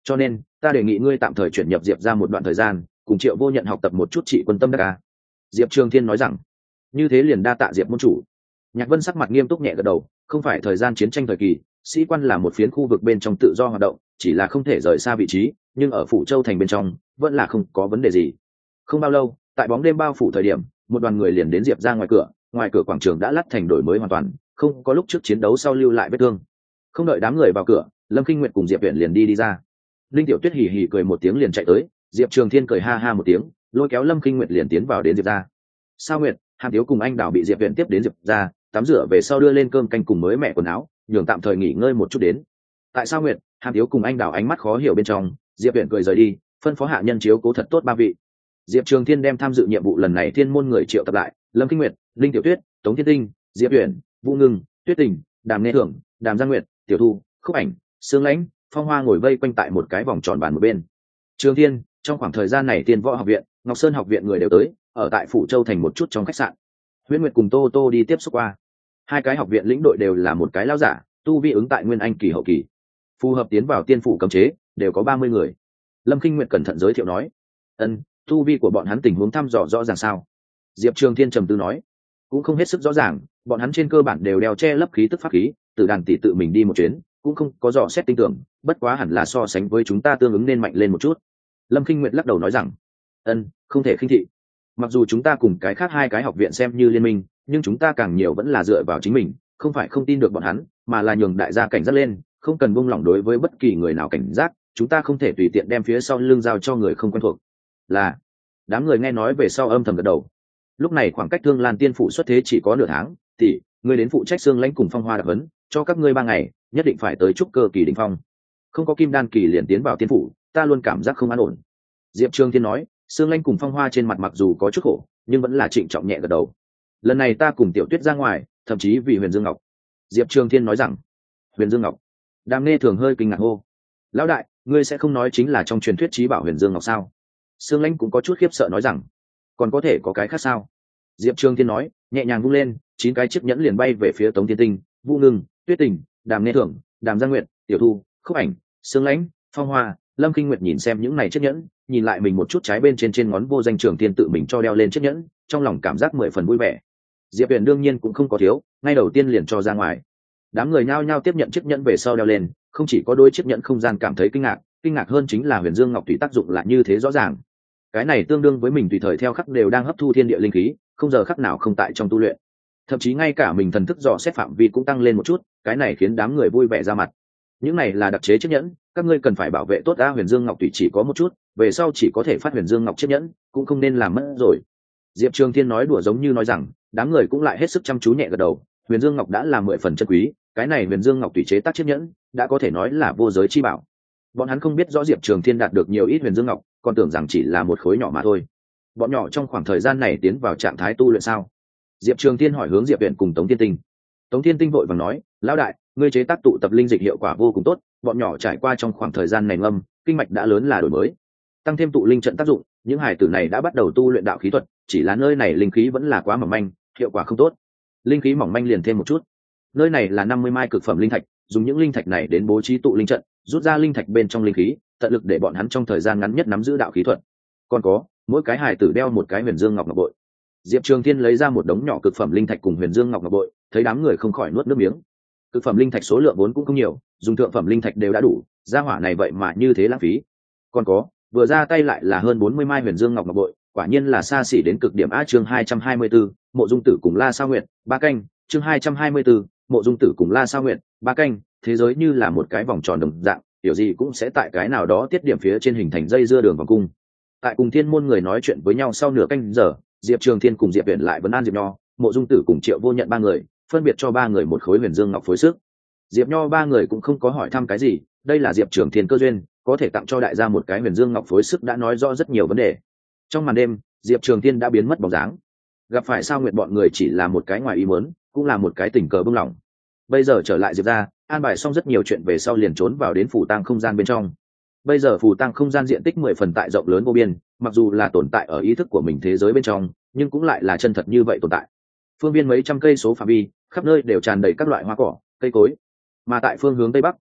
cho nên ta đề nghị ngươi tạm thời chuyển nhập diệp ra một đoạn thời gian, cùng Triệu Vô Nhận học tập một chút trị quân tâm đắc ca. Diệp Trường Thiên nói rằng. Như thế liền đa tạ Diệp môn chủ. Nhạc Vân sắc mặt nghiêm túc nhẹ gật đầu, không phải thời gian chiến tranh thời kỳ, sĩ quan là một phiến khu vực bên trong tự do hoạt động, chỉ là không thể rời xa vị trí, nhưng ở phủ châu thành bên trong vẫn là không có vấn đề gì. Không bao lâu, tại bóng đêm bao phủ thời điểm, một đoàn người liền đến Diệp ra ngoài cửa, ngoài cửa quảng trường đã lát thành đổi mới hoàn toàn, không có lúc trước chiến đấu sau lưu lại vết thương. Không đợi đám người vào cửa, Lâm Kinh Nguyệt cùng Diệp Viễn liền đi đi ra. Linh Tiểu Tuyết hì hì cười một tiếng liền chạy tới, Diệp Trường Thiên cười ha ha một tiếng, lôi kéo Lâm Kinh Nguyệt liền tiến vào đến Diệp ra. Sao Nguyệt, Hàm Tiếu cùng anh Đào bị Diệp Viễn tiếp đến Diệp ra, tắm rửa về sau đưa lên cơm canh cùng mới mẹ quần áo, nhường tạm thời nghỉ ngơi một chút đến. Tại sao Nguyệt, Hàm Tiếu cùng anh Đào ánh mắt khó hiểu bên trong, Diệp Viễn cười rời đi, phân phó hạ nhân chiếu cố thật tốt ba vị. Diệp Trường Thiên đem tham dự nhiệm vụ lần này thiên môn người triệu tập lại, Lâm Kinh Nguyệt, Linh Tiểu Tuyết, Tống Thiên Tinh, Diệp Viễn, Vũ Ngưng, Tuyết Tình, Đàm Nghe Thưởng, Đàm Giang Nguyệt, Tiểu Thu, Khúc Ảnh, Sương Lãnh, Phong Hoa ngồi vây quanh tại một cái vòng tròn bàn một bên. Trường Thiên, trong khoảng thời gian này Tiên Võ học viện, Ngọc Sơn học viện người đều tới, ở tại phủ châu thành một chút trong khách sạn. Huyễn Nguyệt cùng Tô Tô đi tiếp xúc qua. Hai cái học viện lĩnh đội đều là một cái lão giả, tu vi ứng tại nguyên anh kỳ hậu kỳ, phù hợp tiến vào tiên phủ cấm chế, đều có ba mươi người. Lâm Kinh Nguyệt cẩn thận giới thiệu nói, ân, tu vi của bọn hắn tình huống thăm dò rõ ràng sao? Diệp Trường Thiên trầm tư nói, cũng không hết sức rõ ràng, bọn hắn trên cơ bản đều đeo che lấp khí tức pháp khí, từ đàn tỷ tự mình đi một chuyến, cũng không có dò xét tin tưởng, bất quá hẳn là so sánh với chúng ta tương ứng nên mạnh lên một chút. Lâm Kinh Nguyệt lắc đầu nói rằng, ân, không thể khinh thị. Mặc dù chúng ta cùng cái khác hai cái học viện xem như liên minh, nhưng chúng ta càng nhiều vẫn là dựa vào chính mình, không phải không tin được bọn hắn, mà là nhường đại gia cảnh giác lên, không cần buông lỏng đối với bất kỳ người nào cảnh giác, chúng ta không thể tùy tiện đem phía sau lưng giao cho người không quen thuộc. Là. Đám người nghe nói về sau âm thầm gật đầu. Lúc này khoảng cách Thương Lan Tiên phủ xuất thế chỉ có nửa tháng, thì ngươi đến phụ trách Sương Lãnh cùng Phong Hoa đặc huấn, cho các ngươi ba ngày, nhất định phải tới trúc cơ kỳ đỉnh phong. Không có kim đan kỳ liền tiến vào tiên phủ, ta luôn cảm giác không an ổn. Diệp Trường Thiên nói, Sương Lãnh cùng Phong Hoa trên mặt mặc dù có chút khổ, nhưng vẫn là trịnh trọng nhẹ gật đầu. Lần này ta cùng Tiểu Tuyết ra ngoài, thậm chí vì Huyền Dương Ngọc. Diệp Trường Thiên nói rằng, Huyền Dương Ngọc. Đàm Nghe Thường hơi kinh ngạc hô, lão đại, ngươi sẽ không nói chính là trong truyền thuyết trí bảo Huyền Dương Ngọc sao? Sương Lãnh cũng có chút khiếp sợ nói rằng, còn có thể có cái khác sao? Diệp Trường Thiên nói, nhẹ nhàng vung lên, chín cái chiếc nhẫn liền bay về phía Tống Thiên Tinh, Vũ Ngưng, Tuyết Tình, Đàm Nghe Thường, Đàm Giang Nguyệt, Tiểu Thu, Khúc Ảnh, Sương Lãnh, Phong Hoa, Lâm Kinh Nguyệt nhìn xem những này chiếc nhẫn, nhìn lại mình một chút trái bên trên trên ngón vô danh Trường Thiên tự mình cho đeo lên chiếc nhẫn, trong lòng cảm giác mười phần vui vẻ. Diệp Viễn đương nhiên cũng không có thiếu, ngay đầu tiên liền cho ra ngoài. Đám người nhao nhao tiếp nhận chiếc nhẫn về sau đeo lên, không chỉ có đôi chiếc nhẫn không gian cảm thấy kinh ngạc, kinh ngạc hơn chính là Huyền Dương Ngọc tùy tác dụng lại như thế rõ ràng. Cái này tương đương với mình tùy thời theo khắc đều đang hấp thu thiên địa linh khí, không giờ khắc nào không tại trong tu luyện. Thậm chí ngay cả mình thần thức dò xét phạm vi cũng tăng lên một chút, cái này khiến đám người vui vẻ ra mặt. Những này là đặc chế chiếc nhẫn, các ngươi cần phải bảo vệ tốt a. Huyền Dương Ngọc tùy chỉ có một chút, về sau chỉ có thể phát Huyền Dương Ngọc chiếc nhẫn, cũng không nên làm mất rồi. Diệp Trường Thiên nói đùa giống như nói rằng, đám người cũng lại hết sức chăm chú nhẹ gật đầu. Huyền Dương Ngọc đã là mười phần chân quý, cái này Huyền Dương Ngọc tùy chế tác chiếc nhẫn, đã có thể nói là vô giới chi bảo. Bọn hắn không biết rõ Diệp Trường Thiên đạt được nhiều ít Huyền Dương Ngọc, còn tưởng rằng chỉ là một khối nhỏ mà thôi. Bọn nhỏ trong khoảng thời gian này tiến vào trạng thái tu luyện sao? Diệp Trường Thiên hỏi hướng Diệp Viễn cùng Tống Thiên Tinh. Tống Thiên Tinh vội vàng nói, lão đại, ngươi chế tác tụ tập linh dịch hiệu quả vô cùng tốt, bọn nhỏ trải qua trong khoảng thời gian này ngâm, kinh mạch đã lớn là đổi mới, tăng thêm tụ linh trận tác dụng, những hải tử này đã bắt đầu tu luyện đạo khí thuật, chỉ là nơi này linh khí vẫn là quá mỏng manh, hiệu quả không tốt. Linh khí mỏng manh liền thêm một chút. Nơi này là năm mươi mai cực phẩm linh thạch, dùng những linh thạch này đến bố trí tụ linh trận, rút ra linh thạch bên trong linh khí, tận lực để bọn hắn trong thời gian ngắn nhất nắm giữ đạo khí thuật. Còn có, mỗi cái hải tử đeo một cái Huyền Dương Ngọc ngọc bội. Diệp Trường Thiên lấy ra một đống nhỏ cực phẩm linh thạch cùng Huyền Dương Ngọc ngọc bội, thấy đám người không khỏi nuốt nước miếng. Cực phẩm linh thạch số lượng vốn cũng không nhiều, dùng thượng phẩm linh thạch đều đã đủ, gia hỏa này vậy mà như thế lãng phí. Còn có, vừa ra tay lại là hơn bốn mươi mai Huyền Dương Ngọc ngọc bội, quả nhiên là xa xỉ đến cực điểm. A chương hai trăm hai mươi tư, Mộ Dung Tử cùng La Sao Nguyệt, ba canh, chương hai trăm hai mươi tư, Mộ Dung Tử cùng La Sao Nguyệt, ba canh, thế giới như là một cái vòng tròn đồng dạng, kiểu gì cũng sẽ tại cái nào đó tiết điểm phía trên hình thành dây dưa đường vòng cung. Tại cùng Thiên môn người nói chuyện với nhau sau nửa canh giờ, Diệp Trường Thiên cùng Diệp Viễn lại vấn an Diệp Nho, Mộ Dung Tử cùng Triệu Vô Nhận ba người, phân biệt cho ba người một khối Huyền Dương Ngọc phối sức. Diệp Nho ba người cũng không có hỏi thăm cái gì, đây là Diệp Trường Thiên cơ duyên, có thể tặng cho đại gia một cái Huyền Dương Ngọc phối sức đã nói rõ rất nhiều vấn đề. Trong màn đêm, Diệp Trường Thiên đã biến mất bóng dáng. Gặp phải Sao Nguyệt bọn người chỉ là một cái ngoài ý muốn, cũng là một cái tình cờ bưng lỏng. Bây giờ trở lại Diệp ra, an bài xong rất nhiều chuyện về sau liền trốn vào đến phủ tang không gian bên trong. Bây giờ phủ tang không gian diện tích mười phần tại rộng lớn vô biên, mặc dù là tồn tại ở ý thức của mình thế giới bên trong, nhưng cũng lại là chân thật như vậy tồn tại. Phương viên mấy trăm cây số phạm vi, khắp nơi đều tràn đầy các loại hoa cỏ, cây cối. Mà tại phương hướng tây bắc,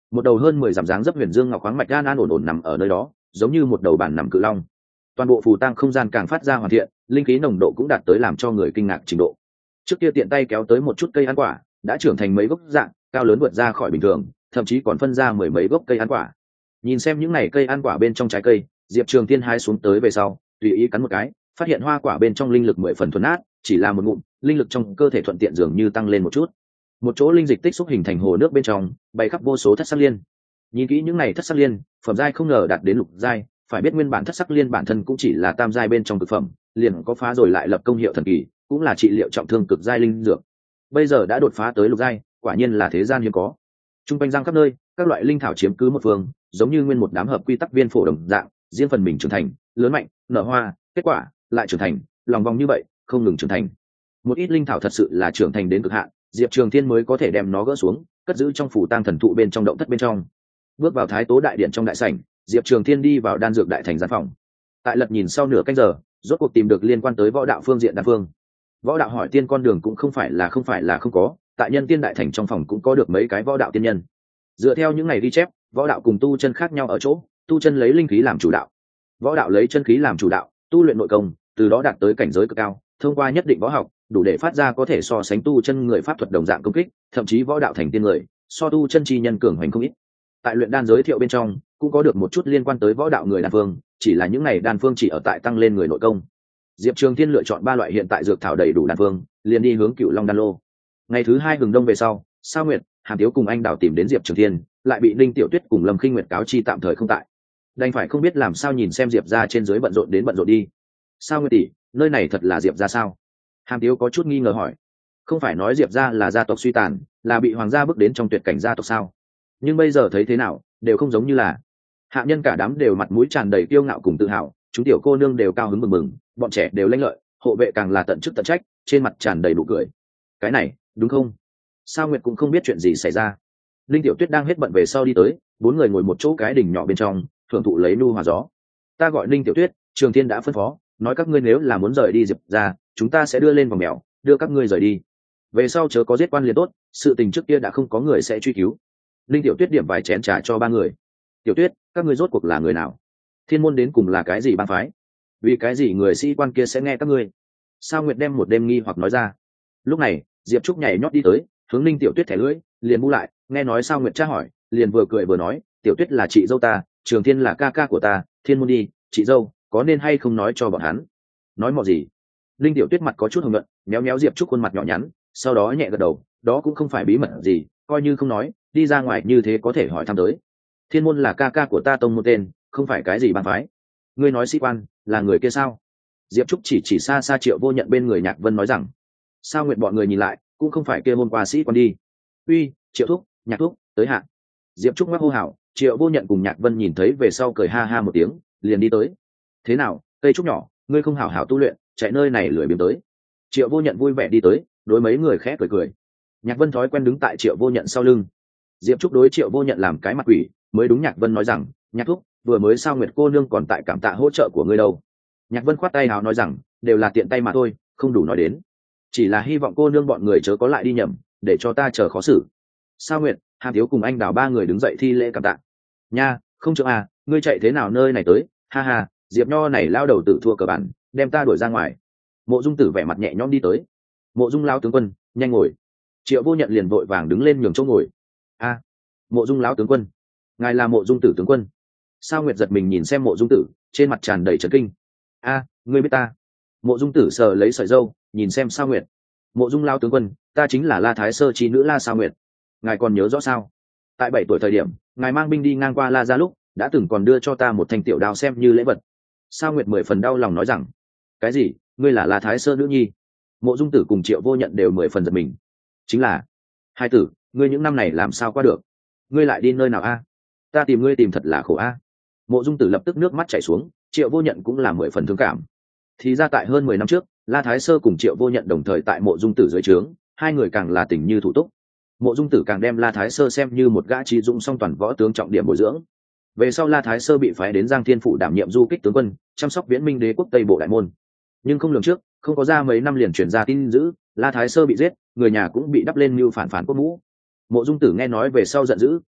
một đầu hơn mười dặm dáng dấp huyền dương ngọc khoáng mạch an an ổn ổn nằm ở nơi đó, giống như một đầu bản nằm cự long. Toàn bộ phù tang không gian càng phát ra hoàn thiện, linh khí nồng độ cũng đạt tới làm cho người kinh ngạc trình độ. Trước kia tiện tay kéo tới một chút cây ăn quả, đã trưởng thành mấy gốc dạng, cao lớn vượt ra khỏi bình thường, thậm chí còn phân ra mười mấy gốc cây ăn quả. Nhìn xem những này cây ăn quả bên trong trái cây, Diệp Trường Thiên hái xuống tới về sau, tùy ý cắn một cái, phát hiện hoa quả bên trong linh lực mười phần thuần át, chỉ là một ngụm, linh lực trong cơ thể thuận tiện dường như tăng lên một chút. Một chỗ linh dịch tích xúc hình thành hồ nước bên trong, bày khắp vô số thất sắc liên. Nhìn kỹ những này thất sắc liên, phẩm giai không ngờ đạt đến lục giai, phải biết nguyên bản thất sắc liên bản thân cũng chỉ là tam giai bên trong cực phẩm, liền có phá rồi lại lập công hiệu thần kỳ, cũng là trị liệu trọng thương cực giai linh dược. Bây giờ đã đột phá tới lục giai, quả nhiên là thế gian hiếm có. Trung quanh giang khắp nơi, các loại linh thảo chiếm cứ một phương, giống như nguyên một đám hợp quy tắc viên phổ đồng dạng, riêng phần mình trưởng thành, lớn mạnh, nở hoa, kết quả lại trưởng thành, lòng vòng như vậy, không ngừng trưởng thành. Một ít linh thảo thật sự là trưởng thành đến cực hạn, Diệp Trường Thiên mới có thể đem nó gỡ xuống, cất giữ trong phủ tang thần thụ bên trong động thất bên trong. Bước vào Thái Tố đại điện trong đại sảnh, Diệp Trường Thiên đi vào đan dược đại thành gian phòng. Tại lật nhìn sau nửa canh giờ, rốt cuộc tìm được liên quan tới võ đạo phương diện đan phương. Võ đạo hỏi tiên con đường cũng không phải là không phải là không có, tại Nhân Tiên đại thành trong phòng cũng có được mấy cái võ đạo tiên nhân. Dựa theo những ngày ghi chép, võ đạo cùng tu chân khác nhau ở chỗ, tu chân lấy linh khí làm chủ đạo, võ đạo lấy chân khí làm chủ đạo, tu luyện nội công, từ đó đạt tới cảnh giới cực cao, thông qua nhất định võ học, đủ để phát ra có thể so sánh tu chân người pháp thuật đồng dạng công kích, thậm chí võ đạo thành tiên người, so tu chân chi nhân cường hoành không ít. Tại luyện đan giới thiệu bên trong, cũng có được một chút liên quan tới võ đạo người đan phương, chỉ là những này đan phương chỉ ở tại tăng lên người nội công. Diệp Trường Thiên lựa chọn ba loại hiện tại dược thảo đầy đủ đan phương, liền đi hướng Cựu Long đan lô. Ngày thứ hai hừng đông về sau, Sao Nguyệt, Hàn Tiếu cùng anh Đào tìm đến Diệp Trường Thiên, lại bị Ninh Tiểu Tuyết cùng Lâm Khinh Nguyệt cáo chi tạm thời không tại. Đành phải không biết làm sao nhìn xem Diệp gia trên dưới bận rộn đến bận rộn đi. Sao Nguyệt tỷ, nơi này thật là Diệp gia sao? Hàn Tiếu có chút nghi ngờ hỏi. Không phải nói Diệp gia là gia tộc suy tàn, là bị hoàng gia bước đến trong tuyệt cảnh gia tộc sao? Nhưng bây giờ thấy thế nào, đều không giống như là. Hạ nhân cả đám đều mặt mũi tràn đầy kiêu ngạo cùng tự hào, chúng tiểu cô nương đều cao hứng mừng mừng, bọn trẻ đều lanh lợi, hộ vệ càng là tận chức tận trách, trên mặt tràn đầy nụ cười. Cái này, đúng không? Sao Nguyệt cũng không biết chuyện gì xảy ra. Linh Tiểu Tuyết đang hết bận về sau đi tới, bốn người ngồi một chỗ cái đỉnh nhỏ bên trong, thưởng thụ lấy nu hòa gió. Ta gọi Linh Tiểu Tuyết, Trường Thiên đã phân phó, nói các ngươi nếu là muốn rời đi Diệp ra, chúng ta sẽ đưa lên vòng mèo, đưa các ngươi rời đi. Về sau chớ có giết quan liền tốt, sự tình trước kia đã không có người sẽ truy cứu. Linh Tiểu Tuyết điểm vài chén trà cho ba người. Tiểu Tuyết, các ngươi rốt cuộc là người nào? Thiên môn đến cùng là cái gì bang phái? Vì cái gì người sĩ quan kia sẽ nghe các ngươi? Sao Nguyệt đem một đêm nghi hoặc nói ra. Lúc này, Diệp Trúc nhảy nhót đi tới, hướng Linh Tiểu Tuyết thẻ lưỡi, liền bu lại, nghe nói Sao Nguyệt tra hỏi, liền vừa cười vừa nói, Tiểu Tuyết là chị dâu ta, Trường Thiên là ca ca của ta, Thiên môn đi, chị dâu, có nên hay không nói cho bọn hắn? Nói mọ gì? Linh Tiểu Tuyết mặt có chút hồng nhuận, méo méo Diệp Trúc khuôn mặt nhỏ nhắn, sau đó nhẹ gật đầu, đó cũng không phải bí mật gì, coi như không nói, đi ra ngoài như thế có thể hỏi thăm tới. Thiên môn là ca ca của ta tông một tên, không phải cái gì bang phái. Ngươi nói sĩ quan là người kia sao? Diệp Trúc chỉ chỉ xa xa Triệu Vô Nhận bên người Nhạc Vân nói rằng. Sao Nguyệt bọn người nhìn lại, cũng không phải kia môn qua sĩ quan đi. Uy, Triệu thúc, Nhạc thúc, tới hạn. Diệp Trúc ngắc hô hào, Triệu Vô Nhận cùng Nhạc Vân nhìn thấy về sau cười ha ha một tiếng, liền đi tới. Thế nào, cây trúc nhỏ, ngươi không hảo hảo tu luyện, chạy nơi này lười biếng tới. Triệu Vô Nhận vui vẻ đi tới, đối mấy người khẽ cười cười. Nhạc Vân thói quen đứng tại Triệu Vô Nhận sau lưng. Diệp Trúc đối Triệu Vô Nhận làm cái mặt quỷ, mới đúng Nhạc Vân nói rằng, Nhạc thúc, vừa mới Sao Nguyệt cô nương còn tại cảm tạ hỗ trợ của ngươi đâu. Nhạc Vân khoát tay áo nói rằng, đều là tiện tay mà thôi, không đủ nói đến. Chỉ là hy vọng cô nương bọn người chớ có lại đi nhầm, để cho ta chờ khó xử. Sao Nguyệt, Hàn Thiếu cùng anh Đào ba người đứng dậy thi lễ cảm tạ. Nha, không trưởng à, ngươi chạy thế nào nơi này tới? Ha ha, Diệp Nho này lao đầu tự thua cờ bản, đem ta đuổi ra ngoài. Mộ Dung Tử vẻ mặt nhẹ nhõm đi tới. Mộ Dung lão tướng quân, nhanh ngồi. Triệu Vô Nhận liền vội vàng đứng lên nhường chỗ ngồi. A, Mộ Dung lão tướng quân, ngài là Mộ Dung Tử tướng quân. Sao Nguyệt giật mình nhìn xem Mộ Dung Tử, trên mặt tràn đầy chấn kinh. A, ngươi biết ta? Mộ Dung Tử sờ lấy sợi râu, nhìn xem Sao Nguyệt. Mộ Dung lão tướng quân, ta chính là La Thái Sơ chi nữ La Sao Nguyệt. Ngài còn nhớ rõ sao? Tại bảy tuổi thời điểm, ngài mang binh đi ngang qua La gia lúc, đã từng còn đưa cho ta một thanh tiểu đao xem như lễ vật. Sao Nguyệt mười phần đau lòng nói rằng, cái gì? Ngươi là La Thái Sơ nữ nhi? Mộ Dung Tử cùng Triệu Vô Nhận đều mười phần giật mình. Chính là, hai tử, ngươi những năm này làm sao qua được? Ngươi lại đi nơi nào a? Ta tìm ngươi tìm thật là khổ a. Mộ Dung Tử lập tức nước mắt chảy xuống, Triệu Vô Nhận cũng là mười phần thương cảm. Thì ra tại hơn mười năm trước, La Thái Sơ cùng Triệu Vô Nhận đồng thời tại Mộ Dung Tử dưới trướng, hai người càng là tình như thủ túc. Mộ Dung Tử càng đem La Thái Sơ xem như một gã trí dũng song toàn võ tướng trọng điểm bồi dưỡng. Về sau La Thái Sơ bị phái đến Giang Thiên phủ đảm nhiệm du kích tướng quân, chăm sóc Viễn Minh đế quốc Tây Bộ đại môn. Nhưng không lường trước, không có ra mấy năm liền truyền ra tin dữ, La Thái Sơ bị giết, người nhà cũng bị đắp lên mưu phản phản quốc mũ. Mộ Dung Tử nghe nói về sau giận dữ,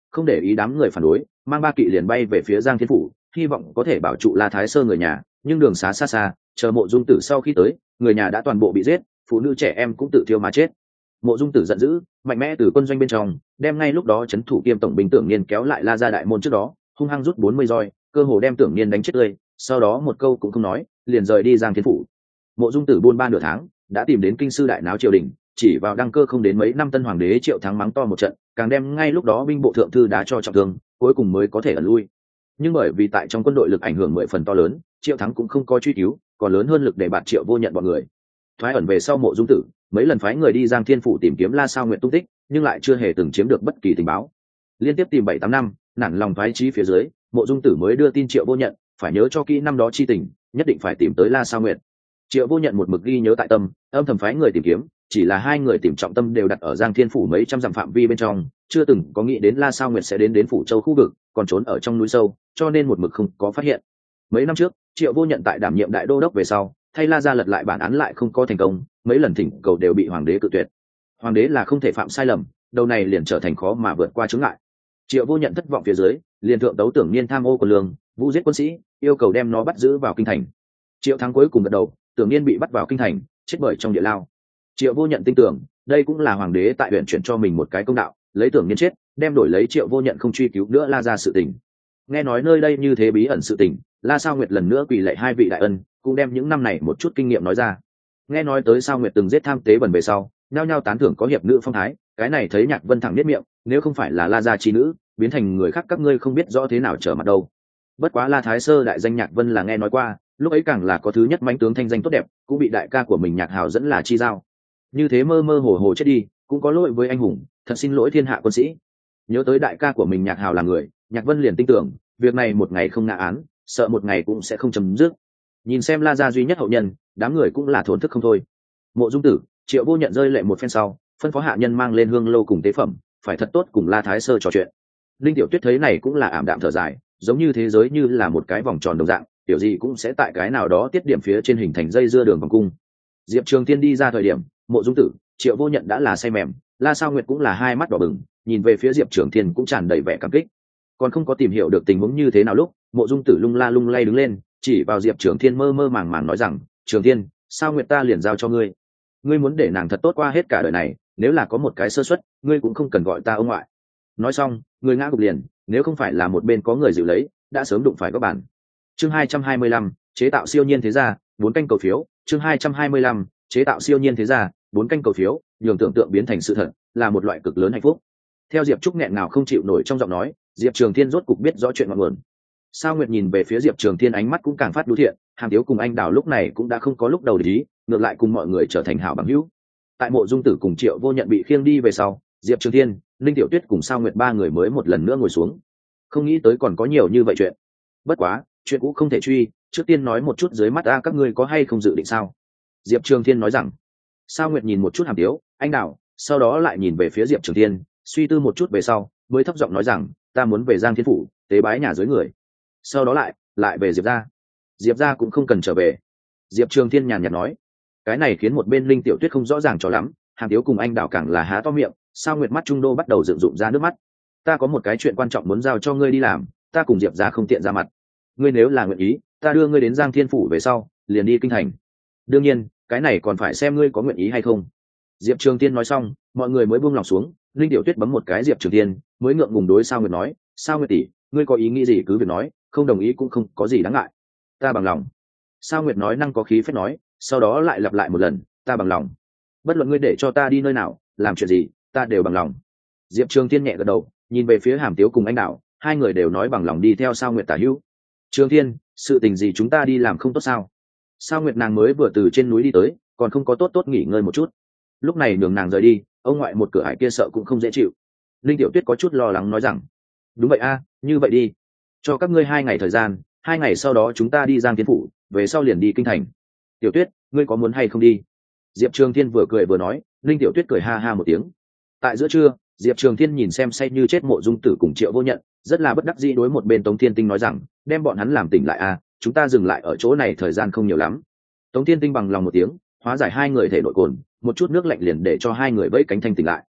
không để ý đám người phản đối, mang ba kỵ liền bay về phía Giang Thiên phủ, hy vọng có thể bảo trụ La Thái Sơ người nhà. Nhưng đường xá xa xa, chờ Mộ Dung Tử sau khi tới, người nhà đã toàn bộ bị giết, phụ nữ trẻ em cũng tự thiêu mà chết. Mộ Dung Tử giận dữ, mạnh mẽ từ quân doanh bên trong đem ngay lúc đó trấn thủ Kiêm tổng binh Tưởng Niên kéo lại La Gia đại môn trước đó, hung hăng rút bốn mươi roi, cơ hồ đem Tưởng Niên đánh chết tươi. Sau đó một câu cũng không nói, liền rời đi Giang Thiên phủ. Mộ Dung Tử buôn ba nửa tháng, đã tìm đến kinh sư đại náo triều đình, chỉ vào đăng cơ không đến mấy năm tân hoàng đế Triệu Thắng mắng to một trận, càng đem ngay lúc đó binh bộ thượng thư đá cho trọng thương, cuối cùng mới có thể ẩn lui. Nhưng bởi vì tại trong quân đội lực ảnh hưởng mười phần to lớn, Triệu Thắng cũng không có truy cứu, còn lớn hơn lực để bạt Triệu Vô Nhận bọn người. Thoái ẩn về sau Mộ Dung Tử mấy lần phái người đi Giang Thiên phủ tìm kiếm La Sao Nguyệt tung tích, nhưng lại chưa hề từng chiếm được bất kỳ tình báo. Liên tiếp tìm bảy tám năm, nản lòng thoái chí phía dưới, Mộ Dung Tử mới đưa tin Triệu Vô Nhận phải nhớ cho kỹ năm đó chi tình, nhất định phải tìm tới La Sao Nguyệt. Triệu Vô Nhận một mực ghi nhớ tại tâm, âm thầm phái người tìm kiếm, chỉ là hai người tìm trọng tâm đều đặt ở Giang Thiên phủ mấy trăm dặm phạm vi bên trong, chưa từng có nghĩ đến La Sao Nguyệt sẽ đến đến phủ châu khu vực, còn trốn ở trong núi sâu, cho nên một mực không có phát hiện. Mấy năm trước, Triệu Vô Nhận tại đảm nhiệm đại đô đốc về sau, thay La gia lật lại bản án lại không có thành công, mấy lần thỉnh cầu đều bị hoàng đế cự tuyệt. Hoàng đế là không thể phạm sai lầm, đầu này liền trở thành khó mà vượt qua chướng ngại. Triệu Vô Nhận thất vọng phía dưới, liền thượng tấu Tưởng Niên tham ô của lương, vu giết quân sĩ, yêu cầu đem nó bắt giữ vào kinh thành. Triệu Thắng cuối cùng gật đầu, Tưởng Niên bị bắt vào kinh thành, chết bởi trong địa lao. Triệu Vô Nhận tin tưởng, đây cũng là hoàng đế tại huyện chuyển cho mình một cái công đạo, lấy Tưởng Niên chết, đem đổi lấy Triệu Vô Nhận không truy cứu nữa La gia sự tình. Nghe nói nơi đây như thế bí ẩn sự tình, La Sao Nguyệt lần nữa quỳ lạy hai vị đại ân, cũng đem những năm này một chút kinh nghiệm nói ra. Nghe nói tới Sao Nguyệt từng giết tham tế bẩn về sau, nhao nhao tán thưởng có hiệp nữ phong thái, cái này thấy Nhạc Vân thẳng biết miệng, nếu không phải là La gia chi nữ, biến thành người khác các ngươi không biết rõ thế nào trở mặt đâu. Bất quá La Thái Sơ đại danh Nhạc Vân là nghe nói qua, lúc ấy càng là có thứ nhất mãnh tướng thanh danh tốt đẹp, cũng bị đại ca của mình Nhạc Hào dẫn là chi giao. Như thế mơ mơ hồ hồ chết đi, cũng có lỗi với anh hùng, thật xin lỗi thiên hạ quân sĩ. Nhớ tới đại ca của mình Nhạc Hào là người, Nhạc Vân liền tin tưởng, việc này một ngày không ngã án, sợ một ngày cũng sẽ không chấm dứt. Nhìn xem La gia duy nhất hậu nhân, đám người cũng là thốn thức không thôi. Mộ Dung Tử, Triệu Vô Nhận rơi lệ một phen sau, phân phó hạ nhân mang lên hương lâu cùng tế phẩm, phải thật tốt cùng La Thái Sơ trò chuyện. Linh Tiểu Tuyết thấy này cũng là ảm đạm thở dài, giống như thế giới như là một cái vòng tròn đồng dạng, tiểu gì cũng sẽ tại cái nào đó tiết điểm phía trên hình thành dây dưa đường vòng cung. Diệp Trường Thiên đi ra thời điểm, Mộ Dung Tử, Triệu Vô Nhận đã là say mềm, La Sao Nguyệt cũng là hai mắt đỏ bừng, nhìn về phía Diệp Trường Thiên cũng tràn đầy vẻ cảm kích. Còn không có tìm hiểu được tình huống như thế nào lúc, Mộ Dung Tử lung la lung lay đứng lên, chỉ vào Diệp Trường Thiên mơ mơ màng màng nói rằng, Trường Thiên, Sao Nguyệt ta liền giao cho ngươi, ngươi muốn để nàng thật tốt qua hết cả đời này, nếu là có một cái sơ suất, ngươi cũng không cần gọi ta ông ngoại. Nói xong, người ngã gục liền, nếu không phải là một bên có người giữ lấy, đã sớm đụng phải các bạn. Chương hai trăm hai mươi lăm, chế tạo siêu nhiên thế gia, bốn canh cầu phiếu. Chương hai trăm hai mươi lăm, chế tạo siêu nhiên thế gia, bốn canh cầu phiếu, nhường tưởng tượng biến thành sự thật, là một loại cực lớn hạnh phúc. Theo Diệp Trúc nghẹn ngào không chịu nổi trong giọng nói, Diệp Trường Thiên rốt cục biết rõ chuyện ngọn nguồn. Sao Nguyệt nhìn về phía Diệp Trường Thiên ánh mắt cũng càng phát đu thiện, Hàm Tiếu cùng anh Đào lúc này cũng đã không có lúc đầu để ý, ngược lại cùng mọi người trở thành hảo bằng hữu. Tại Mộ Dung Tử cùng Triệu Vô Nhận bị khiêng đi về sau, Diệp Trường Thiên, Linh Tiểu Tuyết cùng Sao Nguyệt ba người mới một lần nữa ngồi xuống. Không nghĩ tới còn có nhiều như vậy chuyện. Bất quá, chuyện cũ không thể truy, trước tiên nói một chút dưới mắt a các ngươi có hay không dự định sao? Diệp Trường Thiên nói rằng. Sao Nguyệt nhìn một chút Hàm Tiếu, anh Đào, sau đó lại nhìn về phía Diệp Trường Thiên, suy tư một chút về sau, mới thấp giọng nói rằng, ta muốn về Giang Thiên phủ, tế bái nhà dưới người. Sau đó lại, lại về Diệp gia. Diệp gia cũng không cần trở về. Diệp Trường Thiên nhàn nhạt nói. Cái này khiến một bên Linh Tiểu Tuyết không rõ ràng cho lắm, Hàm Tiếu cùng anh Đào càng là há to miệng. Sao Nguyệt mắt trung đô bắt đầu dựng dụng ra nước mắt. Ta có một cái chuyện quan trọng muốn giao cho ngươi đi làm, ta cùng Diệp gia không tiện ra mặt. Ngươi nếu là nguyện ý, ta đưa ngươi đến Giang Thiên phủ về sau, liền đi kinh thành. Đương nhiên, cái này còn phải xem ngươi có nguyện ý hay không. Diệp Trường Thiên nói xong, mọi người mới buông lòng xuống. Linh Tiểu Tuyết bấm một cái Diệp Trường Thiên, mới ngượng ngùng đối Sao Nguyệt nói, Sao Nguyệt tỷ, ngươi có ý nghĩ gì cứ việc nói, không đồng ý cũng không có gì đáng ngại. Ta bằng lòng. Sao Nguyệt nói năng có khí phách nói, sau đó lại lặp lại một lần, ta bằng lòng. Bất luận ngươi để cho ta đi nơi nào, làm chuyện gì, ta đều bằng lòng. Diệp Trường Thiên nhẹ gật đầu, nhìn về phía Hàm Tiếu cùng anh Đạo, hai người đều nói bằng lòng đi theo Sao Nguyệt tả hữu. Trường Thiên, sự tình gì chúng ta đi làm không tốt sao? Sao Nguyệt nàng mới vừa từ trên núi đi tới, còn không có tốt tốt nghỉ ngơi một chút. Lúc này nhường nàng rời đi, ông ngoại một cửa ải kia sợ cũng không dễ chịu. Linh Tiểu Tuyết có chút lo lắng nói rằng, đúng vậy a, như vậy đi, cho các ngươi hai ngày thời gian, hai ngày sau đó chúng ta đi Giang Thiên phủ, về sau liền đi kinh thành. Tiểu Tuyết, ngươi có muốn hay không đi? Diệp Trường Thiên vừa cười vừa nói. Linh Tiểu Tuyết cười ha ha một tiếng. Tại giữa trưa, Diệp Trường Thiên nhìn xem say như chết Mộ Dung Tử cùng Triệu Vô Nhận, rất là bất đắc dĩ đối một bên Tống Thiên Tinh nói rằng, đem bọn hắn làm tỉnh lại a, chúng ta dừng lại ở chỗ này thời gian không nhiều lắm. Tống Thiên Tinh bằng lòng một tiếng, hóa giải hai người thể nội cồn, một chút nước lạnh liền để cho hai người vẫy cánh thanh tỉnh lại.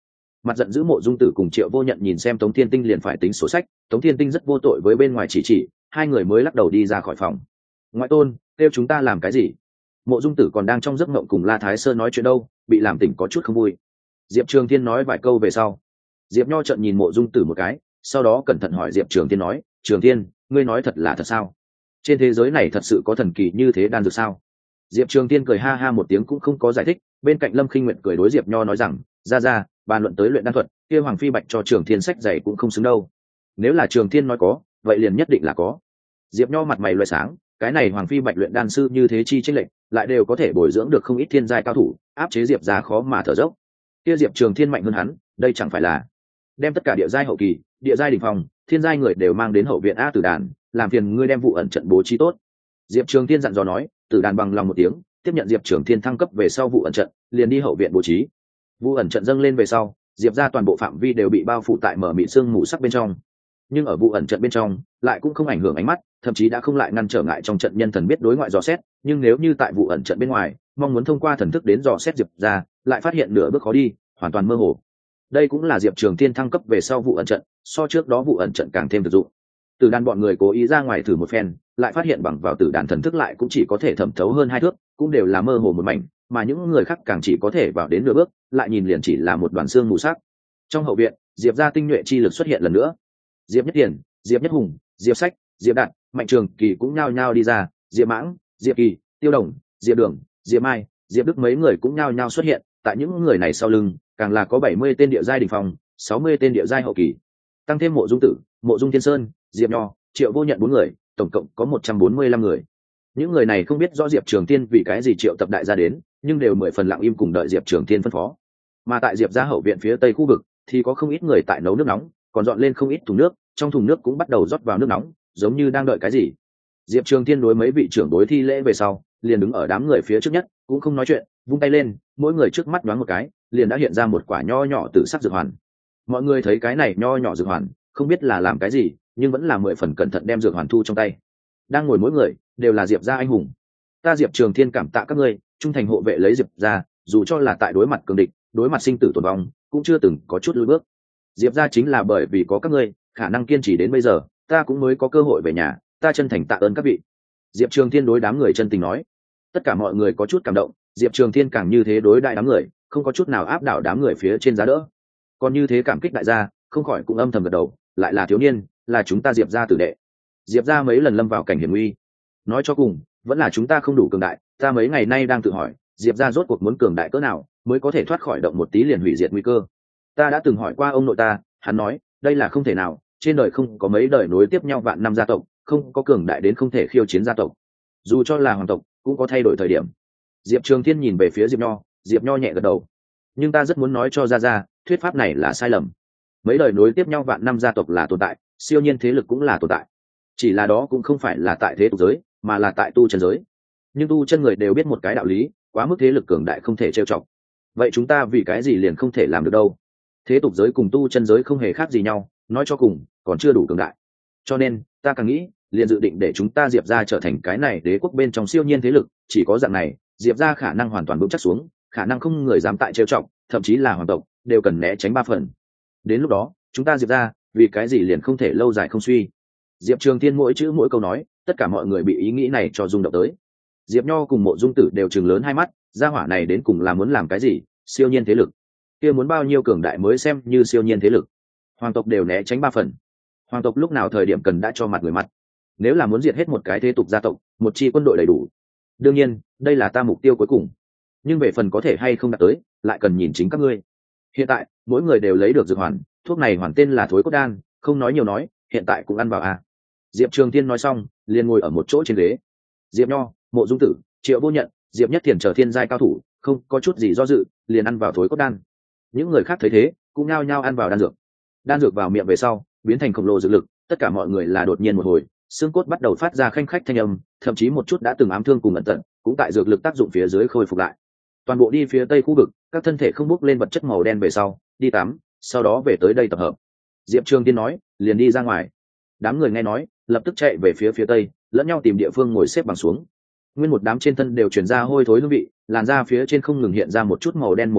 Mặt giận dữ Mộ Dung Tử cùng Triệu Vô Nhận nhìn xem Tống Thiên Tinh liền phải tính sổ sách, Tống Thiên Tinh rất vô tội với bên ngoài chỉ chỉ, hai người mới lắc đầu đi ra khỏi phòng. Ngoại tôn, kêu chúng ta làm cái gì? Mộ Dung Tử còn đang trong giấc mộng cùng La Thái Sơn nói chuyện đâu, bị làm tỉnh có chút không vui. Diệp Trường Thiên nói vài câu về sau, Diệp Nho trợn nhìn Mộ Dung Tử một cái, sau đó cẩn thận hỏi Diệp Trường Thiên nói, Trường Thiên, ngươi nói thật là thật sao? Trên thế giới này thật sự có thần kỳ như thế đan dược sao? Diệp Trường Thiên cười ha ha một tiếng cũng không có giải thích, bên cạnh Lâm Khinh Nguyệt cười đối Diệp Nho nói rằng, ra ra, bàn luận tới luyện đan thuật, kia Hoàng Phi Bạch cho Trường Thiên sách dạy cũng không xứng đâu. Nếu là Trường Thiên nói có, vậy liền nhất định là có. Diệp Nho mặt mày loé sáng, cái này Hoàng Phi Bạch luyện đan sư như thế chi chênh lệch, lại đều có thể bồi dưỡng được không ít thiên giai cao thủ, áp chế Diệp gia khó mà thở dốc. Kia Diệp Trường Thiên mạnh hơn hắn, đây chẳng phải là đem tất cả địa giai hậu kỳ, địa giai đỉnh phong, thiên giai người đều mang đến hậu viện a Tử Đàn, làm phiền ngươi đem vụ ẩn trận bố trí tốt. Diệp Trường Thiên dặn dò nói, Tử Đàn bằng lòng một tiếng, tiếp nhận Diệp Trường Thiên thăng cấp về sau vụ ẩn trận, liền đi hậu viện bố trí. Vụ ẩn trận dâng lên về sau, Diệp gia toàn bộ phạm vi đều bị bao phủ tại mở mịt sương mù sắc bên trong. Nhưng ở vụ ẩn trận bên trong, lại cũng không ảnh hưởng ánh mắt, thậm chí đã không lại ngăn trở ngại trong trận nhân thần biết đối ngoại dò xét, nhưng nếu như tại vụ ẩn trận bên ngoài, mong muốn thông qua thần thức đến dò xét Diệp gia, lại phát hiện nửa bước khó đi, hoàn toàn mơ hồ. Đây cũng là Diệp Trường Thiên thăng cấp về sau vụ ẩn trận, so trước đó vụ ẩn trận càng thêm thực dụng. Tử Đàn bọn người cố ý ra ngoài thử một phen, lại phát hiện bằng vào Tử Đàn thần thức lại cũng chỉ có thể thẩm thấu hơn hai thước, cũng đều là mơ hồ một mảnh, mà những người khác càng chỉ có thể vào đến nửa bước, lại nhìn liền chỉ là một đoàn xương mù sắc. Trong hậu viện, Diệp gia tinh nhuệ chi lực xuất hiện lần nữa. Diệp Nhất Tiền, Diệp Nhất Hùng, Diệp Sách, Diệp Đạt, Mạnh Trường Kỳ cũng nhao nhao đi ra, Diệp Mãng, Diệp Kỳ, Tiêu Đồng, Diệp Đường, Diệp Mai, Diệp Đức mấy người cũng nhao nhao xuất hiện, tại những người này sau lưng, càng là có bảy mươi tên địa giai đỉnh phong, sáu mươi tên địa giai hậu kỳ. Tăng thêm Mộ Dung Tử, Mộ Dung Thiên Sơn, Diệp Nho, Triệu Vô Nhận bốn người, tổng cộng có một trăm bốn mươi lăm người. Những người này không biết rõ Diệp Trường Thiên vì cái gì triệu tập đại gia đến, nhưng đều mười phần lặng im cùng đợi Diệp Trường Thiên phân phó. Mà tại Diệp gia hậu viện phía tây khu vực, thì có không ít người tại nấu nước nóng, còn dọn lên không ít thùng nước, trong thùng nước cũng bắt đầu rót vào nước nóng, giống như đang đợi cái gì. Diệp Trường Thiên đối mấy vị trưởng đối thi lễ về sau, liền đứng ở đám người phía trước nhất, cũng không nói chuyện, vung tay lên, mỗi người trước mắt đoán một cái, liền đã hiện ra một quả nho nhỏ tử sắc dược hoàn. Mọi người thấy cái này nho nhỏ dược hoàn, không biết là làm cái gì, nhưng vẫn là mười phần cẩn thận đem dược hoàn thu trong tay. Đang ngồi mỗi người đều là Diệp gia anh hùng. Ta Diệp Trường Thiên cảm tạ các ngươi, trung thành hộ vệ lấy Diệp gia, dù cho là tại đối mặt cường địch, đối mặt sinh tử tồn vong, cũng chưa từng có chút lùi bước. Diệp gia chính là bởi vì có các ngươi, khả năng kiên trì đến bây giờ, ta cũng mới có cơ hội về nhà, ta chân thành tạ ơn các vị. Diệp Trường Thiên đối đám người chân tình nói. Tất cả mọi người có chút cảm động, Diệp Trường Thiên càng như thế đối đại đám người, không có chút nào áp đảo đám người phía trên giá đỡ. Còn như thế cảm kích đại gia, không khỏi cũng âm thầm gật đầu, lại là thiếu niên, là chúng ta Diệp gia tử đệ. Diệp gia mấy lần lâm vào cảnh hiểm nguy, nói cho cùng, vẫn là chúng ta không đủ cường đại, ta mấy ngày nay đang tự hỏi, Diệp gia rốt cuộc muốn cường đại cỡ nào, mới có thể thoát khỏi động một tí liền hủy diệt nguy cơ. Ta đã từng hỏi qua ông nội ta, hắn nói, đây là không thể nào, trên đời không có mấy đời nối tiếp nhau vạn năm gia tộc, không có cường đại đến không thể khiêu chiến gia tộc. Dù cho là hoàng tộc, cũng có thay đổi thời điểm. Diệp Trường Thiên nhìn về phía Diệp Nho, Diệp Nho nhẹ gật đầu. Nhưng ta rất muốn nói cho ra ra, thuyết pháp này là sai lầm. Mấy đời nối tiếp nhau vạn năm gia tộc là tồn tại, siêu nhiên thế lực cũng là tồn tại. Chỉ là đó cũng không phải là tại thế tục giới, mà là tại tu chân giới. Nhưng tu chân người đều biết một cái đạo lý, quá mức thế lực cường đại không thể trêu chọc. Vậy chúng ta vì cái gì liền không thể làm được đâu? Thế tục giới cùng tu chân giới không hề khác gì nhau, nói cho cùng, còn chưa đủ cường đại. Cho nên, ta càng nghĩ, liền dự định để chúng ta Diệp gia trở thành cái này đế quốc bên trong siêu nhiên thế lực, chỉ có dạng này, Diệp gia khả năng hoàn toàn vững chắc xuống, khả năng không người dám tại trêu chọc, thậm chí là hoàng tộc đều cần né tránh ba phần. Đến lúc đó, chúng ta Diệp gia, vì cái gì liền không thể lâu dài không suy. Diệp Trường Thiên mỗi chữ mỗi câu nói, tất cả mọi người bị ý nghĩ này cho rung động tới. Diệp Nho cùng Mộ Dung Tử đều trừng lớn hai mắt, gia hỏa này đến cùng là muốn làm cái gì? Siêu nhiên thế lực, kia muốn bao nhiêu cường đại mới xem như siêu nhiên thế lực? Hoàng tộc đều né tránh ba phần. Hoàng tộc lúc nào thời điểm cần đã cho mặt người mặt. Nếu là muốn diệt hết một cái thế tục gia tộc, một chi quân đội đầy đủ. Đương nhiên, đây là ta mục tiêu cuối cùng. Nhưng về phần có thể hay không đạt tới, lại cần nhìn chính các ngươi. Hiện tại, mỗi người đều lấy được dược hoàn, thuốc này hoàn tên là Thối Cốt Đan, không nói nhiều nói, hiện tại cũng ăn vào à. Diệp Trường Thiên nói xong, liền ngồi ở một chỗ trên ghế. Diệp Nho, Mộ Dung Tử, Triệu Vô Nhận, Diệp Nhất Thiền trở thiên giai cao thủ, không có chút gì do dự, liền ăn vào Thối Cốt Đan. Những người khác thấy thế, cũng nhao nhao ăn vào đan dược. Đan dược vào miệng về sau, biến thành khổng lồ dược lực, tất cả mọi người là đột nhiên một hồi, xương cốt bắt đầu phát ra khanh khách thanh âm, thậm chí một chút đã từng ám thương cùng ẩn tận, cũng tại dược lực tác dụng phía dưới khôi phục lại. Toàn bộ đi phía tây khu vực, các thân thể không bốc lên vật chất màu đen về sau, đi tắm, sau đó về tới đây tập hợp. Diệp Trường Thiên nói, liền đi ra ngoài. Đám người nghe nói, lập tức chạy về phía phía tây, lẫn nhau tìm địa phương ngồi xếp bằng xuống. Nguyên một đám trên thân đều truyền ra hôi thối hương vị, làn da phía trên không ngừng hiện ra một chút màu đen mồ hôi,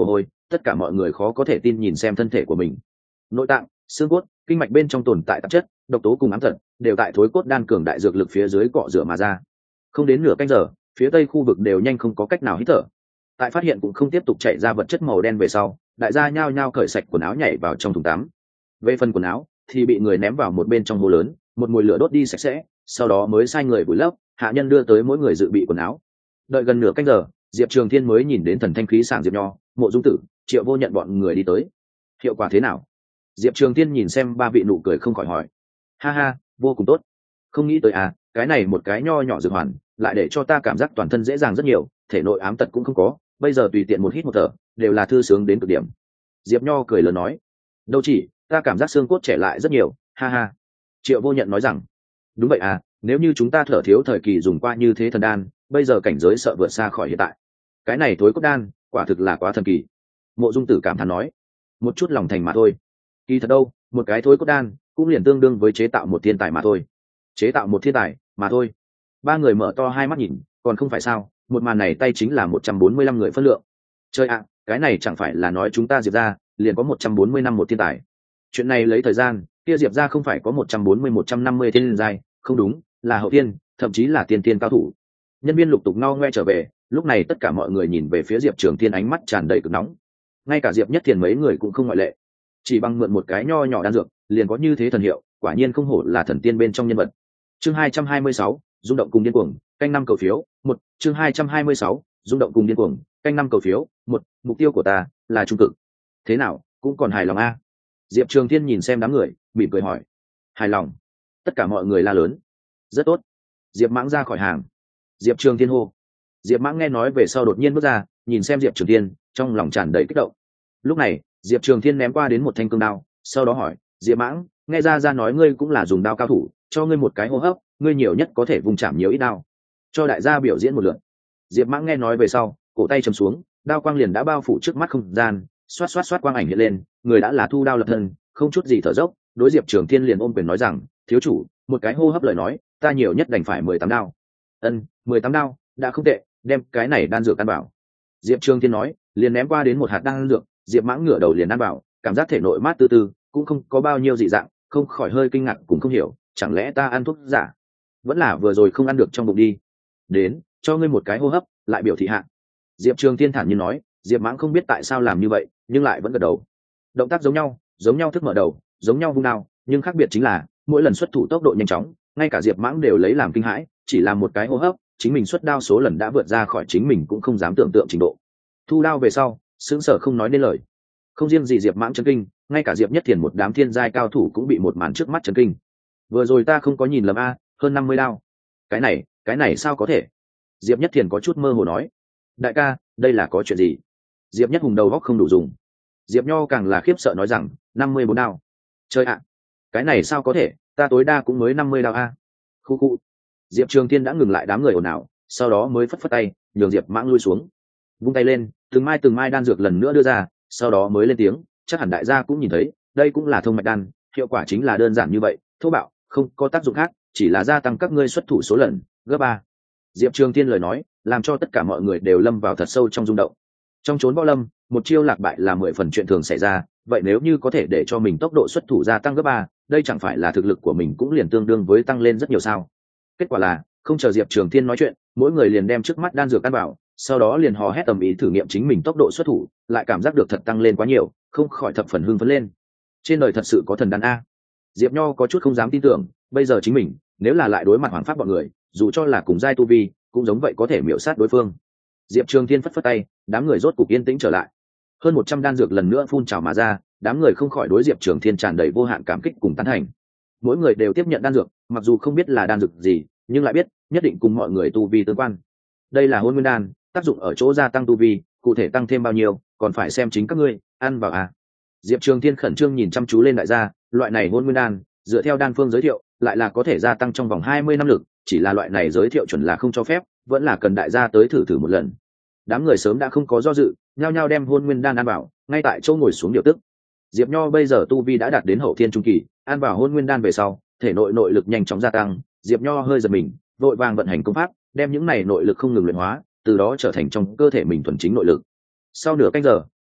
tất cả mọi người khó có thể tin nhìn xem thân thể của mình. Nội tạng, xương cốt, kinh mạch bên trong tồn tại tạp chất, độc tố cùng ám tật đều tại thối cốt đan cường đại dược lực phía dưới cọ rửa mà ra. Không đến nửa canh giờ, phía tây khu vực đều nhanh không có cách nào hít thở. Tại phát hiện cũng không tiếp tục chảy ra vật chất màu đen về sau, đại gia nhao nhao cởi sạch quần áo nhảy vào trong thùng tắm. Về phần quần áo thì bị người ném vào một bên trong hồ lớn, một mùi lửa đốt đi sạch sẽ, sau đó mới sai người vùi lấp, hạ nhân đưa tới mỗi người dự bị quần áo. Đợi gần nửa canh giờ, Diệp Trường Thiên mới nhìn đến thần thanh khí sảng Diệp Nho, Mộ Dung Tử, Triệu Vô Nhận bọn người đi tới. Hiệu quả thế nào? Diệp Trường Thiên nhìn xem ba vị nụ cười không khỏi hỏi. Ha ha, vô cùng tốt. Không nghĩ tới à, cái này một cái nho nhỏ dược hoàn, lại để cho ta cảm giác toàn thân dễ dàng rất nhiều, thể nội ám tật cũng không có, bây giờ tùy tiện một hít một thở, đều là thư sướng đến cực điểm. Diệp Nho cười lớn nói. Đâu chỉ, ta cảm giác xương cốt trẻ lại rất nhiều, ha ha. Triệu Vô Nhận nói rằng. Đúng vậy à, nếu như chúng ta thở thiếu thời kỳ dùng qua như thế thần đan, bây giờ cảnh giới sợ vượt xa khỏi hiện tại. Cái này thối cốt đan, quả thực là quá thần kỳ. Mộ Dung Tử cảm thán nói. Một chút lòng thành mà thôi. Kỳ thật đâu, một cái thối cốt đan cũng liền tương đương với chế tạo một thiên tài mà thôi. Chế tạo một thiên tài mà thôi. Ba người mở to hai mắt nhìn, còn không phải sao? Một màn này tay chính là một trăm bốn mươi lăm người phân lượng. Chơi ạ, cái này chẳng phải là nói chúng ta Diệp ra liền có một trăm bốn mươi năm một thiên tài. Chuyện này lấy thời gian, kia Diệp ra không phải có một trăm bốn mươi một trăm năm mươi thiên giai, không đúng, là hậu tiên, thậm chí là tiên tiên cao thủ. Nhân viên lục tục ngao ngoe trở về, lúc này tất cả mọi người nhìn về phía Diệp Trường Thiên ánh mắt tràn đầy cực nóng. Ngay cả Diệp Nhất Thiền mấy người cũng không ngoại lệ. Chỉ bằng mượn một cái nho nhỏ đan dược, liền có như thế thần hiệu, quả nhiên không hổ là thần tiên bên trong nhân vật. Chương hai trăm hai mươi sáu, rung động cùng điên cuồng, canh năm cầu phiếu, một, chương hai trăm hai mươi sáu, rung động cùng điên cuồng, canh năm cầu phiếu, một, mục tiêu của ta là trung cực. Thế nào, cũng còn hài lòng a? Diệp Trường Thiên nhìn xem đám người, mỉm cười hỏi. Hài lòng? Tất cả mọi người la lớn. Rất tốt. Diệp Mãng ra khỏi hàng. Diệp Trường Thiên hô. Diệp Mãng nghe nói về sau đột nhiên bước ra, nhìn xem Diệp Trường Thiên, trong lòng tràn đầy kích động. Lúc này, Diệp Trường Thiên ném qua đến một thanh cương đao, sau đó hỏi, Diệp Mãng, nghe ra ra nói ngươi cũng là dùng đao cao thủ, cho ngươi một cái hô hấp, ngươi nhiều nhất có thể vùng chạm nhiều ít đao. Cho đại gia biểu diễn một lượt. Diệp Mãng nghe nói về sau, cổ tay chầm xuống, đao quang liền đã bao phủ trước mắt không gian, xoát xoát xoát quang ảnh hiện lên, người đã là thu đao lập thân, không chút gì thở dốc, đối Diệp Trường Thiên liền ôm quyền nói rằng, thiếu chủ, một cái hô hấp lời nói, ta nhiều nhất đành phải mười tám đao. Ân, mười tám đao, đã không tệ, đem cái này đan dược ăn bảo. Diệp Trường Thiên nói, liền ném qua đến một hạt đan dược, Diệp Mãng ngửa đầu liền ăn bảo, cảm giác thể nội mát từ từ, cũng không có bao nhiêu dị dạng, không khỏi hơi kinh ngạc cũng không hiểu, chẳng lẽ ta ăn thuốc giả? Vẫn là vừa rồi không ăn được trong bụng đi. Đến, cho ngươi một cái hô hấp, lại biểu thị hạ. Diệp Trường Thiên thản nhiên nói, Diệp Mãng không biết tại sao làm như vậy, nhưng lại vẫn gật đầu. Động tác giống nhau, giống nhau thức mở đầu, giống nhau vung đao, nhưng khác biệt chính là mỗi lần xuất thủ tốc độ nhanh chóng, ngay cả Diệp Mãng đều lấy làm kinh hãi, chỉ là một cái hô hấp, chính mình xuất đao số lần đã vượt ra khỏi chính mình cũng không dám tưởng tượng trình độ. Thu đao về sau, sững sờ không nói nên lời. Không riêng gì Diệp Mãng chấn kinh, ngay cả Diệp Nhất Thiền một đám thiên giai cao thủ cũng bị một màn trước mắt chấn kinh. Vừa rồi ta không có nhìn lầm a, hơn năm mươi đao. Cái này, cái này sao có thể? Diệp Nhất Thiền có chút mơ hồ nói. Đại ca, đây là có chuyện gì? Diệp Nhất Hùng đầu óc không đủ dùng. Diệp Nho càng là khiếp sợ nói rằng, năm mươi bốn đao. Trời ạ, cái này sao có thể, ta tối đa cũng mới năm mươi đao a. Khu khu. Diệp Trường Thiên đã ngừng lại đám người ồn ào, sau đó mới phất phất tay, nhường Diệp Mãng lui xuống. Vung tay lên, từng mai từng mai đan dược lần nữa đưa ra, sau đó mới lên tiếng, chắc hẳn đại gia cũng nhìn thấy, đây cũng là thông mạch đan, hiệu quả chính là đơn giản như vậy, thô bạo, không có tác dụng khác, chỉ là gia tăng các ngươi xuất thủ số lần, gấp ba. Diệp Trường Thiên lời nói, làm cho tất cả mọi người đều lâm vào thật sâu trong rung động. Trong chốn võ lâm, một chiêu lạc bại là mười phần chuyện thường xảy ra, vậy nếu như có thể để cho mình tốc độ xuất thủ gia tăng gấp ba, đây chẳng phải là thực lực của mình cũng liền tương đương với tăng lên rất nhiều sao? Kết quả là, không chờ Diệp Trường Thiên nói chuyện, mỗi người liền đem trước mắt đan dược ăn vào, sau đó liền hò hét tầm ý thử nghiệm chính mình tốc độ xuất thủ, lại cảm giác được thật tăng lên quá nhiều, không khỏi thập phần hưng phấn lên. Trên đời thật sự có thần đan a. Diệp Nho có chút không dám tin tưởng, bây giờ chính mình, nếu là lại đối mặt Hoàng Pháp bọn người, dù cho là cùng giai tu vi, cũng giống vậy có thể miểu sát đối phương. Diệp Trường Thiên phất phất tay, đám người rốt cục yên tĩnh trở lại. Hơn một trăm đan dược lần nữa phun trào mà ra, đám người không khỏi đối Diệp Trường Thiên tràn đầy vô hạn cảm kích cùng tán thành. Mỗi người đều tiếp nhận đan dược, mặc dù không biết là đan dược gì, nhưng lại biết nhất định cùng mọi người tu vi tương quan. Đây là Hôn Nguyên đan, tác dụng ở chỗ gia tăng tu vi, cụ thể tăng thêm bao nhiêu, còn phải xem chính các ngươi ăn vào à. Diệp Trường Thiên khẩn trương nhìn chăm chú lên đại gia, loại này Hôn Nguyên đan, dựa theo đan phương giới thiệu, lại là có thể gia tăng trong vòng hai mươi năm lực, chỉ là loại này giới thiệu chuẩn là không cho phép, vẫn là cần đại gia tới thử thử một lần. Đám người sớm đã không có do dự, nhao nhao đem Hôn Nguyên đan ăn vào, ngay tại chỗ ngồi xuống điều tức. Diệp Nho bây giờ tu vi đã đạt đến hậu thiên trung kỳ, ăn vào Hôn Nguyên đan về sau, thể nội nội lực nhanh chóng gia tăng, Diệp Nho hơi giật mình, vội vàng vận hành công pháp, đem những này nội lực không ngừng luyện hóa, từ đó trở thành trong cơ thể mình thuần chính nội lực. Sau nửa canh giờ,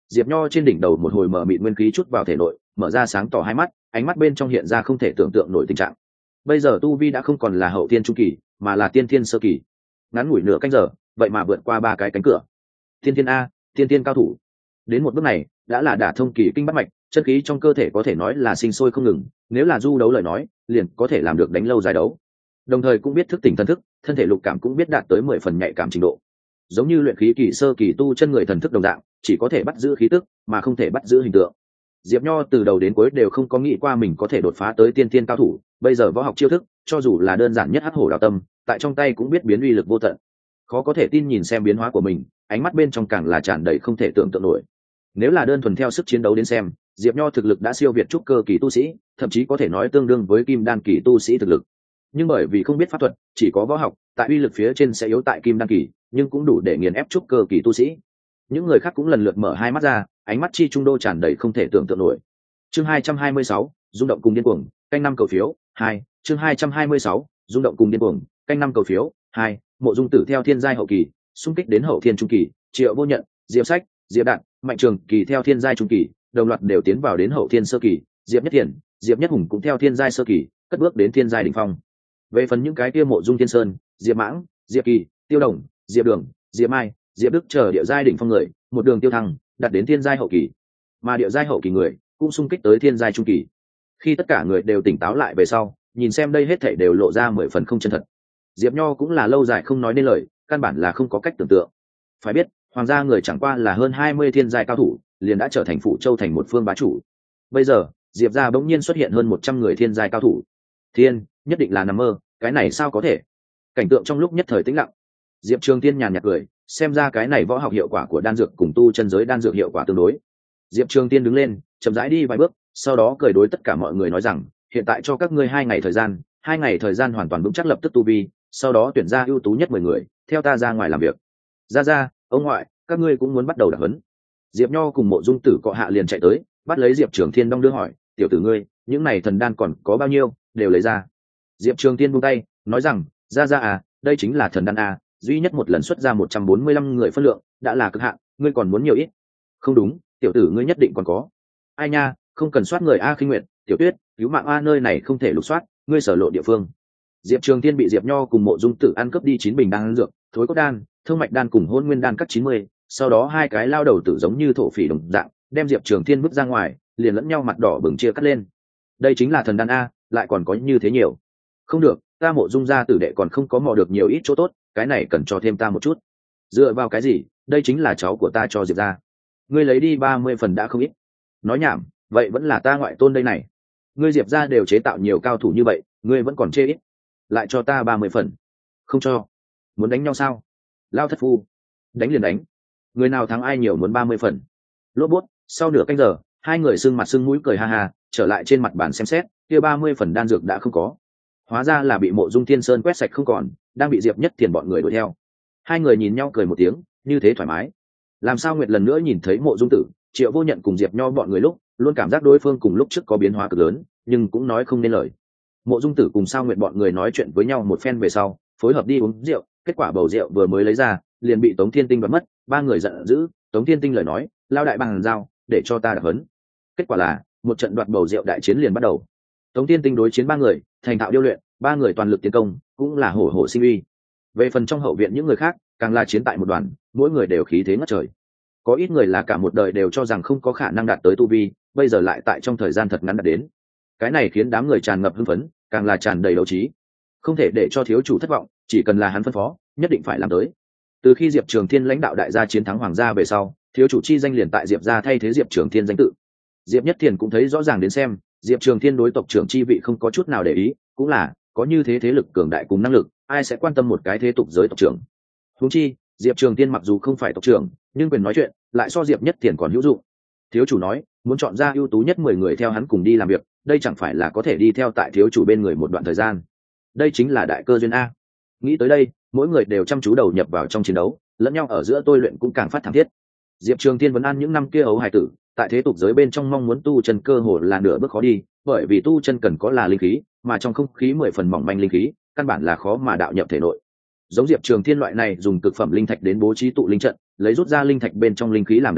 Diệp Nho trên đỉnh đầu một hồi mở mịt nguyên khí chút vào thể nội, mở ra sáng tỏ hai mắt, ánh mắt bên trong hiện ra không thể tưởng tượng nổi tình trạng. Bây giờ tu vi đã không còn là hậu tiên trung kỳ, mà là tiên thiên sơ kỳ. Ngắn ngủi nửa canh giờ, vậy mà vượt qua ba cái cánh cửa. Tiên thiên a, tiên thiên cao thủ. Đến một bước này, đã là đả thông kỳ kinh bát mạch, chân khí trong cơ thể có thể nói là sinh sôi không ngừng, nếu là du đấu lời nói, liền có thể làm được đánh lâu dài đấu. Đồng thời cũng biết thức tỉnh thần thức, thân thể lục cảm cũng biết đạt tới mười phần nhạy cảm trình độ. Giống như luyện khí kỳ sơ kỳ tu chân người thần thức đồng dạng, chỉ có thể bắt giữ khí tức, mà không thể bắt giữ hình tượng. Diệp Nho từ đầu đến cuối đều không có nghĩ qua mình có thể đột phá tới tiên tiên cao thủ, bây giờ võ học chiêu thức, cho dù là đơn giản nhất hắc hổ đào tâm, tại trong tay cũng biết biến uy lực vô tận. Khó có thể tin nhìn xem biến hóa của mình, ánh mắt bên trong càng là tràn đầy không thể tưởng tượng nổi. Nếu là đơn thuần theo sức chiến đấu đến xem, Diệp Nho thực lực đã siêu việt trúc cơ kỳ tu sĩ, thậm chí có thể nói tương đương với kim đan kỳ tu sĩ thực lực. Nhưng bởi vì không biết pháp thuật, chỉ có võ học, tại uy lực phía trên sẽ yếu tại kim đan kỳ, nhưng cũng đủ để nghiền ép trúc cơ kỳ tu sĩ. Những người khác cũng lần lượt mở hai mắt ra, ánh mắt chi trung đô tràn đầy không thể tưởng tượng nổi. Chương hai trăm hai mươi sáu, rung động cùng điên cuồng, canh năm cầu phiếu, hai. Chương hai trăm hai mươi sáu, rung động cùng điên cuồng, canh năm cầu phiếu, hai. Mộ Dung Tử theo thiên giai hậu kỳ, xung kích đến hậu thiên trung kỳ, Triệu Vô Nhận, Diệp Sách, Diệp Đạt, Mạnh Trường Kỳ theo thiên giai trung kỳ, đồng loạt đều tiến vào đến hậu thiên sơ kỳ, Diệp Nhất Thiền, Diệp Nhất Hùng cũng theo thiên giai sơ kỳ, cất bước đến thiên giai đỉnh phong. Về phần những cái kia Mộ Dung Thiên Sơn, Diệp Mãng, Diệp Kỳ, Tiêu Đồng, Diệp Đường, Diệp Mai, Diệp Đức chờ địa giai đỉnh phong người, một đường tiêu thăng, đạt đến thiên giai hậu kỳ. Mà địa giai hậu kỳ người cũng xung kích tới thiên giai trung kỳ. Khi tất cả người đều tỉnh táo lại về sau, nhìn xem đây hết thảy đều lộ ra mười phần không chân thật. Diệp Nho cũng là lâu dài không nói nên lời, căn bản là không có cách tưởng tượng. Phải biết, hoàng gia người chẳng qua là hơn hai mươi thiên giai cao thủ, liền đã trở thành Phủ Châu thành một phương bá chủ. Bây giờ, Diệp gia bỗng nhiên xuất hiện hơn một trăm người thiên giai cao thủ. Thiên, nhất định là nằm mơ, cái này sao có thể? Cảnh tượng trong lúc nhất thời tĩnh lặng. Diệp Trường Tiên nhàn nhạt cười, xem ra cái này võ học hiệu quả của đan dược cùng tu chân giới đan dược hiệu quả tương đối. Diệp Trường Tiên đứng lên, chậm rãi đi vài bước, sau đó cười đối tất cả mọi người nói rằng, hiện tại cho các ngươi hai ngày thời gian, hai ngày thời gian hoàn toàn vững chắc lập tức tu vi, sau đó tuyển ra ưu tú nhất mười người, theo ta ra ngoài làm việc. Ra ra, ông ngoại, các ngươi cũng muốn bắt đầu đặc huấn. Diệp Nho cùng Mộ Dung Tử cọ hạ liền chạy tới, bắt lấy Diệp Trường Thiên đong đưa hỏi, tiểu tử ngươi, những này thần đan còn có bao nhiêu, đều lấy ra. Diệp Trường Thiên buông tay, nói rằng, ra ra à, đây chính là thần đan a, duy nhất một lần xuất ra một trăm bốn mươi lăm người phân lượng, đã là cực hạn, ngươi còn muốn nhiều ít? Không đúng, tiểu tử ngươi nhất định còn có. Ai nha, không cần soát người a Khinh Nguyệt, Tiểu Tuyết, cứu mạng a nơi này không thể lục soát, ngươi sở lộ địa phương. Diệp Trường Thiên bị Diệp Nho cùng Mộ Dung Tử ăn cướp đi chín bình đan dược, thối cốt đan, thương mạch đan cùng hôn nguyên đan cắt chín mươi, sau đó hai cái lao đầu tử giống như thổ phỉ đồng dạng, đem Diệp Trường Thiên bước ra ngoài, liền lẫn nhau mặt đỏ bừng chia cắt lên. Đây chính là thần đan a, lại còn có như thế nhiều. Không được, ta Mộ Dung gia tử đệ còn không có mò được nhiều ít chỗ tốt, cái này cần cho thêm ta một chút. Dựa vào cái gì? Đây chính là cháu của ta cho Diệp gia. Ngươi lấy đi ba mươi phần đã không ít. Nói nhảm, vậy vẫn là ta ngoại tôn đây này. Ngươi Diệp gia đều chế tạo nhiều cao thủ như vậy, ngươi vẫn còn chê ít. Lại cho ta ba mươi phần. Không cho. Muốn đánh nhau sao? Lao thất phu. Đánh liền đánh. Người nào thắng ai nhiều muốn ba mươi phần. Lốp bút, sau nửa canh giờ, hai người sưng mặt sưng mũi cười ha ha, trở lại trên mặt bàn xem xét, kia ba mươi phần đan dược đã không có. Hóa ra là bị Mộ Dung Thiên Sơn quét sạch không còn, đang bị Diệp Nhất Thiền bọn người đuổi theo. Hai người nhìn nhau cười một tiếng, như thế thoải mái. Làm sao Nguyệt lần nữa nhìn thấy Mộ Dung Tử, Triệu Vô Nhận cùng Diệp Nho bọn người lúc, luôn cảm giác đối phương cùng lúc trước có biến hóa cực lớn, nhưng cũng nói không nên lời. Mộ Dung Tử cùng Sao Nguyệt bọn người nói chuyện với nhau một phen về sau, phối hợp đi uống rượu, kết quả bầu rượu vừa mới lấy ra, liền bị Tống Thiên Tinh đoạt mất, ba người giận dữ, Tống Thiên Tinh lời nói, lao đại bằng dao, để cho ta đặc hấn. Kết quả là, một trận đoạt bầu rượu đại chiến liền bắt đầu. Tống Thiên Tinh đối chiến ba người, thành thạo điêu luyện, ba người toàn lực tiến công, cũng là hổ hổ sinh uy. Về phần trong hậu viện những người khác, càng là chiến tại một đoàn, mỗi người đều khí thế ngất trời. Có ít người là cả một đời đều cho rằng không có khả năng đạt tới tu vi, bây giờ lại tại trong thời gian thật ngắn đạt đến. Cái này khiến đám người tràn ngập hưng phấn, càng là tràn đầy đấu trí. Không thể để cho thiếu chủ thất vọng, chỉ cần là hắn phân phó, nhất định phải làm tới. Từ khi Diệp Trường Thiên lãnh đạo đại gia chiến thắng hoàng gia về sau, thiếu chủ chi danh liền tại Diệp gia thay thế Diệp Trường Thiên danh tự. Diệp Nhất Thiền cũng thấy rõ ràng đến xem, Diệp Trường Thiên đối tộc trưởng chi vị không có chút nào để ý, cũng là có như thế thế lực cường đại cùng năng lực, ai sẽ quan tâm một cái thế tục giới tộc trưởng. Huống chi, Diệp Trường Thiên mặc dù không phải tộc trưởng, nhưng quyền nói chuyện lại so Diệp Nhất Thiền còn hữu dụng. Thiếu chủ nói, muốn chọn ra ưu tú nhất mười người theo hắn cùng đi làm việc, đây chẳng phải là có thể đi theo tại thiếu chủ bên người một đoạn thời gian. Đây chính là đại cơ duyên a. Nghĩ tới đây, mỗi người đều chăm chú đầu nhập vào trong chiến đấu, lẫn nhau ở giữa tôi luyện cũng càng phát thảm thiết. Diệp Trường Thiên vấn an những năm kia ấu hài tử, tại thế tục giới bên trong mong muốn tu chân cơ hồ là nửa bước khó đi, bởi vì tu chân cần có là linh khí, mà trong không khí mười phần mỏng manh linh khí, căn bản là khó mà đạo nhập thể nội. Giống Diệp Trường Thiên loại này dùng cực phẩm linh thạch đến bố trí tụ linh trận, lấy rút ra linh thạch bên trong linh khí làm đại giá,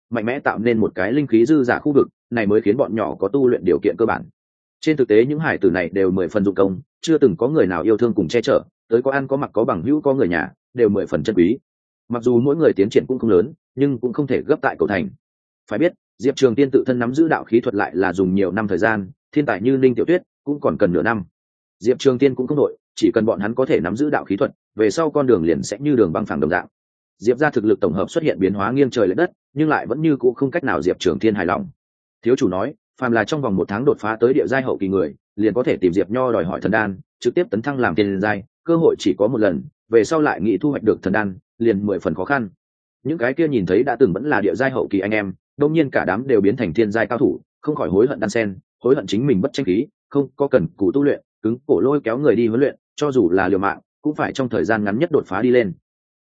mạnh mẽ tạo nên một cái linh khí dư giả khu vực, này mới khiến bọn nhỏ có tu luyện điều kiện cơ bản. Trên thực tế những hải tử này đều mười phần dụng công, chưa từng có người nào yêu thương cùng che chở, tới có ăn có mặc có bằng hữu có người nhà, đều mười phần chân quý. Mặc dù mỗi người tiến triển cũng không lớn, nhưng cũng không thể gấp tại cầu thành. Phải biết, Diệp Trường Tiên tự thân nắm giữ đạo khí thuật lại là dùng nhiều năm thời gian, thiên tài như Ninh Tiểu Tuyết cũng còn cần nửa năm. Diệp Trường Tiên cũng không đội, chỉ cần bọn hắn có thể nắm giữ đạo khí thuật, về sau con đường liền sẽ như đường băng phẳng đồng dạng. Diệp gia thực lực tổng hợp xuất hiện biến hóa nghiêng trời lệch đất, nhưng lại vẫn như cũ không cách nào Diệp Trường Thiên hài lòng. Thiếu chủ nói, phàm là trong vòng một tháng đột phá tới địa giai hậu kỳ người, liền có thể tìm Diệp Nho đòi hỏi thần đan, trực tiếp tấn thăng làm tiên giai, cơ hội chỉ có một lần, về sau lại nghĩ thu hoạch được thần đan, liền mười phần khó khăn. Những cái kia nhìn thấy đã từng vẫn là địa giai hậu kỳ anh em, đương nhiên cả đám đều biến thành thiên giai cao thủ, không khỏi hối hận đan sen, hối hận chính mình bất tranh khí, không có cần cù tu luyện, cứng cổ lôi kéo người đi huấn luyện, cho dù là liều mạng, cũng phải trong thời gian ngắn nhất đột phá đi lên.